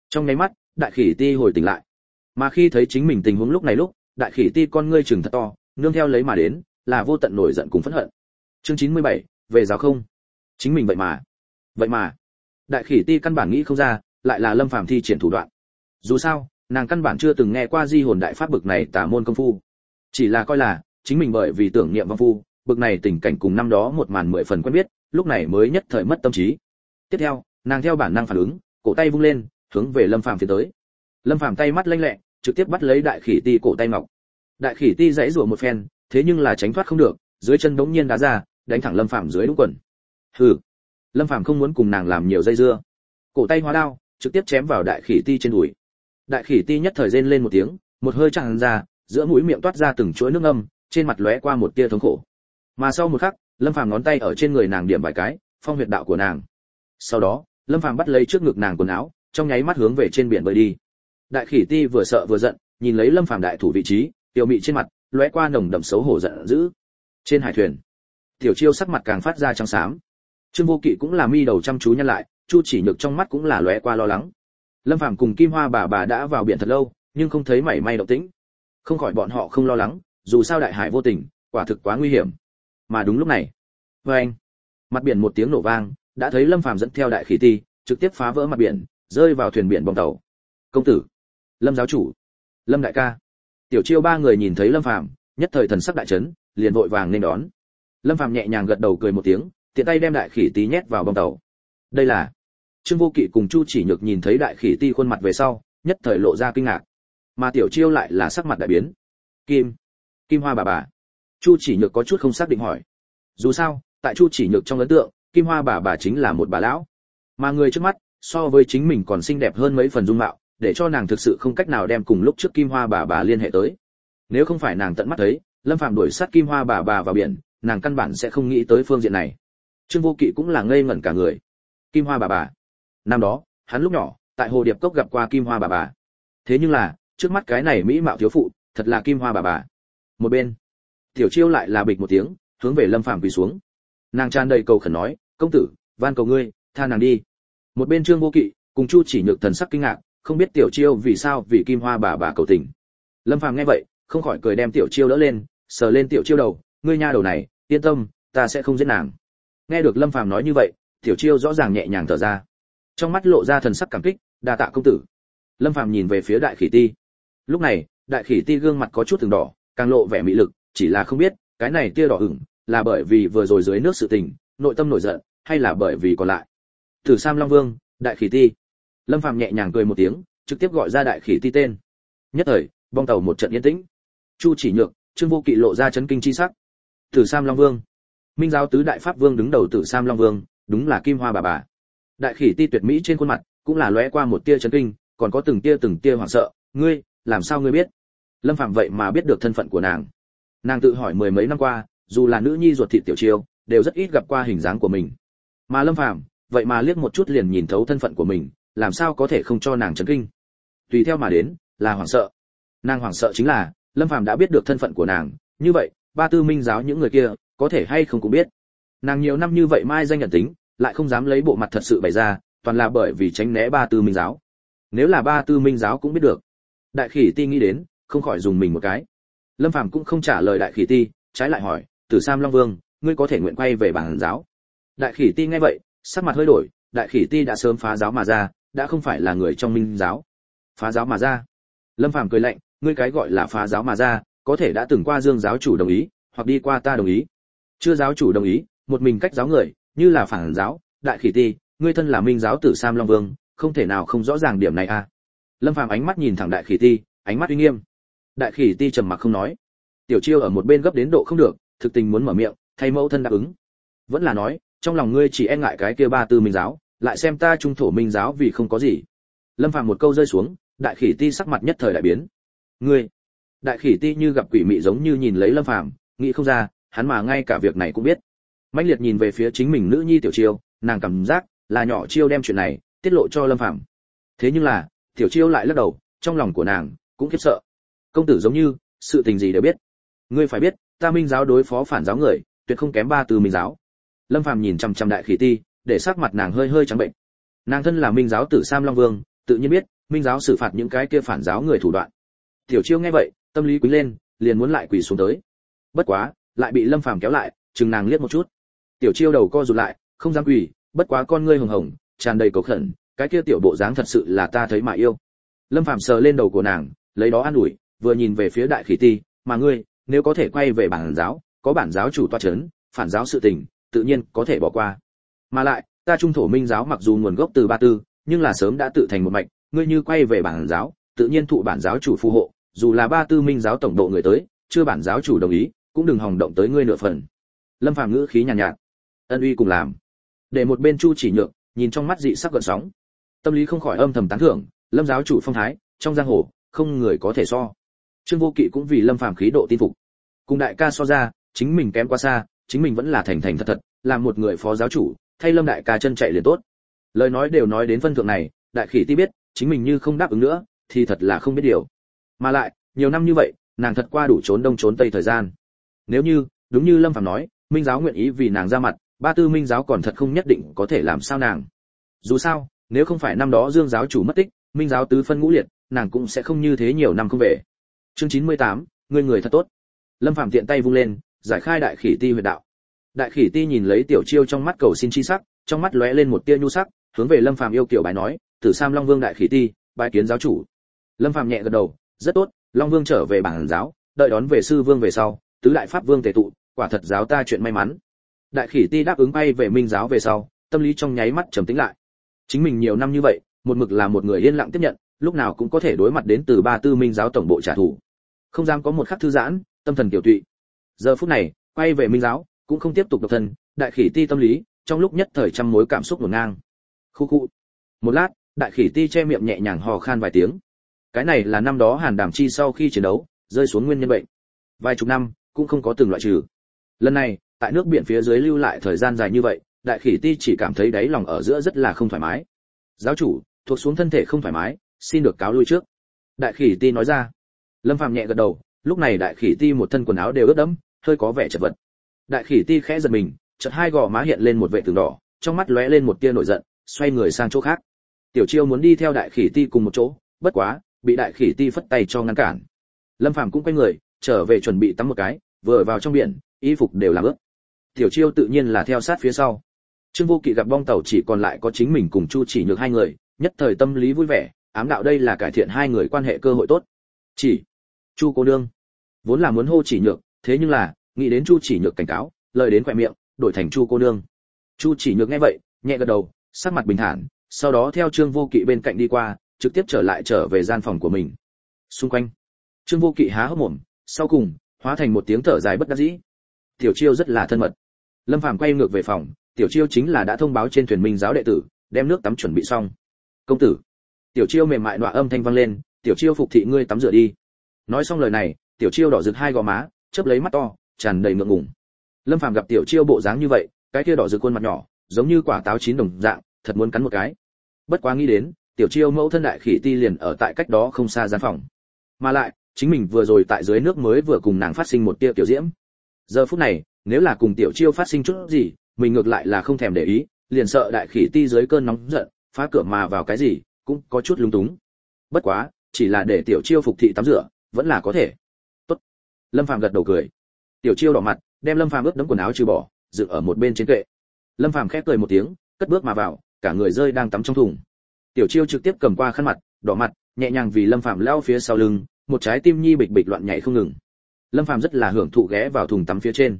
Trong nháy mắt, đại khỉ ti hồi tỉnh lại. Mà khi thấy chính mình tình huống lúc này lúc, đại khỉ ti con ngươi trừng thật to, nương theo lấy mà đến, là vô tận nổi giận cùng phẫn hận. Chương 97, về giáo không? Chính mình vậy mà, đại khỉ ti căn bản nghĩ không ra, lại là Lâm Phàm thi triển thủ đoạn. Dù sao, nàng căn bản chưa từng nghe qua di hồn đại pháp bực này tà môn công phu, chỉ là coi là chính mình bởi vì tưởng niệm vong phu, bực này tình cảnh cùng năm đó một màn 10 phần quen biết, lúc này mới nhất thời mất tâm trí. Tiếp theo, nàng theo bản năng phản ứng, cổ tay vung lên, hướng về Lâm Phàm phía tới. Lâm Phàm tay mắt lanh lẹ, trực tiếp bắt lấy đại khỉ ti cổ tay ngọc. Đại khỉ ti giãy giụa một phen, thế nhưng là tránh thoát không được, dưới chân bỗng nhiên đá ra, đánh thẳng Lâm Phàm dưới đúng quần. Hừ. Lâm Phàm không muốn cùng nàng làm nhiều dây dưa, cổ tay hóa đao, trực tiếp chém vào đại khỉ ti trên đùi. Đại khỉ ti nhất thời rên lên một tiếng, một hơi tràn ra, giữa mũi miệng toát ra từng chuỗi nước âm, trên mặt lóe qua một tia thống khổ. Mà sau một khắc, Lâm Phàm ngón tay ở trên người nàng điểm vài cái, phong huyệt đạo của nàng. Sau đó, Lâm Phàm bắt lấy trước ngực nàng quần áo, trong nháy mắt hướng về trên biển bơi đi. Đại khỉ ti vừa sợ vừa giận, nhìn lấy Lâm Phàm đại thủ vị trí, tiểu mị trên mặt lóe qua nồng đậm xấu hổ giận dữ. Trên hải thuyền, Tiểu Chiêu sắc mặt càng phát ra trắng xám. Trương Vô Kỵ cũng là mi đầu chăm chú nhăn lại, Chu Chỉ Nhược trong mắt cũng là lóe qua lo lắng. Lâm Phàm cùng Kim Hoa bà đã vào biển thật lâu, nhưng không thấy mảy may động tĩnh. Không khỏi bọn họ không lo lắng, dù sao đại hải vô tình, quả thực quá nguy hiểm. Mà đúng lúc này, oeng, mặt biển một tiếng nổ vang, đã thấy Lâm Phàm dẫn theo đại khỉ ti, trực tiếp phá vỡ mặt biển, rơi vào thuyền biển bong tàu. Công tử, Lâm giáo chủ, Lâm đại ca. Tiểu Chiêu ba người nhìn thấy Lâm Phàm, nhất thời thần sắc đại chấn, liền vội vàng nên đón. Lâm Phàm nhẹ nhàng gật đầu cười một tiếng, tiện tay đem đại khỉ ti nhét vào bong tàu. Đây là Trương Vô Kỵ cùng Chu Chỉ Nhược nhìn thấy đại khỉ ti khuôn mặt về sau, nhất thời lộ ra kinh ngạc. Mà Tiểu Chiêu lại là sắc mặt đại biến. Kim Hoa bà. Chu Chỉ Nhược có chút không xác định hỏi. Dù sao, tại Chu Chỉ Nhược trong ấn tượng, Kim Hoa bà chính là một bà lão, mà người trước mắt so với chính mình còn xinh đẹp hơn mấy phần dung mạo, để cho nàng thực sự không cách nào đem cùng lúc trước Kim Hoa bà liên hệ tới. Nếu không phải nàng tận mắt thấy Lâm Phàm đuổi sát Kim Hoa bà vào biển, nàng căn bản sẽ không nghĩ tới phương diện này. Trương Vô Kỵ cũng là ngây ngẩn cả người. Kim Hoa bà. Năm đó, hắn lúc nhỏ tại Hồ Điệp Cốc gặp qua Kim Hoa bà. Thế nhưng là, trước mắt cái này mỹ mạo thiếu phụ, thật là Kim Hoa bà. Một bên, Tiểu Chiêu lại là bịch một tiếng, hướng về Lâm Phàm quỳ xuống. Nàng tràn đầy cầu khẩn nói, công tử, van cầu ngươi, tha nàng đi. Một bên Trương Vô Kỵ cùng Chu Chỉ Nhược thần sắc kinh ngạc, không biết Tiểu Chiêu vì sao vì Kim Hoa bà cầu tình. Lâm Phàm nghe vậy, không khỏi cười đem Tiểu Chiêu đỡ lên, sờ lên Tiểu Chiêu đầu, ngươi nha đầu này, yên tâm, ta sẽ không giết nàng. Nghe được Lâm Phàm nói như vậy, Tiểu Chiêu rõ ràng nhẹ nhàng thở ra, trong mắt lộ ra thần sắc cảm kích, đa tạ công tử. Lâm Phàm nhìn về phía đại khỉ ti. Lúc này, đại khỉ ti gương mặt có chút từng đỏ, càng lộ vẻ mỹ lực, chỉ là không biết, cái này tia đỏ ửng là bởi vì vừa rồi dưới nước sự tình, nội tâm nổi giận, hay là bởi vì còn lại. Tử Sam Long Vương, đại khỉ ti. Lâm Phàm nhẹ nhàng cười một tiếng, trực tiếp gọi ra đại khỉ ti tên. Nhất thời, bong tàu một trận yên tĩnh. Chu Chỉ Nhược, Trương Vô Kỵ lộ ra chấn kinh chi sắc. Tử Sam Long Vương, Minh giáo tứ đại pháp vương đứng đầu Tử Sam Long Vương, đúng là Kim Hoa bà. Đại khỉ ti tuyệt mỹ trên khuôn mặt cũng là lóe qua một tia chấn kinh, còn có từng tia hoảng sợ. Ngươi, làm sao ngươi biết? Lâm Phàm vậy mà biết được thân phận của nàng. Nàng tự hỏi mười mấy năm qua, dù là nữ nhi ruột thịt Tiểu Chiêu, đều rất ít gặp qua hình dáng của mình. Mà Lâm Phàm, vậy mà liếc một chút liền nhìn thấu thân phận của mình, làm sao có thể không cho nàng chấn kinh? Tùy theo mà đến, là hoảng sợ. Nàng hoảng sợ chính là, Lâm Phàm đã biết được thân phận của nàng, như vậy, ba tư minh giáo những người kia, có thể hay không cũng biết. Nàng nhiều năm như vậy mai danh nhận tính, lại không dám lấy bộ mặt thật sự bày ra, toàn là bởi vì tránh né ba tư minh giáo. Nếu là ba tư minh giáo cũng biết được. Đại khỉ ti nghĩ đến, không khỏi dùng mình một cái. Lâm Phàm cũng không trả lời đại khỉ ti, trái lại hỏi, Tử Sam Long Vương, ngươi có thể nguyện quay về bản giáo? Đại khỉ ti nghe vậy, sắc mặt hơi đổi, đại khỉ ti đã sớm phá giáo mà ra, đã không phải là người trong minh giáo. Phá giáo mà ra? Lâm Phàm cười lạnh, ngươi cái gọi là phá giáo mà ra, có thể đã từng qua Dương giáo chủ đồng ý, hoặc đi qua ta đồng ý. Chưa giáo chủ đồng ý, một mình cách giáo người, như là phản giáo. Đại khỉ ti, ngươi thân là minh giáo Tử Sam Long Vương, không thể nào không rõ ràng điểm này à? Lâm Phàm ánh mắt nhìn thẳng đại khỉ ti, ánh mắt uy nghiêm. Đại khỉ ti trầm mặc không nói. Tiểu Chiêu ở một bên gấp đến độ không được, thực tình muốn mở miệng, thay mẫu thân đáp ứng. Vẫn là nói, trong lòng ngươi chỉ e ngại cái kia ba tư minh giáo, lại xem ta trung thổ minh giáo vì không có gì. Lâm Phàm một câu rơi xuống, đại khỉ ti sắc mặt nhất thời đại biến. Ngươi? Đại khỉ ti như gặp quỷ mị giống như nhìn lấy Lâm Phàm, nghĩ không ra, hắn mà ngay cả việc này cũng biết. Mãnh liệt nhìn về phía chính mình nữ nhi Tiểu Chiêu, nàng cảm giác là nhỏ Chiêu đem chuyện này tiết lộ cho Lâm Phàm. Thế nhưng là, Tiểu Chiêu lại lắc đầu, trong lòng của nàng cũng khiếp sợ. Công tử giống như sự tình gì đều biết. Ngươi phải biết, ta minh giáo đối phó phản giáo người, tuyệt không kém ba từ minh giáo. Lâm Phàm nhìn chằm chằm đại khỉ ti, để sắc mặt nàng hơi hơi trắng bệnh. Nàng thân là minh giáo Tử Sam Long Vương, tự nhiên biết, minh giáo xử phạt những cái kia phản giáo người thủ đoạn. Tiểu Chiêu nghe vậy, tâm lý quỳ lên, liền muốn lại quỳ xuống tới. Bất quá, lại bị Lâm Phàm kéo lại, chừng nàng liếc một chút. Tiểu Chiêu đầu co rụt lại, không dám quỳ, bất quá con ngươi hồng hồng, tràn đầy cầu khẩn, cái kia tiểu bộ dáng thật sự là ta thấy mà yêu. Lâm Phàm sờ lên đầu của nàng, lấy đó an ủi, vừa nhìn về phía Đại Khỉ Ti, mà ngươi, nếu có thể quay về bản giáo, có bản giáo chủ toa chấn, phản giáo sự tình, tự nhiên có thể bỏ qua. Mà lại, ta trung thổ minh giáo mặc dù nguồn gốc từ Ba Tư, nhưng là sớm đã tự thành một mạch, ngươi như quay về bản giáo, tự nhiên thụ bản giáo chủ phù hộ, dù là Ba Tư minh giáo tổng độ người tới, chưa bản giáo chủ đồng ý, cũng đừng hòng động tới ngươi nửa phần. Lâm Phàm ngữ khí nhàn nhạt, ân uy cùng làm. Để một bên Chu Chỉ Nhược, nhìn trong mắt dị sắc gợn sóng, tâm lý không khỏi âm thầm tán thưởng, Lâm giáo chủ phong thái, trong giang hồ, không người có thể so. Trương Vô Kỵ cũng vì Lâm Phàm khí độ tin phục. Cùng đại ca so ra, chính mình kém quá xa, chính mình vẫn là thành thành thật thật, làm một người phó giáo chủ, thay Lâm đại ca chân chạy liền tốt. Lời nói đều nói đến phân thượng này, Đại Khỉ Ti biết, chính mình như không đáp ứng nữa, thì thật là không biết điều. Mà lại, nhiều năm như vậy, nàng thật qua đủ trốn đông trốn tây thời gian. Nếu như, đúng như Lâm Phàm nói, minh giáo nguyện ý vì nàng ra mặt, Ba Tư minh giáo còn thật không nhất định có thể làm sao nàng. Dù sao, nếu không phải năm đó Dương giáo chủ mất tích, minh giáo tứ phân ngũ liệt, nàng cũng sẽ không như thế nhiều năm không về. Chương 98, ngươi người thật tốt. Lâm Phàm tiện tay vung lên, giải khai Đại Khỉ Ti huyệt đạo. Đại Khỉ Ti nhìn lấy Tiểu Chiêu trong mắt cầu xin chi sắc, trong mắt lóe lên một tia nhu sắc, hướng về Lâm Phàm yêu kiều bái nói, "Tử Sam Long Vương Đại Khỉ Ti, bái kiến giáo chủ." Lâm Phàm nhẹ gật đầu, "Rất tốt, Long Vương trở về bản giáo, đợi đón về sư vương về sau, tứ đại pháp vương tề tụ, quả thật giáo ta chuyện may mắn." Đại Khỉ Ti đáp ứng bay về minh giáo về sau, tâm lý trong nháy mắt trầm tĩnh lại. Chính mình nhiều năm như vậy, một mực là một người yên lặng tiếp nhận, lúc nào cũng có thể đối mặt đến từ Ba Tư minh giáo tổng bộ trả thù, không dám có một khắc thư giãn, tâm thần tiểu tụy. Giờ phút này, quay về minh giáo, cũng không tiếp tục độc thân, Đại Khỉ Ti tâm lý, trong lúc nhất thời trăm mối cảm xúc hỗn ngang. Khu khu. Một lát, Đại Khỉ Ti che miệng nhẹ nhàng hò khan vài tiếng. Cái này là năm đó Hàn Đàm Chi sau khi chiến đấu, rơi xuống nguyên nhân bệnh. Vài chục năm, cũng không có từng loại trừ. Lần này, tại nước biển phía dưới lưu lại thời gian dài như vậy, Đại Khỉ Ti chỉ cảm thấy đáy lòng ở giữa rất là không thoải mái. "Giáo chủ, thuộc xuống thân thể không thoải mái, xin được cáo lui trước." Đại Khỉ Ti nói ra. Lâm Phàm nhẹ gật đầu, lúc này Đại Khỉ Ti một thân quần áo đều ướt đẫm, hơi có vẻ chật vật. Đại Khỉ Ti khẽ giật mình, chợt hai gò má hiện lên một vẻ tường đỏ, trong mắt lóe lên một tia nổi giận, xoay người sang chỗ khác. Tiểu Chiêu muốn đi theo Đại Khỉ Ti cùng một chỗ, bất quá, bị Đại Khỉ Ti phất tay cho ngăn cản. Lâm Phàm cũng quay người, trở về chuẩn bị tắm một cái, vừa vào trong biển, y phục đều làm ướt. Tiểu Chiêu tự nhiên là theo sát phía sau. Trương Vô Kỵ gặp bong tàu chỉ còn lại có chính mình cùng Chu Chỉ Nhược hai người, nhất thời tâm lý vui vẻ, ám đạo đây là cải thiện hai người quan hệ cơ hội tốt. Chỉ, Chu cô nương, vốn là muốn hô Chỉ Nhược, thế nhưng là, nghĩ đến Chu Chỉ Nhược cảnh cáo, lời đến khóe miệng, đổi thành Chu cô nương. Chu Chỉ Nhược nghe vậy, nhẹ gật đầu, sắc mặt bình thản, sau đó theo Trương Vô Kỵ bên cạnh đi qua, trực tiếp trở về gian phòng của mình. Xung quanh, Trương Vô Kỵ há hốc mồm, sau cùng, hóa thành một tiếng thở dài bất đắc dĩ. Tiểu Chiêu rất là thân mật. Lâm Phàm quay ngược về phòng, Tiểu Chiêu chính là đã thông báo trên thuyền minh giáo đệ tử, đem nước tắm chuẩn bị xong. "Công tử." Tiểu Chiêu mềm mại nọa âm thanh vang lên, "Tiểu Chiêu phục thị ngươi tắm rửa đi." Nói xong lời này, Tiểu Chiêu đỏ rực hai gò má, chớp lấy mắt to, tràn đầy ngượng ngùng. Lâm Phàm gặp Tiểu Chiêu bộ dáng như vậy, cái kia đỏ rực khuôn mặt nhỏ, giống như quả táo chín đồng dạng, thật muốn cắn một cái. Bất quá nghĩ đến, Tiểu Chiêu mẫu thân Đại Khỉ Ti liền ở tại cách đó không xa gian phòng. Mà lại, chính mình vừa rồi tại dưới nước mới vừa cùng nàng phát sinh một tia tiểu diễm. Giờ phút này, nếu là cùng Tiểu Chiêu phát sinh chút gì, mình ngược lại là không thèm để ý, liền sợ Đại Khỉ Ti dưới cơn nóng giận, phá cửa mà vào cái gì, cũng có chút lung túng. Bất quá, chỉ là để Tiểu Chiêu phục thị tắm rửa, vẫn là có thể. Tốt. Lâm Phàm gật đầu cười. Tiểu Chiêu đỏ mặt, đem Lâm Phàm ướt đẫm quần áo trừ bỏ, dựng ở một bên trên kệ. Lâm Phàm khép cười một tiếng, cất bước mà vào, cả người rơi đang tắm trong thùng. Tiểu Chiêu trực tiếp cầm qua khăn mặt, đỏ mặt, nhẹ nhàng vì Lâm Phàm lao phía sau lưng, một trái tim nhi bịch bịch loạn nhảy không ngừng. Lâm Phàm rất là hưởng thụ ghé vào thùng tắm phía trên.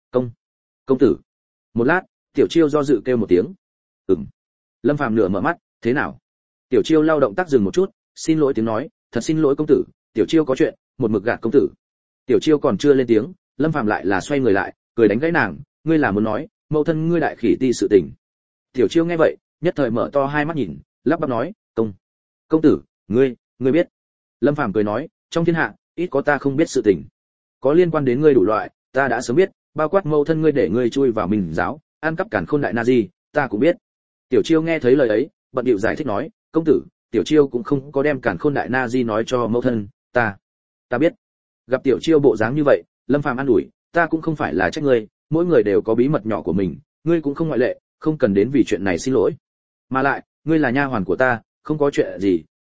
Công tử." Một lát, Tiểu Chiêu do dự kêu một tiếng. "Ừm." Lâm Phàm nửa mở mắt, "Thế nào?" Tiểu Chiêu lao động tác dừng một chút, xin lỗi tiếng nói, "Thật xin lỗi công tử, Tiểu Chiêu có chuyện, một mực gạt công tử." Tiểu Chiêu còn chưa lên tiếng, Lâm Phàm lại là xoay người lại, cười đánh gãy nàng, "Ngươi là muốn nói, mẫu thân ngươi Đại Khỉ Ti sự tình." Tiểu Chiêu nghe vậy, nhất thời mở to hai mắt nhìn, lắp bắp nói, Công tử, ngươi biết." Lâm Phàm cười nói, "Trong thiên hạ, ít có ta không biết sự tình. Có liên quan đến ngươi đủ loại, ta đã sớm biết, bao quát mẫu thân ngươi để ngươi chui vào Minh giáo, ăn cắp Càn Khôn Đại Na Di, ta cũng biết." Tiểu Chiêu nghe thấy lời ấy, bận điệu giải thích nói, "Công tử, Tiểu Chiêu cũng không có đem Càn Khôn Đại Na Di nói cho mẫu thân, ta biết." Gặp Tiểu Chiêu bộ dáng như vậy, Lâm Phàm an ủi, "Ta cũng không phải là trách ngươi, mỗi người đều có bí mật nhỏ của mình, ngươi cũng không ngoại lệ, không cần đến vì chuyện này xin lỗi. Mà lại, ngươi là nha hoàn của ta, không có chuyện gì,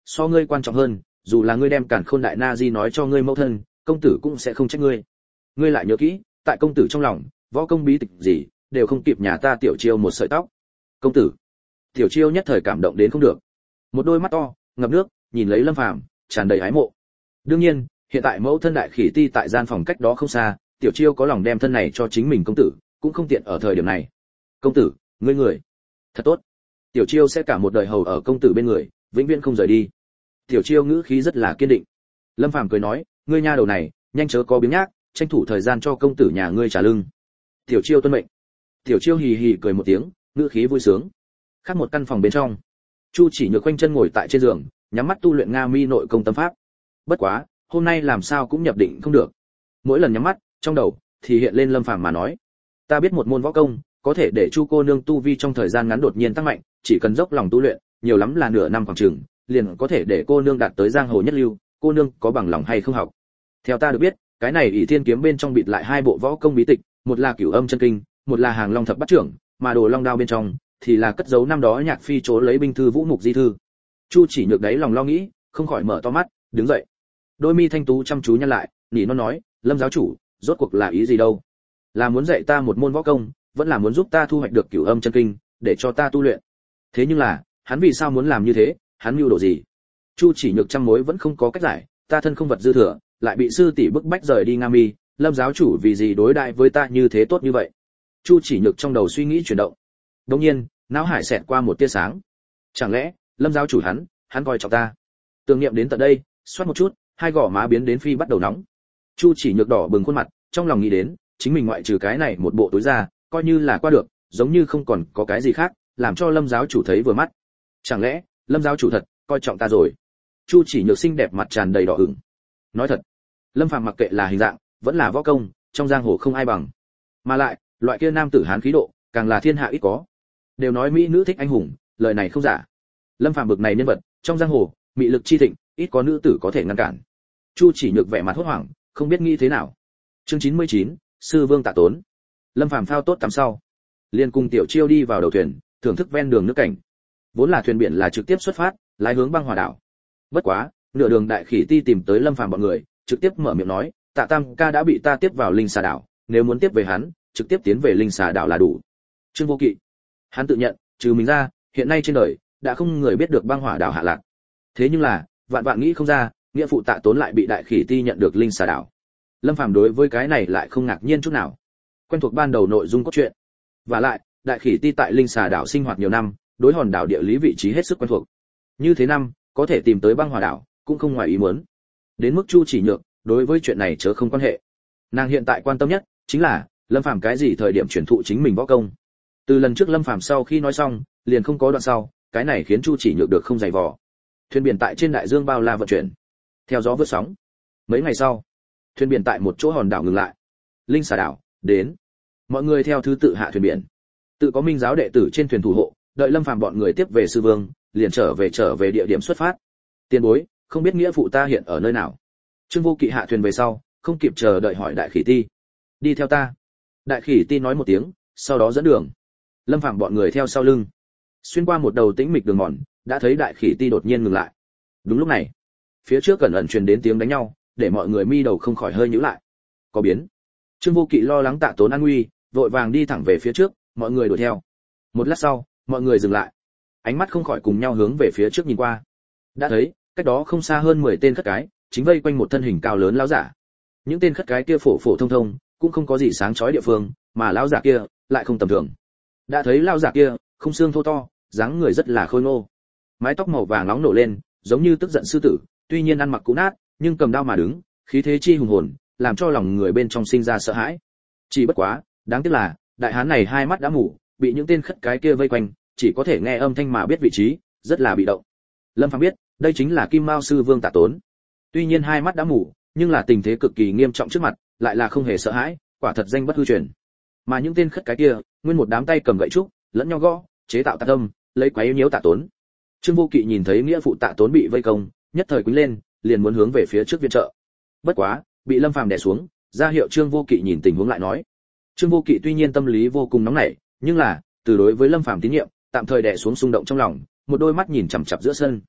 so ngươi quan trọng hơn, dù là ngươi đem Càn Khôn Đại Na Di nói cho ngươi mẫu thân, công tử cũng sẽ không trách ngươi. Ngươi lại nhớ kỹ, tại công tử trong lòng, võ công bí tịch gì đều không kịp nhà ta Tiểu Chiêu một sợi tóc. Công tử. Tiểu Chiêu nhất thời cảm động đến không được, một đôi mắt to ngập nước nhìn lấy Lâm Phàm, tràn đầy ái mộ. Đương nhiên, hiện tại mẫu thân Đại Khỉ Ti tại gian phòng cách đó không xa, Tiểu Chiêu có lòng đem thân này cho chính mình công tử, cũng không tiện ở thời điểm này. Công tử, ngươi người thật tốt. Tiểu Chiêu sẽ cả một đời hầu ở công tử bên người, vĩnh viễn không rời đi. Tiểu Chiêu ngữ khí rất là kiên định. Lâm Phàm cười nói, ngươi nha đầu này, nhanh chớ có biếng nhác, tranh thủ thời gian cho công tử nhà ngươi trả lưng. Tiểu Chiêu tuân mệnh. Tiểu Chiêu hì hì cười một tiếng, ngữ khí vui sướng. Khác một căn phòng bên trong, Chu Chỉ Nhược quanh chân ngồi tại trên giường, nhắm mắt tu luyện Nga Mi nội công tâm pháp. Bất quá, hôm nay làm sao cũng nhập định không được. Mỗi lần nhắm mắt, trong đầu thì hiện lên Lâm Phàm mà nói, ta biết một môn võ công, có thể để Chu cô nương tu vi trong thời gian ngắn đột nhiên tăng mạnh, chỉ cần dốc lòng tu luyện, nhiều lắm là nửa năm khoảng chừng, liền có thể để cô nương đạt tới giang hồ nhất lưu, cô nương có bằng lòng hay không học? Theo ta được biết, cái này ỷ thiên kiếm bên trong bịt lại hai bộ võ công bí tịch, một là Cửu Âm chân kinh, một là Hàng Long thập bát trưởng, mà Đồ Long đao bên trong thì là cất giấu năm đó Nhạc Phi chỗ lấy binh thư vũ mục di thư. Chu Chỉ Nhược đấy lòng lo nghĩ, không khỏi mở to mắt, đứng dậy. Đôi mi thanh tú chăm chú nhăn lại, nỉ non nói, Lâm giáo chủ, rốt cuộc là ý gì đâu? Là muốn dạy ta một môn võ công, vẫn là muốn giúp ta thu hoạch được Cửu Âm chân kinh, để cho ta tu luyện. Thế nhưng là, hắn vì sao muốn làm như thế, hắn mưu đồ gì? Chu Chỉ Nhược trăm mối vẫn không có cách giải, ta thân không vật dư thừa, lại bị sư tỷ bức bách rời đi Nga Mi, Lâm giáo chủ vì gì đối đãi với ta như thế tốt như vậy? Chu Chỉ Nhược trong đầu suy nghĩ chuyển động. Đột nhiên, não hải xẹt qua một tia sáng. Chẳng lẽ, Lâm giáo chủ hắn coi trọng ta? Tưởng niệm đến tận đây, xoát một chút, hai gò má biến đến phi bắt đầu nóng. Chu Chỉ Nhược đỏ bừng khuôn mặt, trong lòng nghĩ đến, chính mình ngoại trừ cái này một bộ tối ra, coi như là qua được, giống như không còn có cái gì khác, làm cho Lâm giáo chủ thấy vừa mắt. Chẳng lẽ, Lâm giáo chủ thật coi trọng ta rồi? Chu Chỉ Nhược xinh đẹp mặt tràn đầy đỏ ửng. Nói thật, Lâm Phàm mặc kệ là hình dạng, vẫn là võ công, trong giang hồ không ai bằng. Mà lại, loại kia nam tử hán khí độ, càng là thiên hạ ít có. Đều nói mỹ nữ thích anh hùng, lời này không giả. Lâm Phàm bực này nhân vật, trong giang hồ, mị lực chi thịnh, ít có nữ tử có thể ngăn cản. Chu Chỉ Nhược vẻ mặt hốt hoảng, không biết nghĩ thế nào. Chương 99, sư vương Tạ Tốn. Lâm Phàm phao tốt tắm sau, liền cùng Tiểu Chiêu đi vào đầu thuyền, thưởng thức ven đường nước cảnh. Vốn là thuyền biển là trực tiếp xuất phát, lái hướng băng hỏa đảo. Bất quá, nửa đường Đại Khỉ Ti tìm tới Lâm Phàm bọn người, trực tiếp mở miệng nói, Tạ Tam ca đã bị ta tiếp vào Linh Xà đảo, nếu muốn tiếp về hắn, trực tiếp tiến về Linh Xà đảo là đủ. Trương Vô Kỵ, hắn tự nhận, trừ mình ra, hiện nay trên đời đã không người biết được băng hỏa đảo hạ lạc. Thế nhưng là, vạn vạn nghĩ không ra, nghĩa phụ Tạ Tốn lại bị Đại Khỉ Ti nhận được Linh Xà đảo. Lâm Phàm đối với cái này lại không ngạc nhiên chút nào. Quen thuộc ban đầu nội dung cốt truyện. Và lại, Đại Khỉ Ti tại Linh Xà đảo sinh hoạt nhiều năm, đối hòn đảo địa lý vị trí hết sức quen thuộc. Như thế năm, có thể tìm tới băng hỏa đảo, cũng không ngoài ý muốn. Đến mức Chu Chỉ Nhược, đối với chuyện này chớ không quan hệ. Nàng hiện tại quan tâm nhất chính là Lâm Phàm cái gì thời điểm truyền thụ chính mình võ công. Từ lần trước Lâm Phàm sau khi nói xong, liền không có đoạn sau, cái này khiến Chu Chỉ Nhược được không dày vò. Thuyền biển tại trên đại dương bao la vận chuyển, theo gió vượt sóng. Mấy ngày sau, thuyền biển tại một chỗ hòn đảo ngừng lại. Linh Xà đảo đến. Mọi người theo thứ tự hạ thuyền biển. Tự có minh giáo đệ tử trên thuyền thủ hộ, đợi Lâm Phàm bọn người tiếp về sư vương, liền trở về địa điểm xuất phát. Tiền bối, không biết nghĩa phụ ta hiện ở nơi nào? Trương Vô Kỵ hạ thuyền về sau, không kịp chờ đợi hỏi Đại Khỉ Ti. Đi theo ta. Đại Khỉ Ti nói một tiếng, sau đó dẫn đường. Lâm Phàm bọn người theo sau lưng. Xuyên qua một đầu tĩnh mịch đường mòn, đã thấy Đại Khỉ Ti đột nhiên ngừng lại. Đúng lúc này, phía trước gần ẩn truyền đến tiếng đánh nhau, để mọi người mi đầu không khỏi hơi nhíu lại. Có biến. Trương Vô Kỵ lo lắng Tạ Tốn an nguy, vội vàng đi thẳng về phía trước, mọi người đuổi theo. Một lát sau, mọi người dừng lại, ánh mắt không khỏi cùng nhau hướng về phía trước nhìn qua. Đã thấy, cách đó không xa hơn 10 tên khất cái, chính vây quanh một thân hình cao lớn lão giả. Những tên khất cái kia phổ phổ thông thông, cũng không có gì sáng chói địa phương, mà lão giả kia lại không tầm thường. Đã thấy lão giả kia, không xương thô to, dáng người rất là khôi ngô. Mái tóc màu vàng nóng nổ lên, giống như tức giận sư tử, tuy nhiên ăn mặc cũ nát, nhưng cầm đao mà đứng, khí thế chi hùng hồn, làm cho lòng người bên trong sinh ra sợ hãi. Chỉ bất quá, đáng tiếc là, đại hán này hai mắt đã mù, bị những tên khất cái kia vây quanh, chỉ có thể nghe âm thanh mà biết vị trí, rất là bị động. Lâm Phàm biết, đây chính là Kim Mao sư vương Tạ Tốn. Tuy nhiên hai mắt đã mù, nhưng là tình thế cực kỳ nghiêm trọng trước mặt, lại là không hề sợ hãi, quả thật danh bất hư truyền. Mà những tên khất cái kia, nguyên một đám tay cầm gậy trúc, lẫn nhau gõ, chế tạo tạc âm, lấy quấy nhiễu Tạ Tốn. Trương Vô Kỵ nhìn thấy nghĩa phụ Tạ Tốn bị vây công, nhất thời quýnh lên, liền muốn hướng về phía trước viện trợ. Bất quá, bị Lâm Phàm đè xuống, ra hiệu Trương Vô Kỵ nhìn tình huống lại nói. Trương Vô Kỵ tuy nhiên tâm lý vô cùng nóng nảy, nhưng là, từ đối với Lâm Phàm tín nhiệm, tạm thời đè xuống xung động trong lòng, một đôi mắt nhìn chằm chằm giữa sân.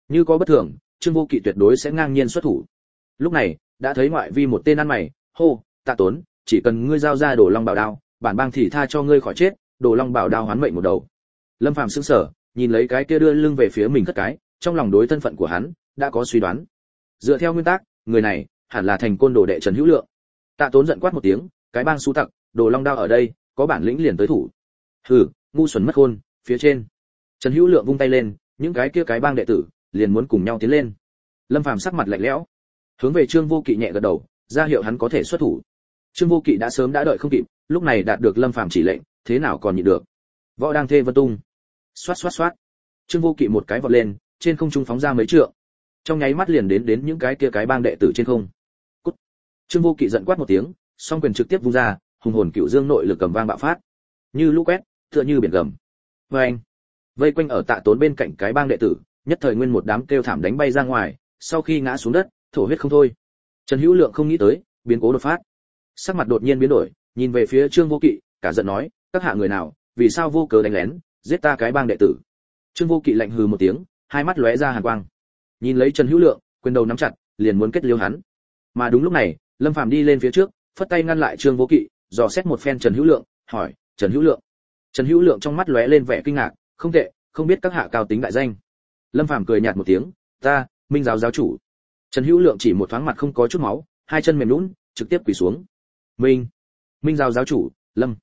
Như có bất thường, Trương Vô Kỵ tuyệt đối sẽ ngang nhiên xuất thủ. Lúc này, đã thấy ngoại vi một tên ăn mày, hô, Tạ Tốn, chỉ cần ngươi giao ra Đồ Long Bảo Đao, bản bang thì tha cho ngươi khỏi chết, Đồ Long Bảo Đao hoán mệnh một đầu. Lâm Phàm sững sờ, nhìn lấy cái kia đưa lưng về phía mình cất cái, trong lòng đối thân phận của hắn đã có suy đoán. Dựa theo nguyên tắc, người này hẳn là thành côn đồ đệ Trần Hữu Lượng. Tạ Tốn giận quát một tiếng, cái bang xú tặc, Đồ Long Đao ở đây, có bản lĩnh liền tới thủ. Hừ, ngu xuẩn mất khôn, phía trên. Trần Hữu Lượng vung tay lên, những cái bang đệ tử liền muốn cùng nhau tiến lên. Lâm Phàm sắc mặt lạnh lẽo, hướng về Trương Vô Kỵ nhẹ gật đầu, ra hiệu hắn có thể xuất thủ. Trương Vô Kỵ đã sớm đã đợi không kịp, lúc này đạt được Lâm Phàm chỉ lệnh, thế nào còn nhịn được. Võ đang thê vân tung, xoát xoát xoát. Trương Vô Kỵ một cái vọt lên, trên không trung phóng ra mấy trượng. Trong nháy mắt liền đến những cái bang đệ tử trên không. Cút. Trương Vô Kỵ giận quát một tiếng, song quyền trực tiếp vung ra, hùng hồn cựu dương nội lực cầm vang bạo phát, như lũ quét, tựa như biển gầm. Oeng. Vây quanh ở Tạ Tốn bên cạnh cái bang đệ tử, nhất thời nguyên một đám kêu thảm đánh bay ra ngoài, sau khi ngã xuống đất, thổ huyết không thôi. Trần Hữu Lượng không nghĩ tới, biến cố đột phát. Sắc mặt đột nhiên biến đổi, nhìn về phía Trương Vô Kỵ, cả giận nói, các hạ người nào, vì sao vô cớ đánh lén, giết ta cái bang đệ tử. Trương Vô Kỵ lạnh hừ một tiếng, hai mắt lóe ra hàn quang. Nhìn lấy Trần Hữu Lượng, quyền đầu nắm chặt, liền muốn kết liễu hắn. Mà đúng lúc này, Lâm Phàm đi lên phía trước, phất tay ngăn lại Trương Vô Kỵ, dò xét một phen Trần Hữu Lượng, hỏi, Trần Hữu Lượng. Trần Hữu Lượng trong mắt lóe lên vẻ kinh ngạc, không tệ, không biết các hạ cao tính đại danh. Lâm Phàm cười nhạt một tiếng, ta, Minh giáo giáo chủ. Trần Hữu Lượng chỉ một thoáng mặt không có chút máu, hai chân mềm nhũn, trực tiếp quỳ xuống. Minh giáo giáo chủ,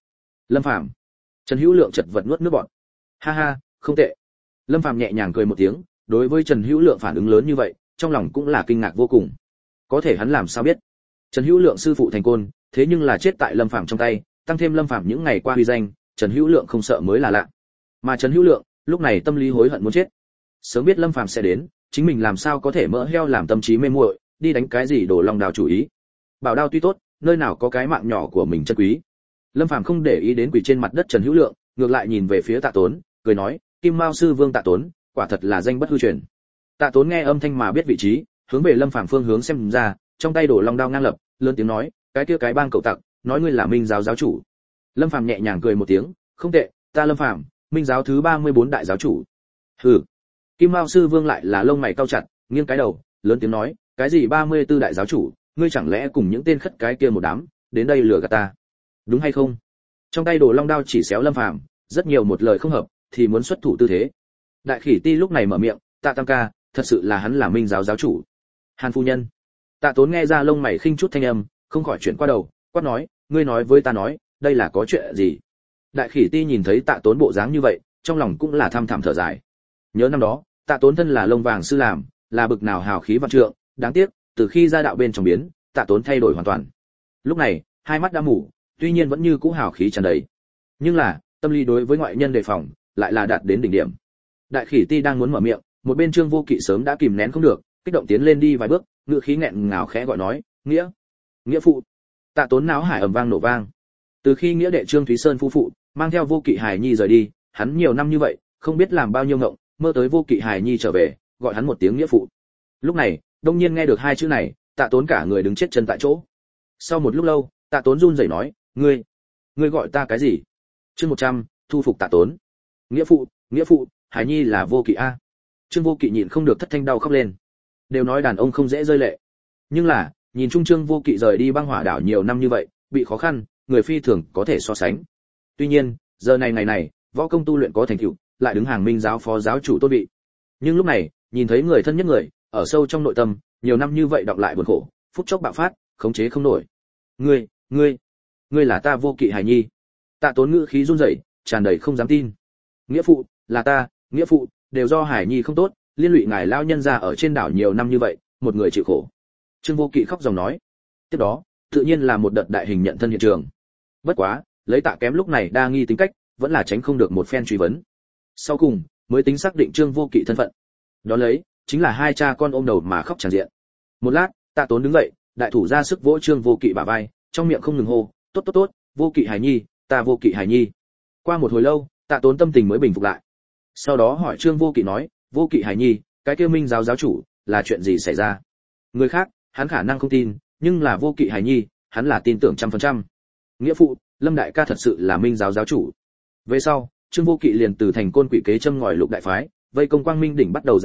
Lâm Phàm. Trần Hữu Lượng chật vật nuốt nước bọt. Ha ha, không tệ. Lâm Phàm nhẹ nhàng cười một tiếng, đối với Trần Hữu Lượng phản ứng lớn như vậy, trong lòng cũng là kinh ngạc vô cùng. Có thể hắn làm sao biết? Trần Hữu Lượng sư phụ thành côn, thế nhưng là chết tại Lâm Phàm trong tay, tăng thêm Lâm Phàm những ngày qua uy danh, Trần Hữu Lượng không sợ mới là lạ. Mà Trần Hữu Lượng, lúc này tâm lý hối hận muốn chết. Sớm biết Lâm Phàm sẽ đến, chính mình làm sao có thể mỡ heo làm tâm trí mê muội, đi đánh cái gì Đồ Long Đao chủ ý. Bảo đao tuy tốt, nơi nào có cái mạng nhỏ của mình chân quý. Lâm Phàm không để ý đến quỳ trên mặt đất Trần Hữu Lượng, ngược lại nhìn về phía Tạ Tốn, cười nói, Kim Mao sư vương Tạ Tốn, quả thật là danh bất hư truyền. Tạ Tốn nghe âm thanh mà biết vị trí, hướng về Lâm Phàm phương hướng xem ra, trong tay Đồ Long Đao ngang lập, lớn tiếng nói, cái bang cậu tặc, nói ngươi là Minh giáo giáo chủ. Lâm Phàm nhẹ nhàng cười một tiếng, không tệ, ta Lâm Phàm, Minh giáo thứ 34 đại giáo chủ. Hừ. Kim Mao sư vương lại là lông mày cau chặt, nghiêng cái đầu, lớn tiếng nói, cái gì 34 đại giáo chủ, ngươi chẳng lẽ cùng những tên khất cái kia một đám, đến đây lừa gạt ta, đúng hay không? Trong tay Đồ Long Đao chỉ xéo Lâm Phàm, rất nhiều một lời không hợp, thì muốn xuất thủ tư thế. Đại Khỉ Ti lúc này mở miệng, Tạ Tam ca, thật sự là hắn là Minh giáo giáo chủ. Hàn phu nhân. Tạ Tốn nghe ra lông mày khinh chút thanh âm, không khỏi chuyển qua đầu, quát nói, ngươi nói với ta nói, đây là có chuyện gì? Đại Khỉ Ti nhìn thấy Tạ Tốn bộ dáng như vậy, trong lòng cũng là thăm thẳm thở dài. Nhớ năm đó, Tạ Tốn thân là lông vàng sư làm, là bực nào hào khí vạn trượng, đáng tiếc, từ khi ra đạo bên trong biến, Tạ Tốn thay đổi hoàn toàn. Lúc này, hai mắt đã mù, tuy nhiên vẫn như cũ hào khí tràn đầy, nhưng là tâm lý đối với ngoại nhân đề phòng lại là đạt đến đỉnh điểm. Đại Khỉ Ti đang muốn mở miệng, một bên Trương Vô Kỵ sớm đã kìm nén không được, kích động tiến lên đi vài bước, ngữ khí nghẹn ngào khẽ gọi nói, nghĩa phụ. Tạ Tốn náo hải ầm vang nổ vang. Từ khi nghĩa đệ Trương Thúy Sơn phu phụ mang theo Vô Kỵ hài nhi rời đi, hắn nhiều năm như vậy, không biết làm bao nhiêu ngộng, mơ tới Vô Kỵ hài nhi trở về, gọi hắn một tiếng nghĩa phụ. Lúc này, đông nhiên nghe được hai chữ này, Tạ Tốn cả người đứng chết chân tại chỗ. Sau một lúc lâu, Tạ Tốn run rẩy nói, ngươi gọi ta cái gì? Chương 100, thu phục Tạ Tốn. Nghĩa phụ, hài nhi là Vô Kỵ a. Trương Vô Kỵ nhịn không được thất thanh đau khóc lên. Đều nói đàn ông không dễ rơi lệ, nhưng là, nhìn chung Trương Vô Kỵ rời đi băng hỏa đảo nhiều năm như vậy, bị khó khăn, người phi thường có thể so sánh. Tuy nhiên, giờ này ngày này, võ công tu luyện có thành tựu, lại đứng hàng Minh giáo phó giáo chủ tôn vị. Nhưng lúc này, nhìn thấy người thân nhất người, ở sâu trong nội tâm, nhiều năm như vậy đọng lại buồn khổ, phút chốc bạo phát, khống chế không nổi. Ngươi là ta Vô Kỵ hài nhi. Tạ Tốn ngữ khí run rẩy, tràn đầy không dám tin. Nghĩa phụ, là ta, nghĩa phụ, đều do hài nhi không tốt, liên lụy ngài lao nhân ra ở trên đảo nhiều năm như vậy, một người chịu khổ. Trương Vô Kỵ khóc dòng nói. Tiếp đó, tự nhiên là một đợt đại hình nhận thân hiện trường. Bất quá, lấy Tạ Kém lúc này đa nghi tính cách, vẫn là tránh không được một phen truy vấn. Sau cùng, mới tính xác định Trương Vô Kỵ thân phận. Đó lấy, chính là hai cha con ôm đầu mà khóc tràn diện. Một lát, Tạ Tốn đứng dậy, đại thủ ra sức vỗ Trương Vô Kỵ bả vai, trong miệng không ngừng hô, tốt, Vô Kỵ hài nhi, ta Vô Kỵ hài nhi. Qua một hồi lâu, Tạ Tốn tâm tình mới bình phục lại. Sau đó hỏi Trương Vô Kỵ nói, Vô Kỵ hài nhi, cái kia Minh giáo giáo chủ, là chuyện gì xảy ra? Người khác, hắn khả năng không tin, nhưng là Vô Kỵ hài nhi, hắn là tin tưởng 100%. Nghĩa phụ, Lâm đại ca thật sự là Minh giáo giáo chủ. Về sau, Trương Vô Kỵ liền từ thành côn quỷ kế châm ngòi lục đại phái, vây công Quang Minh đỉnh bắt đầu giảng thuật,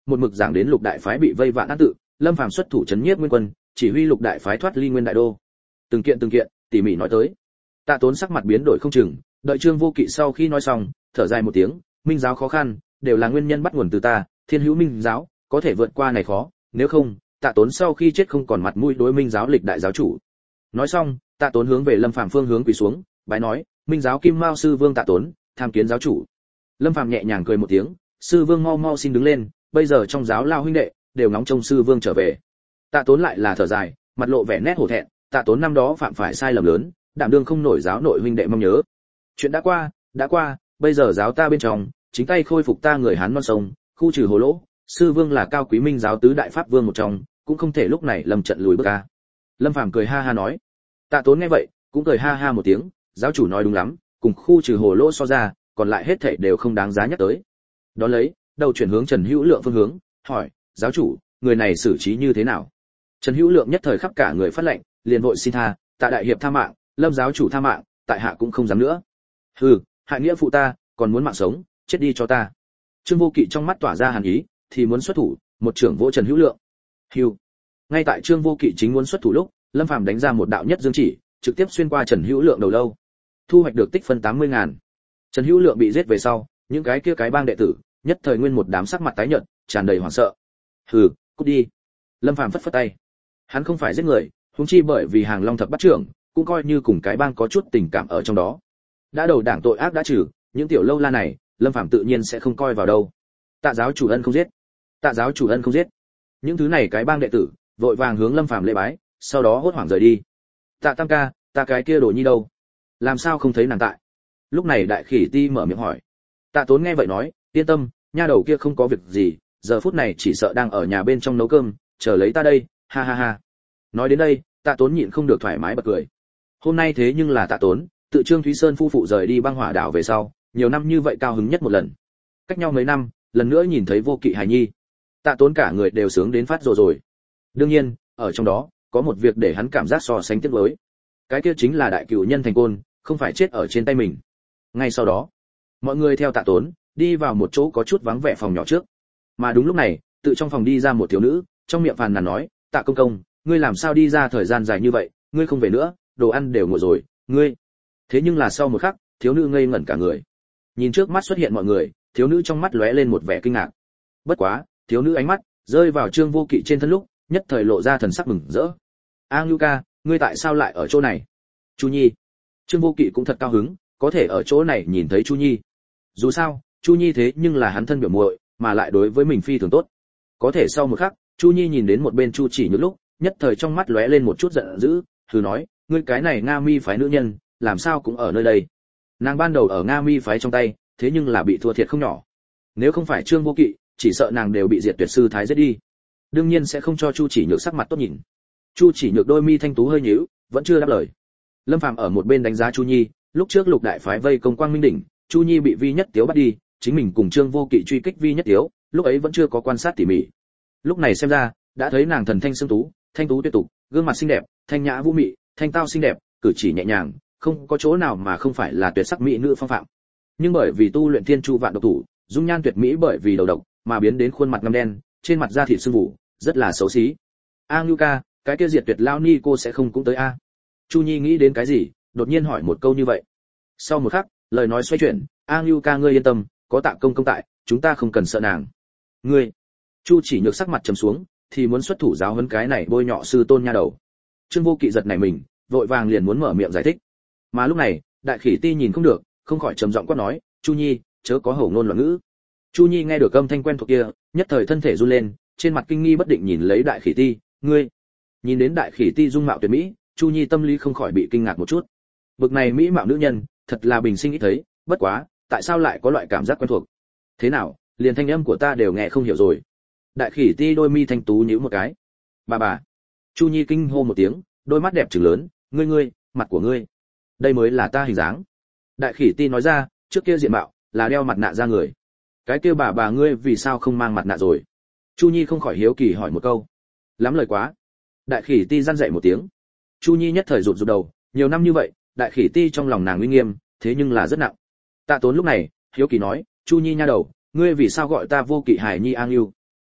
một mực giảng đến lục đại phái bị vây vạn án tự, Lâm Phàm xuất thủ trấn nhiếp nguyên quân, chỉ huy lục đại phái thoát ly nguyên đại đô. Từng kiện tỉ mỉ nói tới. Tạ Tốn sắc mặt biến đổi không chừng, đợi Trương Vô Kỵ sau khi nói xong, thở dài một tiếng, minh giáo khó khăn, đều là nguyên nhân bắt nguồn từ ta, Thiên Hữu Minh giáo, có thể vượt qua này khó, nếu không, Tạ Tốn sau khi chết không còn mặt mũi đối minh giáo lịch đại giáo chủ. Nói xong, Tạ Tốn hướng về Lâm Phàm phương hướng quỳ xuống, bái nói, minh giáo Kim Mao sư vương Tạ Tốn, tham kiến giáo chủ. Lâm Phàm nhẹ nhàng cười một tiếng, sư vương mau xin đứng lên, bây giờ trong giáo lao huynh đệ đều ngóng trông sư vương trở về. Tạ Tốn lại là thở dài, mặt lộ vẻ nét hổ thẹn, Tạ Tốn năm đó phạm phải sai lầm lớn, đảm đương không nổi giáo nội huynh đệ mong nhớ. Chuyện đã qua, bây giờ giáo ta bên trong, chính tay khôi phục ta người Hán non sông, khu trừ hồ lỗ, sư vương là cao quý minh giáo tứ đại pháp vương một trong, cũng không thể lúc này lâm trận lùi bước ca. Lâm Phàm cười ha ha nói. Tạ Tốn nghe vậy, cũng cười ha ha một tiếng, giáo chủ nói đúng lắm, cùng khu trừ hồ lỗ so ra, còn lại hết thảy đều không đáng giá nhắc tới. Đón lấy, đầu chuyển hướng Trần Hữu Lượng phương hướng, hỏi, giáo chủ, người này xử trí như thế nào? Trần Hữu Lượng nhất thời khắp cả người phát lệnh, liền vội xin tha, Tạ đại hiệp tha mạng, Lâm giáo chủ tha mạng, tại hạ cũng không dám nữa. Hừ, hại nghĩa phụ ta, còn muốn mạng sống, chết đi cho ta. Trương Vô Kỵ trong mắt tỏa ra hàn ý, thì muốn xuất thủ, một trưởng vỗ Trần Hữu Lượng. Hưu. Ngay tại Trương Vô Kỵ chính muốn xuất thủ lúc, Lâm Phàm đánh ra một đạo nhất dương chỉ, trực tiếp xuyên qua Trần Hữu Lượng đầu lâu. Thu hoạch được tích phân 80.000. Trần Hữu Lượng bị giết về sau, những cái bang đệ tử, nhất thời nguyên một đám sắc mặt tái nhợt, tràn đầy hoảng sợ. Hừ, cút đi. Lâm Phàm phất phất tay. Hắn không phải giết người, huống chi bởi vì Hàng Long thập bắt trưởng, cũng coi như cùng cái bang có chút tình cảm ở trong đó. Đã đầu đảng tội ác đã trừ, những tiểu lâu la này, Lâm Phàm tự nhiên sẽ không coi vào đâu. Tạ giáo chủ ân không giết. Tạ giáo chủ ân không giết. Những thứ này cái bang đệ tử, vội vàng hướng Lâm Phàm lễ bái, sau đó hốt hoảng rời đi. Tạ Tam ca, ta cái kia đồ nhi đâu? Làm sao không thấy nàng tại? Lúc này Đại Khỉ Ti mở miệng hỏi. Tạ Tốn nghe vậy nói, yên tâm, nha đầu kia không có việc gì, giờ phút này chỉ sợ đang ở nhà bên trong nấu cơm, chờ lấy ta đây, ha ha ha. Nói đến đây, Tạ Tốn nhịn không được thoải mái bật cười. Hôm nay thế nhưng là Tạ Tốn, tự Trương Thúy Sơn phu phụ rời đi băng hỏa đảo về sau, nhiều năm như vậy cao hứng nhất một lần. Cách nhau mấy năm, lần nữa nhìn thấy Vô Kỵ hài nhi, Tạ Tốn cả người đều sướng đến phát rồi. Đương nhiên, ở trong đó, có một việc để hắn cảm giác so sánh tiếc nuối. Cái kia chính là đại cửu nhân thành côn, không phải chết ở trên tay mình. Ngay sau đó, mọi người theo Tạ Tốn, đi vào một chỗ có chút vắng vẻ phòng nhỏ trước. Mà đúng lúc này, tự trong phòng đi ra một thiếu nữ, trong miệng phàn nàn nói, Tạ công công, ngươi làm sao đi ra thời gian dài như vậy, ngươi không về nữa, đồ ăn đều nguội rồi, ngươi. Thế nhưng là sau một khắc, thiếu nữ ngây ngẩn cả người. Nhìn trước mắt xuất hiện mọi người, thiếu nữ trong mắt lóe lên một vẻ kinh ngạc. Bất quá, thiếu nữ ánh mắt rơi vào Trương Vô Kỵ trên thân lúc, nhất thời lộ ra thần sắc mừng rỡ. A Ngưu ca, ngươi tại sao lại ở chỗ này? Chu Nhi. Trương Vô Kỵ cũng thật cao hứng, có thể ở chỗ này nhìn thấy Chu Nhi. Dù sao, Chu Nhi thế nhưng là hắn thân biểu muội, mà lại đối với mình phi thường tốt. Có thể sau một khắc, Chu Nhi nhìn đến một bên Chu Chỉ Nhược lúc, nhất thời trong mắt lóe lên một chút giận dữ, thử nói, ngươi cái này Nga Mi phái nữ nhân, làm sao cũng ở nơi đây? Nàng ban đầu ở Nga Mi phái trong tay, thế nhưng là bị thua thiệt không nhỏ. Nếu không phải Trương Vô Kỵ, chỉ sợ nàng đều bị Diệt Tuyệt sư thái giết đi. Đương nhiên sẽ không cho Chu Chỉ Nhược sắc mặt tốt nhìn. Chu Chỉ Nhược đôi mi thanh tú hơi nhíu, vẫn chưa đáp lời. Lâm Phàm ở một bên đánh giá Chu Nhi, lúc trước Lục đại phái vây công Quang Minh đỉnh, Chu Nhi bị Vi Nhất Tiếu bắt đi, chính mình cùng Trương Vô Kỵ truy kích Vi Nhất Tiếu, lúc ấy vẫn chưa có quan sát tỉ mỉ. Lúc này xem ra, đã thấy nàng thần thanh xương tú, thanh tú tuyệt tục, gương mặt xinh đẹp, thanh nhã vũ mị, thanh tao xinh đẹp, cử chỉ nhẹ nhàng, không có chỗ nào mà không phải là tuyệt sắc mỹ nữ phong phạm. Nhưng bởi vì tu luyện Thiên Chu Vạn Độc Thủ, dung nhan tuyệt mỹ bởi vì đầu độc mà biến đến khuôn mặt ngăm đen, trên mặt da thịt sưng vụ, rất là xấu xí. A Ngưu ca, cái kia Diệt Tuyệt lao ni cô sẽ không cũng tới a? Chu Nhi nghĩ đến cái gì, đột nhiên hỏi một câu như vậy. Sau một khắc, lời nói xoay chuyển, A Ngưu ca ngươi yên tâm, có Tạ công công tại, chúng ta không cần sợ nàng. Ngươi. Chu Chỉ Nhược sắc mặt trầm xuống, thì muốn xuất thủ giáo huấn cái này bôi nhọ sư tôn nha đầu. Trương Vô Kỵ giật nảy mình, vội vàng liền muốn mở miệng giải thích. Mà lúc này, Đại Khỉ Ti nhìn không được, không khỏi trầm giọng quát nói, Chu Nhi, chớ có hổ ngôn loạn ngữ. Chu Nhi nghe được âm thanh quen thuộc kia, nhất thời thân thể run lên, trên mặt kinh nghi bất định nhìn lấy Đại Khỉ Ti, ngươi. Nhìn đến Đại Khỉ Ti dung mạo tuyệt mỹ, Chu Nhi tâm lý không khỏi bị kinh ngạc một chút. Bực này mỹ mạo nữ nhân, thật là bình sinh ít thấy, bất quá, tại sao lại có loại cảm giác quen thuộc? Thế nào, liền thanh âm của ta đều nghe không hiểu rồi. Đại Khỉ Ti đôi mi thanh tú nhíu một cái. Bà. Chu Nhi kinh hô một tiếng, đôi mắt đẹp trừng lớn, ngươi, mặt của ngươi, đây mới là ta hình dáng. Đại Khỉ Ti nói ra, trước kia diện mạo là đeo mặt nạ ra người. Cái kia bà ngươi vì sao không mang mặt nạ rồi? Chu Nhi không khỏi hiếu kỳ hỏi một câu. Lắm lời quá. Đại Khỉ Ti răn dạy một tiếng. Chu Nhi nhất thời rụt đầu, nhiều năm như vậy, Đại Khỉ Ti trong lòng nàng uy nghiêm, thế nhưng là rất nặng. Tạ Tốn lúc này, hiếu kỳ nói, Chu Nhi nha đầu, ngươi vì sao gọi ta Vô Kỵ Hải Nhi A Ngưu?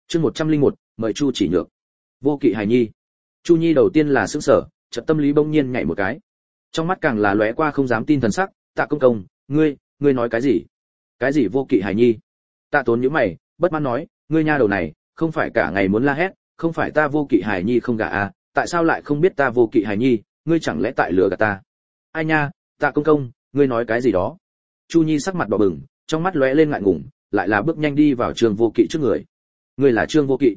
Chương 101, mời Chu Chỉ Nhược. Vô Kỵ hài nhi. Chu Nhi đầu tiên là sững sờ, chợt tâm lý bỗng nhiên nhảy một cái. Trong mắt càng là lóe qua không dám tin thần sắc, Tạ công công, ngươi nói cái gì? Cái gì Vô Kỵ hài nhi? Tạ Tốn nhíu mày, bất mãn nói, ngươi nha đầu này, không phải cả ngày muốn la hét, không phải ta Vô Kỵ hài nhi không gả à, tại sao lại không biết ta Vô Kỵ hài nhi, ngươi chẳng lẽ tại lừa gạt ta? Ai nha, Tạ công công, ngươi nói cái gì đó? Chu Nhi sắc mặt đỏ bừng, trong mắt lóe lên ngại ngùng, lại là bước nhanh đi vào Trương Vô Kỵ trước người. Ngươi là Trương Vô Kỵ?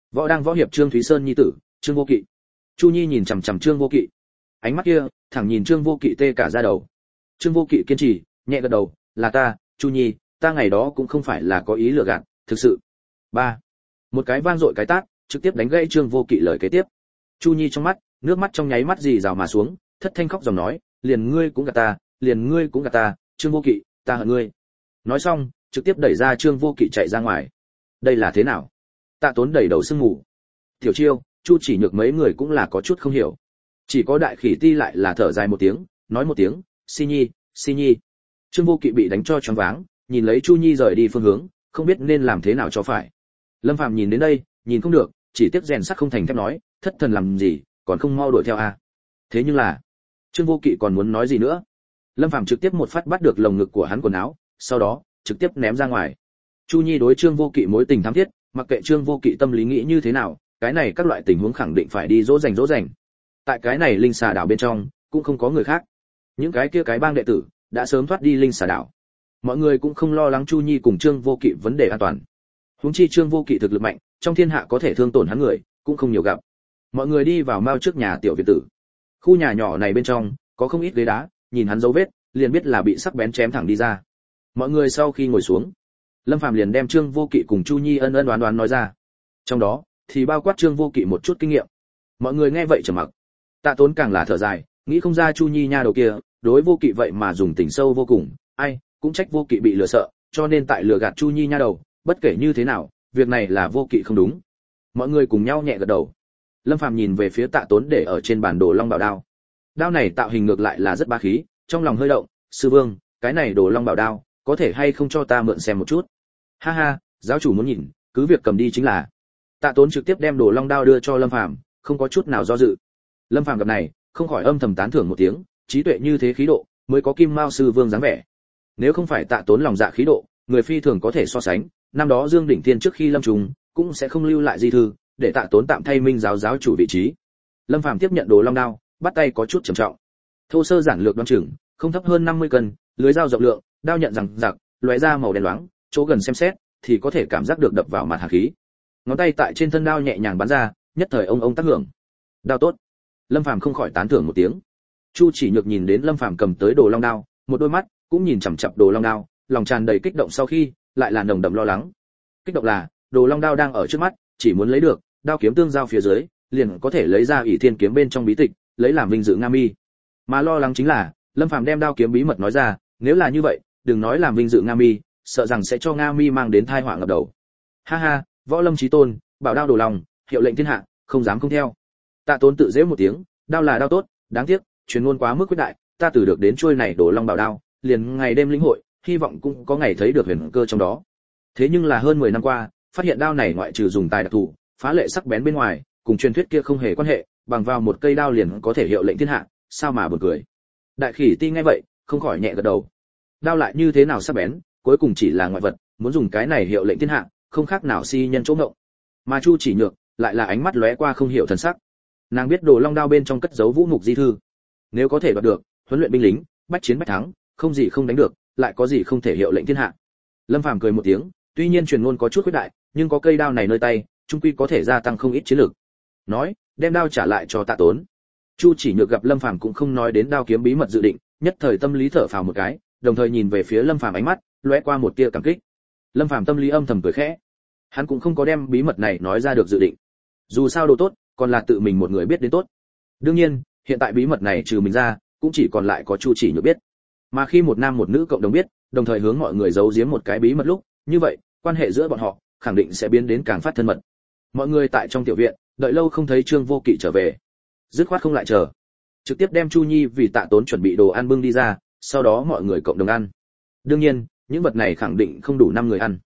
Võ hiệp Trương Thúy Sơn nhi tử, Trương Vô Kỵ. Chu Nhi nhìn chằm chằm Trương Vô Kỵ, ánh mắt kia thẳng nhìn Trương Vô Kỵ tê cả da đầu. Trương Vô Kỵ kiên trì, nhẹ gật đầu, là ta, Chu Nhi, ta ngày đó cũng không phải là có ý lừa gạt, thực sự. Ba, một cái vang dội cái tát, trực tiếp đánh gãy Trương Vô Kỵ lời kế tiếp. Chu Nhi trong mắt, nước mắt trong nháy mắt rì rào mà xuống, thất thanh khóc dòng nói, liền ngươi cũng gạt ta, liền ngươi cũng gạt ta, Trương Vô Kỵ, ta hận ngươi. Nói xong, trực tiếp đẩy ra Trương Vô Kỵ chạy ra ngoài. Đây là thế nào? Tạ Tốn đẩy đầu sương mù. Tiểu Chiêu, Chu Chỉ Nhược mấy người cũng là có chút không hiểu. Chỉ có Đại Khỉ Ti lại là thở dài một tiếng, nói một tiếng, "Si Nhi, Si Nhi." Trương Vô Kỵ bị đánh cho choáng váng, nhìn lấy Chu Nhi rời đi phương hướng, không biết nên làm thế nào cho phải. Lâm Phàm nhìn đến đây, nhìn không được, chỉ tiếc rèn sắt không thành thép nói, thất thần làm gì, còn không mau đuổi theo a. Thế nhưng là, Trương Vô Kỵ còn muốn nói gì nữa. Lâm Phàm trực tiếp một phát bắt được lồng ngực của hắn quần áo, sau đó trực tiếp ném ra ngoài. Chu Nhi đối Trương Vô Kỵ mối tình thắm thiết, mặc kệ Trương Vô Kỵ tâm lý nghĩ như thế nào, cái này các loại tình huống khẳng định phải đi dỗ dành. Tại cái này linh xà đảo bên trong, cũng không có người khác. Những cái kia cái bang đệ tử đã sớm thoát đi linh xà đảo. Mọi người cũng không lo lắng Chu Nhi cùng Trương Vô Kỵ vấn đề an toàn. Huống chi Trương Vô Kỵ thực lực mạnh, trong thiên hạ có thể thương tổn hắn người, cũng không nhiều gặp. Mọi người đi vào mao trước nhà tiểu viện tử. Khu nhà nhỏ này bên trong có không ít ghế đá, nhìn hắn dấu vết, liền biết là bị sắc bén chém thẳng đi ra. Mọi người sau khi ngồi xuống, Lâm Phàm liền đem Trương Vô Kỵ cùng Chu Nhi ân ân đoán nói ra. Trong đó thì bao quát Trương Vô Kỵ một chút kinh nghiệm. Mọi người nghe vậy trầm mặc. Tạ Tốn càng là thở dài, nghĩ không ra Chu Nhi nha đầu kia, đối Vô Kỵ vậy mà dùng tình sâu vô cùng, ai, cũng trách Vô Kỵ bị lừa sợ, cho nên tại lừa gạt Chu Nhi nha đầu, bất kể như thế nào, việc này là Vô Kỵ không đúng. Mọi người cùng nhau nhẹ gật đầu. Lâm Phàm nhìn về phía Tạ Tốn để ở trên bản đồ Long Bảo đao. Đao này tạo hình ngược lại là rất bá khí, trong lòng hơi động, sư vương, cái này đồ Long Bảo đao, có thể hay không cho ta mượn xem một chút? Ha ha, giáo chủ muốn nhìn, cứ việc cầm đi chính là. Tạ Tốn trực tiếp đem đồ Long đao đưa cho Lâm Phàm, không có chút nào do dự. Lâm Phàm gặp này, không khỏi âm thầm tán thưởng một tiếng, trí tuệ như thế khí độ, mới có Kim Mao sư vương dáng vẻ. Nếu không phải Tạ Tốn lòng dạ khí độ, người phi thường có thể so sánh, năm đó Dương Đỉnh Thiên trước khi lâm trùng, cũng sẽ không lưu lại di thư, để Tạ Tốn tạm thay Minh giáo giáo chủ vị trí. Lâm Phàm tiếp nhận đồ Long đao, bắt tay có chút trầm trọng. Thô sơ giản lược đoán chừng, không thấp hơn 50 cân, lưới dao rộng lượng, đao nhận rằng giặc, lóe ra màu đen loáng, chỗ gần xem xét thì có thể cảm giác được đập vào mặt hàn khí. Ngón tay tại trên thân đao nhẹ nhàng bắn ra, nhất thời ông tác hưởng. Đao tốt. Lâm Phàm không khỏi tán thưởng một tiếng. Chu Chỉ Nhược nhìn đến Lâm Phàm cầm tới đồ Long đao, một đôi mắt cũng nhìn chằm chằm đồ Long đao, lòng tràn đầy kích động sau khi, lại là nồng đậm lo lắng. Kích động là, đồ Long đao đang ở trước mắt, chỉ muốn lấy được, đao kiếm tương giao phía dưới, liền có thể lấy ra ỷ thiên kiếm bên trong bí tịch, lấy làm vinh dự Nga Mi. Mà lo lắng chính là, Lâm Phàm đem đao kiếm bí mật nói ra, nếu là như vậy, đừng nói làm vinh dự Nga Mi, sợ rằng sẽ cho Nga Mi mang đến tai họa ngập đầu. Ha ha, võ lâm chí tôn, bảo đao đồ lòng, hiệu lệnh thiên hạ, không dám không theo. Tạ Tốn tự giễu một tiếng, đao là đao tốt, đáng tiếc, truyền ngôn quá mức quyết đại, ta từ được đến trôi này đồ long bảo đao, liền ngày đêm lĩnh hội, hy vọng cũng có ngày thấy được huyền cơ trong đó. Thế nhưng là hơn 10 năm qua, phát hiện đao này ngoại trừ dùng tài đặc thù, phá lệ sắc bén bên ngoài, cùng truyền thuyết kia không hề quan hệ, bằng vào một cây đao liền có thể hiệu lệnh thiên hạ, sao mà buồn cười. Đại Khỉ Ti nghe vậy, không khỏi nhẹ gật đầu. Đao lại như thế nào sắc bén, cuối cùng chỉ là ngoại vật, muốn dùng cái này hiệu lệnh thiên hạ, không khác nào si nhân chỗ ngộng. Mà Chu Chỉ Nhược lại là ánh mắt lóe qua không hiểu thần sắc. Nàng biết đồ long đao bên trong cất giấu vũ mục di thư, nếu có thể đoạt được, huấn luyện binh lính, bách chiến bách thắng, không gì không đánh được, lại có gì không thể hiệu lệnh thiên hạ. Lâm Phàm cười một tiếng, tuy nhiên truyền ngôn có chút khuyết đại, nhưng có cây đao này nơi tay, trung quy có thể gia tăng không ít chiến lực. Nói, đem đao trả lại cho Tạ Tốn. Chu Chỉ Nhược gặp Lâm Phàm cũng không nói đến đao kiếm bí mật dự định, nhất thời tâm lý thở phào một cái, đồng thời nhìn về phía Lâm Phàm ánh mắt lóe qua một tia cảm kích. Lâm Phàm tâm lý âm thầm cười khẽ. Hắn cũng không có đem bí mật này nói ra được dự định. Dù sao đồ tốt, còn là tự mình một người biết đến tốt. Đương nhiên, hiện tại bí mật này trừ mình ra, cũng chỉ còn lại có Chu Chỉ Nhược biết. Mà khi một nam một nữ cộng đồng biết, đồng thời hướng mọi người giấu giếm một cái bí mật lúc, như vậy, quan hệ giữa bọn họ khẳng định sẽ biến đến càng phát thân mật. Mọi người tại trong tiểu viện, đợi lâu không thấy Trương Vô Kỵ trở về, dứt khoát không lại chờ, trực tiếp đem Chu Nhi vì Tạ Tốn chuẩn bị đồ ăn bưng đi ra, sau đó mọi người cộng đồng ăn. Đương nhiên, những vật này khẳng định không đủ 5 người ăn.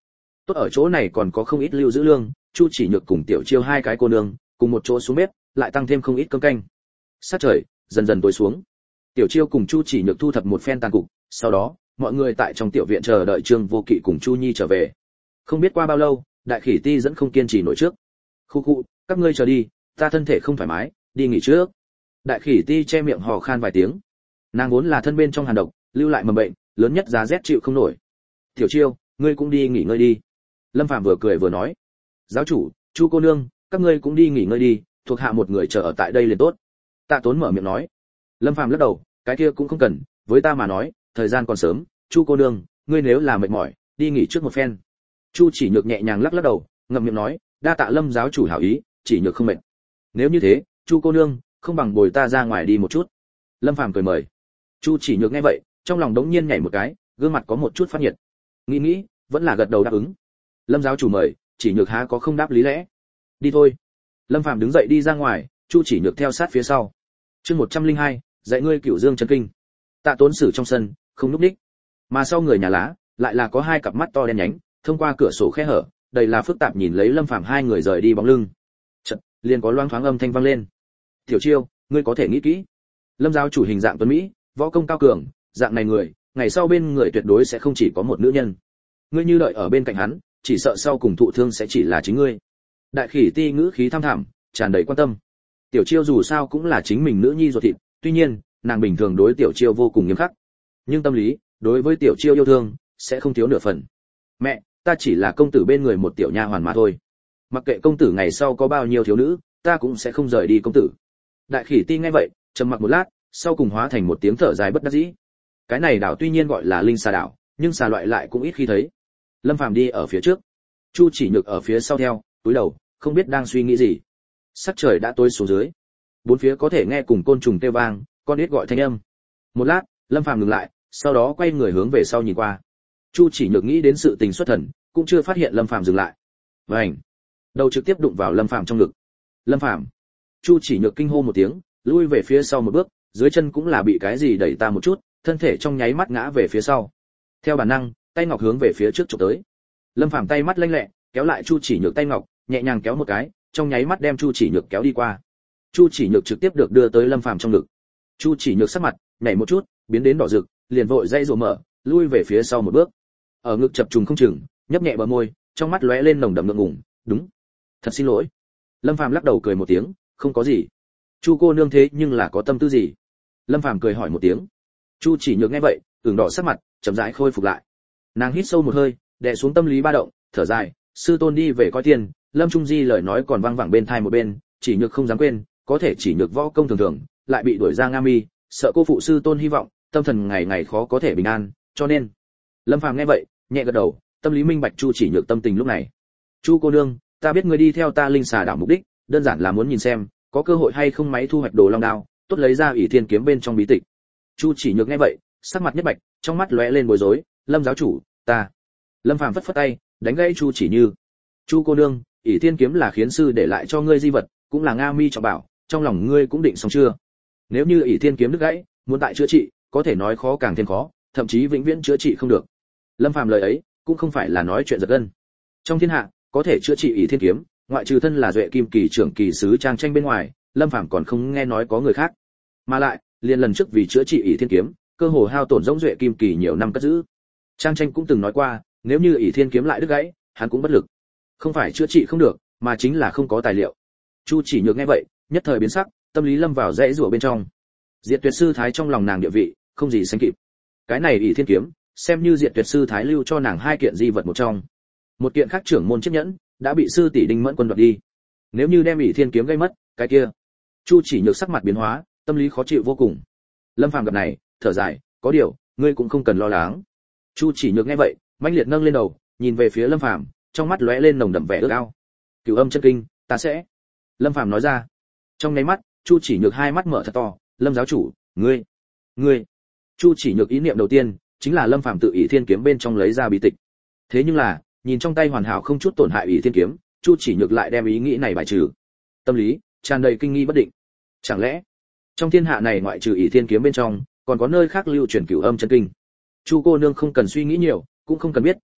Tốt ở chỗ này còn có không ít lưu giữ lương, Chu Chỉ Nhược cùng Tiểu Chiêu hai cái cô nương cùng một chỗ xuống bếp, lại tăng thêm không ít cơm canh. Sát trời dần dần tối xuống. Tiểu Chiêu cùng Chu Chỉ Nhược thu thập một phen tàn cục, sau đó, mọi người tại trong tiểu viện chờ đợi Trương Vô Kỵ cùng Chu Nhi trở về. Không biết qua bao lâu, Đại Khỉ Ti dẫn không kiên trì nổi trước. Khu khu, các ngươi chờ đi, ta thân thể không thoải mái, đi nghỉ trước. Đại Khỉ Ti che miệng hò khan vài tiếng. Nàng vốn là thân bên trong hàn độc, lưu lại mầm bệnh, lớn nhất giá rét chịu không nổi. Tiểu Chiêu, ngươi cũng đi nghỉ ngơi đi. Lâm Phàm vừa cười vừa nói. Giáo chủ, Chu cô nương, các ngươi cũng đi nghỉ ngơi đi, thuộc hạ một người chờ ở tại đây liền tốt. Tạ Tốn mở miệng nói. Lâm Phàm lắc đầu, cái kia cũng không cần, với ta mà nói, thời gian còn sớm, Chu cô nương, ngươi nếu là mệt mỏi, đi nghỉ trước một phen. Chu Chỉ Nhược nhẹ nhàng lắc lắc đầu, ngậm miệng nói, đa tạ Lâm giáo chủ hảo ý, Chỉ Nhược không mệt. Nếu như thế, Chu cô nương, không bằng bồi ta ra ngoài đi một chút. Lâm Phàm cười mời. Chu Chỉ Nhược nghe vậy, trong lòng đống nhiên nhảy một cái, gương mặt có một chút phát nhiệt. Nghĩ nghĩ, vẫn là gật đầu đáp ứng. Lâm giáo chủ mời, Chỉ Nhược há có không đáp lý lẽ. Đi thôi. Lâm Phàm đứng dậy đi ra ngoài, Chu Chỉ Nhược theo sát phía sau. Chương 102, dạy ngươi Cửu Dương chân kinh. Tạ Tốn Sử trong sân, không lúc đích. Mà sau người nhà lá, lại là có hai cặp mắt to đen nhánh, thông qua cửa sổ khe hở, đầy là phức tạp nhìn lấy Lâm Phàm hai người rời đi bóng lưng. Chợt, liền có loang thoáng âm thanh vang lên. "Tiểu Chiêu, ngươi có thể nghĩ kỹ. Lâm giáo chủ hình dạng tuấn mỹ, võ công cao cường, dạng này người, ngày sau bên người tuyệt đối sẽ không chỉ có một nữ nhân. Ngươi như đợi ở bên cạnh hắn, chỉ sợ sau cùng thụ thương sẽ chỉ là chính ngươi." Đại Khỉ Ti ngữ khí thăm thẳm, tràn đầy quan tâm. Tiểu Chiêu dù sao cũng là chính mình nữ nhi ruột thịt, tuy nhiên, nàng bình thường đối Tiểu Chiêu vô cùng nghiêm khắc, nhưng tâm lý, đối với Tiểu Chiêu yêu thương, sẽ không thiếu nửa phần. "Mẹ, ta chỉ là công tử bên người một tiểu nha hoàn mà thôi. Mặc kệ công tử ngày sau có bao nhiêu thiếu nữ, ta cũng sẽ không rời đi công tử." Đại Khỉ Ti nghe vậy, trầm mặc một lát, sau cùng hóa thành một tiếng thở dài bất đắc dĩ. Cái này đảo tuy nhiên gọi là linh xà đảo, nhưng xà loại lại cũng ít khi thấy. Lâm Phàm đi ở phía trước, Chu Chỉ Nhược ở phía sau theo, cúi đầu, không biết đang suy nghĩ gì. Sắc trời đã tối xuống dưới, bốn phía có thể nghe cùng côn trùng kêu vang, con ếch gọi thanh âm. Một lát, Lâm Phàm ngừng lại, sau đó quay người hướng về sau nhìn qua. Chu Chỉ Nhược nghĩ đến sự tình xuất thần, cũng chưa phát hiện Lâm Phàm dừng lại. Vành, đầu trực tiếp đụng vào Lâm Phàm trong ngực. Lâm Phàm! Chu Chỉ Nhược kinh hô một tiếng, lui về phía sau một bước, dưới chân cũng là bị cái gì đẩy ta một chút, thân thể trong nháy mắt ngã về phía sau. Theo bản năng, tay ngọc hướng về phía trước chụp tới. Lâm Phàm tay mắt lanh lẹ, kéo lại Chu Chỉ Nhược tay ngọc, nhẹ nhàng kéo một cái, trong nháy mắt đem Chu Chỉ Nhược kéo đi qua. Chu Chỉ Nhược trực tiếp được đưa tới Lâm Phàm trong ngực. Chu Chỉ Nhược sắc mặt nhảy một chút, biến đến đỏ rực, liền vội dây rủa mở, lui về phía sau một bước. Ở ngực chập trùng không chừng, nhấp nhẹ bờ môi, trong mắt lóe lên nồng đậm ngượng ngùng, "Đúng, thật xin lỗi." Lâm Phàm lắc đầu cười một tiếng, "Không có gì." "Chu cô nương thế nhưng là có tâm tư gì?" Lâm Phàm cười hỏi một tiếng. Chu Chỉ Nhược nghe vậy, ửng đỏ sắc mặt, chậm rãi khôi phục lại. Nàng hít sâu một hơi, đè xuống tâm lý ba động, thở dài, "Sư tôn đi về coi tiền." Lâm Trung Di lời nói còn vang vẳng bên tai một bên, Chỉ Nhược không dám quên, có thể Chỉ Nhược võ công thường thường, lại bị đuổi ra Nga Mi, sợ cô phụ sư tôn hy vọng, tâm thần ngày ngày khó có thể bình an, cho nên. Lâm Phàm nghe vậy, nhẹ gật đầu, tâm lý minh bạch Chu Chỉ Nhược tâm tình lúc này. "Chu cô nương, ta biết ngươi đi theo ta linh xà đảo mục đích, đơn giản là muốn nhìn xem, có cơ hội hay không máy thu hoạch đồ long đao, tốt lấy ra ủy thiên kiếm bên trong bí tịch." Chu Chỉ Nhược nghe vậy, sắc mặt nhất bạch, trong mắt lóe lên bối rối, "Lâm giáo chủ, ta." Lâm Phàm phất phất tay, đánh gãy Chu Chỉ Như. "Chu cô nương, ỷ thiên kiếm là khiến sư để lại cho ngươi di vật, cũng là Nga Mi trọng bảo, trong lòng ngươi cũng định xong chưa? Nếu như ỷ thiên kiếm đứt gãy, muốn tại chữa trị, có thể nói khó càng thêm khó, thậm chí vĩnh viễn chữa trị không được." Lâm Phàm lời ấy, cũng không phải là nói chuyện giật gân. Trong thiên hạ, có thể chữa trị ỷ thiên kiếm, ngoại trừ thân là Duệ Kim Kỳ trưởng kỳ sứ Trang Tranh bên ngoài, Lâm Phàm còn không nghe nói có người khác. Mà lại, liền lần trước vì chữa trị ỷ thiên kiếm, cơ hồ hao tổn giống Duệ Kim Kỳ nhiều năm cất giữ. Trang Tranh cũng từng nói qua, nếu như ỷ thiên kiếm lại đứt gãy, hắn cũng bất lực. Không phải chữa trị không được, mà chính là không có tài liệu. Chu Chỉ Nhược nghe vậy, nhất thời biến sắc, tâm lý lâm vào rẽ rủa bên trong. Diệt Tuyệt sư thái trong lòng nàng địa vị, không gì sánh kịp. Cái này ỷ thiên kiếm, xem như Diệt Tuyệt sư thái lưu cho nàng hai kiện di vật một trong. Một kiện khác trưởng môn chiếc nhẫn, đã bị sư tỷ Đinh Mẫn Quân đoạt đi. Nếu như đem ỷ thiên kiếm gây mất, cái kia. Chu Chỉ Nhược sắc mặt biến hóa, tâm lý khó chịu vô cùng. Lâm Phàm gặp này, thở dài, "Có điều, ngươi cũng không cần lo lắng." Chu Chỉ Nhược nghe vậy, mãnh liệt nâng lên đầu, nhìn về phía Lâm Phàm, trong mắt lóe lên nồng đậm vẻ ước ao. "Cửu Âm chân kinh, ta sẽ." Lâm Phàm nói ra. Trong nháy mắt, Chu Chỉ Nhược hai mắt mở thật to, "Lâm giáo chủ, ngươi." Chu Chỉ Nhược ý niệm đầu tiên chính là Lâm Phàm tự ỷ thiên kiếm bên trong lấy ra bí tịch. Thế nhưng là, nhìn trong tay hoàn hảo không chút tổn hại ỷ thiên kiếm, Chu Chỉ Nhược lại đem ý nghĩ này bài trừ. Tâm lý tràn đầy kinh nghi bất định. Chẳng lẽ, trong thiên hạ này ngoại trừ ỷ thiên kiếm bên trong, còn có nơi khác lưu truyền Cửu Âm chân kinh? Chu cô nương không cần suy nghĩ nhiều, cũng không cần biết,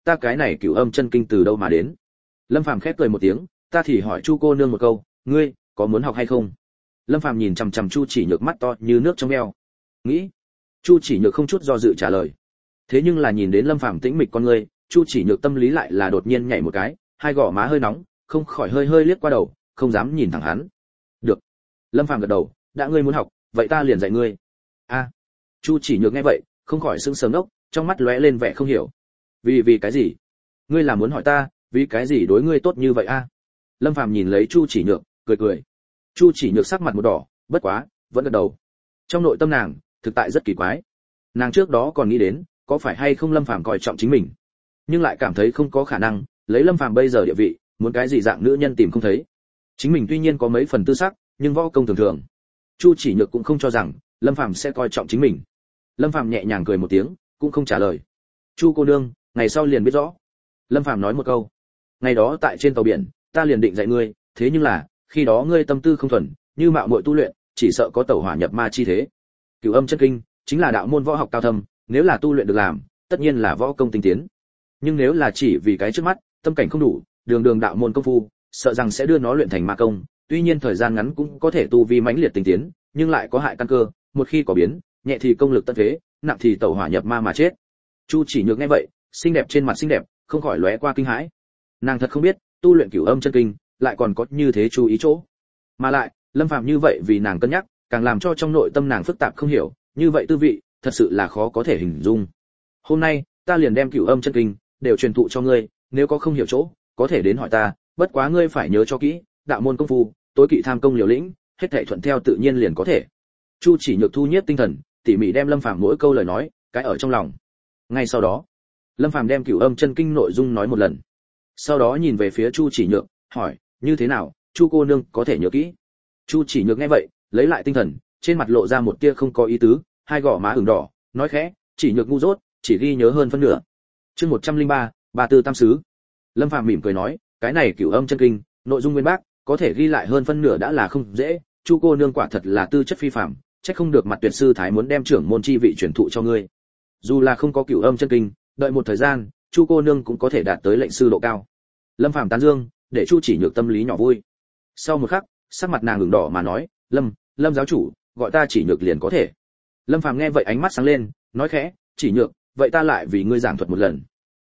ta cái này Cửu Âm chân kinh từ đâu mà đến? Lâm Phàm khép cười một tiếng, ta thì hỏi Chu cô nương một câu, ngươi có muốn học hay không? Lâm Phàm nhìn chằm chằm Chu Chỉ Nhược mắt to như nước trong veo. Nghĩ. Chu Chỉ Nhược không chút do dự trả lời. Thế nhưng là nhìn đến Lâm Phàm tĩnh mịch con ngươi, Chu Chỉ Nhược tâm lý lại là đột nhiên nhảy một cái, hai gò má hơi nóng, không khỏi hơi hơi liếc qua đầu, không dám nhìn thẳng hắn. Được. Lâm Phàm gật đầu, đã ngươi muốn học, vậy ta liền dạy ngươi. A. Chu Chỉ Nhược nghe vậy, không khỏi sững sờ ngốc, trong mắt lóe lên vẻ không hiểu. Vì cái gì? Ngươi là muốn hỏi ta, vì cái gì đối ngươi tốt như vậy a? Lâm Phàm nhìn lấy Chu Chỉ Nhược, cười cười. Chu Chỉ Nhược sắc mặt một đỏ, bất quá, vẫn gật đầu. Trong nội tâm nàng, thực tại rất kỳ quái. Nàng trước đó còn nghĩ đến, có phải hay không Lâm Phàm coi trọng chính mình, nhưng lại cảm thấy không có khả năng, lấy Lâm Phàm bây giờ địa vị, muốn cái gì dạng nữ nhân tìm không thấy. Chính mình tuy nhiên có mấy phần tư sắc, nhưng võ công thường thường. Chu Chỉ Nhược cũng không cho rằng Lâm Phàm sẽ coi trọng chính mình. Lâm Phàm nhẹ nhàng cười một tiếng, cũng không trả lời. Chu cô nương, ngày sau liền biết rõ. Lâm Phàm nói một câu. Ngày đó tại trên tàu biển, ta liền định dạy ngươi, thế nhưng là, khi đó ngươi tâm tư không thuần, như mạo muội tu luyện, chỉ sợ có tẩu hỏa nhập ma chi thế. Cửu Âm chân kinh chính là đạo môn võ học cao thâm, nếu là tu luyện được làm, tất nhiên là võ công tinh tiến. Nhưng nếu là chỉ vì cái trước mắt, tâm cảnh không đủ, đường đạo môn công phu, sợ rằng sẽ đưa nó luyện thành ma công, tuy nhiên thời gian ngắn cũng có thể tu vi mãnh liệt tinh tiến, nhưng lại có hại căn cơ, một khi có biến, nhẹ thì công lực tận thế, nặng thì tẩu hỏa nhập ma mà chết. Chu Chỉ Nhược nghe vậy, xinh đẹp trên mặt xinh đẹp, không khỏi lóe qua kinh hãi. Nàng thật không biết, tu luyện Cửu Âm chân kinh, lại còn có như thế chú ý chỗ. Mà lại, Lâm Phàm như vậy vì nàng cân nhắc, càng làm cho trong nội tâm nàng phức tạp không hiểu, như vậy tư vị, thật sự là khó có thể hình dung. Hôm nay, ta liền đem Cửu Âm chân kinh đều truyền thụ cho ngươi, nếu có không hiểu chỗ, có thể đến hỏi ta, bất quá ngươi phải nhớ cho kỹ, đạo môn công phu, tối kỵ tham công liều lĩnh, hết thảy thuận theo tự nhiên liền có thể. Chu Chỉ Nhược thu nhiếp tinh thần, tỉ mỉ đem Lâm Phàm mỗi câu lời nói, cái ở trong lòng. Ngay sau đó, Lâm Phàm đem Cửu Âm chân kinh nội dung nói một lần. Sau đó nhìn về phía Chu Chỉ Nhược, hỏi, như thế nào, Chu cô nương có thể nhớ kỹ? Chu Chỉ Nhược nghe vậy, lấy lại tinh thần, trên mặt lộ ra một tia không có ý tứ, hai gò má ửng đỏ, nói khẽ, Chỉ Nhược ngu dốt, chỉ ghi nhớ hơn phân nửa. Chương 103, Ba Tư Tam Sứ. Lâm Phàm mỉm cười nói, cái này Cửu Âm chân kinh, nội dung nguyên bác, có thể ghi lại hơn phân nửa đã là không dễ, Chu cô nương quả thật là tư chất phi phàm, chắc không được mặt tuyệt sư thái muốn đem trưởng môn chi vị truyền thụ cho ngươi. Dù là không có Cửu Âm chân kinh, đợi một thời gian, Chu cô nương cũng có thể đạt tới lệnh sư độ cao. Lâm Phàm tán dương, để Chu Chỉ Nhược tâm lý nhỏ vui. Sau một khắc, sắc mặt nàng ửng đỏ mà nói, Lâm giáo chủ, gọi ta Chỉ Nhược liền có thể. Lâm Phàm nghe vậy ánh mắt sáng lên, nói khẽ, Chỉ Nhược, vậy ta lại vì ngươi giảng thuật một lần.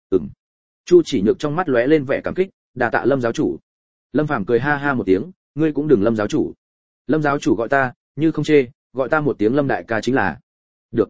Chu Chỉ Nhược trong mắt lóe lên vẻ cảm kích, đà tạ Lâm giáo chủ. Lâm Phàm cười ha ha một tiếng, ngươi cũng đừng Lâm giáo chủ. Lâm giáo chủ gọi ta, như không chê, gọi ta một tiếng Lâm đại ca chính là. Được.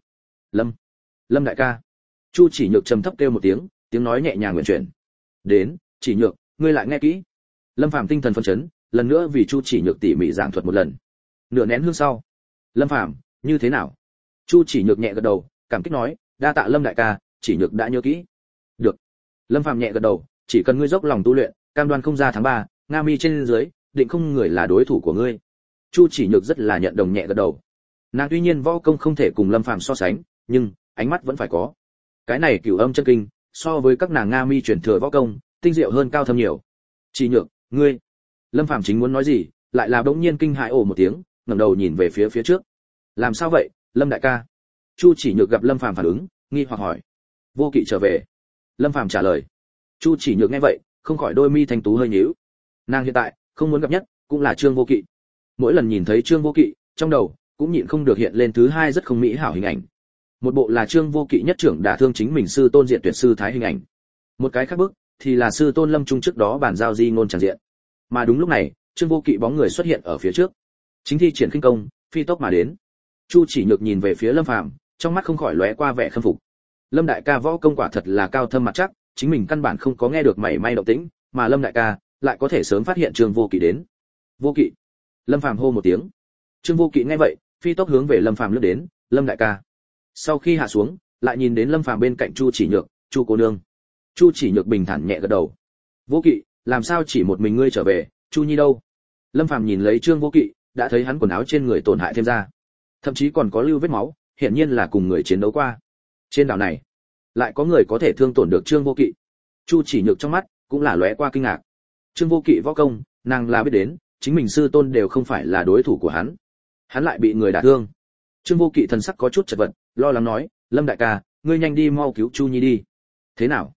Lâm đại ca. Chu Chỉ Nhược trầm thấp kêu một tiếng, tiếng nói nhẹ nhàng nguyện chuyển. Đến, Chỉ Nhược, ngươi lại nghe kỹ. Lâm Phàm tinh thần phấn chấn, lần nữa vì Chu Chỉ Nhược tỉ mỉ giảng thuật một lần. Nửa nén hương sau, Lâm Phàm, như thế nào? Chu Chỉ Nhược nhẹ gật đầu, cảm kích nói, đa tạ Lâm đại ca, Chỉ Nhược đã nhớ kỹ. Được. Lâm Phàm nhẹ gật đầu, chỉ cần ngươi dốc lòng tu luyện, cam đoan không ra tháng 3, Nga Mi trên dưới, định không người là đối thủ của ngươi. Chu Chỉ Nhược rất là nhận đồng nhẹ gật đầu. Nàng tuy nhiên võ công không thể cùng Lâm Phàm so sánh, nhưng ánh mắt vẫn phải có. Cái này Cửu Âm chân kinh, so với các nàng Nga Mi truyền thừa võ công, tinh diệu hơn cao thâm nhiều. Chỉ Nhược, ngươi. Lâm Phàm chính muốn nói gì, lại là bỗng nhiên kinh hãi ồ một tiếng, ngẩng đầu nhìn về phía trước. Làm sao vậy, Lâm đại ca? Chu Chỉ Nhược gặp Lâm Phàm phản ứng, nghi hoặc hỏi. Vô Kỵ trở về. Lâm Phàm trả lời. Chu Chỉ Nhược nghe vậy, không khỏi đôi mi thanh tú hơi nhíu. Nàng hiện tại không muốn gặp nhất, cũng là Trương Vô Kỵ. Mỗi lần nhìn thấy Trương Vô Kỵ, trong đầu cũng nhịn không được hiện lên thứ hai rất không mỹ hảo hình ảnh. Một bộ là Trương Vô Kỵ nhất trưởng đả thương chính mình sư tôn diện tuyệt sư thái hình ảnh. Một cái khác bức thì là sư tôn Lâm Trung trước đó bàn giao di ngôn tràn diện. Mà đúng lúc này, Trương Vô Kỵ bóng người xuất hiện ở phía trước. Chính thi triển khinh công, phi tốc mà đến. Chu Chỉ Nhược nhìn về phía Lâm Phàm, trong mắt không khỏi lóe qua vẻ khâm phục. Lâm đại ca võ công quả thật là cao thâm mặt chắc, chính mình căn bản không có nghe được mảy may động tĩnh, mà Lâm đại ca lại có thể sớm phát hiện Trương Vô Kỵ đến. Vô Kỵ. Lâm Phàm hô một tiếng. Trương Vô Kỵ nghe vậy, phi tốc hướng về Lâm Phàm lướt đến, Lâm đại ca. Sau khi hạ xuống, lại nhìn đến Lâm Phàm bên cạnh Chu Chỉ Nhược, Chu cô nương. Chu Chỉ Nhược bình thản nhẹ gật đầu. Vô Kỵ, làm sao chỉ một mình ngươi trở về, Chu nhi đâu? Lâm Phàm nhìn lấy Trương Vô Kỵ, đã thấy hắn quần áo trên người tổn hại thêm ra, thậm chí còn có lưu vết máu, hiển nhiên là cùng người chiến đấu qua. Trên đảo này, lại có người có thể thương tổn được Trương Vô Kỵ. Chu Chỉ Nhược trong mắt cũng là lóe qua kinh ngạc. Trương Vô Kỵ võ công, nàng là biết đến, chính mình sư tôn đều không phải là đối thủ của hắn. Hắn lại bị người đả thương. Trương Vô Kỵ thần sắc có chút chật vật, lo lắng nói, Lâm đại ca, ngươi nhanh đi mau cứu Chu nhi đi. Thế nào?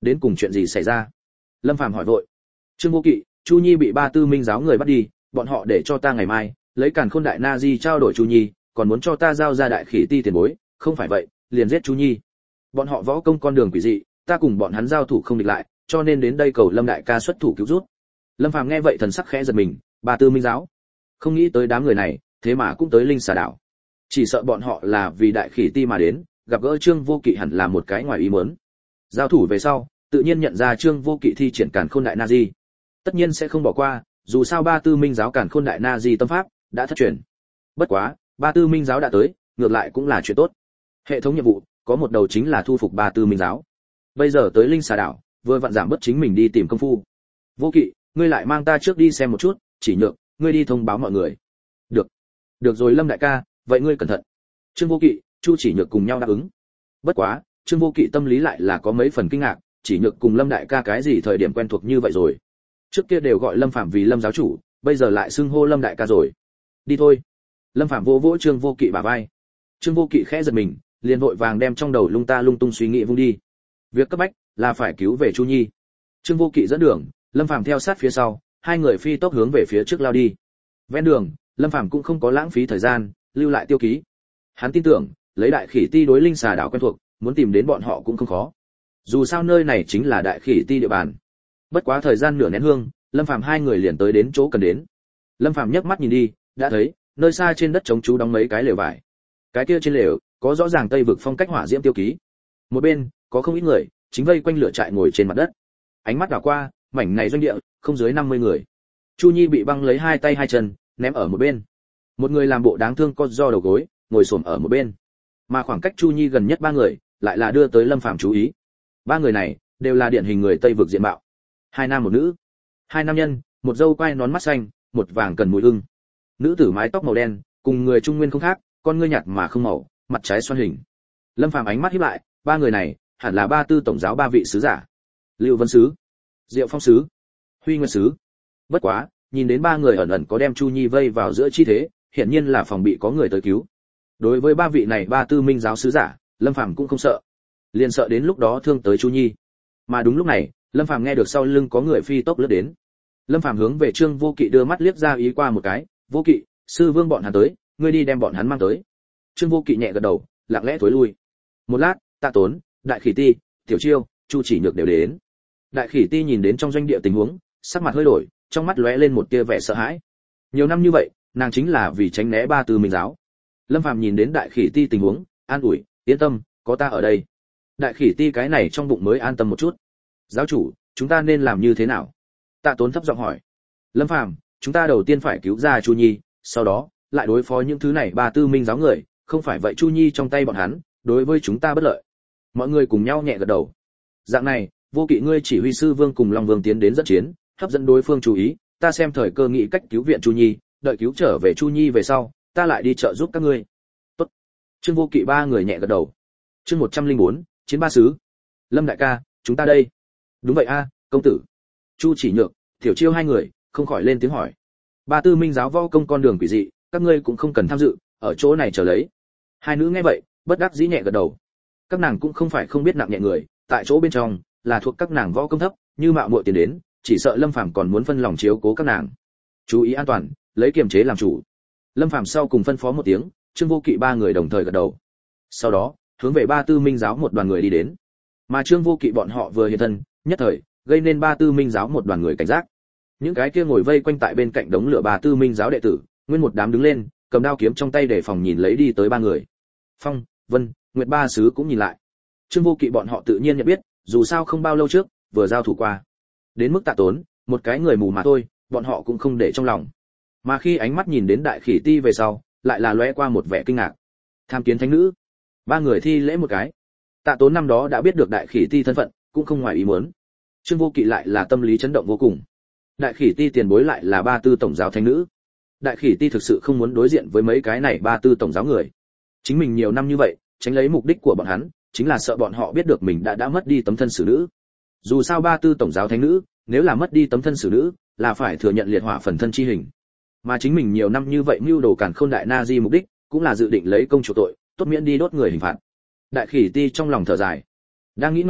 Đến cùng chuyện gì xảy ra? Lâm Phàm hỏi vội. Trương Vô Kỵ, Chu Nhi bị ba tư minh giáo người bắt đi, bọn họ để cho ta ngày mai lấy Càn Khôn Đại Na Di trao đổi Chu Nhi, còn muốn cho ta giao ra đại khỉ ti tiền bối, không phải vậy, liền giết Chu Nhi. Bọn họ võ công con đường quỷ dị, ta cùng bọn hắn giao thủ không địch lại, cho nên đến đây cầu Lâm đại ca xuất thủ cứu giúp. Lâm Phàm nghe vậy thần sắc khẽ giật mình, ba tư minh giáo, không nghĩ tới đám người này, thế mà cũng tới Linh Xà đảo. Chỉ sợ bọn họ là vì đại khỉ ti mà đến, gặp gỡ Trương Vô Kỵ hẳn là một cái ngoài ý muốn. Giao thủ về sau, tự nhiên nhận ra Trương Vô Kỵ thi triển Càn Khôn Đại Na Di, tất nhiên sẽ không bỏ qua, dù sao ba tư minh giáo Càn Khôn Đại Na Di tâm pháp đã thất truyền. Bất quá, ba tư minh giáo đã tới, ngược lại cũng là chuyện tốt. Hệ thống nhiệm vụ có một đầu chính là thu phục ba tư minh giáo. Bây giờ tới Linh Xà đảo, vừa vặn giảm bớt chính mình đi tìm công phu. Vô Kỵ, ngươi lại mang ta trước đi xem một chút, chỉ nhượng ngươi đi thông báo mọi người. Được. Được rồi Lâm đại ca, vậy ngươi cẩn thận. Trương Vô Kỵ, Chu Chỉ Nhược cùng nhau đáp ứng. Bất quá, Trương Vô Kỵ tâm lý lại là có mấy phần kinh ngạc, Chỉ Nhược cùng Lâm đại ca cái gì thời điểm quen thuộc như vậy rồi? Trước kia đều gọi Lâm Phạm vì Lâm giáo chủ, bây giờ lại xưng hô Lâm đại ca rồi. Đi thôi. Lâm Phạm vỗ vỗ Trương Vô Kỵ bả vai. Trương Vô Kỵ khẽ giật mình, liền vội vàng đem trong đầu lung tung suy nghĩ vung đi. Việc cấp bách là phải cứu về Chu Nhi. Trương Vô Kỵ dẫn đường, Lâm Phàm theo sát phía sau, hai người phi tốc hướng về phía trước lao đi. Ven đường, Lâm Phàm cũng không có lãng phí thời gian, lưu lại tiêu ký. Hắn tin tưởng, lấy đại khỉ ti đối Linh Xà đảo quen thuộc, muốn tìm đến bọn họ cũng không khó. Dù sao nơi này chính là đại khỉ ti địa bàn. Bất quá thời gian nửa nén hương, Lâm Phàm hai người liền tới đến chỗ cần đến. Lâm Phàm nhấc mắt nhìn đi, đã thấy, nơi xa trên đất trống chú đóng mấy cái lều vải. Cái kia trên lều có rõ ràng Tây vực phong cách hỏa diễm tiêu ký. Một bên, có không ít người chính vây quanh lửa trại ngồi trên mặt đất. Ánh mắt đảo qua, mảnh này doanh địa không dưới 50 người. Chu Nhi bị băng lấy hai tay hai chân, ném ở một bên. Một người làm bộ đáng thương co ro đầu gối, ngồi xổm ở một bên. Mà khoảng cách Chu Nhi gần nhất ba người, lại là đưa tới Lâm Phàm chú ý. Ba người này đều là điển hình người Tây vực diện mạo. Hai nam một nữ. Hai nam nhân, một dâu quai nón mắt xanh, một vàng cần mùi hương. Nữ tử mái tóc màu đen, cùng người trung nguyên không khác, con ngươi nhạt mà không màu, mặt trái xoan hình. Lâm Phàm ánh mắt híp lại, ba người này hẳn là ba tư tổng giáo ba vị sứ giả. Lưu Vân sứ, Diệu Phong sứ, Huy Nguyên sứ. Bất quá, nhìn đến ba người ẩn ẩn có đem Chu Nhi vây vào giữa chi thế, hiển nhiên là phòng bị có người tới cứu. Đối với ba vị này ba tư minh giáo sứ giả, Lâm Phàm cũng không sợ, liền sợ đến lúc đó thương tới Chu Nhi. Mà đúng lúc này, Lâm Phàm nghe được sau lưng có người phi tốc lướt đến. Lâm Phàm hướng về Trương Vô Kỵ đưa mắt liếc ra ý qua một cái, "Vô Kỵ, sư vương bọn hắn tới, ngươi đi đem bọn hắn mang tới." Trương Vô Kỵ nhẹ gật đầu, lặng lẽ thối lui. Một lát, Tạ Tốn, Đại Khỉ Ti, Tiểu Chiêu, Chu Chỉ Nhược đều đến. Đại Khỉ Ti nhìn đến trong doanh địa tình huống, sắc mặt hơi đổi, trong mắt lóe lên một tia vẻ sợ hãi. Nhiều năm như vậy, nàng chính là vì tránh né ba tư minh giáo. Lâm Phàm nhìn đến Đại Khỉ Ti tình huống, an ủi, "Yên tâm, có ta ở đây." Đại Khỉ Ti cái này trong bụng mới an tâm một chút. "Giáo chủ, chúng ta nên làm như thế nào?" Tạ Tốn thấp giọng hỏi. "Lâm Phàm, chúng ta đầu tiên phải cứu ra Chu Nhi, sau đó lại đối phó những thứ này ba tư minh giáo người, không phải vậy Chu Nhi trong tay bọn hắn, đối với chúng ta bất lợi." Mọi người cùng nhau nhẹ gật đầu. Dạng này, Vô Kỵ ngươi chỉ huy sư vương cùng Long Vương tiến đến dẫn chiến, hấp dẫn đối phương chú ý, ta xem thời cơ nghĩ cách cứu viện Chu Nhi, đợi cứu trở về Chu Nhi về sau, ta lại đi trợ giúp các ngươi. Tốt. Trương Vô Kỵ ba người nhẹ gật đầu. Chương 104, chiến ba sứ. Lâm đại ca, chúng ta đây. Đúng vậy a, công tử. Chu Chỉ Nhược, Tiểu Chiêu hai người không khỏi lên tiếng hỏi. Ba tư minh giáo võ công con đường quỷ dị, các ngươi cũng không cần tham dự, ở chỗ này chờ lấy. Hai nữ nghe vậy, bất đắc dĩ nhẹ gật đầu. Các nàng cũng không phải không biết nặng nhẹ người, tại chỗ bên trong là thuộc các nàng võ công thấp, như mạo muội tiền đến, chỉ sợ Lâm Phàm còn muốn phân lòng chiếu cố các nàng. Chú ý an toàn, lấy kiềm chế làm chủ. Lâm Phàm sau cùng phân phó một tiếng, Trương Vô Kỵ ba người đồng thời gật đầu. Sau đó, hướng về ba tư minh giáo một đoàn người đi đến. Mà Trương Vô Kỵ bọn họ vừa hiện thân, nhất thời gây nên ba tư minh giáo một đoàn người cảnh giác. Những cái kia ngồi vây quanh tại bên cạnh đống lửa ba tư minh giáo đệ tử, nguyên một đám đứng lên, cầm đao kiếm trong tay để phòng nhìn lấy đi tới ba người. Phong, Vân, Nguyệt ba sứ cũng nhìn lại. Trương Vô Kỵ bọn họ tự nhiên nhận biết, dù sao không bao lâu trước vừa giao thủ qua. Đến mức Tạ Tốn, một cái người mù mà thôi, bọn họ cũng không để trong lòng. Mà khi ánh mắt nhìn đến Đại Khỉ Ti về sau, lại là lóe qua một vẻ kinh ngạc. Tham kiến thánh nữ. Ba người thi lễ một cái. Tạ Tốn năm đó đã biết được Đại Khỉ Ti thân phận, cũng không ngoài ý muốn. Trương Vô Kỵ lại là tâm lý chấn động vô cùng. Đại Khỉ Ti tiền bối lại là ba tư tổng giáo thánh nữ. Đại Khỉ Ti thực sự không muốn đối diện với mấy cái này ba tư tổng giáo người. Chính mình nhiều năm như vậy, tránh lấy mục đích của bọn hắn, chính là sợ bọn họ biết được mình đã mất đi tấm thân xử nữ. Dù sao ba tư tổng giáo thánh nữ, nếu là mất đi tấm thân xử nữ, là phải thừa nhận liệt hỏa phần thân chi hình. Mà chính mình nhiều năm như vậy mưu đồ Càn Khôn Đại Na Di mục đích, cũng là dự định lấy công chủ tội, tốt miễn đi đốt người hình phạt. Đại Khỉ Ti trong lòng thở dài, đang nghĩ ngợi,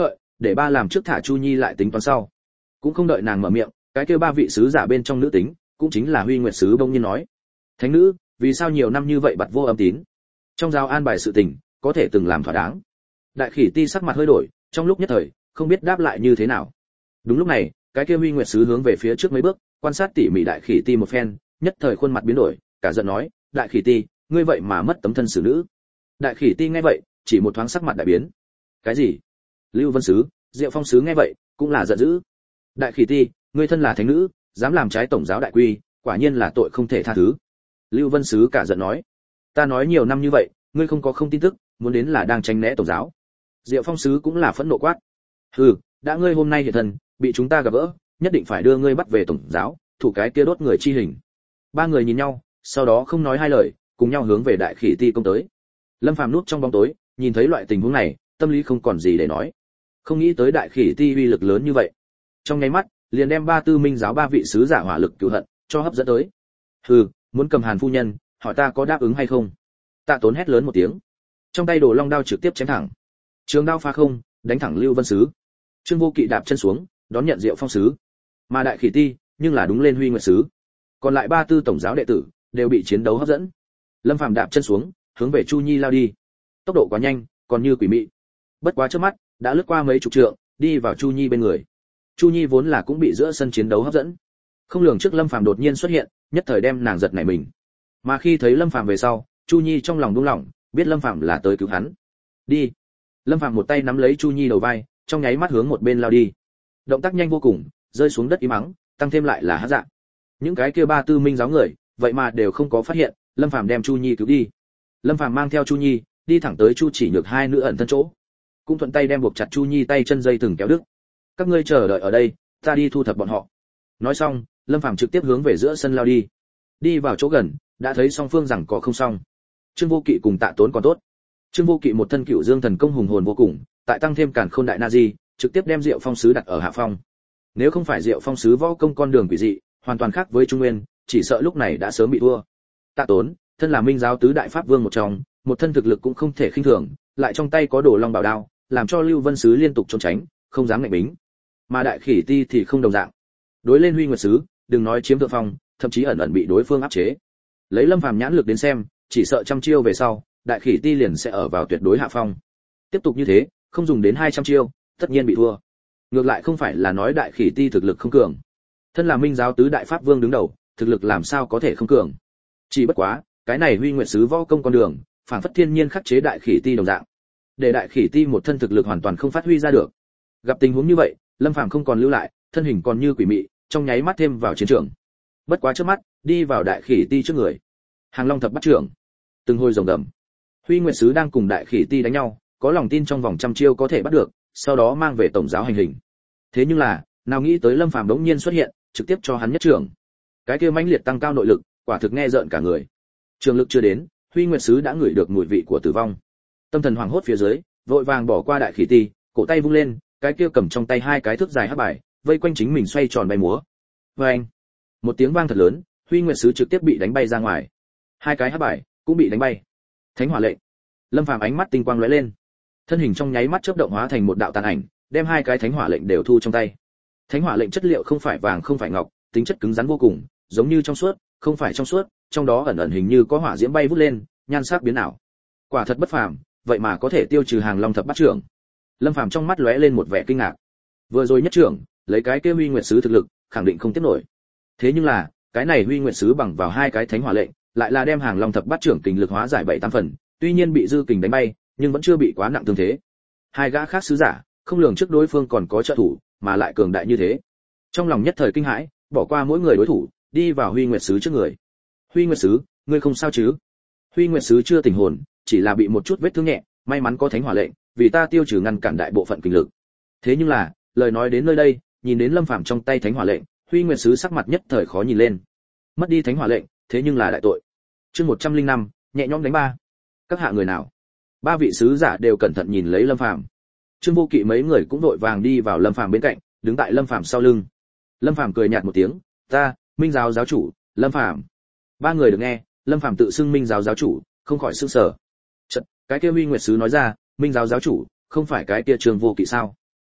để ba làm trước thả Chu Nhi lại tính toán sau. Cũng không đợi nàng mở miệng, cái kia ba vị sứ giả bên trong nữ tính, cũng chính là Huy Nguyệt sứ bỗng nhiên nói: "Thánh nữ, vì sao nhiều năm như vậy bặt vô âm tín? Trong giáo an bài sự tình, có thể từng làm thỏa đáng." Đại Khỉ Ti sắc mặt hơi đổi, trong lúc nhất thời, không biết đáp lại như thế nào. Đúng lúc này, cái kia Huy Nguyệt sứ hướng về phía trước mấy bước, quan sát tỉ mỉ Đại Khỉ Ti một phen, nhất thời khuôn mặt biến đổi, cả giận nói: "Đại Khỉ Ti, ngươi vậy mà mất tấm thân xử nữ." Đại Khỉ Ti nghe vậy, chỉ một thoáng sắc mặt đại biến. "Cái gì?" Lưu Vân sứ, Diệu Phong sứ nghe vậy, cũng là giận dữ. "Đại Khỉ Ti, ngươi thân là thánh nữ, dám làm trái tổng giáo đại quy, quả nhiên là tội không thể tha thứ." Lưu Vân sứ cả giận nói: "Ta nói nhiều năm như vậy, ngươi không tin tức, muốn đến là đang tránh né tổng giáo." Diệu Phong sứ cũng là phẫn nộ quát: "Hừ, đã ngươi hôm nay hiện thân, bị chúng ta gặp gỡ, nhất định phải đưa ngươi bắt về tổng giáo, thủ cái kia đốt người chi hình." Ba người nhìn nhau, sau đó không nói hai lời, cùng nhau hướng về Đại Khỉ Ti công tới. Lâm Phàm núp trong bóng tối, nhìn thấy loại tình huống này, tâm lý không còn gì để nói. Không nghĩ tới Đại Khỉ Ti uy lực lớn như vậy. Trong nháy mắt, liền đem ba tư minh giáo ba vị sứ giả hỏa lực cửu hận cho hấp dẫn tới. "Hừ, muốn cầm Hàn phu nhân, hỏi ta có đáp ứng hay không?" Tạ Tốn hét lớn một tiếng, trong tay Đồ Long đao trực tiếp chém thẳng. Trường đao phá không, đánh thẳng Lưu Vân sứ. Trương Vô Kỵ đạp chân xuống, đón nhận Diệu Phong sứ. Mà Đại Khỉ Ti, nhưng là đúng lên Huy Nguyệt sứ. Còn lại ba tư tổng giáo đệ tử đều bị chiến đấu hấp dẫn. Lâm Phàm đạp chân xuống, hướng về Chu Nhi lao đi. Tốc độ quá nhanh, còn như quỷ mị. Bất quá trước mắt, đã lướt qua mấy chục trượng, đi vào Chu Nhi bên người. Chu Nhi vốn là cũng bị giữa sân chiến đấu hấp dẫn. Không lường trước Lâm Phàm đột nhiên xuất hiện, nhất thời đem nàng giật nảy mình. Mà khi thấy Lâm Phàm về sau, Chu Nhi trong lòng buông lỏng, biết Lâm Phàm là tới cứu hắn. "Đi." Lâm Phàm một tay nắm lấy Chu Nhi đầu vai, trong nháy mắt hướng một bên lao đi. Động tác nhanh vô cùng, rơi xuống đất im ắng, tăng thêm lại là hắc dạng. Những cái kia ba tư minh giáo người, vậy mà đều không có phát hiện, Lâm Phàm đem Chu Nhi cứu đi. Lâm Phàm mang theo Chu Nhi, đi thẳng tới Chu Chỉ Nhược hai nữ ẩn thân chỗ, cũng thuận tay đem buộc chặt Chu Nhi tay chân dây từng kéo đứt. "Các ngươi chờ đợi ở đây, ta đi thu thập bọn họ." Nói xong, Lâm Phàm trực tiếp hướng về giữa sân lao đi. Đi vào chỗ gần, đã thấy song phương rằng có không xong. Trương Vô Kỵ cùng Tạ Tốn còn tốt. Trương Vô Kỵ một thân Cựu Dương thần công hùng hồn vô cùng, tại tăng thêm Càn Khôn đại na di, trực tiếp đem Diệu Phong sứ đặt ở hạ phong. Nếu không phải Diệu Phong sứ võ công con đường quỷ dị, hoàn toàn khác với Trung Nguyên, chỉ sợ lúc này đã sớm bị thua. Tạ Tốn, thân là Minh giáo tứ đại pháp vương một trong, một thân thực lực cũng không thể khinh thường, lại trong tay có Đồ Long bảo đao, làm cho Lưu Vân sứ liên tục trốn tránh, không dám ngạnh bính. Mà Đại Khỉ Ti thì không đồng dạng. Đối lên Huy Nguyệt sứ, đừng nói chiếm thượng phong, thậm chí ẩn ẩn bị đối phương áp chế. Lấy Lâm Phàm nhãn lực đến xem, chỉ sợ trăm chiêu về sau, Đại Khỉ Ti liền sẽ ở vào tuyệt đối hạ phong. Tiếp tục như thế, không dùng đến 200 chiêu, tất nhiên bị thua. Ngược lại không phải là nói Đại Khỉ Ti thực lực không cường. Thân là Minh giáo tứ đại pháp vương đứng đầu, thực lực làm sao có thể không cường. Chỉ bất quá, cái này Huy Nguyệt sứ võ công con đường, phản phất thiên nhiên khắc chế Đại Khỉ Ti đồng dạng. Để Đại Khỉ Ti một thân thực lực hoàn toàn không phát huy ra được. Gặp tình huống như vậy, Lâm Phàm không còn lưu lại, thân hình còn như quỷ mị, trong nháy mắt thêm vào chiến trường. Bất quá trước mắt, đi vào Đại Khỉ Ti trước người. Hàng Long thập bắt trưởng, từng hồi rồng gầm. Huy Nguyệt sứ đang cùng Đại Khỉ Ti đánh nhau, có lòng tin trong vòng trăm chiêu có thể bắt được, sau đó mang về tổng giáo hành hình. Thế nhưng là, nào nghĩ tới Lâm Phàm đống nhiên xuất hiện, trực tiếp cho hắn nhất trưởng. Cái kia mãnh liệt tăng cao nội lực, quả thực nghe rợn cả người. Trường lực chưa đến, Huy Nguyệt sứ đã ngửi được mùi vị của tử vong. Tâm thần hoảng hốt phía dưới, vội vàng bỏ qua Đại Khỉ Ti, cổ tay vung lên, cái kia cầm trong tay hai cái thước dài hắc bài, vây quanh chính mình xoay tròn bay múa. Oeng! Một tiếng vang thật lớn, Huy Nguyệt sứ trực tiếp bị đánh bay ra ngoài. Hai cái hắc bài cũng bị đánh bay. Thánh hỏa lệnh. Lâm Phàm ánh mắt tinh quang lóe lên, thân hình trong nháy mắt chớp động hóa thành một đạo tàn ảnh, đem hai cái thánh hỏa lệnh đều thu trong tay. Thánh hỏa lệnh chất liệu không phải vàng không phải ngọc, tính chất cứng rắn vô cùng, giống như trong suốt, không phải trong suốt, trong đó ẩn ẩn hình như có hỏa diễm bay vút lên, nhan sắc biến ảo. Quả thật bất phàm, vậy mà có thể tiêu trừ Hàng Long thập bát trưởng. Lâm Phàm trong mắt lóe lên một vẻ kinh ngạc. Vừa rồi nhất trưởng, lấy cái kia Huy Nguyệt sứ thực lực, khẳng định không tiếp nổi. Thế nhưng là, cái này Huy Nguyệt sứ bằng vào hai cái thánh hỏa lệnh, lại là đem Hàng Long thập bát trưởng kình lực hóa giải 7-8 phần, tuy nhiên bị dư kình đánh bay, nhưng vẫn chưa bị quá nặng thương thế. Hai gã khác sứ giả, không lường trước đối phương còn có trợ thủ, mà lại cường đại như thế. Trong lòng nhất thời kinh hãi, bỏ qua mỗi người đối thủ, đi vào Huy Nguyệt sứ trước người. Huy Nguyệt sứ, ngươi không sao chứ? Huy Nguyệt sứ chưa tỉnh hồn, chỉ là bị một chút vết thương nhẹ, may mắn có thánh hỏa lệnh, vì ta tiêu trừ ngăn cản đại bộ phận kinh lực. Thế nhưng là, lời nói đến nơi đây, nhìn đến Lâm Phàm trong tay thánh hỏa lệnh, Huy Nguyệt sứ sắc mặt nhất thời khó nhìn lên. Mất đi thánh hỏa lệnh, thế nhưng là đại tội. Chương 105, nhẹ nhõm đánh ba. Các hạ người nào? Ba vị sứ giả đều cẩn thận nhìn lấy Lâm Phàm. Trương Vô Kỵ mấy người cũng vội vàng đi vào Lâm Phàm bên cạnh, đứng tại Lâm Phàm sau lưng. Lâm Phàm cười nhạt một tiếng, "Ta, Minh giáo giáo chủ, Lâm Phàm." Ba người được nghe, Lâm Phàm tự xưng Minh giáo giáo chủ, không khỏi sửng sở. Chợt, cái kia Huy Nguyệt sứ nói ra, "Minh giáo giáo chủ, không phải cái kia Trương Vô Kỵ sao?"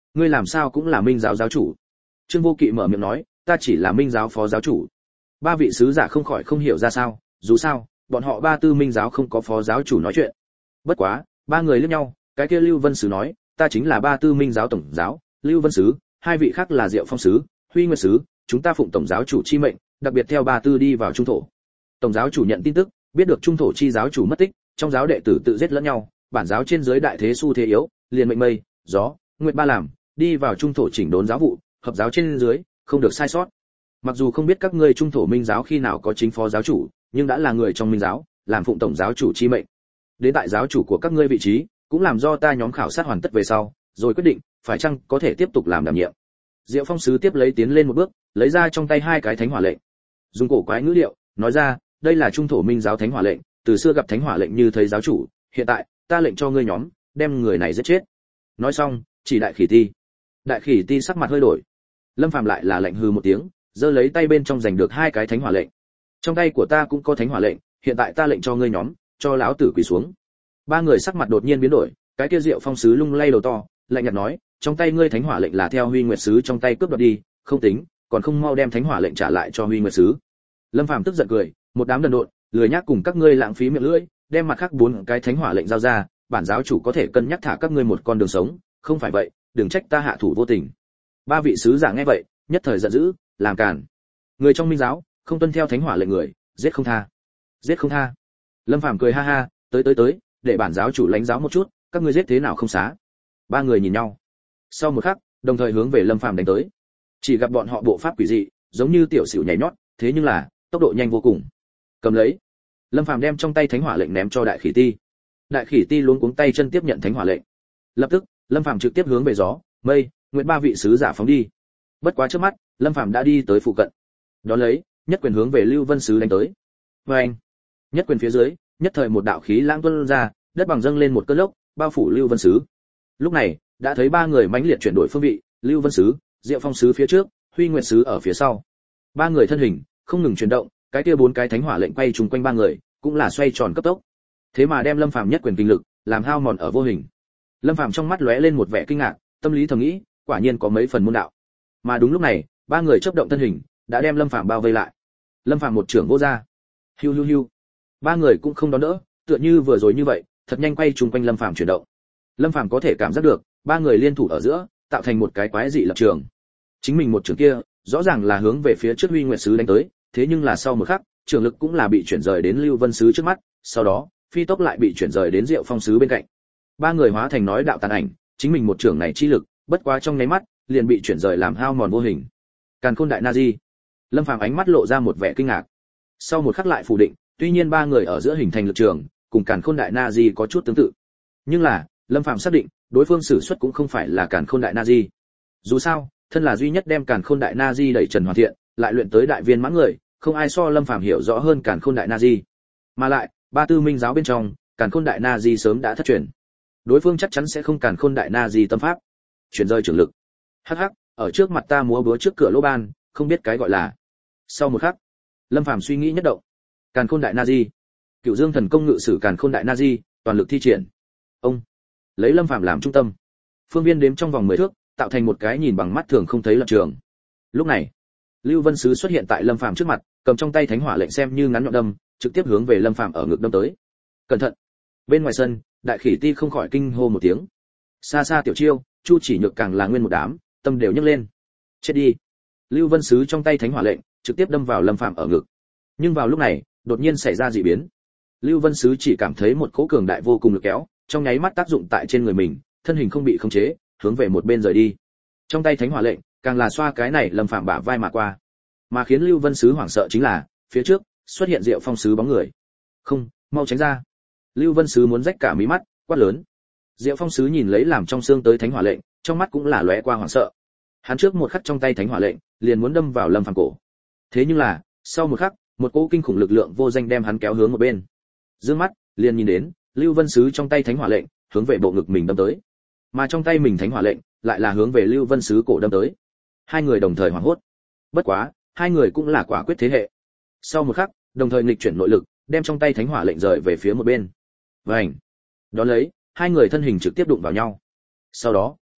ngươi làm sao cũng là minh giáo giáo chủ? Trương Vô Kỵ mở miệng nói, ta chỉ là minh giáo phó giáo chủ. Ba vị sứ giả không khỏi không hiểu ra sao, dù sao bọn họ ba tư minh giáo không có phó giáo chủ nói chuyện. Bất quá ba người liếc nhau, cái kia Lưu Vân sứ nói, ta chính là ba tư minh giáo tổng giáo, Lưu Vân sứ, hai vị khác là Diệu Phong sứ, Huy Nguyệt sứ, chúng ta phụng tổng giáo chủ chi mệnh, đặc biệt theo ba tư đi vào trung thổ. Tổng giáo chủ nhận tin tức, biết được trung thổ chi giáo chủ mất tích, trong giáo đệ tử tự giết lẫn nhau, bản giáo trên dưới đại thế xu thế yếu, liền mệnh mây, gió, nguyệt ba làm, đi vào trung thổ chỉnh đốn giáo vụ, hợp giáo trên dưới, không được sai sót. Mặc dù không biết các ngươi trung thổ minh giáo khi nào có chính phó giáo chủ, nhưng đã là người trong minh giáo, làm phụng tổng giáo chủ chi mệnh. Đến tại giáo chủ của các ngươi vị trí, cũng làm do ta nhóm khảo sát hoàn tất về sau, rồi quyết định phải chăng có thể tiếp tục làm đảm nhiệm. Diệu Phong sứ tiếp lấy tiến lên một bước, lấy ra trong tay hai cái thánh hỏa lệnh. Dùng cổ quái ngữ điệu, nói ra, đây là trung thổ minh giáo thánh hỏa lệnh, từ xưa gặp thánh hỏa lệnh như thấy giáo chủ, hiện tại, ta lệnh cho ngươi nhóm, đem người này giết chết. Nói xong, chỉ Đại Khỉ Ti. Đại Khỉ Ti sắc mặt hơi đổi. Lâm Phàm lại là lệnh hừ một tiếng, giơ lấy tay bên trong giành được hai cái thánh hỏa lệnh. Trong tay của ta cũng có thánh hỏa lệnh, hiện tại ta lệnh cho ngươi nhóm, cho lão tử quỳ xuống. Ba người sắc mặt đột nhiên biến đổi, cái kia Diệu Phong sứ lung lay đầu to, lạnh nhạt nói, trong tay ngươi thánh hỏa lệnh là theo Huy Nguyệt sứ trong tay cướp đoạt đi, không tính, còn không mau đem thánh hỏa lệnh trả lại cho Huy Nguyệt sứ. Lâm Phàm tức giận cười, một đám đần độn, lười nhác cùng các ngươi lãng phí miệng lưỡi, đem mặt khác bốn cái thánh hỏa lệnh giao ra, bản giáo chủ có thể cân nhắc thả các ngươi một con đường sống, không phải vậy, đừng trách ta hạ thủ vô tình. Ba vị sứ giả nghe vậy, nhất thời giận dữ, làm cản. Người trong minh giáo, không tuân theo thánh hỏa lệnh người, giết không tha. Giết không tha. Lâm Phàm cười ha ha, tới, để bản giáo chủ lãnh giáo một chút, các ngươi giết thế nào không xá. Ba người nhìn nhau. Sau một khắc, đồng thời hướng về Lâm Phàm đánh tới. Chỉ gặp bọn họ bộ pháp quỷ dị, giống như tiểu xỉu nhảy nhót, thế nhưng là tốc độ nhanh vô cùng. Cầm lấy. Lâm Phàm đem trong tay thánh hỏa lệnh ném cho Đại Khỉ Ti. Đại Khỉ Ti luống cuống tay chân tiếp nhận thánh hỏa lệnh. Lập tức, Lâm Phàm trực tiếp hướng về gió, mây, nguyệt ba vị sứ giả phóng đi. Bất quá trước mắt, Lâm Phàm đã đi tới phụ cận. Đón lấy, nhất quyền hướng về Lưu Vân sứ đánh tới. Oeng! Nhất quyền phía dưới, nhất thời một đạo khí lãng tuôn ra, đất bằng dâng lên một cơn lốc, bao phủ Lưu Vân sứ. Lúc này, đã thấy ba người mãnh liệt chuyển đổi phương vị, Lưu Vân sứ, Diệu Phong sứ phía trước, Huy Nguyệt sứ ở phía sau. Ba người thân hình không ngừng chuyển động, cái kia bốn cái thánh hỏa lệnh quay trùng quanh ba người, cũng là xoay tròn cấp tốc. Thế mà đem Lâm Phàm nhất quyền kinh lực, làm hao mòn ở vô hình. Lâm Phàm trong mắt lóe lên một vẻ kinh ngạc, tâm lý thầm nghĩ, quả nhiên có mấy phần môn đạo. Mà đúng lúc này, ba người chớp động thân hình, đã đem Lâm Phàm bao vây lại. Lâm Phàm một trưởng vô ra. Hiu hiu hiu. Ba người cũng không đón đỡ, tựa như vừa rồi như vậy, thật nhanh quay trùng quanh Lâm Phàm chuyển động. Lâm Phàm có thể cảm giác được, ba người liên thủ ở giữa, tạo thành một cái quái dị lập trường. Chính mình một trường kia, rõ ràng là hướng về phía trước Huy Nguyệt sứ đánh tới, thế nhưng là sau một khắc, trường lực cũng là bị chuyển rời đến Lưu Vân sứ trước mắt, sau đó, phi tốc lại bị chuyển rời đến Diệu Phong sứ bên cạnh. Ba người hóa thành nói đạo tàn ảnh, chính mình một trường này chi lực, bất quá trong nháy mắt, liền bị chuyển rời làm hao mòn vô hình. Càn Khôn Đại Na Di. Lâm Phàm ánh mắt lộ ra một vẻ kinh ngạc. Sau một khắc lại phủ định, tuy nhiên ba người ở giữa hình thành lực trường, cùng Càn Khôn Đại Na Di có chút tương tự. Nhưng là, Lâm Phàm xác định, đối phương sử xuất cũng không phải là Càn Khôn Đại Na Di. Dù sao, thân là duy nhất đem Càn Khôn Đại Na Di đẩy trần hoàn thiện, lại luyện tới đại viên mãn người, không ai so Lâm Phàm hiểu rõ hơn Càn Khôn Đại Na Di. Mà lại, ba tư minh giáo bên trong, Càn Khôn Đại Na Di sớm đã thất truyền. Đối phương chắc chắn sẽ không Càn Khôn Đại Na Di tâm pháp, chuyển rơi trường lực. Hắc hắc, ở trước mặt ta múa búa trước cửa lỗ ban, không biết cái gọi là. Sau một khắc, Lâm Phàm suy nghĩ nhất động. Càn Khôn Đại Na Di, Cửu Dương Thần Công ngự sử Càn Khôn Đại Na Di, toàn lực thi triển. Ông lấy Lâm Phàm làm trung tâm, phương viên đếm trong vòng 10 thước, tạo thành một cái nhìn bằng mắt thường không thấy lập trường. Lúc này, Lưu Vân sứ xuất hiện tại Lâm Phàm trước mặt, cầm trong tay thánh hỏa lệnh xem như ngắn nhọn đâm, trực tiếp hướng về Lâm Phàm ở ngực đâm tới. Cẩn thận! Bên ngoài sân, Đại Khỉ Ti không khỏi kinh hô một tiếng. Xa xa tiểu chiêu, Chu Chỉ Nhược càng là nguyên một đám, tâm đều nhấc lên. Chết đi! Lưu Vân sứ trong tay thánh hỏa lệnh, trực tiếp đâm vào Lâm Phàm ở ngực. Nhưng vào lúc này, đột nhiên xảy ra dị biến. Lưu Vân sứ chỉ cảm thấy một cỗ cường đại vô cùng lực kéo, trong nháy mắt tác dụng tại trên người mình, thân hình không bị khống chế, hướng về một bên rời đi. Trong tay thánh hỏa lệnh, càng là xoa cái này Lâm Phàm bả vai mà qua. Mà khiến Lưu Vân sứ hoảng sợ chính là, phía trước xuất hiện Diệu Phong sứ bóng người. "Không, mau tránh ra." Lưu Vân sứ muốn rách cả mí mắt, quát lớn. Diệu Phong sứ nhìn lấy làm trong xương tới thánh hỏa lệnh, trong mắt cũng là lóe qua hoảng sợ. Hắn trước một khắc trong tay thánh hỏa lệnh, liền muốn đâm vào Lâm Phàm cổ. Thế nhưng là, sau một khắc, một cỗ kinh khủng lực lượng vô danh đem hắn kéo hướng một bên. Dương mắt, liền nhìn đến, Lưu Vân sứ trong tay thánh hỏa lệnh, hướng về bộ ngực mình đâm tới. Mà trong tay mình thánh hỏa lệnh, lại là hướng về Lưu Vân sứ cổ đâm tới. Hai người đồng thời hoảng hốt. Bất quá, hai người cũng là quả quyết thế hệ. Sau một khắc, đồng thời nghịch chuyển nội lực, đem trong tay thánh hỏa lệnh rời về phía một bên. Vành. Đón lấy, hai người thân hình trực tiếp đụng vào nhau. Sau đó,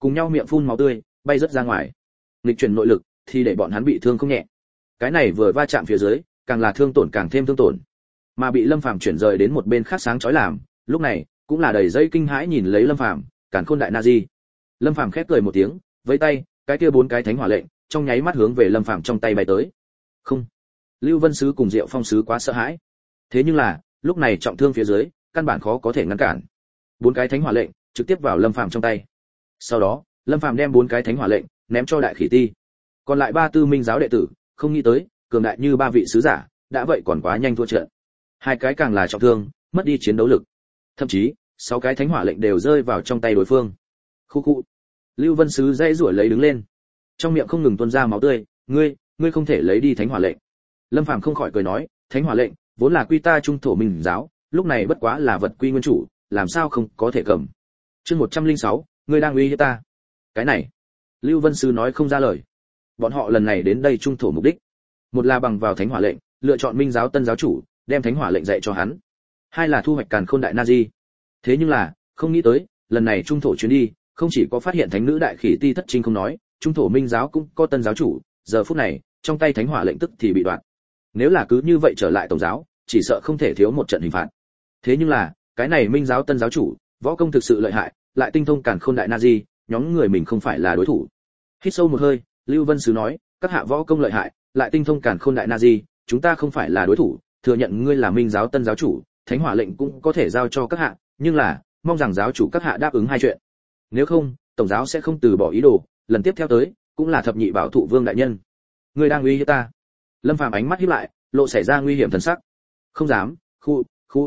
cùng nhau miệng phun máu tươi, bay rất ra ngoài. Nghịch chuyển nội lực thì để bọn hắn bị thương không nhẹ. Cái này vừa va chạm phía dưới, càng là thương tổn càng thêm thương tổn. Mà bị Lâm Phàm chuyển rời đến một bên khác sáng chói làm, lúc này cũng là đầy dây kinh hãi nhìn lấy Lâm Phàm, Càn Khôn Đại Na Di. Lâm Phàm khép cười một tiếng, vẫy tay, cái kia 4 cái thánh hỏa lệnh trong nháy mắt hướng về Lâm Phàm trong tay bay tới. Không, Lưu Vân sứ cùng Diệu Phong sứ quá sợ hãi. Thế nhưng là, lúc này trọng thương phía dưới, căn bản khó có thể ngăn cản. 4 cái thánh hỏa lệnh trực tiếp vào Lâm Phàm trong tay. Sau đó, Lâm Phàm đem 4 cái thánh hỏa lệnh ném cho Đại Khỉ Ti. Còn lại 3 tư minh giáo đệ tử, không nghĩ tới, cường đại như 3 vị sứ giả, đã vậy còn quá nhanh thua trận. 2 cái càng là trọng thương, mất đi chiến đấu lực. Thậm chí, 6 cái thánh hỏa lệnh đều rơi vào trong tay đối phương. Khu khu. Lưu Vân sứ dây rủa lấy đứng lên, trong miệng không ngừng tuôn ra máu tươi. Ngươi không thể lấy đi thánh hỏa lệnh. Lâm Phàm không khỏi cười nói, thánh hỏa lệnh vốn là quy ta trung thổ minh giáo, lúc này bất quá là vật quy nguyên chủ, làm sao không có thể cầm. Chương 106, ngươi đang uy hiếp ta. Cái này, Lưu Vân sứ nói không ra lời. Bọn họ lần này đến đây trung thổ mục đích, một là bằng vào thánh hỏa lệnh, lựa chọn minh giáo tân giáo chủ, đem thánh hỏa lệnh dạy cho hắn. Hai là thu hoạch Càn Khôn Đại Na Di. Thế nhưng là, không nghĩ tới, lần này trung thổ chuyến đi, không chỉ có phát hiện thánh nữ Đại Khỉ Ti thất trinh không nói, trung thổ minh giáo cũng có tân giáo chủ, giờ phút này, trong tay thánh hỏa lệnh tức thì bị đoạn. Nếu là cứ như vậy trở lại tổng giáo, chỉ sợ không thể thiếu một trận hình phạt. Thế nhưng là, cái này minh giáo tân giáo chủ, võ công thực sự lợi hại, lại tinh thông Càn Khôn Đại Na Di, nhóm người mình không phải là đối thủ. Hít sâu một hơi, Lưu Vân sứ nói, các hạ võ công lợi hại, lại tinh thông Càn Khôn Đại Na Di, chúng ta không phải là đối thủ, thừa nhận ngươi là minh giáo tân giáo chủ, thánh hỏa lệnh cũng có thể giao cho các hạ, nhưng là, mong rằng giáo chủ các hạ đáp ứng 2 chuyện. Nếu không, tổng giáo sẽ không từ bỏ ý đồ, lần tiếp theo tới, cũng là thập nhị bảo thụ vương đại nhân. Ngươi đang uy hiếp ta. Lâm Phàm ánh mắt híp lại, lộ xảy ra nguy hiểm thần sắc. Không dám, khu.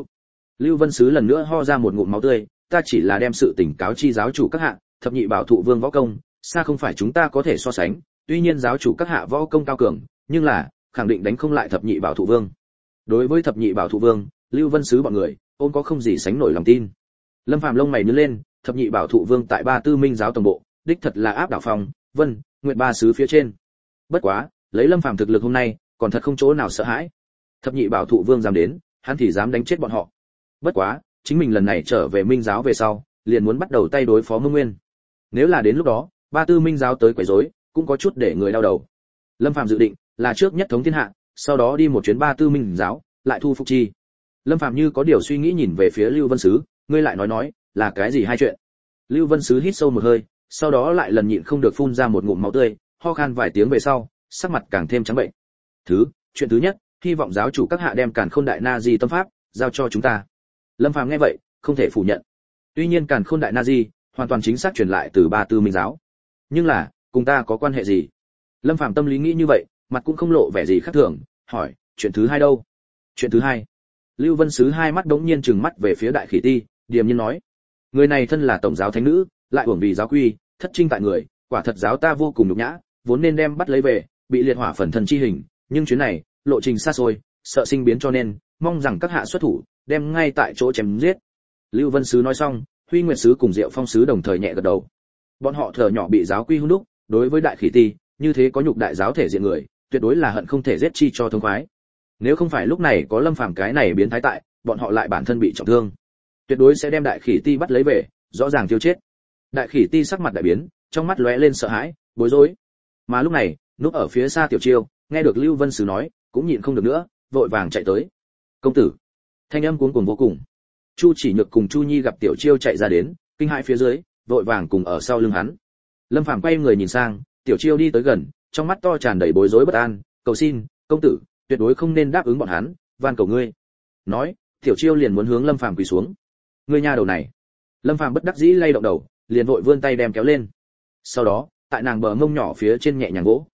Lưu Vân sứ lần nữa ho ra một ngụm máu tươi, ta chỉ là đem sự tình cáo chi giáo chủ các hạ, thập nhị bảo thụ vương võ công, xa không phải chúng ta có thể so sánh, tuy nhiên giáo chủ các hạ võ công cao cường, nhưng là, khẳng định đánh không lại thập nhị bảo thụ vương. Đối với thập nhị bảo thụ vương, Lưu Vân sứ bọn người, ôn có không gì sánh nổi lòng tin. Lâm Phàm lông mày nhướng lên, thập nhị bảo thụ vương tại 3 tư minh giáo tổng bộ, đích thật là áp đảo Phong, Vân, Nguyệt 3 sứ phía trên. Bất quá, lấy Lâm Phàm thực lực hôm nay, còn thật không chỗ nào sợ hãi. Thập nhị bảo thụ vương dám đến, hắn thì dám đánh chết bọn họ. Bất quá, chính mình lần này trở về minh giáo về sau, liền muốn bắt đầu tay đối phó Mông Nguyên. Nếu là đến lúc đó, 3 tư minh giáo tới quấy rối, cũng có chút để người đau đầu. Lâm Phàm dự định là trước nhất thống thiên hạ, sau đó đi một chuyến 3 tư minh giáo, lại thu phục chi. Lâm Phàm như có điều suy nghĩ nhìn về phía Lưu Vân sứ, ngươi lại nói, là cái gì 2 chuyện? Lưu Vân sứ hít sâu một hơi, sau đó lại lần nhịn không được phun ra một ngụm máu tươi, ho khan vài tiếng về sau, sắc mặt càng thêm trắng bệnh. Chuyện thứ nhất, hy vọng giáo chủ các hạ đem Càn Khôn Đại Na Di tâm pháp giao cho chúng ta. Lâm Phàm nghe vậy, không thể phủ nhận. Tuy nhiên Càn Khôn Đại Na Di hoàn toàn chính xác truyền lại từ 3 tư minh giáo, nhưng là, cùng ta có quan hệ gì? Lâm Phàm tâm lý nghĩ như vậy, mặt cũng không lộ vẻ gì khác thường, hỏi, chuyện thứ 2 đâu? Chuyện thứ 2. Lưu Vân sứ 2 mắt đống nhiên trừng mắt về phía Đại Khỉ Ti, điềm nhiên nói, người này thân là tổng giáo thánh nữ, lại uổng vì giáo quy, thất trinh tại người, quả thật giáo ta vô cùng nhục nhã, vốn nên đem bắt lấy về, bị liệt hỏa phần thần chi hình, nhưng chuyến này, lộ trình xa xôi, sợ sinh biến cho nên, mong rằng các hạ xuất thủ, đem ngay tại chỗ chém giết. Lưu Vân sứ nói xong, Huy Nguyệt sứ cùng Diệu Phong sứ đồng thời nhẹ gật đầu. Bọn họ thở nhỏ bị giáo quy hung đúc, đối với Đại Khỉ Ti, như thế có nhục đại giáo thể diện người, tuyệt đối là hận không thể giết chi cho thông khoái. Nếu không phải lúc này có Lâm Phàm cái này biến thái tại, bọn họ lại bản thân bị trọng thương, tuyệt đối sẽ đem Đại Khỉ Ti bắt lấy về, rõ ràng tiêu chết. Đại Khỉ Ti sắc mặt đại biến, trong mắt lóe lên sợ hãi, bối rối. Mà lúc này, núp ở phía xa Tiểu Chiêu, nghe được Lưu Vân sứ nói, cũng nhịn không được nữa, vội vàng chạy tới. Công tử! Thanh âm cuống cuồng vô cùng. Chu Chỉ Nhược cùng Chu Nhi gặp Tiểu Chiêu chạy ra đến, kinh hãi phía dưới, vội vàng cùng ở sau lưng hắn. Lâm Phàm quay người nhìn sang, Tiểu Chiêu đi tới gần, trong mắt to tràn đầy bối rối bất an, cầu xin, công tử, tuyệt đối không nên đáp ứng bọn hắn, van cầu ngươi. Nói, Tiểu Chiêu liền muốn hướng Lâm Phàm quỳ xuống. Ngươi nha đầu này. Lâm Phàm bất đắc dĩ lay động đầu, liền vội vươn tay đem kéo lên. Sau đó, tại nàng bờ mông nhỏ phía trên nhẹ nhàng vỗ.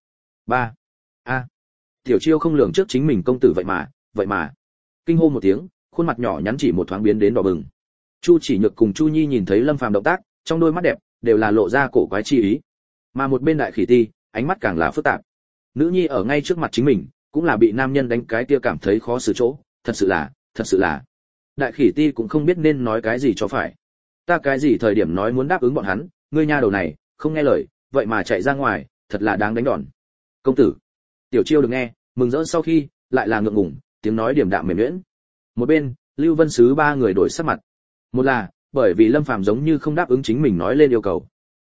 Tiểu Chiêu không lường trước chính mình công tử vậy mà. Kinh hô một tiếng, khuôn mặt nhỏ nhắn chỉ một thoáng biến đến đỏ bừng. Chu Chỉ Nhược cùng Chu Nhi nhìn thấy Lâm Phàm động tác, trong đôi mắt đẹp đều là lộ ra cổ quái chi ý. Mà một bên Đại Khỉ Ti, ánh mắt càng là phức tạp. Nữ nhi ở ngay trước mặt chính mình, cũng là bị nam nhân đánh cái kia cảm thấy khó xử chỗ, thật sự là. Đại Khỉ Ti cũng không biết nên nói cái gì cho phải. Ta cái gì thời điểm nói muốn đáp ứng bọn hắn, ngươi nha đầu này, không nghe lời, vậy mà chạy ra ngoài, thật là đáng đánh đòn. Công tử. Tiểu Chiêu được nghe, mừng rỡ sau khi, lại là ngượng ngùng, tiếng nói điềm đạm mềm nhuyễn. Một bên, Lưu Vân sứ 3 người đổi sắc mặt. Một là, bởi vì Lâm Phàm giống như không đáp ứng chính mình nói lên yêu cầu.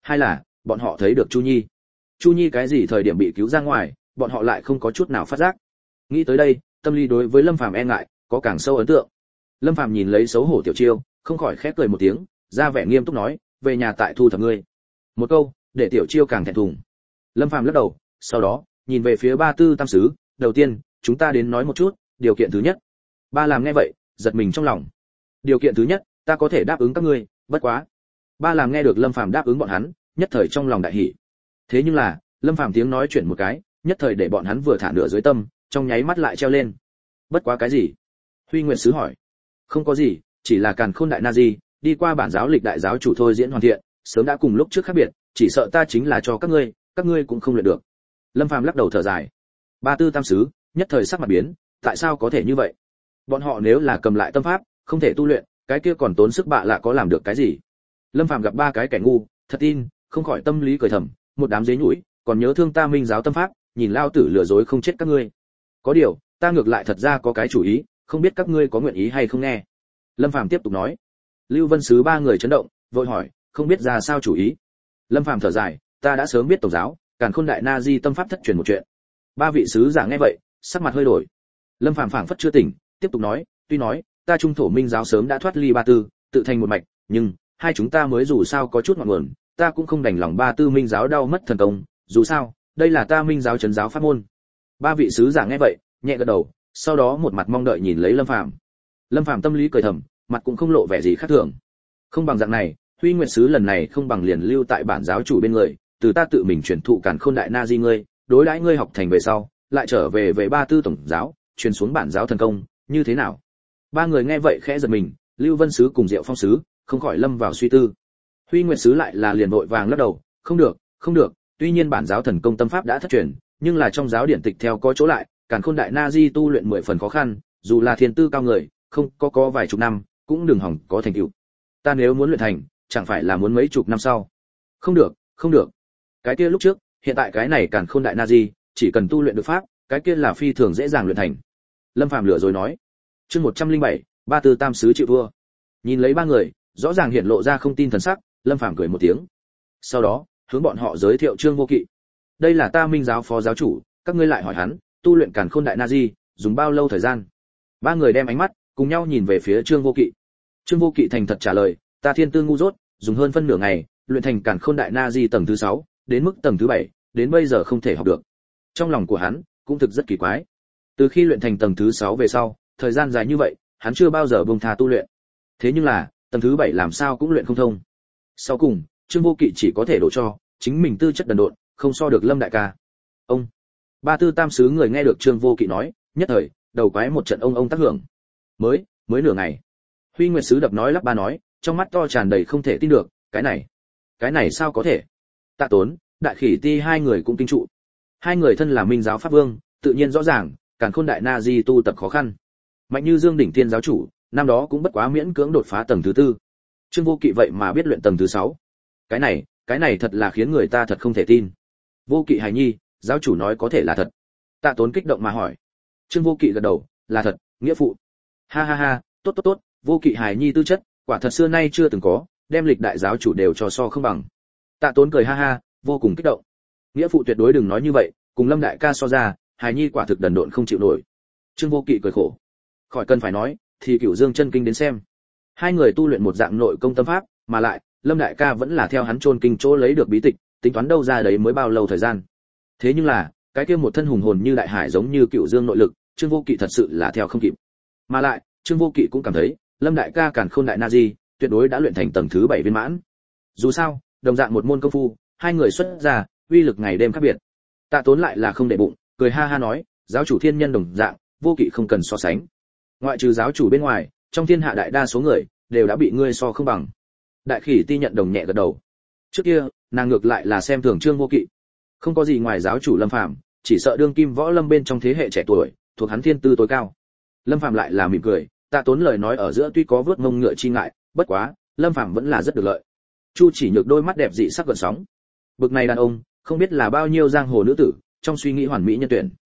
Hay là bọn họ thấy được Chu Nhi cái gì thời điểm bị cứu ra ngoài, bọn họ lại không có chút nào phát giác. Nghĩ tới đây, tâm lý đối với Lâm Phàm e ngại có càng sâu ấn tượng. Lâm Phàm nhìn lấy xấu hổ Tiểu Chiêu, không khỏi khép cười một tiếng, ra vẻ nghiêm túc nói, về nhà tại thu thập ngươi. Một câu, để Tiểu Chiêu càng thẹn thùng. Lâm Phàm lắc đầu, sau đó nhìn về phía Ba Tư Tam Sứ, đầu tiên, chúng ta đến nói một chút, điều kiện thứ nhất. Ba làm nghe vậy, giật mình trong lòng. Điều kiện thứ nhất, ta có thể đáp ứng các ngươi, bất quá. Ba làm nghe được Lâm Phàm đáp ứng bọn hắn, nhất thời trong lòng đại hỉ. Thế nhưng là, Lâm Phàm tiếng nói chuyển một cái, nhất thời để bọn hắn vừa thả nửa dưới tâm, trong nháy mắt lại treo lên. Bất quá cái gì? Huy Nguyệt sứ hỏi. Không có gì, chỉ là Càn Khôn đại na di, đi qua bản giáo lịch đại giáo chủ thôi diễn hoàn thiện, sớm đã cùng lúc trước khác biệt, chỉ sợ ta chính là cho các ngươi cũng không luyện được. Lâm Phàm lắc đầu thở dài. Ba Tư Tam Sứ nhất thời sắc mặt biến, tại sao có thể như vậy? Bọn họ nếu là cầm lại tâm pháp, không thể tu luyện, cái kia còn tốn sức bạ lạ có làm được cái gì? Lâm Phàm gặp ba cái kẻ ngu, thật tin, không khỏi tâm lý cười thầm, một đám dế nhũi, còn nhớ thương ta Minh giáo tâm pháp, nhìn lao tử lừa dối không chết các ngươi. Có điều, ta ngược lại thật ra có cái chủ ý, không biết các ngươi có nguyện ý hay không nghe. Lâm Phàm tiếp tục nói. Lưu Vân sứ ba người chấn động, vội hỏi, không biết ra sao chủ ý. Lâm Phàm thở dài, ta đã sớm biết tổng giáo, Càn Khôn đại na di tâm pháp thất truyền một chuyện. Ba vị sứ giả nghe vậy, sắc mặt hơi đổi. Lâm Phàm phảng phất chưa tỉnh, tiếp tục nói, tuy nói, ta trung thổ Minh giáo sớm đã thoát ly Ba Tư, tự thành một mạch, nhưng hai chúng ta mới dù sao có chút ngọn nguồn, ta cũng không đành lòng Ba Tư Minh giáo đau mất thần công, dù sao, đây là ta Minh giáo trấn giáo pháp môn. Ba vị sứ giả nghe vậy, nhẹ gật đầu, sau đó một mặt mong đợi nhìn lấy Lâm Phàm. Lâm Phàm tâm lý cười thầm, mặt cũng không lộ vẻ gì khác thường. Không bằng dạng này, Huy Nguyệt sứ lần này không bằng liền lưu tại bản giáo chủ bên người, từ ta tự mình truyền thụ Càn Khôn đại na di ngươi, đối đãi ngươi học thành về sau, lại trở về Ba Tư tổng giáo, truyền xuống bản giáo thần công, như thế nào? Ba người nghe vậy khẽ giật mình, Lưu Vân sứ cùng Diệu Phong sứ không khỏi lâm vào suy tư. Huy Nguyệt sứ lại là liền vội vàng lắc đầu, không được, tuy nhiên bản giáo thần công tâm pháp đã thất truyền, nhưng là trong giáo điển tịch theo có chỗ lại, Càn Khôn đại na di tu luyện 10 phần khó khăn, dù là thiên tư cao người, không có vài chục năm, cũng đừng hỏng có thành tựu. Ta nếu muốn luyện thành, chẳng phải là muốn mấy chục năm sau. Không được. Cái kia lúc trước, hiện tại cái này Càn Khôn đại na di, chỉ cần tu luyện được pháp, cái kia là phi thường dễ dàng luyện thành. Lâm Phàm lừa rồi nói. Chương 107, Ba Tư Tam Sứ chịu vua. Nhìn lấy ba người, rõ ràng hiện lộ ra không tin thần sắc, Lâm Phàm cười một tiếng. Sau đó, hướng bọn họ giới thiệu Trương Vô Kỵ. Đây là ta Minh giáo phó giáo chủ, các ngươi lại hỏi hắn, tu luyện Càn Khôn đại na di, dùng bao lâu thời gian? Ba người đem ánh mắt cùng nhau nhìn về phía Trương Vô Kỵ. Trương Vô Kỵ thành thật trả lời, ta thiên tư ngu dốt, dùng hơn phân nửa ngày, luyện thành Càn Khôn đại na di tầng thứ 6, đến mức tầng thứ 7, đến bây giờ không thể học được. Trong lòng của hắn cũng thực rất kỳ quái. Từ khi luyện thành tầng thứ 6 về sau, thời gian dài như vậy, hắn chưa bao giờ buông tha tu luyện. Thế nhưng là, tầng thứ 7 làm sao cũng luyện không thông. Sau cùng, Trương Vô Kỵ chỉ có thể đổ cho chính mình tư chất đần độn, không so được Lâm đại ca. Ông Ba Tư Tam Sứ người nghe được Trương Vô Kỵ nói, nhất thời, đầu quái một trận ông tác hưởng. Mới nửa ngày. Huy Nguyệt sứ đập nói lắp ba nói, trong mắt to tràn đầy không thể tin được, cái này sao có thể? Tạ Tốn, Đại Khỉ Ti hai người cũng kinh trụ. Hai người thân là Minh giáo pháp vương, tự nhiên rõ ràng, Càn Khôn đại na di tu tập khó khăn. Mạnh như Dương đỉnh thiên giáo chủ, năm đó cũng bất quá miễn cưỡng đột phá tầng thứ 4. Trương Vô Kỵ vậy mà biết luyện tầng thứ 6. Cái này thật là khiến người ta thật không thể tin. Vô Kỵ hài nhi, giáo chủ nói có thể là thật. Tạ Tốn kích động mà hỏi. Trương Vô Kỵ gật đầu, là thật, nghĩa phụ. Ha, tốt, Vô Kỵ hài nhi tư chất, quả thật xưa nay chưa từng có, đem lịch đại giáo chủ đều cho so không bằng. Tạ Tốn cười ha, vô cùng kích động. Nghĩa phụ tuyệt đối đừng nói như vậy, cùng Lâm đại ca so ra, hài nhi quả thực đần độn không chịu nổi. Trương Vô Kỵ cười khổ. Khỏi cần phải nói, thì Cửu Dương chân kinh đến xem. Hai người tu luyện một dạng nội công tâm pháp, mà lại, Lâm đại ca vẫn là theo hắn chôn kinh chỗ lấy được bí tịch, tính toán đâu ra đấy mới bao lâu thời gian. Thế nhưng là, cái kia một thân hùng hồn như đại hải giống như Cửu Dương nội lực, Trương Vô Kỵ thật sự là theo không kịp. Mà lại, Trương Vô Kỵ cũng cảm thấy, Lâm đại ca Càn Khôn đại na di, tuyệt đối đã luyện thành tầng thứ 7 viên mãn. Dù sao, đồng dạng một môn công phu, hai người xuất ra, uy lực ngày đêm khác biệt. Tạ Tốn lại là không để bụng, cười ha nói, giáo chủ thiên nhân đồng dạng, Vô Kỵ không cần so sánh. Ngoại trừ giáo chủ bên ngoài, trong thiên hạ đại đa số người đều đã bị ngươi so không bằng. Đại Khỉ Ti nhận đồng nhẹ gật đầu. Trước kia, nàng ngược lại là xem thường Trương Vô Kỵ. Không có gì ngoài giáo chủ Lâm Phàm, chỉ sợ đương kim võ lâm bên trong thế hệ trẻ tuổi, thuộc hắn thiên tư tối cao. Lâm Phàm lại là mỉm cười, Tạ Tốn lời nói ở giữa tuy có vớt mông ngựa chi ngại, bất quá, Lâm Phàm vẫn là rất được lợi. Chu Chỉ Nhược đôi mắt đẹp dị sắc gợn sóng. Bực này đàn ông, không biết là bao nhiêu giang hồ nữ tử, trong suy nghĩ hoàn mỹ nhân tuyển.